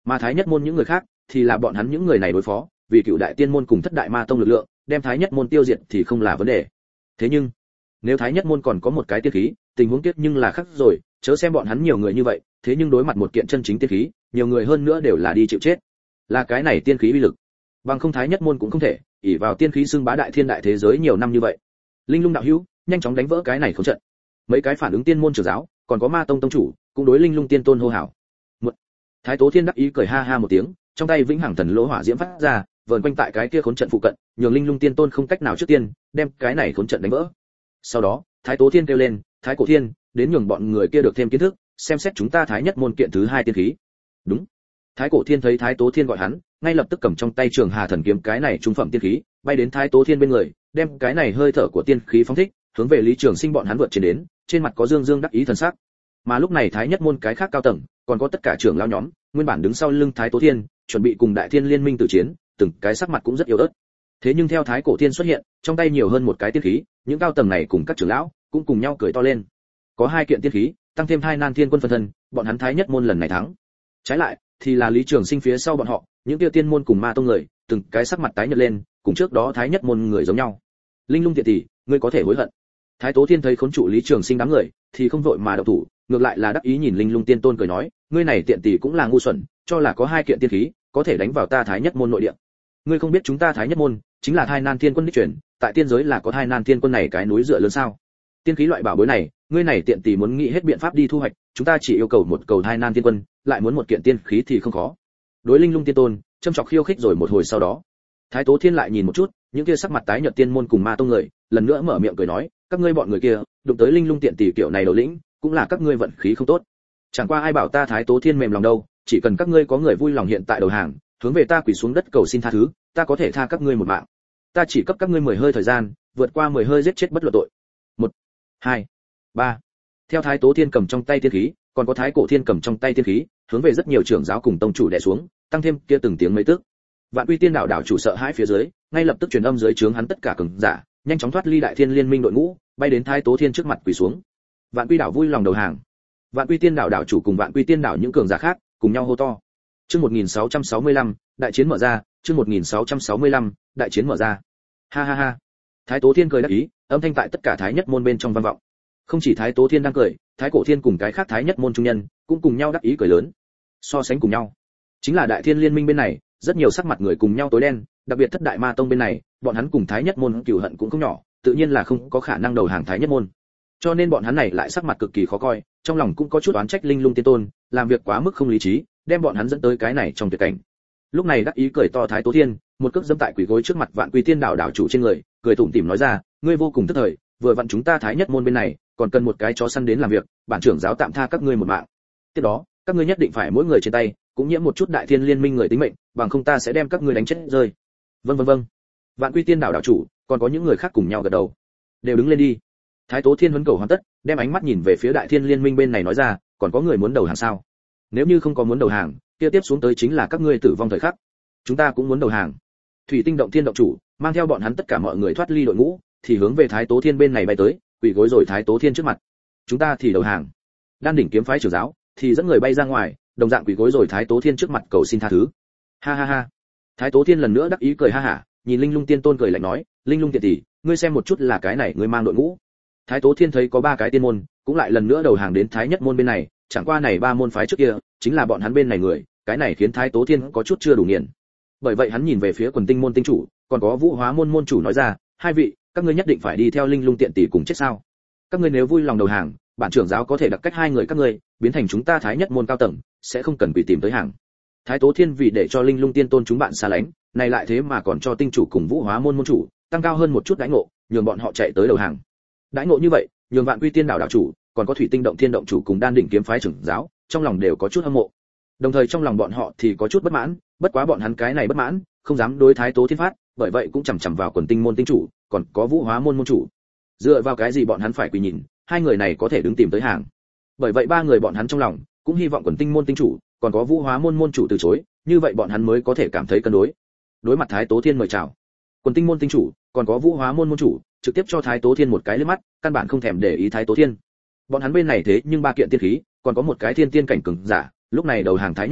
Mà thái nhất môn những người khác thì là bọn hắn những người này đối phó, vì cựu đại tiên môn cùng thất đại ma tông lực lượng, đem thái nhất môn tiêu diệt thì không là vấn đề. Thế nhưng, nếu thái nhất môn còn có một cái tiên khí, tình huống tiếc nhưng là khác rồi, chớ xem bọn hắn nhiều người như vậy, thế nhưng đối mặt một kiện chân chính tiên khí, nhiều người hơn nữa đều là đi chịu chết. Là cái này tiên khí uy lực, bằng không thái nhất môn cũng không thể ỷ vào tiên khí xưng bá đại thiên đại thế giới nhiều năm như vậy. Linh Lung đạo hữu nhanh chóng đánh vỡ cái này không trận. Mấy cái phản ứng tiên môn trưởng giáo, còn có ma tông tông chủ, cũng đối Linh Lung tiên tôn hô hào. Một Thái Tố Thiên đắc ý cười ha ha một tiếng, trong tay vĩnh hằng thần lỗ hỏa diễm phát ra, vờn quanh tại cái kia khốn trận phụ cận, nhường Linh Lung tiên tôn không cách nào trước tiên đem cái này khốn trận đánh vỡ. Sau đó, Thái Tố Thiên kêu lên, Thái Cổ Thiên, đến nhường bọn người kia được thêm kiến thức, xem xét chúng ta thái nhất môn kiện thứ hai tiên khí. Đúng. Thái Cổ Thiên thấy Thái Tố Thiên gọi hắn, ngay lập tức cầm trong tay Trường Hà thần kiếm cái này trung phẩm tiên khí, bay đến Thái Tố Thiên bên người, đem cái này hơi thở của tiên khí phóng thích, hướng về Lý Trường Sinh bọn hắn vượt trên đến, trên mặt có dương dương đắc ý thần sắc. Mà lúc này thái nhất môn cái khác cao tầng, còn có tất cả trưởng lão nhóm, nguyên bản đứng sau lưng Thái Tố Thiên, chuẩn bị cùng Đại Thiên liên minh tử chiến, từng cái sắc mặt cũng rất yếu ớt. Thế nhưng theo Thái Cổ Thiên xuất hiện, trong tay nhiều hơn một cái tiên khí, những cao tầng này cùng các trưởng lão cũng cùng nhau cười to lên. Có hai kiện tiên khí, tăng thêm hai nan thiên quân phân thân, bọn hắn thái nhất môn lần này thắng. Trái lại, thì là Lý Trường Sinh phía sau bọn họ, những kia tiên môn cùng ma tông người, từng cái sắc mặt tái nhợt lên, cùng trước đó thái nhất môn người giống nhau. Linh Lung tiện tỷ, ngươi có thể hối hận. Thái Tố Thiên thấy khốn trụ Lý Trường Sinh đám người, thì không vội mà động thủ, ngược lại là đắc ý nhìn Linh Lung tiên tôn cười nói, ngươi này tiện tỷ cũng là ngu xuẩn, cho là có hai kiện tiên khí, có thể đánh vào ta thái nhất môn nội địa. Ngươi không biết chúng ta thái nhất môn chính là Thai Nan Thiên Quân đích truyền, tại tiên giới là có Thai Nan Thiên Quân này cái núi dựa lớn sao? Tiên khí loại bảo bối này, ngươi này tiện tỷ muốn nghĩ hết biện pháp đi thu hoạch, chúng ta chỉ yêu cầu một cầu Thai Nan Thiên Quân, lại muốn một kiện tiên khí thì không khó. Đối Linh Lung tiên tôn, châm chọc khiêu khích rồi một hồi sau đó, Thái Tố Thiên lại nhìn một chút, những kia sắc mặt tái nhợt tiên môn cùng ma tông người, lần nữa mở miệng cười nói, các ngươi bọn người kia, đụng tới Linh Lung tiện tỷ kiểu này đầu lĩnh, cũng là các ngươi vận khí không tốt. Chẳng qua ai bảo ta Thái Tố Thiên mềm lòng đâu, chỉ cần các ngươi có người vui lòng hiện tại đầu hàng, hướng về ta quỳ xuống đất cầu xin tha thứ, ta có thể tha các ngươi một mạng. Ta chỉ cấp các ngươi 10 hơi thời gian, vượt qua 10 hơi giết chết bất luận tội. 1, 2, 3. Theo Thái Tố Thiên cầm trong tay tiên khí, còn có Thái Cổ Thiên cầm trong tay tiên khí, hướng về rất nhiều trưởng giáo cùng tông chủ đè xuống, tăng thêm kia từng tiếng mấy tức. Vạn Quy Tiên đạo đảo chủ sợ hãi phía dưới, ngay lập tức truyền âm dưới trướng hắn tất cả cường giả, nhanh chóng thoát ly Đại Thiên liên minh đội ngũ, bay đến Thái Tố Thiên trước mặt quỳ xuống. Vạn Quy đảo vui lòng đầu hàng. Vạn Quy Tiên đạo đảo chủ cùng Vạn Quy Tiên đảo những cường giả khác, cùng nhau hô to. Chương 1665, đại chiến mở ra, chương 1665, đại chiến mở ra. Ha ha ha. Thái Tố Thiên cười đắc ý, âm thanh tại tất cả thái nhất môn bên trong vang vọng. Không chỉ Thái Tố Thiên đang cười, Thái Cổ Thiên cùng cái khác thái nhất môn trung nhân, cũng cùng nhau đắc ý cười lớn. So sánh cùng nhau, chính là Đại Thiên liên minh bên này, rất nhiều sắc mặt người cùng nhau tối đen, đặc biệt thất đại ma tông bên này, bọn hắn cùng thái nhất môn cừu hận cũng không nhỏ, tự nhiên là không có khả năng đầu hàng thái nhất môn. Cho nên bọn hắn này lại sắc mặt cực kỳ khó coi, trong lòng cũng có chút oán trách Linh Lung tiên tôn, làm việc quá mức không lý trí, đem bọn hắn dẫn tới cái này trong tuyệt cảnh. Lúc này đắc ý cười to Thái Tố Thiên, một cước dẫm tại quỷ gối trước mặt Vạn Quy Tiên đảo đảo chủ trên người, cười tủm tỉm nói ra, ngươi vô cùng tức thời, vừa vặn chúng ta thái nhất môn bên này, còn cần một cái chó săn đến làm việc, bản trưởng giáo tạm tha các ngươi một mạng. Tiếp đó, các ngươi nhất định phải mỗi người trên tay cũng nhiễm một chút Đại Thiên liên minh người tính mệnh, bằng không ta sẽ đem các ngươi đánh chết rơi. Vâng vâng vâng. Vạn Quy Tiên đảo đảo chủ, còn có những người khác cùng nhau gật đầu. Đều đứng lên đi. Thái Tố Thiên huấn cầu hoàn tất, đem ánh mắt nhìn về phía Đại Thiên liên minh bên này nói ra, còn có người muốn đầu hàng sao? Nếu như không có muốn đầu hàng, kia tiếp xuống tới chính là các ngươi tử vong thời khắc. Chúng ta cũng muốn đầu hàng. Thủy Tinh động thiên động chủ mang theo bọn hắn tất cả mọi người thoát ly đội ngũ, thì hướng về Thái Tố Thiên bên này bay tới, quỳ gối rồi Thái Tố Thiên trước mặt. Chúng ta thì đầu hàng. Đan đỉnh kiếm phái trưởng giáo thì dẫn người bay ra ngoài, đồng dạng quỳ gối rồi Thái Tố Thiên trước mặt cầu xin tha thứ. Ha ha ha. Thái Tố Thiên lần nữa đắc ý cười ha hả, nhìn Linh Lung tiên tôn cười lạnh nói, Linh Lung tiện tỷ, ngươi xem một chút là cái này ngươi mang đội ngũ. Thái Tố Thiên thấy có 3 cái tiên môn, cũng lại lần nữa đầu hàng đến Thái nhất môn bên này, chẳng qua này 3 môn phái trước kia, chính là bọn hắn bên này người, cái này khiến Thái Tố Thiên có chút chưa đủ nghiền. Bởi vậy hắn nhìn về phía Quần Tinh môn tinh chủ, còn có Vũ Hóa môn môn chủ nói ra, hai vị, các ngươi nhất định phải đi theo Linh Lung tiện tỷ cùng chết sao? Các ngươi nếu vui lòng đầu hàng, bản trưởng giáo có thể đặc cách hai người các ngươi, biến thành chúng ta Thái nhất môn cao tầng, sẽ không cần bị tìm tới hàng. Thái Tố Thiên vì để cho Linh Lung tiên tôn chúng bạn xa lánh, này lại thế mà còn cho tinh chủ cùng Vũ Hóa môn môn chủ tăng cao hơn một chút đãi ngộ, nhường bọn họ chạy tới đầu hàng. Đãi ngộ như vậy, nhường Vạn Quy Tiên đảo đảo chủ, còn có Thủy Tinh động thiên động chủ cùng Đan đỉnh kiếm phái trưởng giáo, trong lòng đều có chút hâm mộ. Đồng thời trong lòng bọn họ thì có chút bất mãn, bất quá bọn hắn cái này bất mãn, không dám đối Thái Tố Thiên phát, bởi vậy cũng chằm chằm vào Quần Tinh môn tinh chủ, còn có Vũ Hóa môn môn chủ. Dựa vào cái gì bọn hắn phải quỳ nhìn, hai người này có thể đứng tìm tới hàng. Bởi vậy 3 người bọn hắn trong lòng cũng hy vọng Quần Tinh môn tinh chủ, còn có Vũ Hóa môn môn chủ từ chối, như vậy bọn hắn mới có thể cảm thấy cân đối. Đối mặt Thái Tố Thiên mời chào, Quần Tinh môn tinh chủ, còn có Vũ Hóa môn môn chủ, trực tiếp cho Thái Tố Thiên một cái liếc mắt, căn bản không thèm để ý Thái Tố Thiên. Bọn hắn bên này thế nhưng 3 kiện tiên khí, còn có một cái thiên tiên cảnh cường giả, lúc này đầu hàng Thái nhất môn,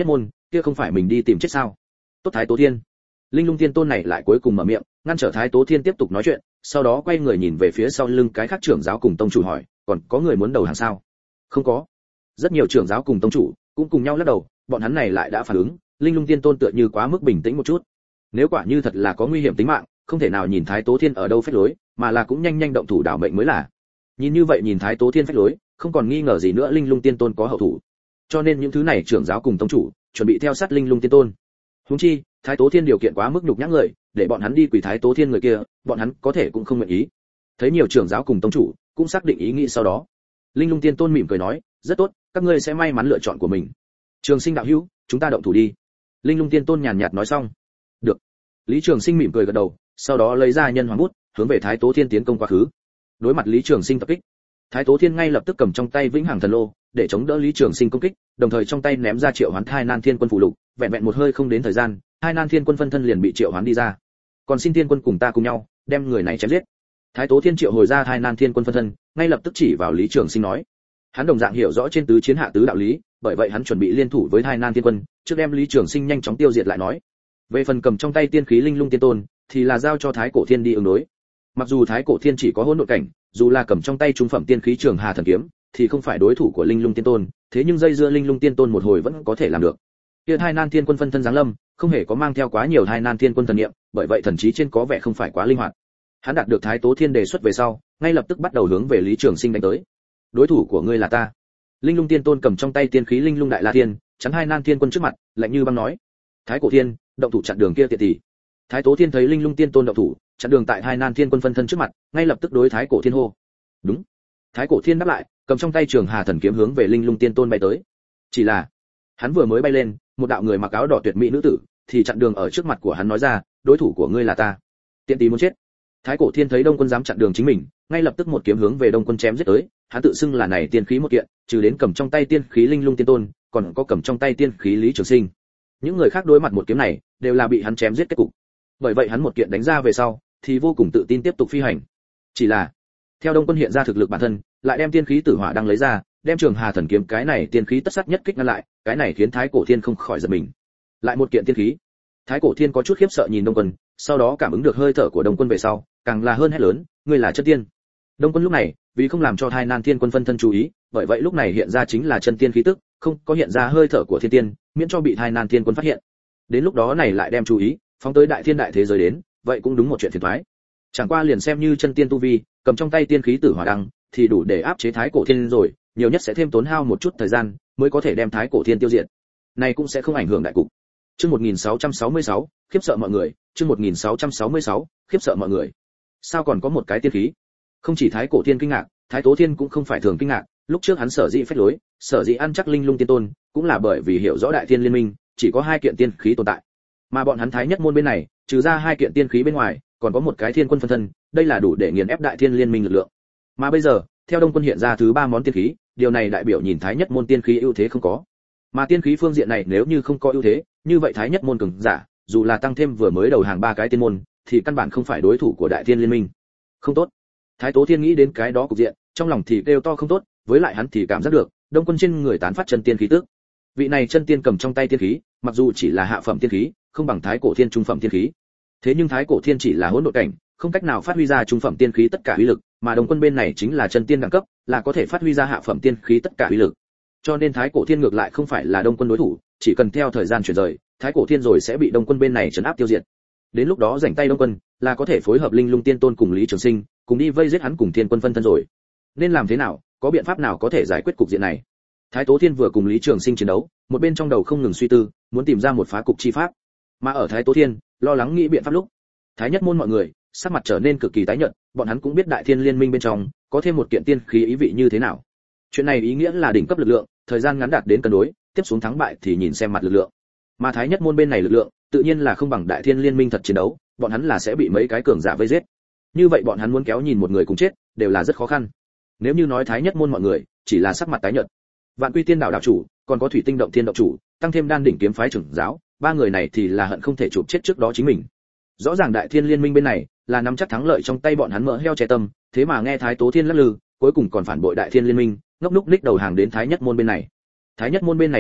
kia không phải mình đi tìm chết sao? Tốt Thái Tố Thiên. Linh Lung Tiên Tôn này lại cuối cùng mở miệng, ngăn trở Thái Tố Thiên tiếp tục nói chuyện, sau đó quay người nhìn về phía sau lưng cái khác trưởng giáo cùng tông chủ hỏi, còn có người muốn đầu hàng sao? Không có. Rất nhiều trưởng giáo cùng tông chủ cũng cùng nhau lắc đầu, bọn hắn này lại đã phản ứng, Linh Lung Tiên Tôn tựa như quá mức bình tĩnh một chút. Nếu quả như thật là có nguy hiểm tính mạng, không thể nào nhìn Thái Tố Thiên ở đâu phách lối, mà là cũng nhanh nhanh động thủ đảo mệnh mới là. Nhìn như vậy nhìn Thái Tố Thiên phách lối, không còn nghi ngờ gì nữa Linh Lung Tiên Tôn có hậu thủ. Cho nên những thứ này trưởng giáo cùng tông chủ chuẩn bị theo sát Linh Lung Tiên Tôn. Huống chi, Thái Tố Thiên điều kiện quá mức nhục nhã người, để bọn hắn đi quỳ Thái Tố Thiên người kia, bọn hắn có thể cũng không nguyện ý. Thấy nhiều trưởng giáo cùng tông chủ cũng xác định ý nghĩ sau đó, Linh Lung Tiên Tôn mỉm cười nói, rất tốt, các ngươi sẽ may mắn lựa chọn của mình. Trường Sinh đạo hữu, chúng ta động thủ đi. Linh Lung Tiên Tôn nhàn nhạt nói xong. Được. Lý Trường Sinh mỉm cười gật đầu, sau đó lấy ra nhân hoàng bút, hướng về Thái Tố Thiên tiến công quá khứ. Đối mặt Lý Trường Sinh tập kích, Thái Tố Thiên ngay lập tức cầm trong tay Vĩnh Hằng Thần Lô, để chống đỡ Lý Trường Sinh công kích, đồng thời trong tay ném ra Triệu Hoán Thai Nan Thiên Quân phù lục, vẹn vẹn một hơi không đến thời gian, Thai Nan Thiên Quân phân thân liền bị triệu hoán đi ra. Còn xin Thiên Quân cùng ta cùng nhau, đem người này chém giết. Thái Tố Thiên triệu hồi ra Thai Nan Thiên Quân phân thân, ngay lập tức chỉ vào Lý Trường Sinh nói. Hắn đồng dạng hiểu rõ trên tứ chiến hạ tứ đạo lý, bởi vậy hắn chuẩn bị liên thủ với Thai Nan Thiên Quân, trước đem Lý Trường Sinh nhanh chóng tiêu diệt lại nói. Về phần cầm trong tay tiên khí Linh Lung Tiên Tôn, thì là giao cho Thái Cổ Thiên đi ứng đối. Mặc dù Thái Cổ Thiên chỉ có hỗn độn cảnh, dù là cầm trong tay trung phẩm tiên khí Trường Hà thần kiếm, thì không phải đối thủ của Linh Lung Tiên Tôn, thế nhưng dây dưa Linh Lung Tiên Tôn một hồi vẫn có thể làm được. Kia Thai Nan Thiên Quân phân thân giáng lâm, không hề có mang theo quá nhiều Thai Nan Thiên Quân thần niệm, bởi vậy thần trí trên có vẻ không phải quá linh hoạt. Hắn đạt được Thái Tố Thiên đề xuất về sau, ngay lập tức bắt đầu hướng về Lý Trường Sinh đánh tới. Đối thủ của ngươi là ta. Linh Lung Tiên Tôn cầm trong tay tiên khí Linh Lung Đại La Thiên, chắn Thai Nan Thiên Quân trước mặt, lạnh như băng nói: Thái Cổ Thiên, động thủ chặn đường kia tiện tỷ. Thái Tố Thiên thấy Linh Lung Tiên Tôn động thủ, chặn đường tại Thai Nan Thiên Quân phân thân trước mặt, ngay lập tức đối Thái Cổ Thiên hô. Đúng. Thái Cổ Thiên đáp lại, cầm trong tay Trường Hà thần kiếm hướng về Linh Lung Tiên Tôn bay tới. Chỉ là, hắn vừa mới bay lên, một đạo người mặc áo đỏ tuyệt mỹ nữ tử thì chặn đường ở trước mặt của hắn nói ra, đối thủ của ngươi là ta. Tiện tí muốn chết. Thái Cổ Thiên thấy Đông Quân dám chặn đường chính mình, ngay lập tức một kiếm hướng về Đông Quân chém giết tới, hắn tự xưng là này tiên khí một kiện, trừ đến cầm trong tay tiên khí Linh Lung Tiên Tôn, còn có cầm trong tay tiên khí Lý Trường Sinh. Những người khác đối mặt một kiếm này, đều là bị hắn chém giết kết cục. Bởi vậy hắn một kiện đánh ra về sau, thì vô cùng tự tin tiếp tục phi hành. Chỉ là, theo Đông Quân hiện ra thực lực bản thân, lại đem tiên khí Tử Hỏa đang lấy ra, đem Trường Hà thần kiếm cái này tiên khí tất sát nhất kích ngăn lại, cái này khiến Thái Cổ Thiên không khỏi giật mình. Lại một kiện tiên khí. Thái Cổ Thiên có chút khiếp sợ nhìn Đông Quân, sau đó cảm ứng được hơi thở của Đông Quân về sau, càng là hơn hét lớn, ngươi là chân tiên. Đông Quân lúc này, vì không làm cho Thai Nan Thiên Quân phân thân chú ý, bởi vậy lúc này hiện ra chính là chân tiên khí tức, không có hiện ra hơi thở của thiên tiên, miễn cho bị Thai Nan Thiên Quân phát hiện. Đến lúc đó này lại đem chú ý phóng tới đại thiên đại thế giới đến, vậy cũng đúng một chuyện phiền toái. Chẳng qua liền xem như chân tiên tu vi, cầm trong tay tiên khí Tử Hỏa đăng, thì đủ để áp chế Thái Cổ Thiên rồi, nhiều nhất sẽ thêm tốn hao một chút thời gian, mới có thể đem Thái Cổ Thiên tiêu diệt. Này cũng sẽ không ảnh hưởng đại cục. Chương 1666, khiếp sợ mọi người, chương 1666, khiếp sợ mọi người. Sao còn có một cái tiên khí? Không chỉ Thái Cổ Thiên kinh ngạc, Thái Tố Thiên cũng không phải thường kinh ngạc, lúc trước hắn sở dĩ phách lối, sở dĩ ăn chắc Linh Lung Tiên Tôn, cũng là bởi vì hiểu rõ Đại Thiên Liên Minh chỉ có hai kiện tiên khí tồn tại. Mà bọn hắn Thái Nhất môn bên này, trừ ra hai kiện tiên khí bên ngoài, còn có một cái Thiên Quân phân thân, đây là đủ để nghiền ép Đại Thiên Liên Minh lực lượng. Mà bây giờ, theo Đông Quân hiện ra thứ ba món tiên khí, điều này đại biểu nhìn Thái Nhất môn tiên khí ưu thế không có. Mà tiên khí phương diện này nếu như không có ưu thế, như vậy Thái Nhất môn cường giả, dù là tăng thêm vừa mới đầu hàng ba cái tiên môn, thì căn bản không phải đối thủ của Đại Thiên Liên Minh. Không tốt. Thái Tố Thiên nghĩ đến cái đó cục diện, trong lòng thì kêu to không tốt, với lại hắn thì cảm giác được, Đông Quân trên người tán phát chân tiên khí tức. Vị này chân tiên cầm trong tay tiên khí, mặc dù chỉ là hạ phẩm tiên khí, không bằng Thái Cổ Thiên trung phẩm tiên khí. Thế nhưng Thái Cổ Thiên chỉ là hỗn độn cảnh, không cách nào phát huy ra trung phẩm tiên khí tất cả uy lực, mà Đông Quân bên này chính là chân tiên đẳng cấp, là có thể phát huy ra hạ phẩm tiên khí tất cả uy lực. Cho nên Thái Cổ Thiên ngược lại không phải là Đông Quân đối thủ, chỉ cần theo thời gian chuyển rời, Thái Cổ Thiên rồi sẽ bị Đông Quân bên này trấn áp tiêu diệt. Đến lúc đó rảnh tay Đông Quân, là có thể phối hợp Linh Lung Tiên Tôn cùng Lý Trường Sinh, cùng đi vây giết hắn cùng Thiên Quân phân thân rồi. Nên làm thế nào, có biện pháp nào có thể giải quyết cục diện này? Thái Tố Thiên vừa cùng Lý Trường Sinh chiến đấu, một bên trong đầu không ngừng suy tư, muốn tìm ra một phá cục chi pháp. Mà ở Thái Tố Thiên lo lắng nghĩ biện pháp lúc, Thái Nhất môn mọi người sắc mặt trở nên cực kỳ tái nhợt, bọn hắn cũng biết Đại Thiên Liên Minh bên trong có thêm một kiện tiên khí ý vị như thế nào. Chuyện này ý nghĩa là đỉnh cấp lực lượng, thời gian ngắn đạt đến cân đối, tiếp xuống thắng bại thì nhìn xem mặt lực lượng. Mà Thái Nhất môn bên này lực lượng, tự nhiên là không bằng Đại Thiên Liên Minh thật chiến đấu, bọn hắn là sẽ bị mấy cái cường giả vây giết. Như vậy bọn hắn muốn kéo nhìn một người cùng chết, đều là rất khó khăn. Nếu như nói Thái Nhất môn mọi người chỉ là sắc mặt tái nhợt, Vạn Quy Tiên đảo đạo chủ, còn có Thủy Tinh động thiên đạo chủ, tăng thêm Đan đỉnh kiếm phái trưởng giáo, ba người này thì là hận không thể chụp chết trước đó chính mình. Rõ ràng Đại Thiên Liên Minh bên này là nắm chắc thắng lợi trong tay bọn hắn mỡ heo che tâm, thế mà nghe Thái Tố Thiên lắc lư, cuối cùng còn phản bội Đại Thiên Liên Minh, ngốc núc ních đầu hàng đến Thái Nhất môn bên này. Thái Nhất môn bên này lực lượng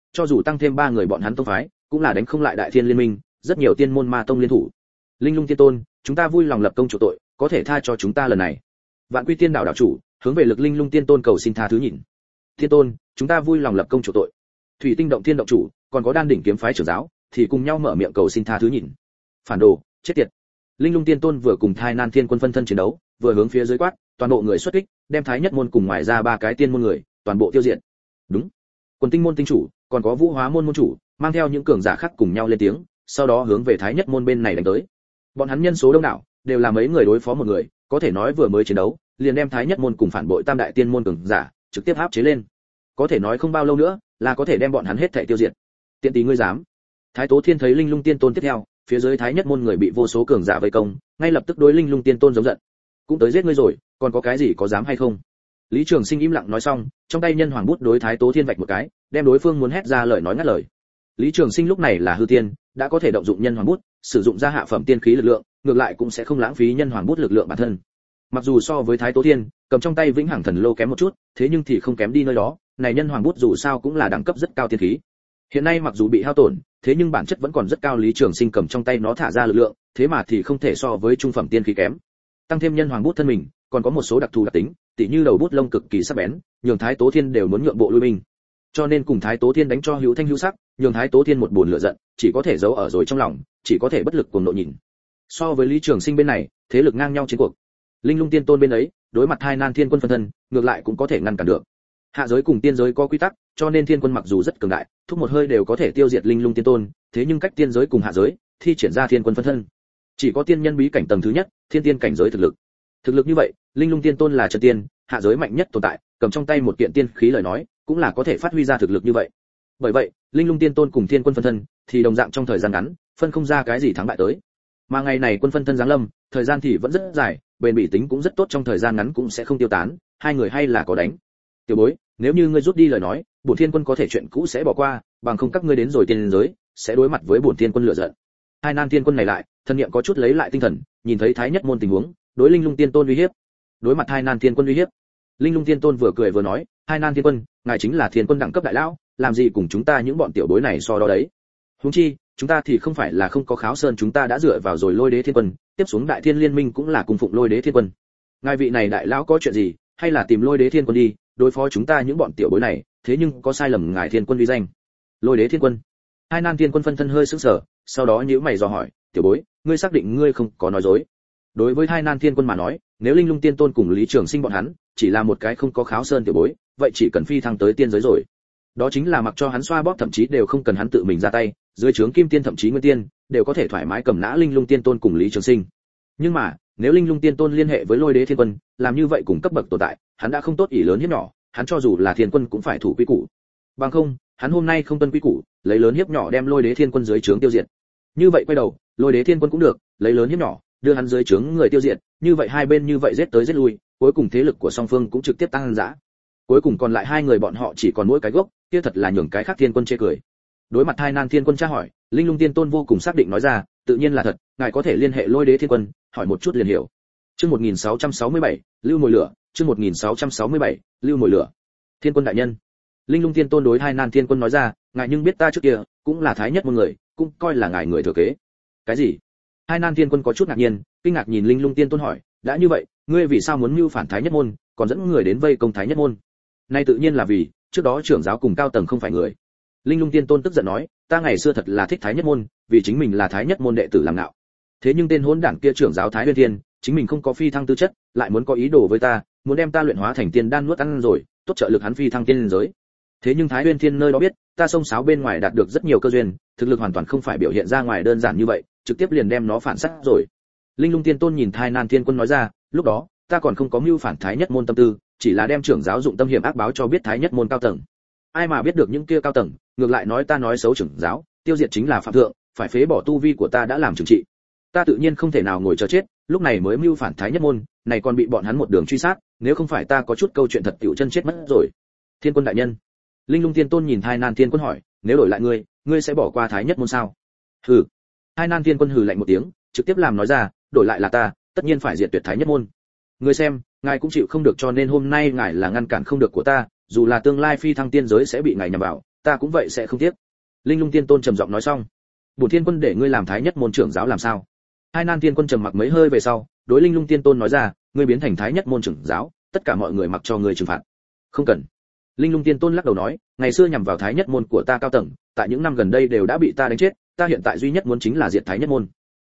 cho dù tăng thêm 3 người bọn hắn tông phái, cũng là đánh không lại Đại Thiên Liên Minh, rất nhiều tiên môn ma tông liên thủ. Linh Lung Tiên Tôn, chúng ta vui lòng lập công chủ tội, có thể tha cho chúng ta lần này. Vạn Quy Tiên đảo đảo chủ, hướng về Lực Linh Lung Tiên Tôn cầu xin tha thứ nhịn. Tiên Tôn, chúng ta vui lòng lập công chủ tội. Thủy Tinh Động Thiên động chủ, còn có Đan đỉnh kiếm phái trưởng giáo, thì cùng nhau mở miệng cầu xin tha thứ nhịn. Phản đồ, chết tiệt. Linh Lung Tiên Tôn vừa cùng Thái Nan Thiên Quân phân thân chiến đấu, vừa hướng phía dưới quát, toàn bộ người xuất kích, đem Thái Nhất môn cùng ngoài ra 3 cái tiên môn người, toàn bộ tiêu diệt. Đúng. Quần Tinh môn tinh chủ, còn có Vũ Hóa môn môn chủ, mang theo những cường giả khác cùng nhau lên tiếng, sau đó hướng về Thái Nhất môn bên này đánh tới. Bọn hắn nhân số đông đảo, đều là mấy người đối phó một người, có thể nói vừa mới chiến đấu, liền đem Thái Nhất môn cùng phản bội Tam đại tiên môn cường giả trực tiếp áp chế lên. Có thể nói không bao lâu nữa, là có thể đem bọn hắn hết thảy tiêu diệt. Tiện tí ngươi dám? Thái Tố Thiên thấy Linh Lung Tiên Tôn tiếp theo, phía dưới Thái Nhất môn người bị vô số cường giả vây công, ngay lập tức đối Linh Lung Tiên Tôn giống giận. Cũng tới giết ngươi rồi, còn có cái gì có dám hay không? Lý Trường Sinh im lặng nói xong, trong tay nhân hoàng bút đối Thái Tố Thiên vạch một cái, đem đối phương muốn hét ra lời nói ngắt lời. Lý Trường Sinh lúc này là hư tiên, đã có thể động dụng nhân hoàng bút, sử dụng ra hạ phẩm tiên khí lực lượng, ngược lại cũng sẽ không lãng phí nhân hoàng bút lực lượng bản thân. Mặc dù so với Thái Tố Thiên, cầm trong tay Vĩnh Hằng Thần Lô kém một chút, thế nhưng thì không kém đi nơi đó, này nhân hoàng bút dù sao cũng là đẳng cấp rất cao tiên khí. Hiện nay mặc dù bị hao tổn, thế nhưng bản chất vẫn còn rất cao. Lý Trường Sinh cầm trong tay nó thả ra lực lượng, thế mà thì không thể so với trung phẩm tiên khí kém. Tăng thêm nhân hoàng bút thân mình, còn có một số đặc thù đặc tính, tỉ như đầu bút lông cực kỳ sắc bén, nhường Thái Tố Thiên đều muốn nhượng bộ lui binh. Cho nên cùng Thái Tố Thiên đánh cho hữu thanh hữu sắc, nhường Thái Tố Thiên một buồn lửa giận, chỉ có thể giấu ở rồi trong lòng, chỉ có thể bất lực cuồng nộ nhìn. So với Lý Trường Sinh bên này, thế lực ngang nhau chiến cuộc. Linh Lung Tiên Tôn bên ấy, đối mặt Hai Nan Thiên Quân phân thân, ngược lại cũng có thể ngăn cản được. Hạ giới cùng tiên giới có quy tắc, cho nên Thiên Quân mặc dù rất cường đại, thúc một hơi đều có thể tiêu diệt Linh Lung Tiên Tôn, thế nhưng cách tiên giới cùng hạ giới, thi triển ra Thiên Quân phân thân, chỉ có tiên nhân bí cảnh tầng thứ nhất, thiên tiên cảnh giới thực lực. Thực lực như vậy, Linh Lung Tiên Tôn là chân tiên, hạ giới mạnh nhất tồn tại, cầm trong tay một kiện tiên khí lời nói, cũng là có thể phát huy ra thực lực như vậy. Bởi vậy, Linh Lung Tiên Tôn cùng Thiên Quân phân thân, thì đồng dạng trong thời gian ngắn, phân không ra cái gì thắng bại tới. Mà ngày này quân phân thân giáng lâm, thời gian thì vẫn rất dài, bền bỉ tính cũng rất tốt, trong thời gian ngắn cũng sẽ không tiêu tán, hai người hay là có đánh. Tiểu bối, nếu như ngươi rút đi lời nói, bổn Thiên Quân có thể chuyện cũ sẽ bỏ qua, bằng không các ngươi đến rồi tiên giới, sẽ đối mặt với bổn Thiên Quân lửa giận. Hai Nan Thiên Quân này lại, thân niệm có chút lấy lại tinh thần, nhìn thấy Thái Nhất môn tình huống, đối Linh Lung Tiên Tôn uy hiếp. Đối mặt Hai Nan Thiên Quân uy hiếp, Linh Lung Tiên Tôn vừa cười vừa nói, Hai Nan Thiên Quân, ngài chính là Thiên Quân đẳng cấp đại lão, làm gì cùng chúng ta những bọn tiểu bối này so đó đấy. Huống chi, chúng ta thì không phải là không có Kháo Sơn, chúng ta đã dựa vào rồi Lôi Đế Thiên Quân, tiếp xuống Đại Thiên Liên Minh cũng là cùng phụng Lôi Đế Thiên Quân. Ngài vị này đại lão có chuyện gì, hay là tìm Lôi Đế Thiên Quân đi, đối phó chúng ta những bọn tiểu bối này, thế nhưng có sai lầm ngài Thiên Quân uy danh. Lôi Đế Thiên Quân. Hai Nan Thiên Quân phân thân hơi sững sờ, sau đó nhíu mày dò hỏi, tiểu bối, ngươi xác định ngươi không có nói dối? Đối với Hai Nan Thiên Quân mà nói, nếu Linh Lung Tiên Tôn cùng Lý Trường Sinh bọn hắn chỉ là một cái không có Kháo Sơn tiểu bối, vậy chỉ cần phi thăng tới tiên giới rồi. Đó chính là mặc cho hắn xoa bóp, thậm chí đều không cần hắn tự mình ra tay, dưới trướng Kim Tiên thậm chí Nguyên Tiên đều có thể thoải mái cầm nã Linh Lung Tiên Tôn cùng Lý Trường Sinh. Nhưng mà, nếu Linh Lung Tiên Tôn liên hệ với Lôi Đế Thiên Quân, làm như vậy cùng cấp bậc tồn tại, hắn đã không tốt ỷ lớn hiếp nhỏ, hắn cho dù là Thiên Quân cũng phải thủ quy củ. Bằng không, hắn hôm nay không tuân quy củ, lấy lớn hiếp nhỏ đem Lôi Đế Thiên Quân dưới trướng tiêu diệt. Như vậy quay đầu, Lôi Đế Thiên Quân cũng được, lấy lớn hiếp nhỏ, đưa hắn dưới trướng người tiêu diệt, như vậy hai bên như vậy giết tới giết lui, cuối cùng thế lực của song phương cũng trực tiếp tăng dã. Cuối cùng còn lại hai người bọn họ chỉ còn mỗi cái gốc, kia thật là nhường cái khác Thiên Quân chê cười. Đối mặt Hai Nan Thiên Quân tra hỏi, Linh Lung Tiên Tôn vô cùng xác định nói ra, tự nhiên là thật, ngài có thể liên hệ Lôi Đế Thiên Quân, hỏi một chút liền hiểu. Chương 1667, lưu mồi lửa, chương 1667, lưu mồi lửa. Thiên Quân đại nhân. Linh Lung Tiên Tôn đối Hai Nan Thiên Quân nói ra, ngài nhưng biết ta trước kia cũng là Thái Nhất môn người, cũng coi là ngài người thừa kế. Cái gì? Hai Nan Thiên Quân có chút ngạc nhiên, kinh ngạc nhìn Linh Lung Tiên Tôn hỏi, đã như vậy, ngươi vì sao muốn mưu phản Thái Nhất môn, còn dẫn người đến vây công Thái Nhất môn? Nay tự nhiên là vì, trước đó trưởng giáo cùng cao tầng không phải người. Linh Lung Tiên Tôn tức giận nói, ta ngày xưa thật là thích Thái Nhất môn, vì chính mình là Thái Nhất môn đệ tử làm nạo. Thế nhưng tên hỗn đản kia trưởng giáo Thái Nguyên Thiên, chính mình không có phi thăng tư chất, lại muốn có ý đồ với ta, muốn đem ta luyện hóa thành tiên đan nuốt ăn rồi, tốt trợ lực hắn phi thăng tiên giới. Thế nhưng Thái Nguyên Thiên nơi đó biết, ta xông xáo bên ngoài đạt được rất nhiều cơ duyên, thực lực hoàn toàn không phải biểu hiện ra ngoài đơn giản như vậy, trực tiếp liền đem nó phản sát rồi. Linh Lung Tiên Tôn nhìn Thái Nan Thiên Quân nói ra, lúc đó, ta còn không có mưu phản Thái Nhất môn tâm tư, chỉ là đem trưởng giáo dụng tâm hiểm ác báo cho biết Thái Nhất môn cao tầng. Ai mà biết được những kia cao tầng, ngược lại nói ta nói xấu trưởng giáo, tiêu diệt chính là phạm thượng, phải phế bỏ tu vi của ta đã làm trừng trị. Ta tự nhiên không thể nào ngồi chờ chết, lúc này mới mưu phản Thái Nhất môn, này còn bị bọn hắn một đường truy sát, nếu không phải ta có chút câu chuyện thật tiểu chân chết mất rồi. Thiên Quân đại nhân. Linh Lung Tiên Tôn nhìn Thái Nan Thiên Quân hỏi, nếu đổi lại ngươi sẽ bỏ qua Thái Nhất môn sao? Hừ. Thái Nan Thiên Quân hừ lạnh một tiếng, trực tiếp làm nói ra, đổi lại là ta, tất nhiên phải diệt tuyệt Thái Nhất môn. Ngươi xem, ngài cũng chịu không được, cho nên hôm nay ngài là ngăn cản không được của ta, dù là tương lai phi thăng tiên giới sẽ bị ngài nhằm vào, ta cũng vậy sẽ không tiếc. Linh Lung Tiên Tôn trầm giọng nói xong. Bổn Thiên Quân để ngươi làm Thái Nhất môn trưởng giáo làm sao? Hai Nan Tiên Quân trầm mặc mấy hơi về sau, đối Linh Lung Tiên Tôn nói ra, ngươi biến thành Thái Nhất môn trưởng giáo, tất cả mọi người mặc cho ngươi trừng phạt. Không cần. Linh Lung Tiên Tôn lắc đầu nói, ngày xưa nhằm vào Thái Nhất môn của ta cao tầng, tại những năm gần đây đều đã bị ta đánh chết, ta hiện tại duy nhất muốn chính là diệt Thái Nhất môn.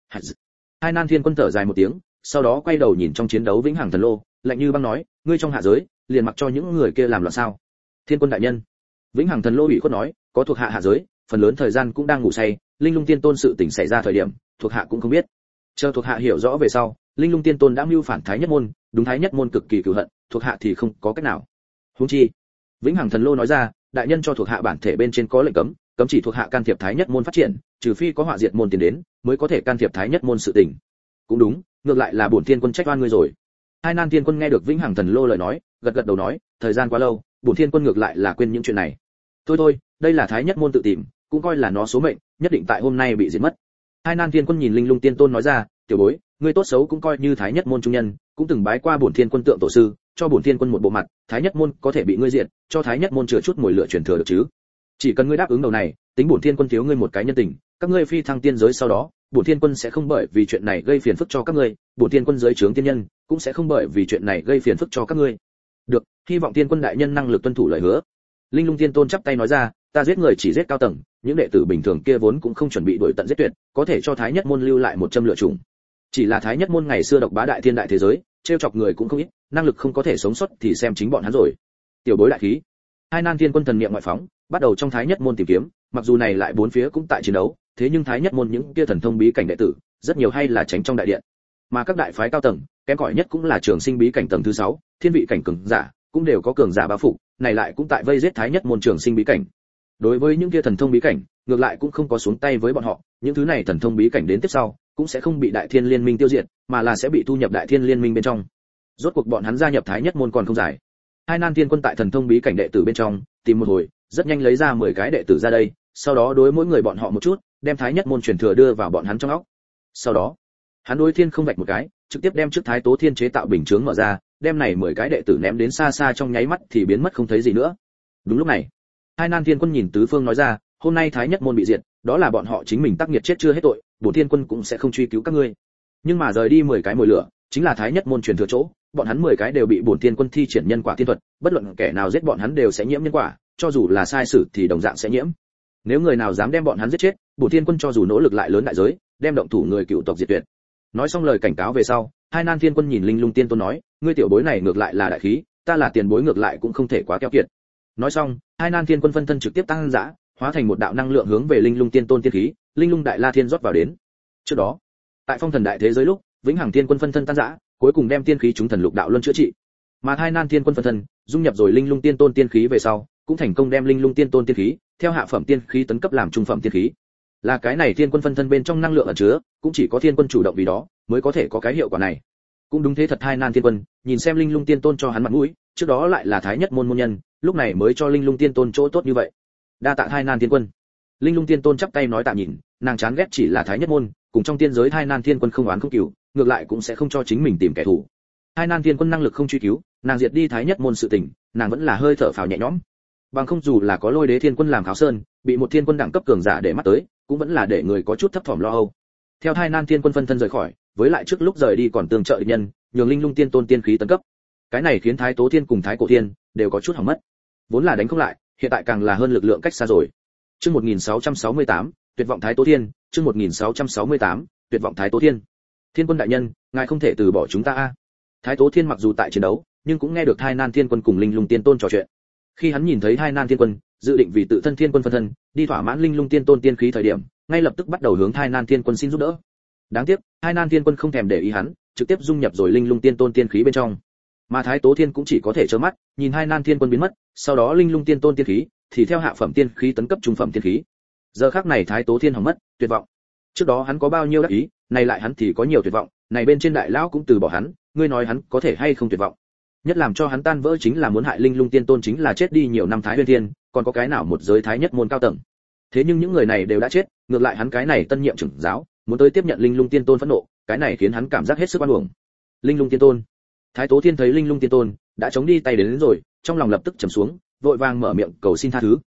Hai Nan Thiên Quân thở dài một tiếng, sau đó quay đầu nhìn trong chiến đấu Vĩnh Hằng Thần Lô, lạnh như băng nói, ngươi trong hạ giới, liền mặc cho những người kia làm loạn sao? Thiên Quân đại nhân. Vĩnh Hằng Thần Lô ủy khuất nói, có thuộc hạ hạ giới, phần lớn thời gian cũng đang ngủ say, Linh Lung Tiên Tôn sự tình xảy ra thời điểm, thuộc hạ cũng không biết. Chờ thuộc hạ hiểu rõ về sau, Linh Lung Tiên Tôn đã mưu phản Thái Nhất môn, đúng Thái Nhất môn cực kỳ cừu hận, thuộc hạ thì không có cách nào. Huống chi, Vĩnh Hằng Thần Lô nói ra, đại nhân cho thuộc hạ bản thể bên trên có lệnh cấm, cấm chỉ thuộc hạ can thiệp Thái Nhất môn phát triển, trừ phi có họa diệt môn tiền đến, mới có thể can thiệp Thái Nhất môn sự tình. Cũng đúng, ngược lại là bổn Thiên Quân trách oan ngươi rồi. Hai Nan Thiên Quân nghe được Vĩnh Hằng Thần Lô lời nói, gật gật đầu nói, thời gian quá lâu, bổn Thiên Quân ngược lại là quên những chuyện này. Thôi, đây là Thái Nhất môn tự tìm, cũng coi là nó số mệnh, nhất định tại hôm nay bị diệt mất. Hai Nan Thiên Quân nhìn Linh Lung Tiên Tôn nói ra, tiểu bối, ngươi tốt xấu cũng coi như Thái Nhất môn trung nhân, cũng từng bái qua bổn Thiên Quân tượng tổ sư, cho bổn Thiên Quân một bộ mặt, Thái Nhất môn có thể bị ngươi diệt, cho Thái Nhất môn chừa chút mồi lửa truyền thừa được chứ? Chỉ cần ngươi đáp ứng đầu này, tính bổn Thiên Quân thiếu ngươi một cái nhân tình, các ngươi phi thăng tiên giới sau đó, bổn Thiên Quân sẽ không bởi vì chuyện này gây phiền phức cho các ngươi, bổn Thiên Quân dưới trướng tiên nhân cũng sẽ không bởi vì chuyện này gây phiền phức cho các ngươi. Được, hy vọng Thiên Quân đại nhân năng lực tuân thủ lời hứa. Linh Lung Tiên Tôn chắp tay nói ra, ta giết người chỉ giết cao tầng, những đệ tử bình thường kia vốn cũng không chuẩn bị đuổi tận giết tuyệt, có thể cho Thái Nhất môn lưu lại một châm lựa chủng. Chỉ là Thái Nhất môn ngày xưa độc bá đại thiên đại thế giới, trêu chọc người cũng không ít, năng lực không có thể sống sót thì xem chính bọn hắn rồi. Tiểu bối đại khí. Hai Nan Thiên Quân thần niệm ngoại phóng, bắt đầu trong Thái Nhất môn tìm kiếm, mặc dù này lại bốn phía cũng tại chiến đấu, thế nhưng Thái Nhất môn những kia thần thông bí cảnh đệ tử, rất nhiều hay là tránh trong đại điện. Mà các đại phái cao tầng, kém cỏi nhất cũng là Trường Sinh bí cảnh tầng thứ 6, Thiên vị cảnh cường giả, cũng đều có cường giả bao phủ, này lại cũng tại vây giết Thái Nhất môn Trường Sinh bí cảnh. Đối với những kia thần thông bí cảnh, ngược lại cũng không có xuống tay với bọn họ, những thứ này thần thông bí cảnh đến tiếp sau, cũng sẽ không bị Đại Thiên Liên Minh tiêu diệt, mà là sẽ bị thu nhập Đại Thiên Liên Minh bên trong. Rốt cuộc bọn hắn gia nhập Thái Nhất môn còn không dài. Hai Nan Thiên Quân tại thần thông bí cảnh đệ tử bên trong, tìm một hồi, rất nhanh lấy ra 10 cái đệ tử ra đây, sau đó đối mỗi người bọn họ một chút, đem Thái Nhất môn truyền thừa đưa vào bọn hắn trong óc. Sau đó, hắn đối thiên không vạch một cái, trực tiếp đem trước Thái Tố Thiên chế tạo bình chướng mở ra, đem này 10 cái đệ tử ném đến xa xa trong nháy mắt thì biến mất không thấy gì nữa. Đúng lúc này, Hai Nan Thiên Quân nhìn tứ phương nói ra, hôm nay Thái Nhất môn bị diệt, đó là bọn họ chính mình tác nghiệt chết chưa hết tội, bổn Thiên Quân cũng sẽ không truy cứu các ngươi. Nhưng mà rời đi 10 cái mồi lửa, chính là Thái Nhất môn truyền thừa chỗ, bọn hắn 10 cái đều bị bổn Thiên Quân thi triển nhân quả tiên thuật, bất luận kẻ nào giết bọn hắn đều sẽ nhiễm nhân quả, cho dù là sai sử thì đồng dạng sẽ nhiễm. Nếu người nào dám đem bọn hắn giết chết, bổn Thiên Quân cho dù nỗ lực lại lớn đại giới, đem động thủ người cựu tộc diệt tuyệt. Nói xong lời cảnh cáo về sau, Hai Nan Thiên Quân nhìn Linh Lung Tiên Tôn nói, ngươi tiểu bối này ngược lại là đại khí, ta là tiền bối ngược lại cũng không thể quá keo kiệt. Nói xong, Hai Nan Thiên Quân phân thân trực tiếp tăng dã, hóa thành một đạo năng lượng hướng về Linh Lung Tiên Tôn tiên khí, Linh Lung Đại La Thiên rót vào đến. Trước đó, tại Phong Thần Đại thế giới lúc, Vĩnh Hằng Thiên Quân phân thân tan dã, cuối cùng đem tiên khí chúng thần lục đạo luân chữa trị. Mà Hai Nan Thiên Quân phân thân dung nhập rồi Linh Lung Tiên Tôn tiên khí về sau, cũng thành công đem Linh Lung Tiên Tôn tiên khí theo hạ phẩm tiên khí tấn cấp làm trung phẩm tiên khí. Là cái này Thiên Quân phân thân bên trong năng lượng ẩn chứa, cũng chỉ có Thiên Quân chủ động vì đó mới có thể có cái hiệu quả này. Cũng đúng thế thật, Hai Nan Thiên Quân nhìn xem Linh Lung Tiên Tôn cho hắn mặt mũi, trước đó lại là Thái Nhất môn môn nhân, lúc này mới cho Linh Lung Tiên Tôn chỗ tốt như vậy. Đa tạ Hai Nan Thiên Quân. Linh Lung Tiên Tôn chắp tay nói tạ nhìn, nàng chán ghét chỉ là Thái Nhất môn, cùng trong tiên giới Hai Nan Thiên Quân không oán không cừu, ngược lại cũng sẽ không cho chính mình tìm kẻ thù. Hai Nan Thiên Quân năng lực không truy cứu, nàng diệt đi Thái Nhất môn sự tình, nàng vẫn là hơi thở phào nhẹ nhõm. Bằng không dù là có Lôi Đế Thiên Quân làm kháo sơn, bị một thiên quân đẳng cấp cường giả để mắt tới, cũng vẫn là để người có chút thấp thỏm lo âu. Theo Hai Nan Thiên Quân phân thân rời khỏi, với lại trước lúc rời đi còn tương trợ địch nhân, nhường Linh Lung Tiên Tôn tiên khí tấn cấp. Cái này khiến Thái Tố Thiên cùng Thái Cổ Thiên đều có chút hỏng mất. Vốn là đánh không lại, hiện tại càng là hơn lực lượng cách xa rồi. Chương 1668, tuyệt vọng Thái Tố Thiên, chương 1668, tuyệt vọng Thái Tố Thiên. Thiên Quân đại nhân, ngài không thể từ bỏ chúng ta a. Thái Tố Thiên mặc dù tại chiến đấu, nhưng cũng nghe được Hai Nan Thiên Quân cùng Linh Lung Tiên Tôn trò chuyện. Khi hắn nhìn thấy Hai Nan Thiên Quân dự định vì tự thân Thiên Quân phân thân đi thỏa mãn Linh Lung Tiên Tôn tiên khí thời điểm, ngay lập tức bắt đầu hướng Hai Nan Thiên Quân xin giúp đỡ. Đáng tiếc, Hai Nan Thiên Quân không thèm để ý hắn, trực tiếp dung nhập rồi Linh Lung Tiên Tôn tiên khí bên trong. Mà Thái Tố Thiên cũng chỉ có thể trơ mắt nhìn Hai Nan Thiên Quân biến mất, sau đó Linh Lung Tiên Tôn tiên khí thì theo hạ phẩm tiên khí tấn cấp trung phẩm tiên khí. Giờ khắc này Thái Tố Thiên hỏng mất, tuyệt vọng. Trước đó hắn có bao nhiêu đắc ý, này lại hắn thì có nhiều tuyệt vọng, này bên trên đại lão cũng từ bỏ hắn, ngươi nói hắn có thể hay không tuyệt vọng. Nhất làm cho hắn tan vỡ chính là muốn hại Linh Lung Tiên Tôn chính là chết đi nhiều năm Thái Nguyên Thiên, còn có cái nào một giới Thái Nhất môn cao tầng. Thế nhưng những người này đều đã chết, ngược lại hắn cái này tân nhiệm trưởng giáo, muốn tới tiếp nhận Linh Lung Tiên Tôn phẫn nộ, cái này khiến hắn cảm giác hết sức oan uổng. Linh Lung Tiên Tôn. Thái Tố Thiên thấy Linh Lung Tiên Tôn đã chống đi tay đến rồi, trong lòng lập tức trầm xuống, vội vàng mở miệng cầu xin tha thứ,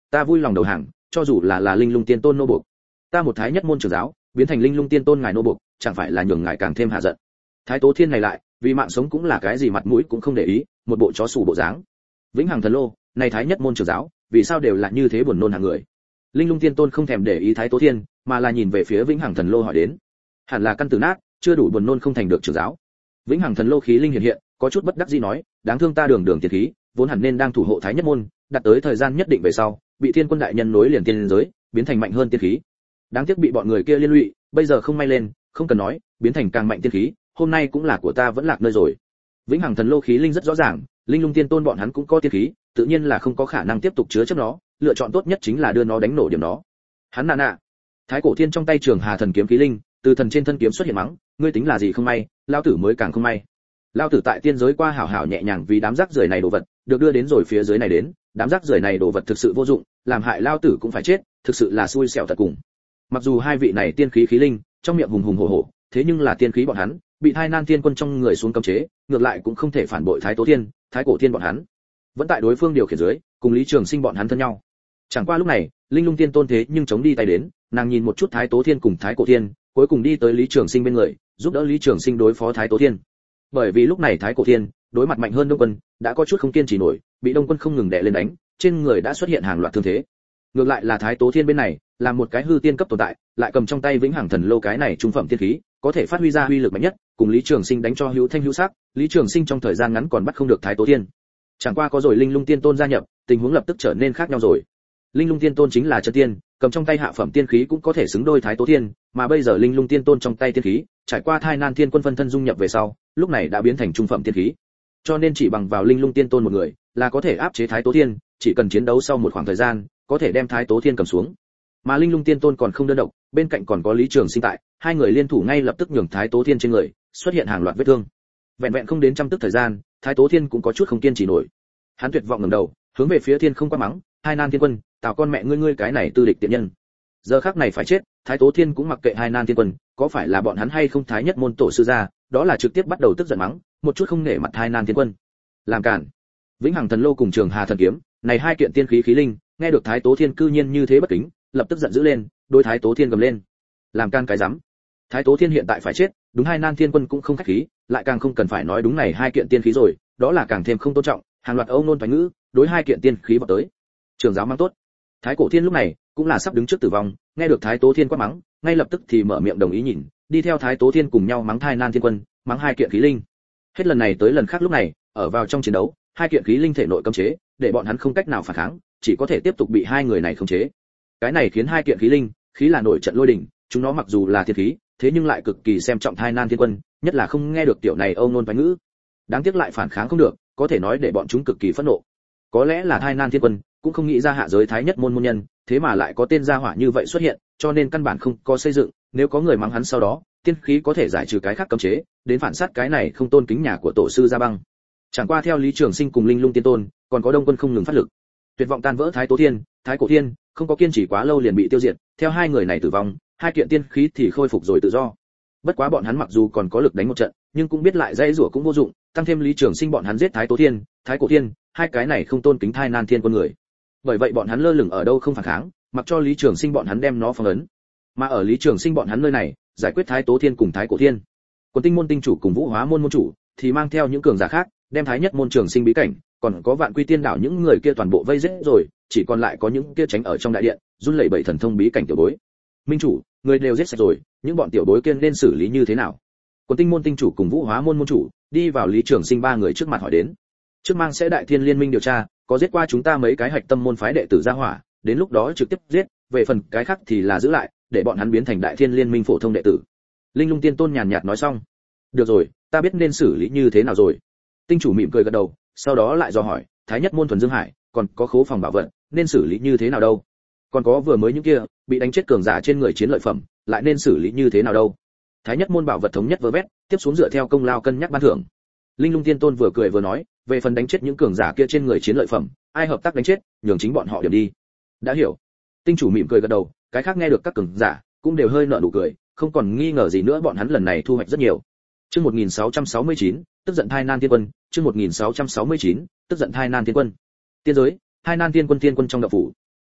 ta vui lòng đầu hàng, cho dù là linh lung tiên tôn nô buộc. Ta một thái nhất môn trưởng giáo biến thành linh lung tiên tôn ngài nô buộc, chẳng phải là nhường ngài càng thêm hạ giận. Thái Tố Thiên này lại vì mạng sống cũng là cái gì mặt mũi cũng không để ý, một bộ chó sủ bộ dáng. Vĩnh Hằng Thần Lô, này thái nhất môn trưởng giáo vì sao đều là như thế buồn nôn hàng người. Linh lung tiên tôn không thèm để ý Thái Tố Thiên, mà là nhìn về phía Vĩnh Hằng Thần Lô hỏi đến. Hẳn là căn tử nát, chưa đủ buồn nôn không thành được trưởng giáo. Vĩnh Hằng Thần Lô khí linh hiện hiện, có chút bất đắc dĩ nói, đáng thương ta đường đường tiên khí, vốn hẳn nên đang thủ hộ thái nhất môn, đặt tới thời gian nhất định về sau, bị Thiên Quân đại nhân nối liền tiên giới, biến thành mạnh hơn tiên khí. Đáng tiếc bị bọn người kia liên lụy, bây giờ không may lên, không cần nói, biến thành càng mạnh tiên khí, hôm nay cũng là của ta vẫn lạc nơi rồi. Vĩnh Hằng Thần Lô khí linh rất rõ ràng, linh lung tiên tôn bọn hắn cũng có tiên khí, tự nhiên là không có khả năng tiếp tục chứa chấp nó, lựa chọn tốt nhất chính là đưa nó đánh nổ điểm nó. Hắn nạ. Thái Cổ Thiên trong tay Trường Hà thần kiếm khí linh, từ thần trên thân kiếm xuất hiện mắng, ngươi tính là gì không may, lao tử mới càng không may. Lao tử tại tiên giới qua hảo hảo nhẹ nhàng vì đám rác rưởi này đồ vật, được đưa đến rồi phía dưới này đến, đám rác rưởi này đồ vật thực sự vô dụng, làm hại lao tử cũng phải chết, thực sự là xui xẻo thật cùng. Mặc dù hai vị này tiên khí khí linh, trong miệng hùng hùng hổ hổ, thế nhưng là tiên khí bọn hắn, bị Thai Nan Thiên Quân trong người xuống cấm chế, ngược lại cũng không thể phản bội Thái Tố Thiên, Thái Cổ Thiên bọn hắn. Vẫn tại đối phương điều khiển dưới, cùng Lý Trường Sinh bọn hắn thân nhau. Chẳng qua lúc này, Linh Lung Tiên Tôn thế nhưng chống đi tay đến, nàng nhìn một chút Thái Tố Thiên cùng Thái Cổ Thiên, cuối cùng đi tới Lý Trường Sinh bên người, giúp đỡ Lý Trường Sinh đối phó Thái Tố Thiên. Bởi vì lúc này Thái Cổ Thiên đối mặt mạnh hơn Đông Quân, đã có chút không kiên trì nổi, bị Đông Quân không ngừng đè lên đánh, trên người đã xuất hiện hàng loạt thương thế. Ngược lại là Thái Tố Thiên bên này, là một cái hư tiên cấp tồn tại, lại cầm trong tay Vĩnh Hằng Thần Lô cái này trung phẩm tiên khí, có thể phát huy ra uy lực mạnh nhất, cùng Lý Trường Sinh đánh cho hữu thanh hữu sắc, Lý Trường Sinh trong thời gian ngắn còn bắt không được Thái Tố Thiên. Chẳng qua có rồi Linh Lung Tiên Tôn gia nhập, tình huống lập tức trở nên khác nhau rồi. Linh Lung Tiên Tôn chính là chân tiên, cầm trong tay hạ phẩm tiên khí cũng có thể xứng đôi Thái Tố Thiên, mà bây giờ Linh Lung Tiên Tôn trong tay tiên khí, trải qua Thai Nan Thiên Quân phân thân dung nhập về sau, lúc này đã biến thành trung phẩm tiên khí. Cho nên chỉ bằng vào Linh Lung Tiên Tôn một người, là có thể áp chế Thái Tố Thiên, chỉ cần chiến đấu sau một khoảng thời gian, có thể đem Thái Tố Thiên cầm xuống. Mà Linh Lung Tiên Tôn còn không đơn độc, bên cạnh còn có Lý Trường Sinh tại, hai người liên thủ ngay lập tức nhường Thái Tố Thiên trên người xuất hiện hàng loạt vết thương. Vẹn vẹn không đến trăm tức thời gian, Thái Tố Thiên cũng có chút không kiên trì nổi. Hắn tuyệt vọng ngẩng đầu, hướng về phía thiên không quát mắng, Hai Nan Thiên Quân, tào con mẹ ngươi cái này tư địch tiện nhân. Giờ khắc này phải chết, Thái Tố Thiên cũng mặc kệ Hai Nan Thiên Quân, có phải là bọn hắn hay không thái nhất môn tổ sư gia, đó là trực tiếp bắt đầu tức giận mắng, một chút không nể mặt Hai Nan Thiên Quân. Làm cản. Vĩnh Hằng Thần Lô cùng Trường Hà thần kiếm, này hai kiện tiên khí khí linh, nghe được Thái Tố Thiên cư nhiên như thế bất kính, lập tức giận dữ lên, đối Thái Tố Thiên gầm lên. Làm can cái rắm. Thái Tố Thiên hiện tại phải chết, đúng Hai Nan Thiên Quân cũng không khách khí, lại càng không cần phải nói đúng này hai kiện tiên khí rồi, đó là càng thêm không tôn trọng, hàng loạt âu nôn toán ngữ, đối hai kiện tiên khí vào tới. Trường giáo mang tốt. Thái Cổ Thiên lúc này cũng là sắp đứng trước tử vong, nghe được Thái Tố Thiên quát mắng, ngay lập tức thì mở miệng đồng ý nhìn, đi theo Thái Tố Thiên cùng nhau mắng Thai Nan Thiên Quân, mắng hai kiện khí linh. Hết lần này tới lần khác lúc này, ở vào trong chiến đấu, hai kiện khí linh thể nội cấm chế, để bọn hắn không cách nào phản kháng, chỉ có thể tiếp tục bị hai người này khống chế. Cái này khiến hai kiện khí linh, khí là nổi trận lôi đình, chúng nó mặc dù là thiên khí, thế nhưng lại cực kỳ xem trọng Thai Nan Thiên Quân, nhất là không nghe được tiểu này âu nôn toán ngữ. Đáng tiếc lại phản kháng không được, có thể nói để bọn chúng cực kỳ phẫn nộ. Có lẽ là Thai Nan Thiên Quân cũng không nghĩ ra hạ giới thái nhất môn môn nhân, thế mà lại có tên gia hỏa như vậy xuất hiện, cho nên căn bản không có xây dựng, nếu có người mắng hắn sau đó, tiên khí có thể giải trừ cái khác cấm chế, đến phản sát cái này không tôn kính nhà của tổ sư Gia Băng. Chẳng qua theo Lý Trường Sinh cùng Linh Lung Tiên Tôn, còn có Đông Quân không ngừng phát lực. Tuyệt vọng tan vỡ Thái Tố Thiên, Thái Cổ Thiên, không có kiên trì quá lâu liền bị tiêu diệt, theo hai người này tử vong, hai kiện tiên khí thì khôi phục rồi tự do. Bất quá bọn hắn mặc dù còn có lực đánh một trận, nhưng cũng biết lại dây rủa cũng vô dụng, tăng thêm Lý Trường Sinh bọn hắn giết Thái Tố Thiên, Thái Cổ Thiên, hai cái này không tôn kính Thai Nan Thiên Quân người. Bởi vậy bọn hắn lơ lửng ở đâu không phản kháng, mặc cho Lý Trường Sinh bọn hắn đem nó phong ấn. Mà ở Lý Trường Sinh bọn hắn nơi này, giải quyết Thái Tố Thiên cùng Thái Cổ Thiên. Quân Tinh môn tinh chủ cùng Vũ Hóa môn môn chủ thì mang theo những cường giả khác, đem Thái Nhất môn Trường Sinh bí cảnh, còn có Vạn Quy Tiên đảo những người kia toàn bộ vây giết rồi, chỉ còn lại có những kia tránh ở trong đại điện, run lẩy bẩy thần thông bí cảnh tiểu bối. Minh chủ, người đều giết sạch rồi, những bọn tiểu bối kia nên xử lý như thế nào? Quân Tinh môn tinh chủ cùng Vũ Hóa môn môn chủ đi vào Lý Trường Sinh ba người trước mặt hỏi đến. Trước mang sẽ Đại Thiên liên minh điều tra, có giết qua chúng ta mấy cái hạch tâm môn phái đệ tử gia hỏa, đến lúc đó trực tiếp giết, về phần cái khác thì là giữ lại, để bọn hắn biến thành Đại Thiên liên minh phổ thông đệ tử. Linh Lung Tiên Tôn nhàn nhạt nói xong. Được rồi, ta biết nên xử lý như thế nào rồi. Tinh chủ mỉm cười gật đầu, sau đó lại dò hỏi, Thái Nhất môn thuần Dương Hải, còn có khố phòng bảo vật, nên xử lý như thế nào đâu? Còn có vừa mới những kia bị đánh chết cường giả trên người chiến lợi phẩm, lại nên xử lý như thế nào đâu? Thái Nhất môn bảo vật thống nhất vơ vét, tiếp xuống dựa theo công lao cân nhắc ban thưởng. Linh Lung Tiên Tôn vừa cười vừa nói, về phần đánh chết những cường giả kia trên người chiến lợi phẩm, ai hợp tác đánh chết, nhường chính bọn họ điểm đi. Đã hiểu. Tinh chủ mỉm cười gật đầu, cái khác nghe được các cường giả cũng đều hơi nở nụ cười, không còn nghi ngờ gì nữa bọn hắn lần này thu hoạch rất nhiều. Chương 1669, tức giận Thai Nan Thiên Quân, chương 1669, tức giận Thai Nan Thiên Quân. Tiên giới, Thai Nan Thiên Quân trong đạo phủ.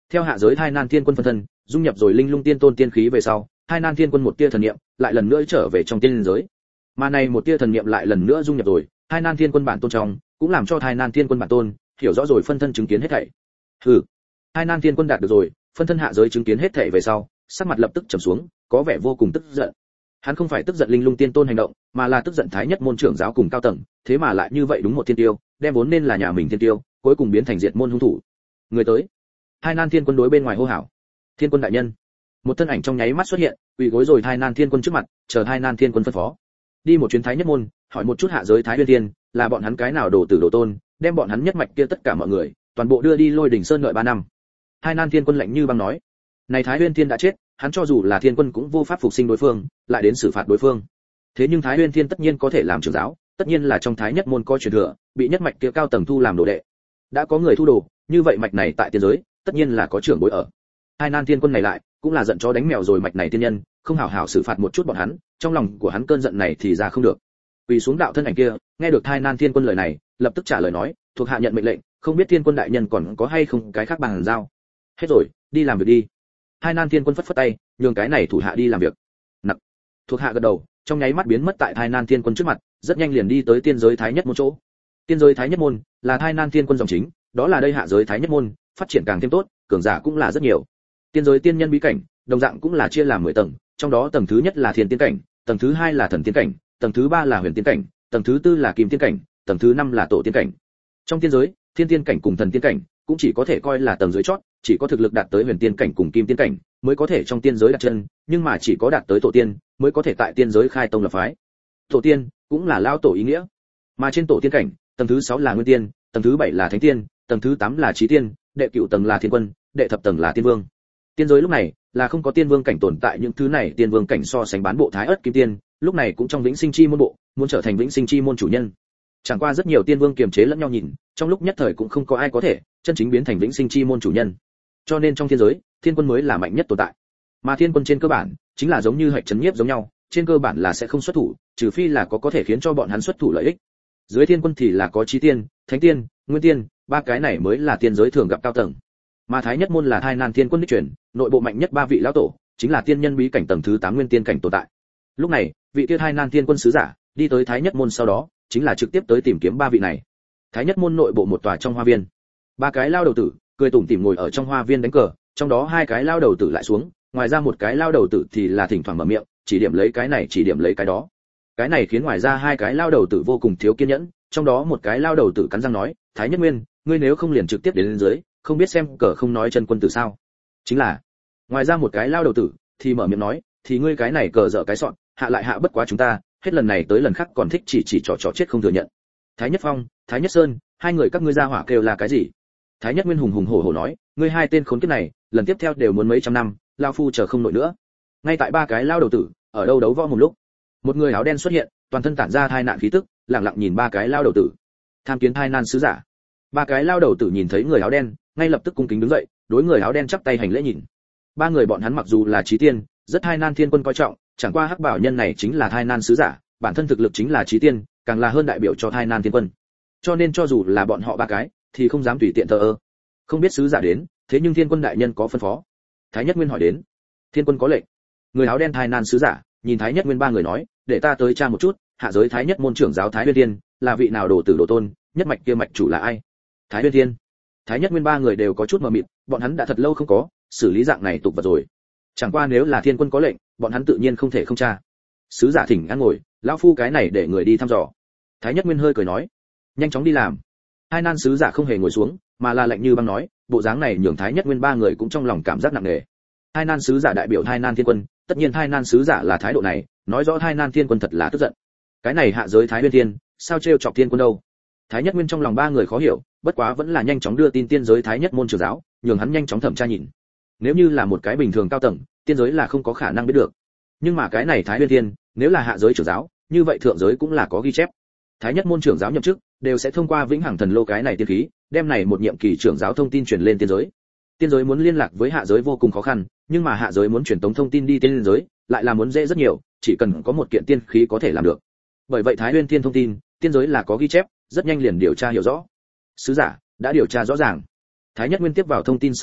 Theo hạ giới Thai Nan Thiên Quân phân thân, dung nhập rồi Linh Lung Tiên Tôn tiên khí về sau, Thai Nan Thiên Quân một tia thần niệm, lại lần nữa trở về trong tiên giới. Mà này một tia thần niệm lại lần nữa dung nhập rồi Thai Nan Thiên Quân bản tôn trong, cũng làm cho Thai Nan Thiên Quân bản tôn hiểu rõ rồi phân thân chứng kiến hết thảy. Hừ, Thai Nan Thiên Quân đạt được rồi, phân thân hạ giới chứng kiến hết thảy về sau, sắc mặt lập tức trầm xuống, có vẻ vô cùng tức giận. Hắn không phải tức giận Linh Lung Tiên Tôn hành động, mà là tức giận Thái Nhất môn trưởng giáo cùng cao tầng, thế mà lại như vậy đúng một thiên tiêu, đem vốn nên là nhà mình thiên tiêu, cuối cùng biến thành diệt môn hung thủ. Người tới. Hai Nan Thiên Quân đối bên ngoài hô hào. Thiên Quân đại nhân. Một thân ảnh trong nháy mắt xuất hiện, quỳ gối rồi Hai Nan Thiên Quân trước mặt, chờ Hai Nan Thiên Quân phân phó. Đi một chuyến Thái Nhất môn, hỏi một chút hạ giới Thái Nguyên Tiên, là bọn hắn cái nào đồ tử đồ tôn, đem bọn hắn nhất mạch kia tất cả mọi người, toàn bộ đưa đi Lôi Đỉnh Sơn đợi 3 năm. Hai Nan Thiên Quân lạnh như băng nói. Này Thái Nguyên Tiên đã chết, hắn cho dù là Thiên Quân cũng vô pháp phục sinh đối phương, lại đến xử phạt đối phương. Thế nhưng Thái Nguyên Thiên tất nhiên có thể làm trưởng giáo, tất nhiên là trong Thái Nhất môn có truyền thừa, bị nhất mạch kia cao tầng thu làm đồ đệ. Đã có người thu đồ, như vậy mạch này tại tiên giới, tất nhiên là có trưởng bối ở. Hai Nan Thiên Quân này lại, cũng là giận chó đánh mèo rồi mạch này tiên nhân, không hảo hảo xử phạt một chút bọn hắn, trong lòng của hắn cơn giận này thì ra không được. Vì xuống đạo thân ảnh kia, nghe được Hai Nan Thiên Quân lời này, lập tức trả lời nói, thuộc hạ nhận mệnh lệnh, không biết Thiên Quân đại nhân còn có hay không cái khác bằng giao. Hết rồi, đi làm việc đi. Hai Nan Thiên Quân phất phất tay, nhường cái này thủ hạ đi làm việc. Nặc. Thuộc hạ gật đầu, trong nháy mắt biến mất tại Hai Nan Thiên Quân trước mặt, rất nhanh liền đi tới tiên giới Thái Nhất môn chỗ. Tiên giới Thái Nhất môn là Hai Nan Thiên Quân dòng chính, đó là đây hạ giới Thái Nhất môn, phát triển càng thêm tốt, cường giả cũng là rất nhiều. Tiên giới tiên nhân bí cảnh, đồng dạng cũng là chia làm 10 tầng, trong đó tầng thứ nhất là Thiên Tiên cảnh, tầng thứ hai là Thần Tiên cảnh, tầng thứ ba là Huyền Tiên cảnh, tầng thứ tư là Kim Tiên cảnh, tầng thứ năm là Tổ Tiên cảnh. Trong tiên giới, Thiên Tiên cảnh cùng Thần Tiên cảnh cũng chỉ có thể coi là tầng dưới chót, chỉ có thực lực đạt tới Huyền Tiên cảnh cùng Kim Tiên cảnh mới có thể trong tiên giới đặt chân, nhưng mà chỉ có đạt tới Tổ Tiên mới có thể tại tiên giới khai tông lập phái. Tổ Tiên cũng là lao tổ ý nghĩa. Mà trên Tổ Tiên cảnh, tầng thứ 6 là Nguyên Tiên, tầng thứ 7 là Thánh Tiên, tầng thứ 8 là Chí Tiên, đệ cửu tầng là Thiên Quân, đệ thập tầng là Tiên Vương. Tiên giới lúc này là không có tiên vương cảnh tồn tại, những thứ này tiên vương cảnh so sánh bán bộ Thái Ức Kim Tiên, lúc này cũng trong Vĩnh Sinh Chi môn bộ, muốn trở thành Vĩnh Sinh Chi môn chủ nhân. Chẳng qua rất nhiều tiên vương kiềm chế lẫn nhau nhìn, trong lúc nhất thời cũng không có ai có thể chân chính biến thành Vĩnh Sinh Chi môn chủ nhân. Cho nên trong thiên giới, Thiên Quân mới là mạnh nhất tồn tại. Mà Thiên Quân trên cơ bản chính là giống như Hạch Trấn Nhiếp giống nhau, trên cơ bản là sẽ không xuất thủ, trừ phi là có thể khiến cho bọn hắn xuất thủ lợi ích. Dưới Thiên Quân thì là có Chí Tiên, Thánh Tiên, Nguyên Tiên, ba cái này mới là tiên giới thường gặp cao tầng. Mà Thái Nhất môn là Hai Nan Thiên Quân đích truyền, nội bộ mạnh nhất 3 vị lão tổ, chính là tiên nhân bí cảnh tầng thứ 8 Nguyên Tiên cảnh tồn tại. Lúc này, vị kia Hai Nan Thiên Quân sứ giả đi tới Thái Nhất môn, sau đó chính là trực tiếp tới tìm kiếm 3 vị này. Thái Nhất môn nội bộ một tòa trong hoa viên, 3 cái lao đầu tử cười tủm tỉm ngồi ở trong hoa viên đánh cờ, trong đó 2 cái lao đầu tử lại xuống, ngoài ra một cái lao đầu tử thì là thỉnh thoảng mở miệng, chỉ điểm lấy cái này chỉ điểm lấy cái đó. Cái này khiến ngoài ra 2 cái lao đầu tử vô cùng thiếu kiên nhẫn, trong đó một cái lao đầu tử cắn răng nói, Thái Nhất Nguyên, ngươi nếu không liền trực tiếp đến dưới, không biết xem cờ không nói chân quân tử sao? Chính là. Ngoài ra một cái lao đầu tử thì mở miệng nói, thì ngươi cái này cờ dở cái sọn, hạ lại hạ bất quá chúng ta, hết lần này tới lần khác còn thích chỉ trò chết không thừa nhận. Thái Nhất Phong, Thái Nhất Sơn, 2 người các ngươi ra hỏa kêu là cái gì? Thái Nhất Nguyên hùng hùng hổ hổ nói, ngươi 2 tên khốn kiếp này, lần tiếp theo đều muốn mấy trăm năm, lao phu chờ không nổi nữa. Ngay tại 3 cái lao đầu tử ở đâu đấu võ một lúc, một người áo đen xuất hiện, toàn thân tản ra thai nạn khí tức, lặng lặng nhìn 3 cái lao đầu tử. Tham kiến thai nan sứ giả. 3 cái lao đầu tử nhìn thấy người áo đen, ngay lập tức cung kính đứng dậy, đối người áo đen chắp tay hành lễ nhìn. 3 người bọn hắn mặc dù là Chí Tiên, rất Thai Nan Thiên Quân coi trọng, chẳng qua hắc bảo nhân này chính là Thai Nan sứ giả, bản thân thực lực chính là Chí Tiên, càng là hơn đại biểu cho Thai Nan Thiên Quân. Cho nên cho dù là bọn họ 3 cái, thì không dám tùy tiện thờ ơ. Không biết sứ giả đến, thế nhưng Thiên Quân đại nhân có phân phó. Thái Nhất Nguyên hỏi đến. Thiên Quân có lệnh. Người áo đen Thai Nan sứ giả nhìn Thái Nhất Nguyên 3 người nói, để ta tới tra một chút, hạ giới Thái Nhất môn trưởng giáo Thái Nguyên Tiên là vị nào đồ tử đồ tôn, nhất mạch kia mạch chủ là ai? Thái Nguyên Tiên. Thái Nhất Nguyên 3 người đều có chút mờ mịt, bọn hắn đã thật lâu không có xử lý dạng này tục vật rồi. Chẳng qua nếu là Thiên Quân có lệnh, bọn hắn tự nhiên không thể không tra. Sứ giả thỉnh ăn ngồi, lão phu cái này để người đi thăm dò. Thái Nhất Nguyên hơi cười nói, nhanh chóng đi làm. Hai Nan sứ giả không hề ngồi xuống, mà là lạnh như băng nói, bộ dáng này nhường Thái Nhất Nguyên 3 người cũng trong lòng cảm giác nặng nề. Hai Nan sứ giả đại biểu Hai Nan Thiên Quân, tất nhiên Hai Nan sứ giả là thái độ này, nói rõ Hai Nan Thiên Quân thật là tức giận. Cái này hạ giới Thái Nguyên Thiên, sao trêu chọc Thiên Quân đâu? Thái Nhất Nguyên trong lòng 3 người khó hiểu, bất quá vẫn là nhanh chóng đưa tin tiên giới Thái Nhất môn trưởng giáo, nhường hắn nhanh chóng thẩm tra nhìn. Nếu như là một cái bình thường cao tầng, tiên giới là không có khả năng biết được. Nhưng mà cái này Thái Nguyên Thiên, nếu là hạ giới trưởng giáo, như vậy thượng giới cũng là có ghi chép. Thái Nhất môn trưởng giáo nhậm chức, đều sẽ thông qua Vĩnh Hằng Thần Lô cái này tiên khí, đem này một nhiệm kỳ trưởng giáo thông tin truyền lên tiên giới. Tiên giới muốn liên lạc với hạ giới vô cùng khó khăn, nhưng mà hạ giới muốn truyền tống thông tin đi tiên giới, lại là muốn dễ rất nhiều, chỉ cần có một kiện tiên khí có thể làm được. Bởi vậy Thái Nguyên Thiên thông tin, tiên giới là có ghi chép, rất nhanh liền điều tra hiểu rõ. Sứ giả đã điều tra rõ ràng. Thái Nhất Nguyên tiếp vào thông tin sau đó,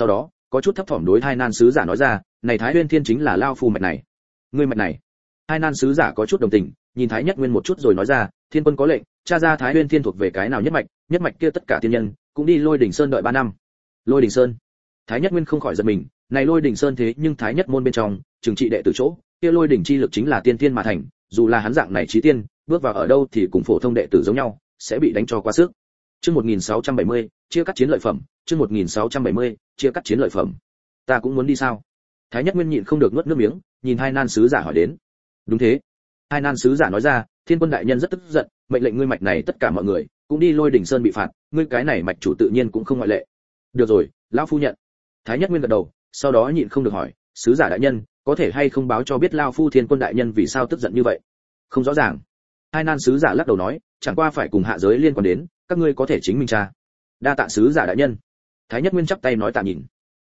có chút thấp thỏm đối Hai Nan sứ giả nói ra, này Thái Nguyên Thiên chính là lao phu mạch này. Ngươi mạch này? Hai Nan sứ giả có chút đồng tình, nhìn Thái Nhất Nguyên một chút rồi nói ra, Thiên quân có lệnh, tra ra Thái Nguyên Thiên thuộc về cái nào nhất mạch kia tất cả tiên nhân cũng đi Lôi Đỉnh Sơn đợi 3 năm. Lôi Đỉnh Sơn? Thái Nhất Nguyên không khỏi giật mình, này Lôi Đỉnh Sơn thế nhưng Thái Nhất môn bên trong, trừng trị đệ tử chỗ, kia Lôi Đỉnh chi lực chính là tiên tiên mà thành, dù là hắn dạng này chí tiên, bước vào ở đâu thì cùng phổ thông đệ tử giống nhau, sẽ bị đánh cho quá sức. Chương 1670, chia cắt chiến lợi phẩm, chương 1670, chia cắt chiến lợi phẩm. Ta cũng muốn đi sao? Thái Nhất Nguyên nhịn không được nuốt nước miếng, nhìn Hai Nan sứ giả hỏi đến. Đúng thế. Hai Nan sứ giả nói ra, Thiên quân đại nhân rất tức giận, mệnh lệnh ngươi mạch này tất cả mọi người cũng đi Lôi Đỉnh Sơn bị phạt, ngươi cái này mạch chủ tự nhiên cũng không ngoại lệ. Được rồi, lão phu nhận. Thái Nhất Nguyên gật đầu, sau đó nhịn không được hỏi, sứ giả đại nhân, có thể hay không báo cho biết lão phu Thiên quân đại nhân vì sao tức giận như vậy? Không rõ ràng. Hai Nan sứ giả lắc đầu nói, chẳng qua phải cùng hạ giới liên quan đến, các ngươi có thể chính mình tra. Đa tạ sứ giả đại nhân. Thái Nhất Nguyên chắp tay nói tạ nhìn.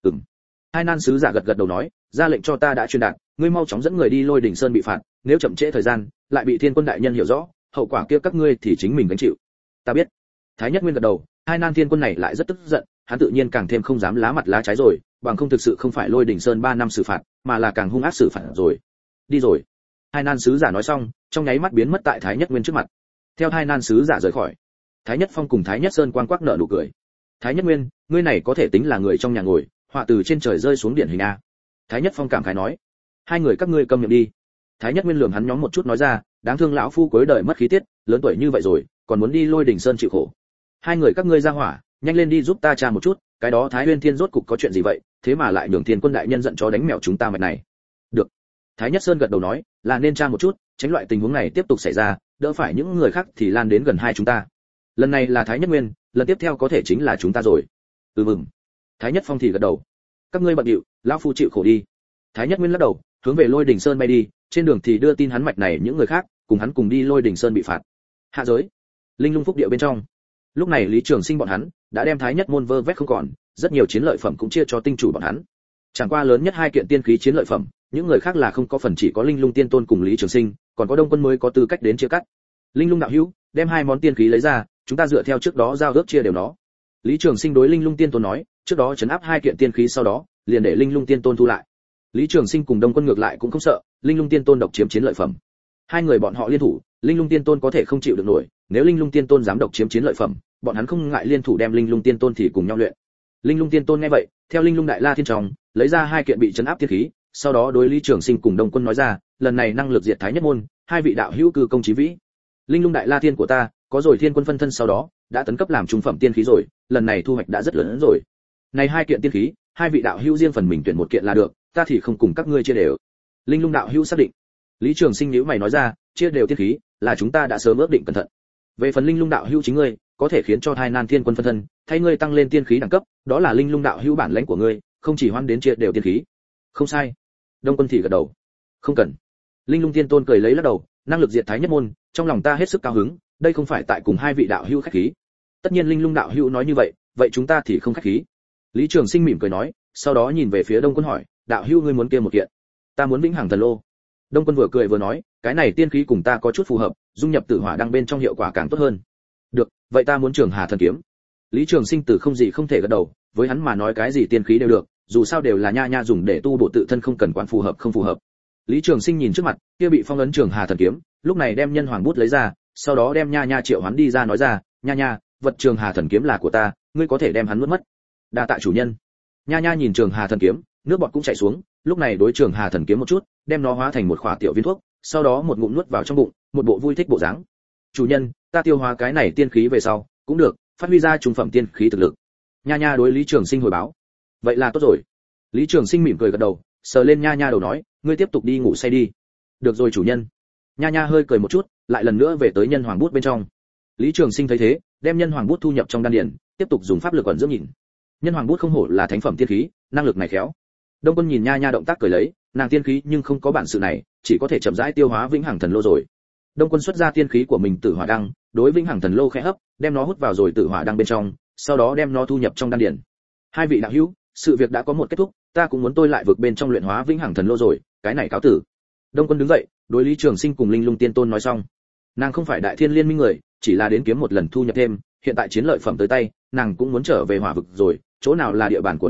Hai Nan sứ giả gật gật đầu nói, ra lệnh cho ta đã truyền đạt, ngươi mau chóng dẫn người đi Lôi Đỉnh Sơn bị phạt, nếu chậm trễ thời gian, lại bị Thiên quân đại nhân hiểu rõ, hậu quả kia các ngươi thì chính mình gánh chịu. Ta biết. Thái Nhất Nguyên gật đầu, Hai Nan Thiên quân này lại rất tức giận, hắn tự nhiên càng thêm không dám lá mặt lá trái rồi, bằng không thực sự không phải Lôi Đỉnh Sơn 3 năm xử phạt, mà là càng hung ác xử phạt rồi. Đi rồi. Hai Nan sứ giả nói xong, trong nháy mắt biến mất tại Thái Nhất Nguyên trước mặt. Theo Hai Nan sứ giả rời khỏi, Thái Nhất Phong cùng Thái Nhất Sơn quan quắc nở nụ cười. Thái Nhất Nguyên, ngươi này có thể tính là người trong nhà ngồi, họa từ trên trời rơi xuống điển hình a. Thái Nhất Phong cảm khái nói, hai người các ngươi câm miệng đi. Thái Nhất Nguyên lườm hắn nhóm một chút nói ra, đáng thương lão phu cuối đời mất khí tiết, lớn tuổi như vậy rồi, còn muốn đi Lôi Đỉnh Sơn chịu khổ. Hai người các ngươi ra hỏa, nhanh lên đi giúp ta tra một chút, cái đó Thái Nguyên Thiên rốt cục có chuyện gì vậy, thế mà lại nhường Thiên quân đại nhân giận chó đánh mèo chúng ta mạch này. Được. Thái Nhất Sơn gật đầu nói, là nên tra một chút, tránh loại tình huống này tiếp tục xảy ra, đỡ phải những người khác thì lan đến gần hai chúng ta. Lần này là Thái Nhất Nguyên, lần tiếp theo có thể chính là chúng ta rồi. Mừng. Thái Nhất Phong thì gật đầu. Các ngươi bận điệu, lão phu chịu khổ đi. Thái Nhất Nguyên lắc đầu, hướng về Lôi Đỉnh Sơn bay đi, trên đường thì đưa tin hắn mạch này những người khác, cùng hắn cùng đi Lôi Đỉnh Sơn bị phạt. Hạ giới, Linh Lung Phúc địa bên trong. Lúc này Lý Trường Sinh bọn hắn đã đem Thái Nhất môn vơ vét không còn, rất nhiều chiến lợi phẩm cũng chia cho tinh chủ bọn hắn. Chẳng qua lớn nhất 2 kiện tiên khí chiến lợi phẩm, những người khác là không có phần, chỉ có Linh Lung Tiên Tôn cùng Lý Trường Sinh, còn có Đông Quân mới có tư cách đến chia cắt. Linh Lung đạo hữu, đem 2 món tiên khí lấy ra, chúng ta dựa theo trước đó giao ước chia đều nó. Lý Trường Sinh đối Linh Lung Tiên Tôn nói, trước đó trấn áp 2 kiện tiên khí sau đó, liền để Linh Lung Tiên Tôn thu lại. Lý Trường Sinh cùng Đông Quân ngược lại cũng không sợ, Linh Lung Tiên Tôn độc chiếm chiến lợi phẩm. Hai người bọn họ liên thủ, Linh Lung Tiên Tôn có thể không chịu được nổi, nếu Linh Lung Tiên Tôn dám độc chiếm chiến lợi phẩm, bọn hắn không ngại liên thủ đem Linh Lung Tiên Tôn thì cùng nhau luyện. Linh Lung Tiên Tôn nghe vậy, theo Linh Lung Đại La Thiên trong, lấy ra 2 kiện bị trấn áp tiên khí, sau đó đối Lý Trường Sinh cùng Đông Quân nói ra, lần này năng lực diệt Thái Nhất môn, 2 vị đạo hữu cư công chí vĩ. Linh Lung Đại La Thiên của ta, có rồi Thiên Quân phân thân sau đó, đã tấn cấp làm trung phẩm tiên khí rồi, lần này thu hoạch đã rất lớn rồi. Này 2 kiện tiên khí, 2 vị đạo hữu riêng phần mình tuyển 1 kiện là được, ta thì không cùng các ngươi chia đều. Linh Lung đạo hữu xác định. Lý Trường Sinh nhíu mày nói ra, chia đều tiên khí, là chúng ta đã sớm ước định cẩn thận. Về phần Linh Lung đạo hữu chính ngươi, có thể khiến cho Thái Nan Thiên Quân phân thân, thay ngươi tăng lên tiên khí đẳng cấp, đó là Linh Lung đạo hữu bản lãnh của ngươi, không chỉ hoan đến chia đều tiên khí. Không sai. Đông Quân thì gật đầu. Không cần. Linh Lung Tiên Tôn cười lấy lắc đầu, năng lực diệt Thái Nhất môn, trong lòng ta hết sức cao hứng, đây không phải tại cùng 2 vị đạo hữu khách khí. Tất nhiên Linh Lung đạo hữu nói như vậy, vậy chúng ta thì không khách khí. Lý Trường Sinh mỉm cười nói, sau đó nhìn về phía Đông Quân hỏi, đạo hữu ngươi muốn kia 1 kiện? Ta muốn Vĩnh Hằng Thần Lô. Đông Quân vừa cười vừa nói, cái này tiên khí cùng ta có chút phù hợp, dung nhập Tử Hỏa Đăng bên trong hiệu quả càng tốt hơn. Được, vậy ta muốn Trường Hà Thần Kiếm. Lý Trường Sinh từ không gì không thể gật đầu, với hắn mà nói cái gì tiên khí đều được, dù sao đều là nha nha dùng để tu bổ tự thân, không cần quản phù hợp không phù hợp. Lý Trường Sinh nhìn trước mặt, kia bị phong ấn Trường Hà Thần Kiếm, lúc này đem nhân hoàng bút lấy ra, sau đó đem nha nha triệu hắn đi ra nói ra, nha nha, vật Trường Hà Thần Kiếm là của ta, ngươi có thể đem hắn mất. Đa tạ chủ nhân. Nha nha nhìn Trường Hà Thần Kiếm, nước bọt cũng chảy xuống, lúc này đối Trường Hà Thần Kiếm một chút, đem nó hóa thành một khỏa tiểu viên thuốc, sau đó một ngụm nuốt vào trong bụng, một bộ vui thích bộ dáng. Chủ nhân, ta tiêu hóa cái này tiên khí về sau, cũng được, phát huy ra trung phẩm tiên khí thực lực. Nha nha đối Lý Trường Sinh hồi báo. Vậy là tốt rồi. Lý Trường Sinh mỉm cười gật đầu, sờ lên nha nha đầu nói, ngươi tiếp tục đi ngủ say đi. Được rồi chủ nhân. Nha nha hơi cười một chút, lại lần nữa về tới nhân hoàng bút bên trong. Lý Trường Sinh thấy thế, đem nhân hoàng bút thu nhập trong đan điền, tiếp tục dùng pháp lực ẩn dưỡng nhìn. Nhân hoàng bút không hổ là thánh phẩm tiên khí, năng lực này khéo. Đông Quân nhìn nha nha động tác cười lấy, nàng tiên khí nhưng không có bản sự này, chỉ có thể chậm rãi tiêu hóa Vĩnh Hằng Thần Lô rồi. Đông Quân xuất ra tiên khí của mình Tử Hỏa Đăng, đối Vĩnh Hằng Thần Lô khẽ hấp, đem nó hút vào rồi Tử Hỏa Đăng bên trong, sau đó đem nó thu nhập trong đan điền. 2 vị đạo hữu, sự việc đã có một kết thúc, ta cũng muốn tôi lại vượt bên trong luyện hóa Vĩnh Hằng Thần Lô rồi, cái này cáo tử. Đông Quân đứng dậy, đối Lý Trường Sinh cùng Linh Lung Tiên Tôn nói xong. Nàng không phải Đại Thiên Liên Minh người, chỉ là đến kiếm một lần thu nhập thêm, hiện tại chiến lợi phẩm tới tay, nàng cũng muốn trở về Hỏa vực rồi, chỗ nào là địa bàn của nàng,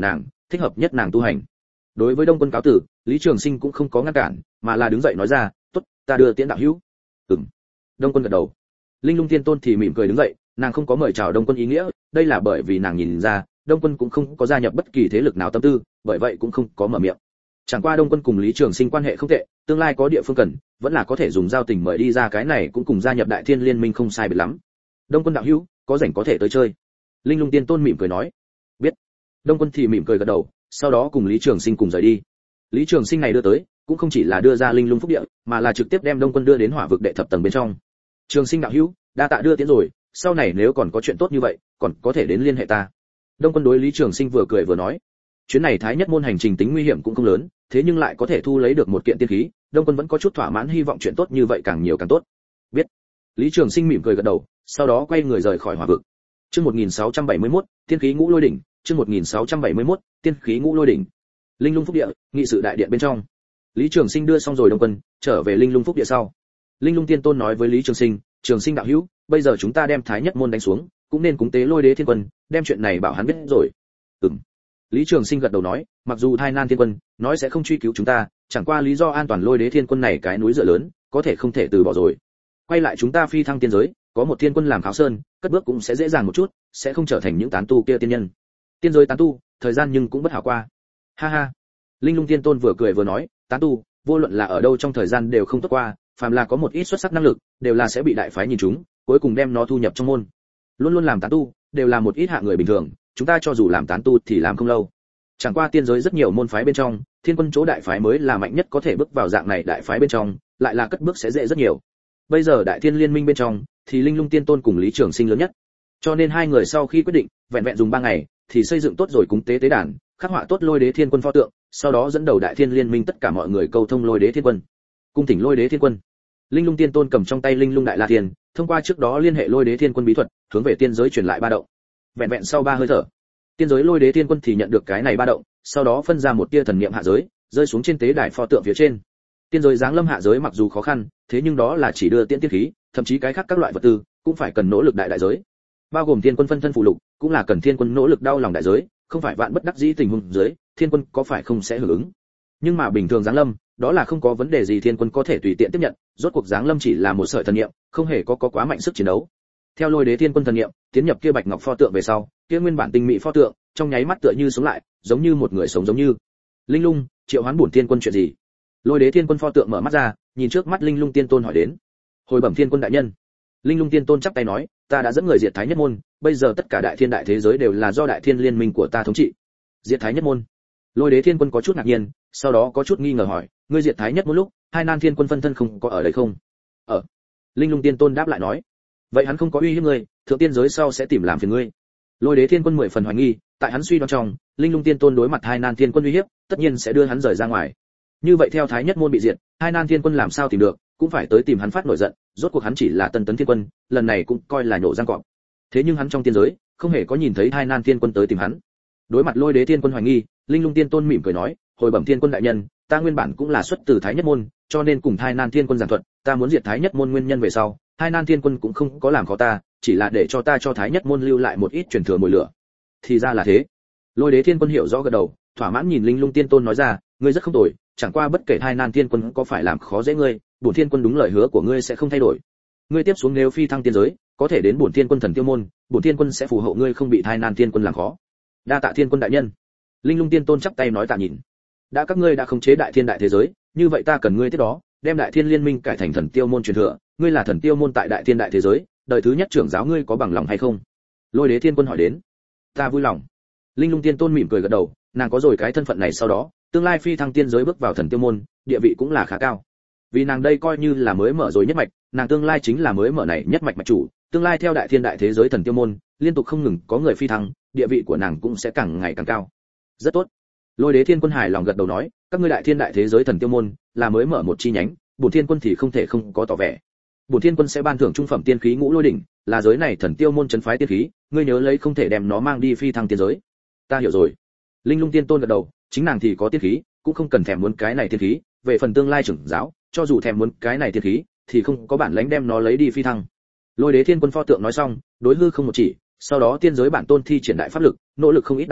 thích hợp nhất nàng tu hành. Đối với Đông Quân cáo tử, Lý Trường Sinh cũng không có ngăn cản, mà là đứng dậy nói ra, "Tốt, ta đưa tiễn đạo hữu." Ừm. Đông Quân gật đầu. Linh Lung Tiên Tôn thì mỉm cười đứng dậy, nàng không có mời chào Đông Quân ý nghĩa, đây là bởi vì nàng nhìn ra, Đông Quân cũng không có gia nhập bất kỳ thế lực nào tâm tư, bởi vậy cũng không có mở miệng. Chẳng qua Đông Quân cùng Lý Trường Sinh quan hệ không tệ, tương lai có địa phương cần, vẫn là có thể dùng giao tình mời đi ra, cái này cũng cùng gia nhập Đại Thiên Liên Minh không sai biệt lắm. Đông Quân đạo hữu, có rảnh có thể tới chơi. Linh Lung Tiên Tôn mỉm cười nói. Biết. Đông Quân thì mỉm cười gật đầu, sau đó cùng Lý Trường Sinh cùng rời đi. Lý Trường Sinh này đưa tới, cũng không chỉ là đưa ra Linh Lung Phúc Địa, mà là trực tiếp đem Đông Quân đưa đến Hỏa vực đệ thập tầng bên trong. Trường Sinh đạo hữu, đa tạ đưa tiễn rồi, sau này nếu còn có chuyện tốt như vậy, còn có thể đến liên hệ ta. Đông Quân đối Lý Trường Sinh vừa cười vừa nói. Chuyến này Thái Nhất môn hành trình tính nguy hiểm cũng không lớn, thế nhưng lại có thể thu lấy được một kiện tiên khí, Đông Quân vẫn có chút thỏa mãn, hy vọng chuyện tốt như vậy càng nhiều càng tốt. Biết. Lý Trường Sinh mỉm cười gật đầu, sau đó quay người rời khỏi Hỏa vực. Chương 1671, tiên khí ngũ lôi đỉnh, chương 1671, tiên khí ngũ lôi đỉnh. Linh Lung Phúc Địa, nghị sự đại điện bên trong. Lý Trường Sinh đưa xong rồi Đông Quân, trở về Linh Lung Phúc Địa sau. Linh Lung Tiên Tôn nói với Lý Trường Sinh, "Trường Sinh đạo hữu, bây giờ chúng ta đem Thái Nhất môn đánh xuống, cũng nên cúng tế Lôi Đế Thiên Quân, đem chuyện này bảo hắn biết rồi." Ừm. Lý Trường Sinh gật đầu nói, mặc dù Thái Nan Thiên Quân nói sẽ không truy cứu chúng ta, chẳng qua lý do an toàn Lôi Đế Thiên Quân này cái núi dựa lớn, có thể không thể từ bỏ rồi. Quay lại chúng ta phi thăng tiên giới, có một thiên quân làm kháo sơn, cất bước cũng sẽ dễ dàng một chút, sẽ không trở thành những tán tu kia tiên nhân. Tiên giới tán tu, thời gian nhưng cũng bất hảo qua. Ha ha. Linh Lung Tiên Tôn vừa cười vừa nói, tán tu, vô luận là ở đâu trong thời gian đều không tốt qua, phàm là có một ít xuất sắc năng lực, đều là sẽ bị đại phái nhìn trúng, cuối cùng đem nó thu nhập trong môn. Luôn luôn làm tán tu, đều là một ít hạ người bình thường, chúng ta cho dù làm tán tu thì làm không lâu. Chẳng qua tiên giới rất nhiều môn phái bên trong, thiên quân chỗ đại phái mới là mạnh nhất, có thể bước vào dạng này đại phái bên trong, lại là cất bước sẽ dễ rất nhiều. Bây giờ Đại Thiên Liên Minh bên trong, thì Linh Lung Tiên Tôn cùng Lý Trường Sinh lớn nhất. Cho nên hai người sau khi quyết định, vẹn vẹn dùng 3 ngày, thì xây dựng tốt rồi cúng tế tế đàn, khắc họa tốt Lôi Đế Thiên Quân pho tượng, sau đó dẫn đầu Đại Thiên Liên Minh tất cả mọi người câu thông Lôi Đế Thiên Quân. Cung thỉnh Lôi Đế Thiên Quân. Linh Lung Tiên Tôn cầm trong tay Linh Lung Đại La Thiên, thông qua trước đó liên hệ Lôi Đế Thiên Quân bí thuật, hướng về tiên giới truyền lại ba động. Vẹn vẹn sau 3 hơi thở, tiên giới Lôi Đế Thiên Quân thì nhận được cái này ba động, sau đó phân ra một tia thần niệm hạ giới, rơi xuống trên tế đài pho tượng phía trên. Tiên giới giáng lâm hạ giới mặc dù khó khăn, thế nhưng đó là chỉ đưa tiên tiên khí, thậm chí cái khác các loại vật tư cũng phải cần nỗ lực đại đại giới. Bao gồm Thiên Quân phân thân phụ lục, cũng là cần Thiên Quân nỗ lực đau lòng đại giới, không phải vạn bất đắc dĩ tình huống dưới, Thiên Quân có phải không sẽ hưởng ứng. Nhưng mà bình thường giáng lâm, đó là không có vấn đề gì Thiên Quân có thể tùy tiện tiếp nhận, rốt cuộc giáng lâm chỉ là một sợi thần niệm, không hề có quá mạnh sức chiến đấu. Theo Lôi Đế Thiên Quân thần niệm, tiến nhập kia bạch ngọc pho tượng về sau, kia nguyên bản tinh mỹ pho tượng, trong nháy mắt tựa như sống lại, giống như một người sống giống như. Linh Lung, triệu hoán bổn Thiên Quân chuyện gì? Lôi Đế Thiên Quân pho tượng mở mắt ra, nhìn trước mắt Linh Lung Tiên Tôn hỏi đến. Hồi bẩm Thiên Quân đại nhân. Linh Lung Tiên Tôn chắp tay nói, ta đã dẫn người diệt Thái Nhất môn, bây giờ tất cả đại thiên đại thế giới đều là do Đại Thiên Liên Minh của ta thống trị. Diệt Thái Nhất môn? Lôi Đế Thiên Quân có chút ngạc nhiên, sau đó có chút nghi ngờ hỏi, ngươi diệt Thái Nhất môn lúc, Hai Nan Thiên Quân phân thân không có ở đây không? Ở. Linh Lung Tiên Tôn đáp lại nói, vậy hắn không có uy hiếp ngươi, thượng tiên giới sau sẽ tìm làm phiền ngươi. Lôi Đế Thiên Quân 10 phần hoài nghi, tại hắn suy đoán trong, Linh Lung Tiên Tôn đối mặt Hai Nan Thiên Quân uy hiếp, tất nhiên sẽ đưa hắn rời ra ngoài. Như vậy theo Thái Nhất môn bị diệt, Hai Nan Thiên Quân làm sao tìm được, cũng phải tới tìm hắn phát nổi giận, rốt cuộc hắn chỉ là Tân Tấn Thiên Quân, lần này cũng coi là nhổ răng cọp. Thế nhưng hắn trong tiên giới, không hề có nhìn thấy Hai Nan Thiên Quân tới tìm hắn. Đối mặt Lôi Đế Thiên Quân hoài nghi, Linh Lung Tiên Tôn mỉm cười nói, hồi bẩm Thiên Quân đại nhân, ta nguyên bản cũng là xuất từ Thái Nhất môn, cho nên cùng Hai Nan Thiên Quân giảng thuật, ta muốn diệt Thái Nhất môn nguyên nhân về sau, Hai Nan Thiên Quân cũng không có làm khó ta, chỉ là để cho ta cho Thái Nhất môn lưu lại một ít truyền thừa mồi lửa. Thì ra là thế. Lôi Đế Thiên Quân hiểu rõ gật đầu, thỏa mãn nhìn Linh Lung Tiên Tôn nói ra, ngươi rất không tồi, chẳng qua bất kể Hai Nan Thiên Quân có phải làm khó dễ ngươi, bổn Thiên Quân đúng lời hứa của ngươi sẽ không thay đổi. Ngươi tiếp xuống nếu phi thăng tiên giới, có thể đến bổn Thiên Quân Thần Tiêu môn, bổn Thiên Quân sẽ phù hộ ngươi không bị Hai Nan Thiên Quân làm khó. Đa tạ Thiên Quân đại nhân. Linh Lung Tiên Tôn chắp tay nói tạ nhìn. Đã các ngươi đã khống chế đại thiên đại thế giới, như vậy ta cần ngươi tiếp đó, đem Đại Thiên Liên Minh cải thành Thần Tiêu môn truyền thừa, ngươi là Thần Tiêu môn tại đại thiên đại thế giới, đời thứ nhất trưởng giáo ngươi có bằng lòng hay không? Lôi Đế Thiên Quân hỏi đến. Ta vui lòng. Linh Lung Tiên Tôn mỉm cười gật đầu, nàng có rồi cái thân phận này sau đó, tương lai phi thăng tiên giới bước vào Thần Tiêu môn, địa vị cũng là khá cao. Vì nàng đây coi như là mới mở rồi nhất mạch, nàng tương lai chính là mới mở này nhất mạch mạch chủ, tương lai theo đại thiên đại thế giới Thần Tiêu môn, liên tục không ngừng có người phi thăng, địa vị của nàng cũng sẽ càng ngày càng cao. Rất tốt. Lôi Đế Thiên Quân hài lòng gật đầu nói, các ngươi đại thiên đại thế giới Thần Tiêu môn là mới mở một chi nhánh, bổn Thiên Quân thì không thể không có tỏ vẻ. Bổn Thiên Quân sẽ ban thưởng trung phẩm tiên khí ngũ lôi đỉnh, là giới này Thần Tiêu môn trấn phái tiên khí, ngươi nhớ lấy không thể đem nó mang đi phi thăng tiên giới. Ta hiểu rồi. Linh Lung Tiên Tôn gật đầu, chính nàng thì có tiên khí, cũng không cần thèm muốn cái này tiên khí, về phần tương lai trưởng giáo, cho dù thèm muốn cái này tiên khí, thì không có bản lãnh đem nó lấy đi phi thăng. Lôi Đế Thiên Quân pho tượng nói xong, đối hư không một chỉ, sau đó tiên giới bản tôn thi triển đại pháp lực, nỗ lực không ít đại giới,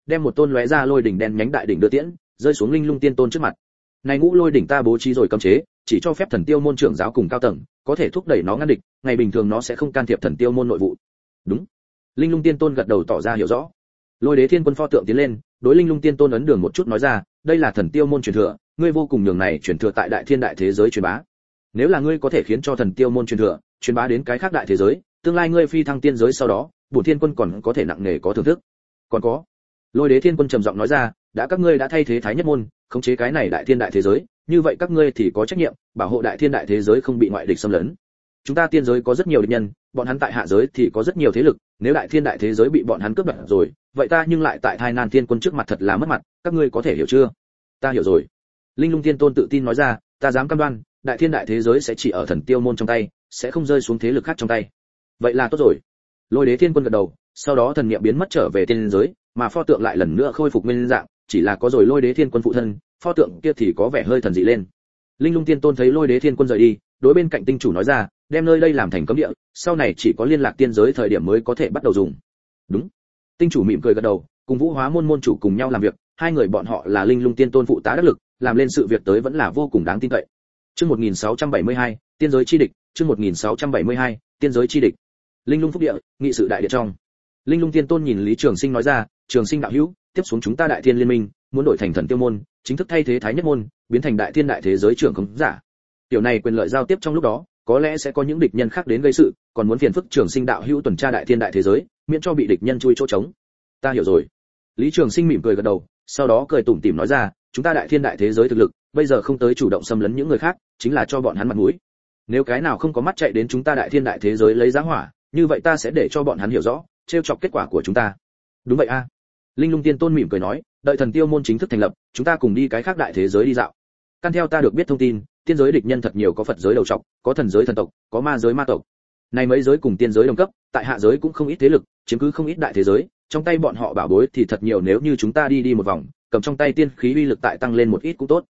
đem một tôn lóe ra lôi đỉnh đen nhánh đại đỉnh đưa tiễn, rơi xuống Linh Lung Tiên Tôn trước mặt. Này ngũ lôi đỉnh ta bố trí rồi cấm chế, chỉ cho phép thần tiêu môn trưởng giáo cùng cao tầng có thể thúc đẩy nó ngăn địch, ngày bình thường nó sẽ không can thiệp thần tiêu môn nội vụ. Đúng. Linh Lung Tiên Tôn gật đầu tỏ ra hiểu rõ. Lôi Đế Thiên Quân pho tượng tiến lên, đối Linh Lung Tiên Tôn ấn đường một chút nói ra, đây là thần tiêu môn truyền thừa, ngươi vô cùng nhường này truyền thừa tại đại thiên đại thế giới truyền bá. Nếu là ngươi có thể khiến cho thần tiêu môn truyền thừa truyền bá đến cái khác đại thế giới, tương lai ngươi phi thăng tiên giới sau đó, bổn Thiên Quân còn có thể nặng nề có thưởng thức. Còn có. Lôi Đế Thiên Quân trầm giọng nói ra, đã các ngươi đã thay thế Thái Nhất môn, khống chế cái này đại thiên đại thế giới, như vậy các ngươi thì có trách nhiệm bảo hộ đại thiên đại thế giới không bị ngoại địch xâm lấn. Chúng ta tiên giới có rất nhiều địch nhân, bọn hắn tại hạ giới thì có rất nhiều thế lực, nếu đại thiên đại thế giới bị bọn hắn cướp đoạt rồi, vậy ta nhưng lại tại Thái Nan Thiên Quân trước mặt thật là mất mặt, các ngươi có thể hiểu chưa? Ta hiểu rồi. Linh Lung Tiên Tôn tự tin nói ra, ta dám cam đoan, đại thiên đại thế giới sẽ chỉ ở thần tiêu môn trong tay, sẽ không rơi xuống thế lực khác trong tay. Vậy là tốt rồi. Lôi Đế Thiên Quân gật đầu, sau đó thần niệm biến mất trở về tiên giới, mà pho tượng lại lần nữa khôi phục nguyên dạng, chỉ là có rồi Lôi Đế Thiên Quân phụ thân, pho tượng kia thì có vẻ hơi thần dị lên. Linh Lung Tiên Tôn thấy Lôi Đế Thiên Quân rời đi, đối bên cạnh tinh chủ nói ra, đem nơi đây làm thành cấm địa, sau này chỉ có liên lạc tiên giới thời điểm mới có thể bắt đầu dùng. Đúng. Tinh chủ mỉm cười gật đầu, cùng Vũ Hóa môn môn chủ cùng nhau làm việc, hai người bọn họ là Linh Lung Tiên Tôn phụ tá đắc lực, làm lên sự việc tới vẫn là vô cùng đáng tin cậy. Chương 1672, tiên giới chi địch, chương 1672, tiên giới chi địch. Linh Lung phúc địa, nghị sự đại địa trong. Linh Lung Tiên Tôn nhìn Lý Trường Sinh nói ra, Trường Sinh đạo hữu, tiếp xuống chúng ta Đại Thiên liên minh, muốn đổi thành Thần Tiêu môn, chính thức thay thế Thái Nhất môn, biến thành Đại Thiên đại thế giới trưởng khống giả. Điều này quyền lợi giao tiếp trong lúc đó, có lẽ sẽ có những địch nhân khác đến gây sự, còn muốn phiền phức Trường Sinh đạo hữu tuần tra Đại Thiên đại thế giới, miễn cho bị địch nhân chui chỗ trống. Ta hiểu rồi. Lý Trường Sinh mỉm cười gật đầu, sau đó cười tủm tỉm nói ra, chúng ta Đại Thiên đại thế giới thực lực, bây giờ không tới chủ động xâm lấn những người khác, chính là cho bọn hắn mặt mũi. Nếu cái nào không có mắt chạy đến chúng ta Đại Thiên đại thế giới lấy giá hỏa, như vậy ta sẽ để cho bọn hắn hiểu rõ, trêu chọc kết quả của chúng ta. Đúng vậy a. Linh Lung Tiên Tôn mỉm cười nói, đợi Thần Tiêu môn chính thức thành lập, chúng ta cùng đi cái khác đại thế giới đi dạo. Căn theo ta được biết thông tin, tiên giới địch nhân thật nhiều, có Phật giới đầu trọc, có thần giới thần tộc, có ma giới ma tộc. Này mấy giới cùng tiên giới đồng cấp, tại hạ giới cũng không ít thế lực, chiếm cứ không ít đại thế giới, trong tay bọn họ bảo bối thì thật nhiều, nếu như chúng ta đi một vòng, cầm trong tay tiên khí uy lực tại tăng lên một ít cũng tốt.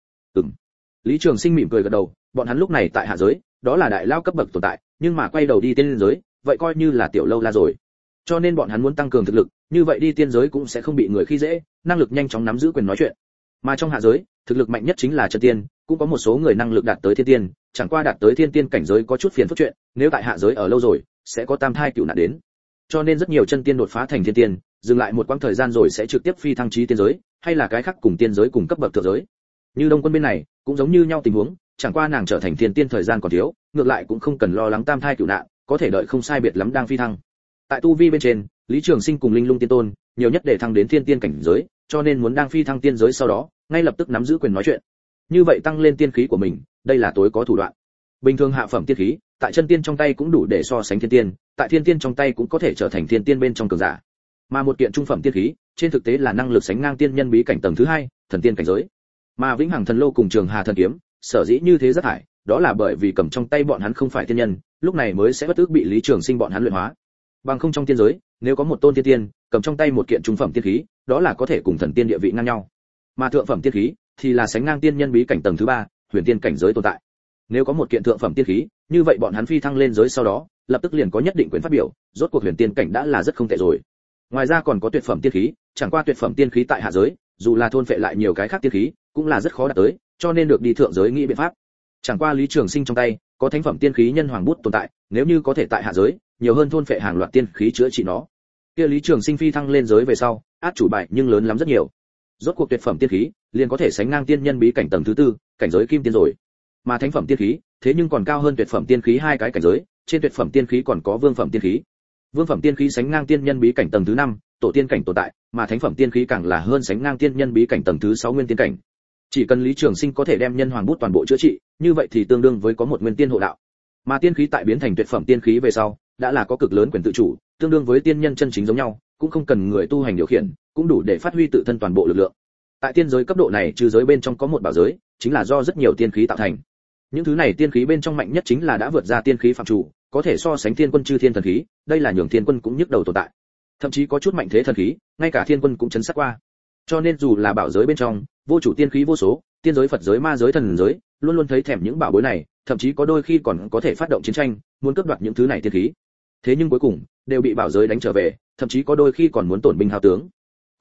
Lý Trường Sinh mỉm cười gật đầu, bọn hắn lúc này tại hạ giới, đó là đại lao cấp bậc tồn tại, nhưng mà quay đầu đi tiên giới, vậy coi như là tiểu lâu la rồi. Cho nên bọn hắn muốn tăng cường thực lực, như vậy đi tiên giới cũng sẽ không bị người khi dễ, năng lực nhanh chóng nắm giữ quyền nói chuyện. Mà trong hạ giới, thực lực mạnh nhất chính là chân tiên, cũng có một số người năng lực đạt tới thiên tiên, chẳng qua đạt tới thiên tiên cảnh giới có chút phiền phức chuyện, nếu tại hạ giới ở lâu rồi, sẽ có tam thai cửu nạn đến. Cho nên rất nhiều chân tiên đột phá thành thiên tiên, dừng lại một quãng thời gian rồi sẽ trực tiếp phi thăng chí tiên giới, hay là cái khác cùng tiên giới cùng cấp bậc thượng giới. Như Đông Quân bên này, cũng giống như nhau tình huống, chẳng qua nàng trở thành thiên tiên thời gian còn thiếu, ngược lại cũng không cần lo lắng tam thai cửu nạn, có thể đợi không sai biệt lắm đang phi thăng. Tại tu vi bên trên, Lý Trường Sinh cùng Linh Lung Tiên Tôn, nhiều nhất để thăng đến thiên tiên cảnh giới, cho nên muốn đang phi thăng tiên giới sau đó, ngay lập tức nắm giữ quyền nói chuyện. Như vậy tăng lên tiên khí của mình, đây là tối có thủ đoạn. Bình thường hạ phẩm tiên khí, tại chân tiên trong tay cũng đủ để so sánh thiên tiên, tại thiên tiên trong tay cũng có thể trở thành thiên tiên bên trong cường giả. Mà một kiện trung phẩm tiên khí, trên thực tế là năng lực sánh ngang tiên nhân bí cảnh tầng thứ 2, thần tiên cảnh giới. Mà Vĩnh Hằng Thần Lô cùng Trường Hà Thần Kiếm, sở dĩ như thế rất hại, đó là bởi vì cầm trong tay bọn hắn không phải tiên nhân, lúc này mới sẽ bất ức bị Lý Trường Sinh bọn hắn luyện hóa. Bằng không trong tiên giới, nếu có một tôn tiên tiên, cầm trong tay một kiện trung phẩm tiên khí, đó là có thể cùng thần tiên địa vị ngang nhau. Mà thượng phẩm tiên khí thì là sánh ngang tiên nhân bí cảnh tầng thứ 3, huyền tiên cảnh giới tồn tại. Nếu có một kiện thượng phẩm tiên khí, như vậy bọn hắn phi thăng lên giới sau đó, lập tức liền có nhất định quyền phát biểu, rốt cuộc huyền tiên cảnh đã là rất không tệ rồi. Ngoài ra còn có tuyệt phẩm tiên khí, chẳng qua tuyệt phẩm tiên khí tại hạ giới, dù là thôn phệ lại nhiều cái khác tiên khí, cũng là rất khó đạt tới, cho nên được đi thượng giới nghĩ biện pháp. Chẳng qua Lý Trường Sinh trong tay có thánh phẩm tiên khí nhân hoàng bút tồn tại, nếu như có thể tại hạ giới, nhiều hơn thôn phệ hàng loạt tiên khí chữa trị nó. Kia Lý Trường Sinh phi thăng lên giới về sau, át chủ bài nhưng lớn lắm rất nhiều. Rốt cuộc tuyệt phẩm tiên khí, liền có thể sánh ngang tiên nhân bí cảnh tầng thứ 4, cảnh giới kim tiên rồi. Mà thánh phẩm tiên khí, thế nhưng còn cao hơn tuyệt phẩm tiên khí hai cái cảnh giới, trên tuyệt phẩm tiên khí còn có vương phẩm tiên khí. Vương phẩm tiên khí sánh ngang tiên nhân bí cảnh tầng thứ 5, tổ tiên cảnh tồn tại, mà thánh phẩm tiên khí càng là hơn sánh ngang tiên nhân bí cảnh tầng thứ 6 nguyên tiên cảnh. Chỉ cần Lý Trường Sinh có thể đem nhân hoàng bút toàn bộ chữa trị, như vậy thì tương đương với có một nguyên tiên hộ đạo. Mà tiên khí tại biến thành tuyệt phẩm tiên khí về sau, đã là có cực lớn quyền tự chủ, tương đương với tiên nhân chân chính giống nhau, cũng không cần người tu hành điều khiển, cũng đủ để phát huy tự thân toàn bộ lực lượng. Tại tiên giới cấp độ này, trừ giới bên trong có một bảo giới, chính là do rất nhiều tiên khí tạo thành. Những thứ này tiên khí bên trong mạnh nhất chính là đã vượt ra tiên khí phạm chủ, có thể so sánh thiên quân chư thiên thần khí, đây là nhường thiên quân cũng nhức đầu tồn tại. Thậm chí có chút mạnh thế thần khí, ngay cả thiên quân cũng chấn sát qua. Cho nên dù là bảo giới bên trong, vô chủ tiên khí vô số, tiên giới, Phật giới, ma giới, thần giới, luôn luôn thấy thèm những bảo bối này, thậm chí có đôi khi còn có thể phát động chiến tranh, muốn cướp đoạt những thứ này tiên khí. Thế nhưng cuối cùng đều bị bảo giới đánh trở về, thậm chí có đôi khi còn muốn tổn binh hao tướng.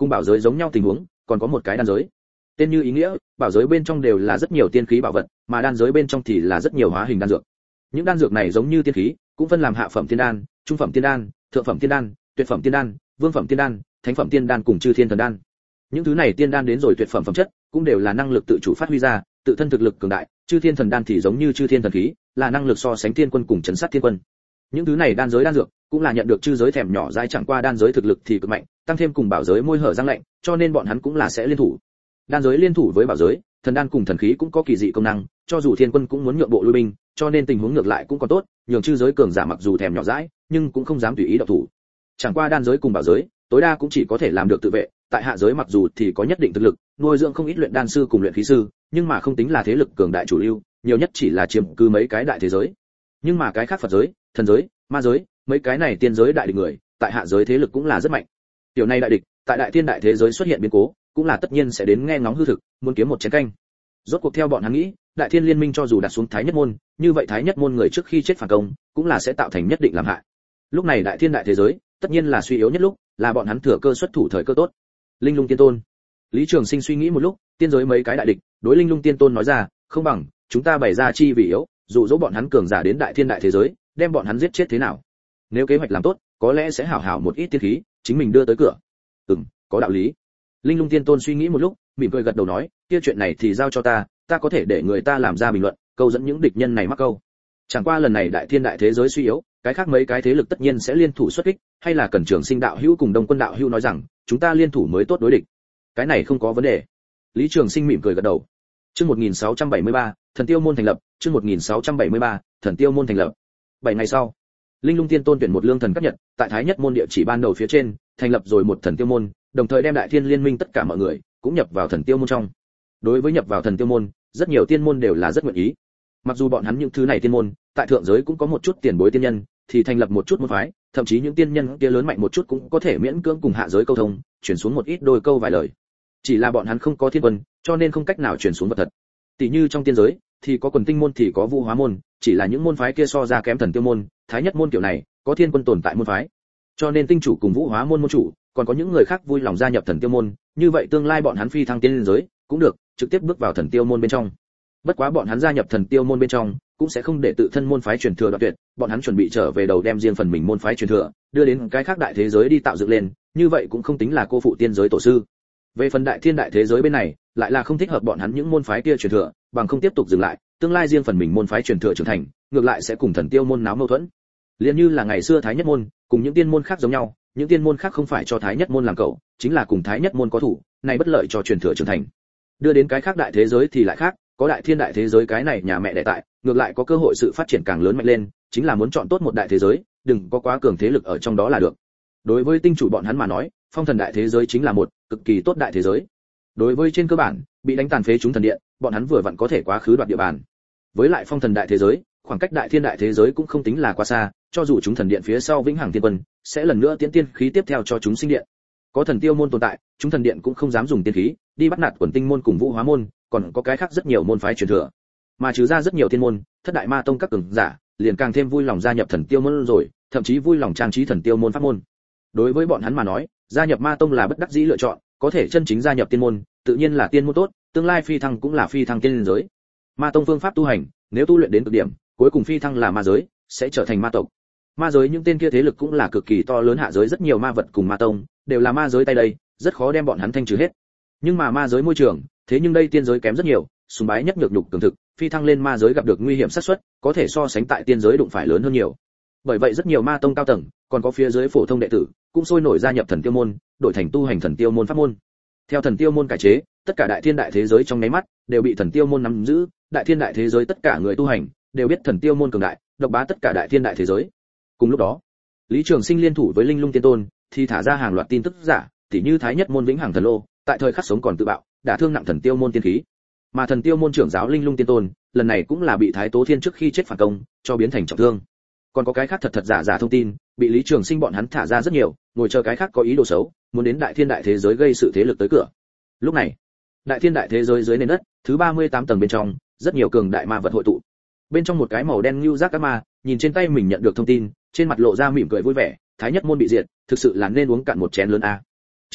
Cùng bảo giới giống nhau tình huống, còn có một cái đan giới. Tên như ý nghĩa, bảo giới bên trong đều là rất nhiều tiên khí bảo vật, mà đan giới bên trong thì là rất nhiều hóa hình đan dược. Những đan dược này giống như tiên khí, cũng phân làm hạ phẩm tiên đan, trung phẩm tiên đan, thượng phẩm tiên đan, tuyệt phẩm tiên đan, vương phẩm tiên đan, thánh phẩm tiên đan cùng chư thiên thần đan. Những thứ này tiên đan đến rồi tuyệt phẩm phẩm chất, cũng đều là năng lực tự chủ phát huy ra, tự thân thực lực cường đại, chư thiên thần đan thì giống như chư thiên thần khí, là năng lực so sánh thiên quân cùng chấn sát thiên quân. Những thứ này đan giới đan dược, cũng là nhận được chư giới thèm nhỏ dãi, chẳng qua đan giới thực lực thì cực mạnh, tăng thêm cùng bảo giới môi hở răng lạnh, cho nên bọn hắn cũng là sẽ liên thủ. Đan giới liên thủ với bảo giới, thần đan cùng thần khí cũng có kỳ dị công năng, cho dù thiên quân cũng muốn nhượng bộ lui binh, cho nên tình huống ngược lại cũng còn tốt, nhường chư giới cường giả mặc dù thèm nhỏ dãi, nhưng cũng không dám tùy ý động thủ. Chẳng qua đan giới cùng bảo giới, tối đa cũng chỉ có thể làm được tự vệ, tại hạ giới mặc dù thì có nhất định thực lực, nuôi dưỡng không ít luyện đan sư cùng luyện khí sư, nhưng mà không tính là thế lực cường đại chủ lưu, nhiều nhất chỉ là chiếm cứ mấy cái đại thế giới. Nhưng mà cái khác Phật giới, thần giới, ma giới, mấy cái này tiên giới đại địch người, tại hạ giới thế lực cũng là rất mạnh. Tiểu này đại địch, tại đại thiên đại thế giới xuất hiện biến cố, cũng là tất nhiên sẽ đến nghe ngóng hư thực, muốn kiếm một chén canh. Rốt cuộc theo bọn hắn nghĩ, đại thiên liên minh cho dù đặt xuống thái nhất môn, như vậy thái nhất môn người trước khi chết phản công, cũng là sẽ tạo thành nhất định làm hại. Lúc này đại thiên đại thế giới, tất nhiên là suy yếu nhất lúc, là bọn hắn thừa cơ xuất thủ thời cơ tốt. Linh Lung Tiên Tôn. Lý Trường Sinh suy nghĩ một lúc, tiên giới mấy cái đại địch, đối Linh Lung Tiên Tôn nói ra, không bằng chúng ta bày ra chi vì yếu, dụ dỗ bọn hắn cường giả đến đại thiên đại thế giới, đem bọn hắn giết chết thế nào? Nếu kế hoạch làm tốt, có lẽ sẽ hảo hảo một ít tiên khí, chính mình đưa tới cửa. Có đạo lý. Linh Lung Tiên Tôn suy nghĩ một lúc, mỉm cười gật đầu nói, kia chuyện này thì giao cho ta có thể để người ta làm ra bình luận, câu dẫn những địch nhân này mắc câu. Chẳng qua lần này đại thiên đại thế giới suy yếu, cái khác mấy cái thế lực tất nhiên sẽ liên thủ xuất kích, hay là cần Trường Sinh đạo hữu cùng Đông Quân đạo hữu nói rằng, chúng ta liên thủ mới tốt đối địch. Cái này không có vấn đề. Lý Trường Sinh mỉm cười gật đầu. Chương 1673, Thần Tiêu môn thành lập, chương 1673, Thần Tiêu môn thành lập. 7 ngày sau, Linh Lung Tiên Tôn tuyển một lương thần cấp nhật, tại Thái Nhất môn địa chỉ ban đầu phía trên, thành lập rồi một Thần Tiêu môn, đồng thời đem đại thiên liên minh tất cả mọi người cũng nhập vào Thần Tiêu môn trong. Đối với nhập vào Thần Tiêu môn, rất nhiều tiên môn đều là rất nguyện ý. Mặc dù bọn hắn những thứ này tiên môn, tại thượng giới cũng có một chút tiền bối tiên nhân, thì thành lập một chút môn phái, thậm chí những tiên nhân kia lớn mạnh một chút cũng có thể miễn cưỡng cùng hạ giới câu thông, truyền xuống một ít đôi câu vài lời. Chỉ là bọn hắn không có thiên quân, cho nên không cách nào truyền xuống vật thật. Tỷ như trong tiên giới, thì có Quần Tinh môn thì có Vũ Hóa môn, chỉ là những môn phái kia so ra kém Thần Tiêu môn, Thái Nhất môn kiểu này, có thiên quân tồn tại môn phái. Cho nên tinh chủ cùng Vũ Hóa môn môn chủ, còn có những người khác vui lòng gia nhập Thần Tiêu môn, như vậy tương lai bọn hắn phi thăng tiên giới, cũng được, trực tiếp bước vào Thần Tiêu môn bên trong. Bất quá bọn hắn gia nhập Thần Tiêu môn bên trong, cũng sẽ không để tự thân môn phái truyền thừa đoạn tuyệt, bọn hắn chuẩn bị trở về đầu đem riêng phần mình môn phái truyền thừa, đưa đến cái khác đại thế giới đi tạo dựng lên, như vậy cũng không tính là cô phụ tiên giới tổ sư. Về phần đại thiên đại thế giới bên này, lại là không thích hợp bọn hắn những môn phái kia truyền thừa, bằng không tiếp tục dừng lại, tương lai riêng phần mình môn phái truyền thừa trưởng thành, ngược lại sẽ cùng Thần Tiêu môn náo mâu thuẫn. Liên như là ngày xưa Thái Nhất môn, cùng những tiên môn khác giống nhau, những tiên môn khác không phải cho Thái Nhất môn làm cậu, chính là cùng Thái Nhất môn có thủ, này bất lợi cho truyền thừa trưởng thành. Đưa đến cái khác đại thế giới thì lại khác, có đại thiên đại thế giới cái này nhà mẹ đẻ tại, ngược lại có cơ hội sự phát triển càng lớn mạnh lên, chính là muốn chọn tốt một đại thế giới, đừng có quá cường thế lực ở trong đó là được. Đối với tinh chủ bọn hắn mà nói, Phong Thần đại thế giới chính là một cực kỳ tốt đại thế giới. Đối với trên cơ bản bị đánh tàn phế chúng thần điện, bọn hắn vừa vặn có thể quá khứ đoạt địa bàn. Với lại Phong Thần đại thế giới, khoảng cách đại thiên đại thế giới cũng không tính là quá xa, cho dù chúng thần điện phía sau vĩnh hằng tiên quân sẽ lần nữa tiến tiên khí tiếp theo cho chúng sinh điện. Có Thần Tiêu môn tồn tại, chúng thần điện cũng không dám dùng tiên khí đi bắt nạt Quần Tinh môn cùng Vũ Hóa môn, còn có cái khác rất nhiều môn phái truyền thừa. Mà trừ ra rất nhiều thiên môn, thất đại ma tông các cường giả liền càng thêm vui lòng gia nhập Thần Tiêu môn rồi, thậm chí vui lòng trang trí Thần Tiêu môn pháp môn. Đối với bọn hắn mà nói, gia nhập ma tông là bất đắc dĩ lựa chọn, có thể chân chính gia nhập tiên môn, tự nhiên là tiên môn tốt, tương lai phi thăng cũng là phi thăng tiên giới. Ma tông phương pháp tu hành, nếu tu luyện đến cực điểm, cuối cùng phi thăng là ma giới, sẽ trở thành ma tộc. Ma giới những tên kia thế lực cũng là cực kỳ to lớn, hạ giới rất nhiều ma vật cùng ma tông, đều là ma giới tay đây, rất khó đem bọn hắn thanh trừ hết. Nhưng mà ma giới môi trường, thế nhưng đây tiên giới kém rất nhiều, sùng bái nhất nhược nhục cường thực, phi thăng lên ma giới gặp được nguy hiểm xác suất, có thể so sánh tại tiên giới đụng phải lớn hơn nhiều. Bởi vậy rất nhiều ma tông cao tầng, còn có phía dưới phổ thông đệ tử, cũng sôi nổi gia nhập Thần Tiêu môn, đổi thành tu hành Thần Tiêu môn pháp môn. Theo Thần Tiêu môn cải chế, tất cả đại thiên đại thế giới trong nháy mắt đều bị Thần Tiêu môn nắm giữ, đại thiên đại thế giới tất cả người tu hành đều biết Thần Tiêu môn cường đại, độc bá tất cả đại thiên đại thế giới. Cùng lúc đó, Lý Trường Sinh liên thủ với Linh Lung Tiên Tôn, thì thả ra hàng loạt tin tức giả, tỉ như Thái Nhất môn vĩnh hằng thần lô, tại thời khắc sống còn tự bạo, đả thương nặng Thần Tiêu môn tiên khí. Mà Thần Tiêu môn trưởng giáo Linh Lung Tiên Tôn, lần này cũng là bị Thái Tố Thiên trước khi chết phản công, cho biến thành trọng thương. Còn có cái khác thật giả giả thông tin, bị Lý Trường Sinh bọn hắn thả ra rất nhiều, ngồi chờ cái khác có ý đồ xấu, muốn đến đại thiên đại thế giới gây sự thế lực tới cửa. Lúc này, đại thiên đại thế giới dưới nền đất, thứ 38 tầng bên trong, rất nhiều cường đại ma vật hội tụ. Bên trong một cái màu đen lưu giác ác ma, nhìn trên tay mình nhận được thông tin, trên mặt lộ ra mỉm cười vui vẻ, Thái Nhất môn bị diệt, thực sự là nên uống cạn một chén lớn a. Chư vị,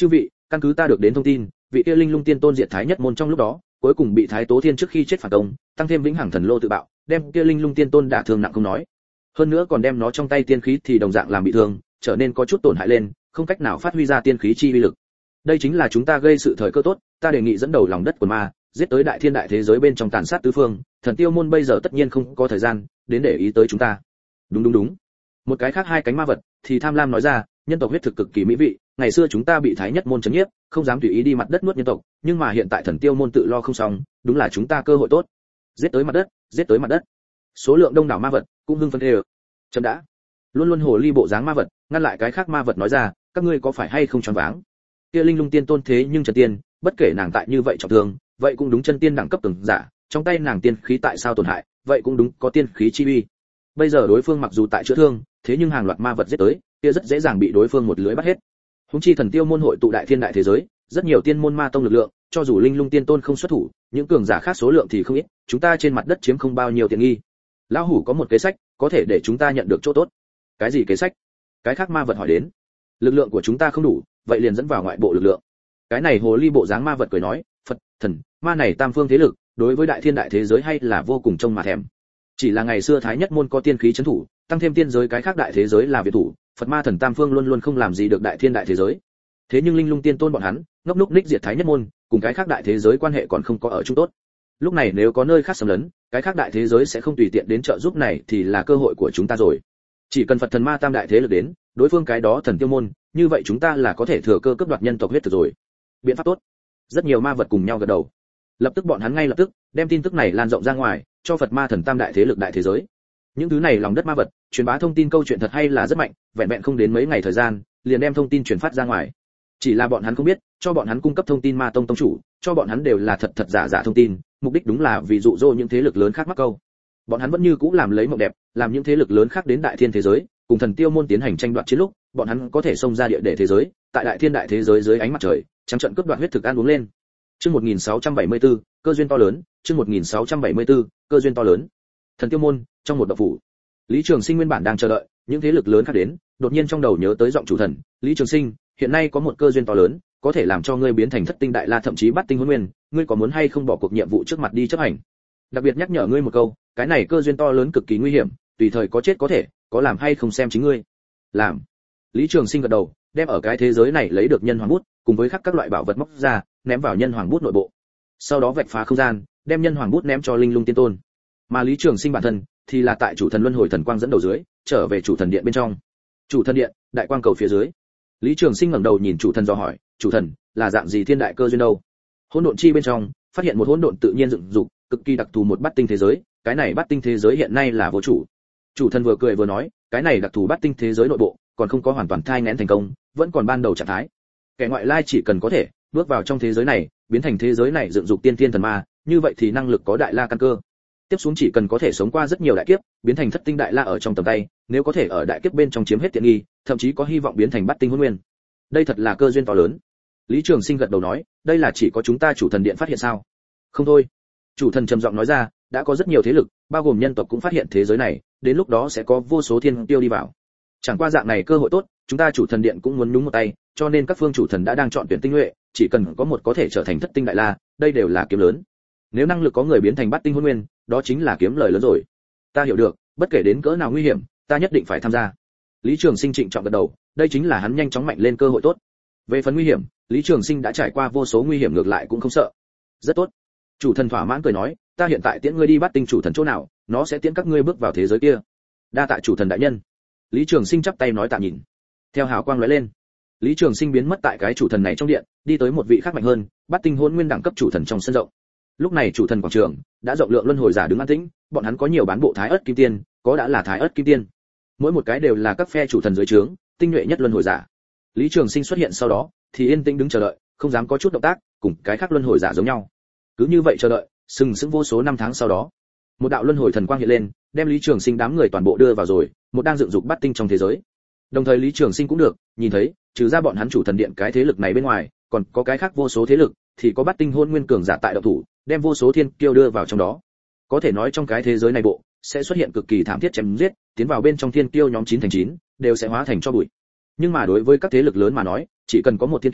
căn cứ ta được đến thông tin, vị kia Linh Lung Tiên Tôn diệt Thái Nhất môn trong lúc đó, cuối cùng bị Thái Tố Thiên trước khi chết phản công, tăng thêm Vĩnh Hằng Thần Lô tự bạo, đem kia Linh Lung Tiên Tôn đả thương nặng không nói, hơn nữa còn đem nó trong tay tiên khí thì đồng dạng làm bị thương, trở nên có chút tổn hại lên, không cách nào phát huy ra tiên khí chi uy lực. Đây chính là chúng ta gây sự thời cơ tốt, ta đề nghị dẫn đầu lòng đất của ma, giết tới đại thiên đại thế giới bên trong tàn sát tứ phương, Thần Tiêu môn bây giờ tất nhiên không có thời gian đến để ý tới chúng ta. Đúng. Một cái khác hai cánh ma vật thì tham lam nói ra, nhân tộc huyết thực cực kỳ mỹ vị, ngày xưa chúng ta bị Thái Nhất môn chấn nhiếp, không dám tùy ý đi mặt đất nuốt nhân tộc, nhưng mà hiện tại Thần Tiêu môn tự lo không xong, đúng là chúng ta cơ hội tốt. Giết tới mặt đất. Số lượng đông đảo ma vật cũng hưng phấn đều. Chậm đã. Luôn luôn hồ ly bộ dáng ma vật, ngăn lại cái khác ma vật nói ra, các ngươi có phải hay không choáng váng? Kia Linh Lung Tiên Tôn thế nhưng Trần Tiên, bất kể nàng tại như vậy trọng thương, vậy cũng đúng chân tiên đẳng cấp từng giả, trong tay nàng tiên khí tại sao tổn hại, vậy cũng đúng có tiên khí chi uy. Bây giờ đối phương mặc dù tại chữa thương, thế nhưng hàng loạt ma vật giết tới, kia rất dễ dàng bị đối phương một lưới bắt hết. Húng chi Thần Tiêu môn hội tụ đại thiên đại thế giới, rất nhiều tiên môn ma tông lực lượng, cho dù Linh Lung Tiên Tôn không xuất thủ, những cường giả khác số lượng thì không ít, chúng ta trên mặt đất chiếm không bao nhiêu tiện nghi. Lão hủ có một kế sách, có thể để chúng ta nhận được chỗ tốt. Cái gì kế sách? Cái khác ma vật hỏi đến. Lực lượng của chúng ta không đủ, vậy liền dẫn vào ngoại bộ lực lượng. Cái này hồ ly bộ dáng ma vật cười nói, Phật, thần, ma này tam phương thế lực, đối với đại thiên đại thế giới hay là vô cùng trông mà thèm. Chỉ là ngày xưa Thái Nhất môn có tiên khí trấn thủ, tăng thêm tiên giới cái khác đại thế giới là việt thủ, Phật ma thần tam phương luôn luôn không làm gì được đại thiên đại thế giới. Thế nhưng Linh Lung Tiên Tôn bọn hắn, ngốc núc ních diệt Thái Nhất môn, cùng cái khác đại thế giới quan hệ còn không có ở chung tốt. Lúc này nếu có nơi khác xâm lấn, cái khác đại thế giới sẽ không tùy tiện đến trợ giúp này thì là cơ hội của chúng ta rồi. Chỉ cần Phật thần ma tam đại thế lực đến, đối phương cái đó Thần Tiêu môn, như vậy chúng ta là có thể thừa cơ cướp đoạt nhân tộc huyết thực rồi. Biện pháp tốt. Rất nhiều ma vật cùng nhau gật đầu. Lập tức bọn hắn ngay lập tức đem tin tức này lan rộng ra ngoài, cho Phật ma thần tam đại thế lực đại thế giới. Những thứ này lòng đất ma vật, truyền bá thông tin câu chuyện thật hay là rất mạnh, vẹn vẹn không đến mấy ngày thời gian, liền đem thông tin truyền phát ra ngoài. Chỉ là bọn hắn không biết, cho bọn hắn cung cấp thông tin ma tông tông chủ, cho bọn hắn đều là thật thật giả giả thông tin, mục đích đúng là vì dụ dỗ những thế lực lớn khác mắc câu. Bọn hắn vẫn như cũ làm lấy mộng đẹp, làm những thế lực lớn khác đến đại thiên thế giới, cùng Thần Tiêu môn tiến hành tranh đoạt chiến lúc, bọn hắn có thể xông ra địa để thế giới, tại đại thiên đại thế giới dưới ánh mặt trời, trắng trận cướp đoạt huyết thực ăn uống lên. Chương 1674, cơ duyên to lớn, chương 1674, cơ duyên to lớn. Thần Tiêu môn, trong một động phủ. Lý Trường Sinh nguyên bản đang chờ đợi những thế lực lớn khác đến, đột nhiên trong đầu nhớ tới giọng chủ thần, Lý Trường Sinh, hiện nay có một cơ duyên to lớn, có thể làm cho ngươi biến thành thất tinh đại la thậm chí bát tinh hỗn nguyên, ngươi có muốn hay không bỏ cuộc nhiệm vụ trước mặt đi chấp hành? Đặc biệt nhắc nhở ngươi một câu, cái này cơ duyên to lớn cực kỳ nguy hiểm, tùy thời có chết có thể, có làm hay không xem chính ngươi. Làm. Lý Trường Sinh gật đầu, đem ở cái thế giới này lấy được nhân hoàng bút, cùng với các loại bảo vật móc ra, ném vào nhân hoàng bút nội bộ. Sau đó vạch phá không gian, đem nhân hoàng bút ném cho Linh Lung Tiên Tôn. Mà Lý Trường Sinh bản thân thì là tại chủ thần luân hồi thần quang dẫn đầu dưới, trở về chủ thần điện bên trong. Chủ thần điện, đại quang cầu phía dưới. Lý Trường Sinh ngẩng đầu nhìn chủ thần dò hỏi, chủ thần, là dạng gì thiên đại cơ duyên đâu? Hỗn độn chi bên trong, phát hiện một hỗn độn tự nhiên dựng dục, cực kỳ đặc thù một bát tinh thế giới, cái này bát tinh thế giới hiện nay là vô chủ. Chủ thần vừa cười vừa nói, cái này đặc thù bát tinh thế giới nội bộ, còn không có hoàn toàn thai nghén thành công, vẫn còn ban đầu trạng thái. Kẻ ngoại lai chỉ cần có thể bước vào trong thế giới này, biến thành thế giới này dựng dục tiên thiên thần ma, như vậy thì năng lực có đại la căn cơ. Tiếp xuống chỉ cần có thể sống qua rất nhiều đại kiếp, biến thành thất tinh đại la ở trong tầm tay, nếu có thể ở đại kiếp bên trong chiếm hết tiện nghi, thậm chí có hy vọng biến thành bát tinh hỗn nguyên. Đây thật là cơ duyên to lớn. Lý Trường Sinh gật đầu nói, đây là chỉ có chúng ta chủ thần điện phát hiện sao? Không thôi. Chủ thần trầm giọng nói ra, đã có rất nhiều thế lực, bao gồm nhân tộc cũng phát hiện thế giới này, đến lúc đó sẽ có vô số thiên tiêu đi vào. Chẳng qua dạng này cơ hội tốt, chúng ta chủ thần điện cũng muốn nhúng một tay, cho nên các phương chủ thần đã đang chọn tuyển tinh nhuệ, chỉ cần có một có thể trở thành thất tinh đại la, đây đều là kiếm lớn. Nếu năng lực có người biến thành bát tinh hỗn nguyên, đó chính là kiếm lời lớn rồi. Ta hiểu được, bất kể đến cỡ nào nguy hiểm, ta nhất định phải tham gia. Lý Trường Sinh trịnh trọng gật đầu, đây chính là hắn nhanh chóng mạnh lên cơ hội tốt. Về phần nguy hiểm, Lý Trường Sinh đã trải qua vô số nguy hiểm ngược lại cũng không sợ. Rất tốt. Chủ thần thỏa mãn cười nói, ta hiện tại tiễn ngươi đi bát tinh chủ thần chỗ nào, nó sẽ tiễn các ngươi bước vào thế giới kia. Đa tạ chủ thần đại nhân. Lý Trường Sinh chắp tay nói tạ nhìn. Theo hào quang lóe lên, Lý Trường Sinh biến mất tại cái chủ thần này trong điện, đi tới một vị khác mạnh hơn, bát tinh hỗn nguyên đẳng cấp chủ thần trong sân rộng. Lúc này chủ thần quảng trường đã rộng lượng luân hồi giả đứng an tĩnh, bọn hắn có nhiều bán bộ thái ớt kim tiên, có đã là thái ớt kim tiên. Mỗi một cái đều là các phe chủ thần dưới trướng, tinh nhuệ nhất luân hồi giả. Lý Trường Sinh xuất hiện sau đó, thì yên tĩnh đứng chờ đợi, không dám có chút động tác, cùng cái khác luân hồi giả giống nhau. Cứ như vậy chờ đợi, sừng sững vô số năm tháng sau đó, một đạo luân hồi thần quang hiện lên, đem Lý Trường Sinh đám người toàn bộ đưa vào rồi, một đang dựng dục bát tinh trong thế giới. Đồng thời Lý Trường Sinh cũng được nhìn thấy, trừ ra bọn hắn chủ thần điện cái thế lực này bên ngoài, còn có cái khác vô số thế lực, thì có bát tinh hôn nguyên cường giả tại động thủ, đem vô số thiên kiêu đưa vào trong đó. Có thể nói trong cái thế giới này bộ sẽ xuất hiện cực kỳ thảm thiết chém giết, tiến vào bên trong thiên kiêu nhóm 9 thành 9 đều sẽ hóa thành cho bụi. Nhưng mà đối với các thế lực lớn mà nói, chỉ cần có một thiên kiêu,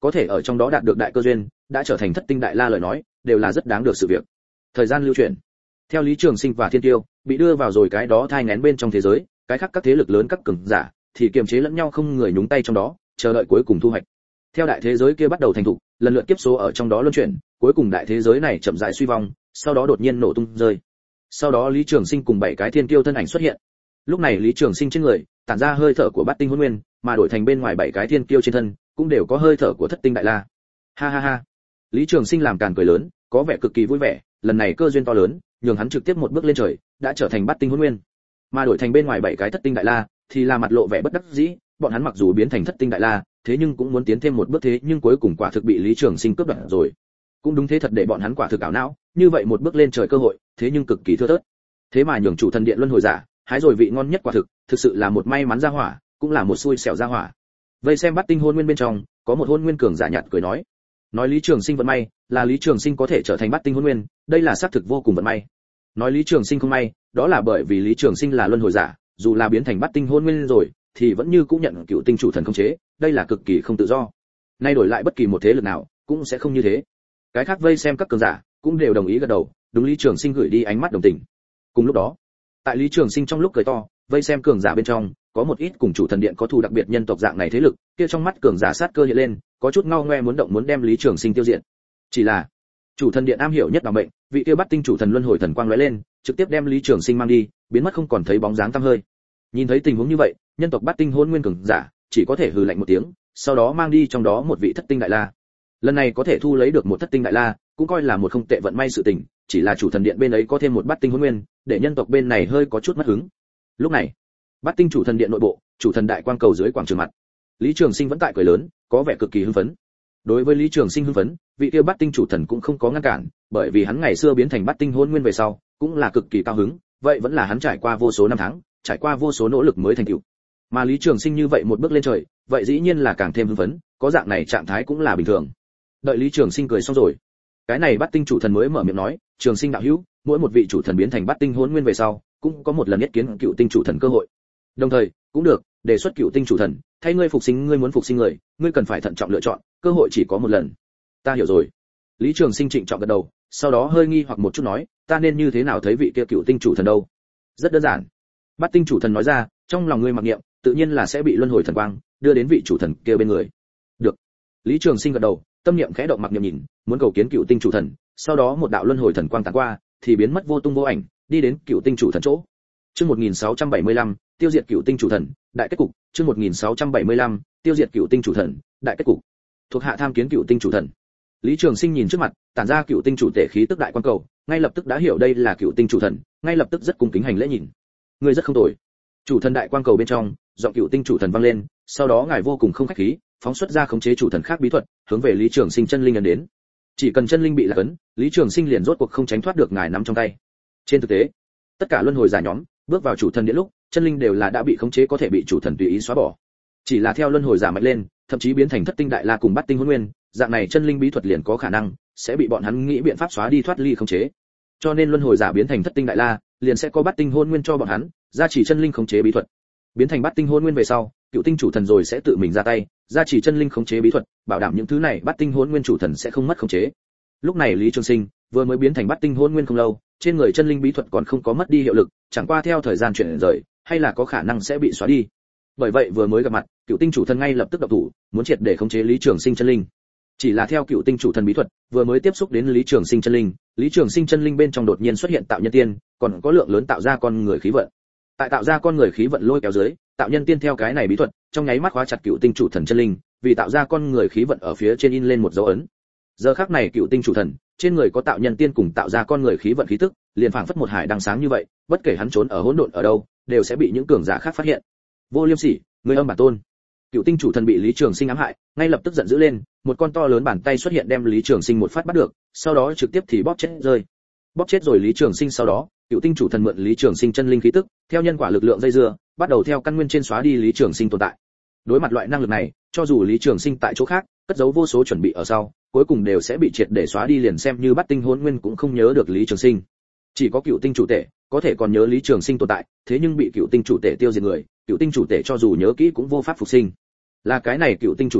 có thể ở trong đó đạt được đại cơ duyên, đã trở thành thất tinh đại la lời nói, đều là rất đáng được sự việc. Thời gian lưu chuyển, theo Lý Trường Sinh và Thiên Tiêu bị đưa vào rồi cái đó thai nghén bên trong thế giới, cái khác các thế lực lớn các cường giả thì kiềm chế lẫn nhau không người nhúng tay trong đó, chờ đợi cuối cùng thu hoạch. Theo đại thế giới kia bắt đầu thành thục, lần lượt kiếp số ở trong đó luân chuyển, cuối cùng đại thế giới này chậm rãi suy vong, sau đó đột nhiên nổ tung rơi. Sau đó Lý Trường Sinh cùng 7 cái thiên kiêu thân ảnh xuất hiện. Lúc này Lý Trường Sinh trên người tản ra hơi thở của Bát Tinh Hỗn Nguyên, mà đổi thành bên ngoài 7 cái thiên kiêu trên thân cũng đều có hơi thở của Thất Tinh Đại La. Ha ha ha. Lý Trường Sinh làm càn cười lớn, có vẻ cực kỳ vui vẻ, lần này cơ duyên to lớn, nhường hắn trực tiếp một bước lên trời, đã trở thành Bát Tinh Hỗn Nguyên. Mà đổi thành bên ngoài 7 cái Thất Tinh Đại La thì là mặt lộ vẻ bất đắc dĩ, bọn hắn mặc dù biến thành Thất Tinh Đại La, thế nhưng cũng muốn tiến thêm một bước thế nhưng cuối cùng quả thực bị Lý Trường Sinh cướp đoạt rồi. Cũng đúng thế thật để bọn hắn quả thực ảo não, như vậy một bước lên trời cơ hội, thế nhưng cực kỳ thưa thớt. Thế mà nhường chủ thần điện luân hồi giả, hái rồi vị ngon nhất quả thực sự là một may mắn gia hỏa, cũng là một xui xẻo gia hỏa. Vây xem Bát Tinh Hỗn Nguyên bên trong, có một Hỗn Nguyên cường giả nhạt cười nói Lý Trường Sinh vận may, là Lý Trường Sinh có thể trở thành Bát Tinh Hỗn Nguyên, đây là xác thực vô cùng vận may. Nói Lý Trường Sinh không may, đó là bởi vì Lý Trường Sinh là luân hồi giả, dù là biến thành Bát Tinh Hỗn Nguyên rồi, thì vẫn như cũng nhận Cựu Tinh chủ thần khống chế, đây là cực kỳ không tự do. Nay đổi lại bất kỳ một thế lực nào, cũng sẽ không như thế. Cái khác vây xem các cường giả cũng đều đồng ý gật đầu, đúng Lý Trường Sinh gửi đi ánh mắt đồng tình. Cùng lúc đó, tại Lý Trường Sinh trong lúc cười to, vây xem cường giả bên trong, có một ít cùng chủ thần điện có thù đặc biệt nhân tộc dạng này thế lực, kia trong mắt cường giả sát cơ hiện lên, có chút ngao ngoe muốn động muốn đem Lý Trường Sinh tiêu diệt. Chỉ là, chủ thần điện am hiểu nhất bảo mệnh, vị kia Bát Tinh chủ thần luân hồi thần quang lóe lên, trực tiếp đem Lý Trường Sinh mang đi, biến mất không còn thấy bóng dáng tăm hơi. Nhìn thấy tình huống như vậy, nhân tộc Bát Tinh Hỗn Nguyên cường giả chỉ có thể hừ lạnh một tiếng, sau đó mang đi trong đó một vị Thất Tinh Đại La. Lần này có thể thu lấy được một Thất Tinh Đại La, cũng coi là một không tệ vận may sự tình, chỉ là chủ thần điện bên ấy có thêm một Bát Tinh Hỗn Nguyên, để nhân tộc bên này hơi có chút mất hứng. Lúc này, Bát Tinh chủ thần điện nội bộ, chủ thần đại quang cầu dưới quảng trường mặt, Lý Trường Sinh vẫn tại cười lớn, có vẻ cực kỳ hưng phấn. Đối với Lý Trường Sinh hưng phấn, vị kia Bát Tinh chủ thần cũng không có ngăn cản, bởi vì hắn ngày xưa biến thành Bát Tinh Hỗn Nguyên về sau, cũng là cực kỳ cao hứng, vậy vẫn là hắn trải qua vô số năm tháng, trải qua vô số nỗ lực mới thành tựu. Mà Lý Trường Sinh như vậy một bước lên trời, vậy dĩ nhiên là càng thêm hưng phấn, có dạng này trạng thái cũng là bình thường. Đợi Lý Trường Sinh cười xong rồi, cái này Bát Tinh chủ thần mới mở miệng nói, Trường Sinh đạo hữu, mỗi một vị chủ thần biến thành Bát Tinh Hỗn Nguyên về sau, cũng có một lần nhất kiến Cựu Tinh chủ thần cơ hội. Đồng thời, cũng được, đề xuất Cựu Tinh chủ thần, thay ngươi phục sinh ngươi muốn phục sinh người, ngươi cần phải thận trọng lựa chọn, cơ hội chỉ có một lần. Ta hiểu rồi. Lý Trường Sinh trịnh trọng gật đầu, sau đó hơi nghi hoặc một chút nói, ta nên như thế nào thấy vị kia Cựu Tinh chủ thần đâu? Rất đơn giản. Bát Tinh chủ thần nói ra, trong lòng ngươi mặc niệm, tự nhiên là sẽ bị luân hồi thần quang đưa đến vị chủ thần kia bên người. Được. Lý Trường Sinh gật đầu, tâm niệm khẽ động mặc niệm nhìn, muốn cầu kiến Cựu Tinh chủ thần, sau đó một đạo luân hồi thần quang tản qua, thì biến mất vô tung vô ảnh, đi đến Cựu Tinh chủ thần chỗ. Chương 1675, tiêu diệt Cựu Tinh chủ thần, đại kết cục. Chương 1675, tiêu diệt Cựu Tinh chủ thần, đại kết cục. Thuộc hạ tham kiến Cựu Tinh chủ thần. Lý Trường Sinh nhìn trước mặt, tản ra Cựu Tinh chủ tể khí tức đại quan cầu, ngay lập tức đã hiểu đây là Cựu Tinh chủ thần, ngay lập tức rất cung kính hành lễ nhìn. Người rất không tồi. Chủ thần đại quan cầu bên trong, giọng Cựu Tinh chủ thần vang lên, sau đó ngài vô cùng không khách khí, phóng xuất ra khống chế chủ thần khác bí thuật, hướng về Lý Trường Sinh chân linh ấn đến. Chỉ cần chân linh bị lạc ấn, Lý Trường Sinh liền rốt cuộc không tránh thoát được ngài nắm trong tay. Trên thực tế, tất cả luân hồi giả nhóm bước vào chủ thần điện lúc, chân linh đều là đã bị khống chế có thể bị chủ thần tùy ý xóa bỏ. Chỉ là theo luân hồi giả mạnh lên, thậm chí biến thành Thất Tinh Đại La cùng Bát Tinh Hỗn Nguyên, dạng này chân linh bí thuật liền có khả năng sẽ bị bọn hắn nghĩ biện pháp xóa đi thoát ly khống chế. Cho nên luân hồi giả biến thành Thất Tinh Đại La, liền sẽ có Bát Tinh Hỗn Nguyên cho bọn hắn gia trì chân linh khống chế bí thuật. Biến thành Bát Tinh Hỗn Nguyên về sau, Cựu Tinh chủ thần rồi sẽ tự mình ra tay, gia trì chân linh khống chế bí thuật, bảo đảm những thứ này Bát Tinh Hỗn Nguyên chủ thần sẽ không mất khống chế. Lúc này Lý Trường Sinh vừa mới biến thành Bát Tinh Hỗn Nguyên không lâu, trên người chân linh bí thuật còn không có mất đi hiệu lực, chẳng qua theo thời gian chuyển rời, hay là có khả năng sẽ bị xóa đi. Bởi vậy vừa mới gặp mặt, Cựu Tinh chủ thần ngay lập tức động thủ, muốn triệt để khống chế Lý Trường Sinh chân linh. Chỉ là theo Cựu Tinh chủ thần bí thuật, vừa mới tiếp xúc đến Lý Trường Sinh chân linh, Lý Trường Sinh chân linh bên trong đột nhiên xuất hiện tạo nhân tiên, còn có lượng lớn tạo ra con người khí vận. Tại tạo ra con người khí vận lôi kéo dưới, tạo nhân tiên theo cái này bí thuật, trong nháy mắt khóa chặt Cựu Tinh chủ thần chân linh, vì tạo ra con người khí vận ở phía trên in lên một dấu ấn. Giờ khắc này Cựu Tinh chủ thần, trên người có tạo nhân tiên cùng tạo ra con người khí vận khí tức, liền phảng phất một hải đăng sáng như vậy, bất kể hắn trốn ở hỗn độn ở đâu, đều sẽ bị những cường giả khác phát hiện. Vô Liêm Sỉ, người âm bản tôn. Cựu Tinh chủ thần bị Lý Trường Sinh ám hại, ngay lập tức giận dữ lên, một con to lớn bàn tay xuất hiện đem Lý Trường Sinh một phát bắt được, sau đó trực tiếp thì bóp chết rơi. Bóp chết rồi Lý Trường Sinh sau đó, Cựu Tinh chủ thần mượn Lý Trường Sinh chân linh khí tức, theo nhân quả lực lượng dây dưa, bắt đầu theo căn nguyên trên xóa đi Lý Trường Sinh tồn tại. Đối mặt loại năng lực này, cho dù Lý Trường Sinh tại chỗ khác, cất giấu vô số chuẩn bị ở sau, cuối cùng đều sẽ bị triệt để xóa đi, liền xem như Bát Tinh Hỗn Nguyên cũng không nhớ được Lý Trường Sinh. Chỉ có Cựu Tinh chủ tể có thể còn nhớ Lý Trường Sinh tồn tại, thế nhưng bị Cựu Tinh chủ tể tiêu diệt người, Cựu Tinh chủ tể cho dù nhớ kỹ cũng vô pháp phục sinh. Là cái này Cựu Tinh chủ thần,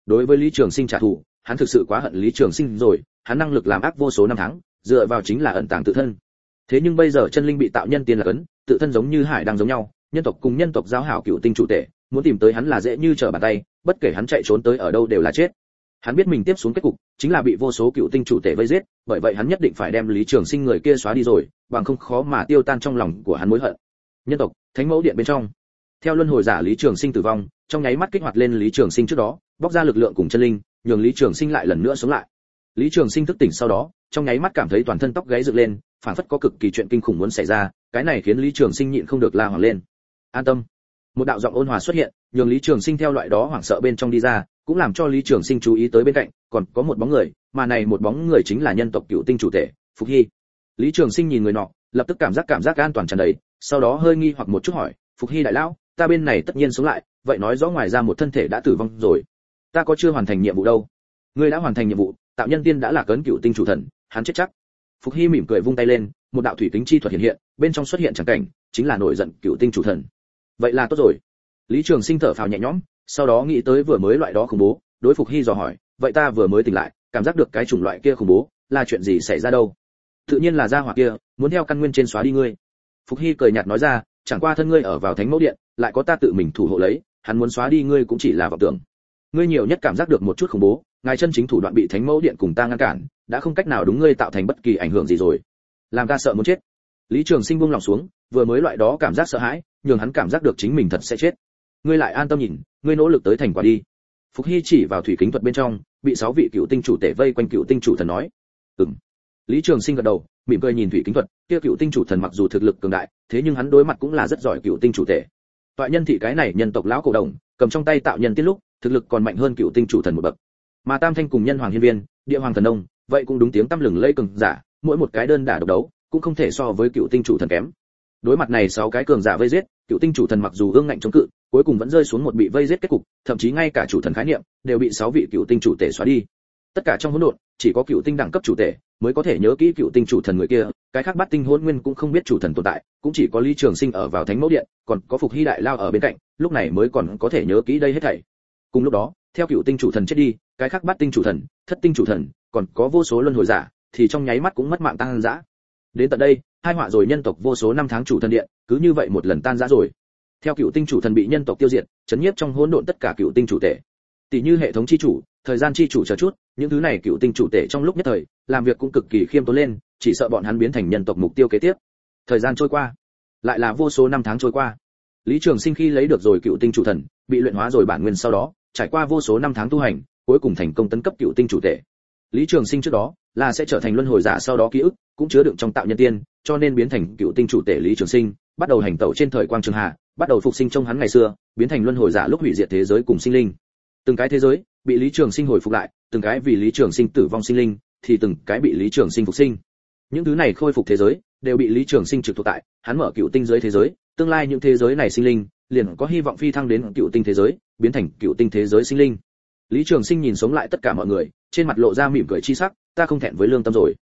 đối với Lý Trường Sinh trả thù, hắn thực sự quá hận Lý Trường Sinh rồi, hắn năng lực làm ác vô số năm tháng, dựa vào chính là ẩn tàng tự thân. Thế nhưng bây giờ chân linh bị tạo nhân tiên là cấn, tự thân giống như hải đang giống nhau, nhân tộc cùng nhân tộc giao hảo cựu tinh chủ tể, muốn tìm tới hắn là dễ như trở bàn tay, bất kể hắn chạy trốn tới ở đâu đều là chết. Hắn biết mình tiếp xuống kết cục chính là bị vô số cựu tinh chủ tể vây giết, bởi vậy hắn nhất định phải đem Lý Trường Sinh người kia xóa đi rồi, bằng không khó mà tiêu tan trong lòng của hắn mối hận. Nhân tộc, Thánh Mẫu Điện bên trong, theo luân hồi giả Lý Trường Sinh tử vong, trong nháy mắt kích hoạt lên Lý Trường Sinh trước đó, bóc ra lực lượng cùng chân linh, nhường Lý Trường Sinh lại lần nữa sống lại. Lý Trường Sinh thức tỉnh sau đó, trong nháy mắt cảm thấy toàn thân tóc gáy dựng lên, phản phất có cực kỳ chuyện kinh khủng muốn xảy ra, cái này khiến Lý Trường Sinh nhịn không được la hoảng lên. An tâm. Một đạo giọng ôn hòa xuất hiện, nhường Lý Trường Sinh theo loại đó hoảng sợ bên trong đi ra, cũng làm cho Lý Trường Sinh chú ý tới bên cạnh, còn có một bóng người, mà này một bóng người chính là nhân tộc cựu tinh chủ tể, Phục Hy. Lý Trường Sinh nhìn người nọ, lập tức cảm giác an toàn tràn đầy, sau đó hơi nghi hoặc một chút hỏi, Phục Hy đại lão, ta bên này tất nhiên sống lại, vậy nói rõ ngoài ra một thân thể đã tử vong rồi, ta có chưa hoàn thành nhiệm vụ đâu? Ngươi đã hoàn thành nhiệm vụ, tạo nhân tiên đã là cấn cựu tinh chủ thần, hắn chết chắc. Phục Hy mỉm cười vung tay lên, một đạo thủy kính chi thuật hiện hiện, bên trong xuất hiện chẳng cảnh, chính là nổi giận cựu tinh chủ thần. Vậy là tốt rồi. Lý Trường Sinh thở phào nhẹ nhõm, sau đó nghĩ tới vừa mới loại đó khủng bố, đối Phục Hy dò hỏi, vậy ta vừa mới tỉnh lại, cảm giác được cái chủng loại kia khủng bố, là chuyện gì xảy ra đâu? Tự nhiên là gia hỏa kia, muốn theo căn nguyên trên xóa đi ngươi. Phục Hy cười nhạt nói ra, chẳng qua thân ngươi ở vào Thánh Mẫu Điện, lại có ta tự mình thủ hộ lấy, hắn muốn xóa đi ngươi cũng chỉ là vọng tưởng. Ngươi nhiều nhất cảm giác được một chút khủng bố, ngài chân chính thủ đoạn bị Thánh Mẫu Điện cùng ta ngăn cản, đã không cách nào đúng ngươi tạo thành bất kỳ ảnh hưởng gì rồi. Làm ta sợ muốn chết. Lý Trường Sinh buông lòng xuống, vừa mới loại đó cảm giác sợ hãi, nhường hắn cảm giác được chính mình thật sẽ chết. Ngươi lại an tâm nhìn, ngươi nỗ lực tới thành quả đi. Phục Hy chỉ vào thủy kính thuật bên trong, bị 6 vị cựu tinh chủ tể vây quanh cựu tinh chủ thần nói. Lý Trường Sinh gật đầu, mỉm cười nhìn thủy kính thuật, kia cựu tinh chủ thần mặc dù thực lực cường đại, thế nhưng hắn đối mặt cũng là rất giỏi cựu tinh chủ tể. Toại nhân thị cái này nhân tộc lão cổ đồng, cầm trong tay tạo nhân tiết lúc, thực lực còn mạnh hơn cựu tinh chủ thần một bậc. Mà Tam Thanh cùng nhân hoàng hiên viên, địa hoàng thần nông, vậy cũng đúng tiếng tăm lừng lẫy cường giả, mỗi một cái đơn đả độc đấu, cũng không thể so với cựu tinh chủ thần kém. Đối mặt này 6 cái cường giả vây giết, cựu tinh chủ thần mặc dù ương ngạnh chống cự, cuối cùng vẫn rơi xuống một bị vây giết kết cục, thậm chí ngay cả chủ thần khái niệm đều bị 6 vị cựu tinh chủ tể xóa đi. Tất cả trong hỗn độn, chỉ có cựu tinh đẳng cấp chủ tể mới có thể nhớ kỹ cựu tinh chủ thần người kia, cái khác bát tinh hỗn nguyên cũng không biết chủ thần tồn tại, cũng chỉ có Lý Trường Sinh ở vào Thánh Mẫu Điện, còn có Phục Hy đại lao ở bên cạnh, lúc này mới còn có thể nhớ kỹ đây hết thảy. Cùng lúc đó, theo cựu tinh chủ thần chết đi, cái khác bát tinh chủ thần, thất tinh chủ thần, còn có vô số luân hồi giả, thì trong nháy mắt cũng mất mạng tăng dã. Đến tận đây, hai họa rồi nhân tộc vô số năm tháng chủ thần điện, cứ như vậy một lần tan rã rồi. Theo cựu tinh chủ thần bị nhân tộc tiêu diệt, chấn nhiếp trong hỗn độn tất cả cựu tinh chủ tể. Tỷ như hệ thống chi chủ, thời gian chi chủ chờ chút, những thứ này cựu tinh chủ tể trong lúc nhất thời, làm việc cũng cực kỳ khiêm tốn lên, chỉ sợ bọn hắn biến thành nhân tộc mục tiêu kế tiếp. Thời gian trôi qua, lại là vô số năm tháng trôi qua. Lý Trường Sinh khi lấy được rồi cựu tinh chủ thần, bị luyện hóa rồi bản nguyên sau đó, trải qua vô số năm tháng tu hành, cuối cùng thành công tấn cấp cựu tinh chủ tể. Lý Trường Sinh trước đó là sẽ trở thành luân hồi giả, sau đó ký ức cũng chứa đựng trong tạo nhân tiên, cho nên biến thành cựu tinh chủ tể Lý Trường Sinh, bắt đầu hành tẩu trên thời quang trường hà, bắt đầu phục sinh trong hắn ngày xưa, biến thành luân hồi giả lúc hủy diệt thế giới cùng sinh linh. Từng cái thế giới bị Lý Trường Sinh hồi phục lại, từng cái vì Lý Trường Sinh tử vong sinh linh, thì từng cái bị Lý Trường Sinh phục sinh. Những thứ này khôi phục thế giới đều bị Lý Trường Sinh trực thuộc tại, hắn mở cựu tinh giới thế giới, tương lai những thế giới này sinh linh liền có hy vọng phi thăng đến cựu tinh thế giới, biến thành cựu tinh thế giới sinh linh. Lý Trường Sinh nhìn sống lại tất cả mọi người, trên mặt lộ ra mỉm cười chi sắc, ta không thẹn với lương tâm rồi.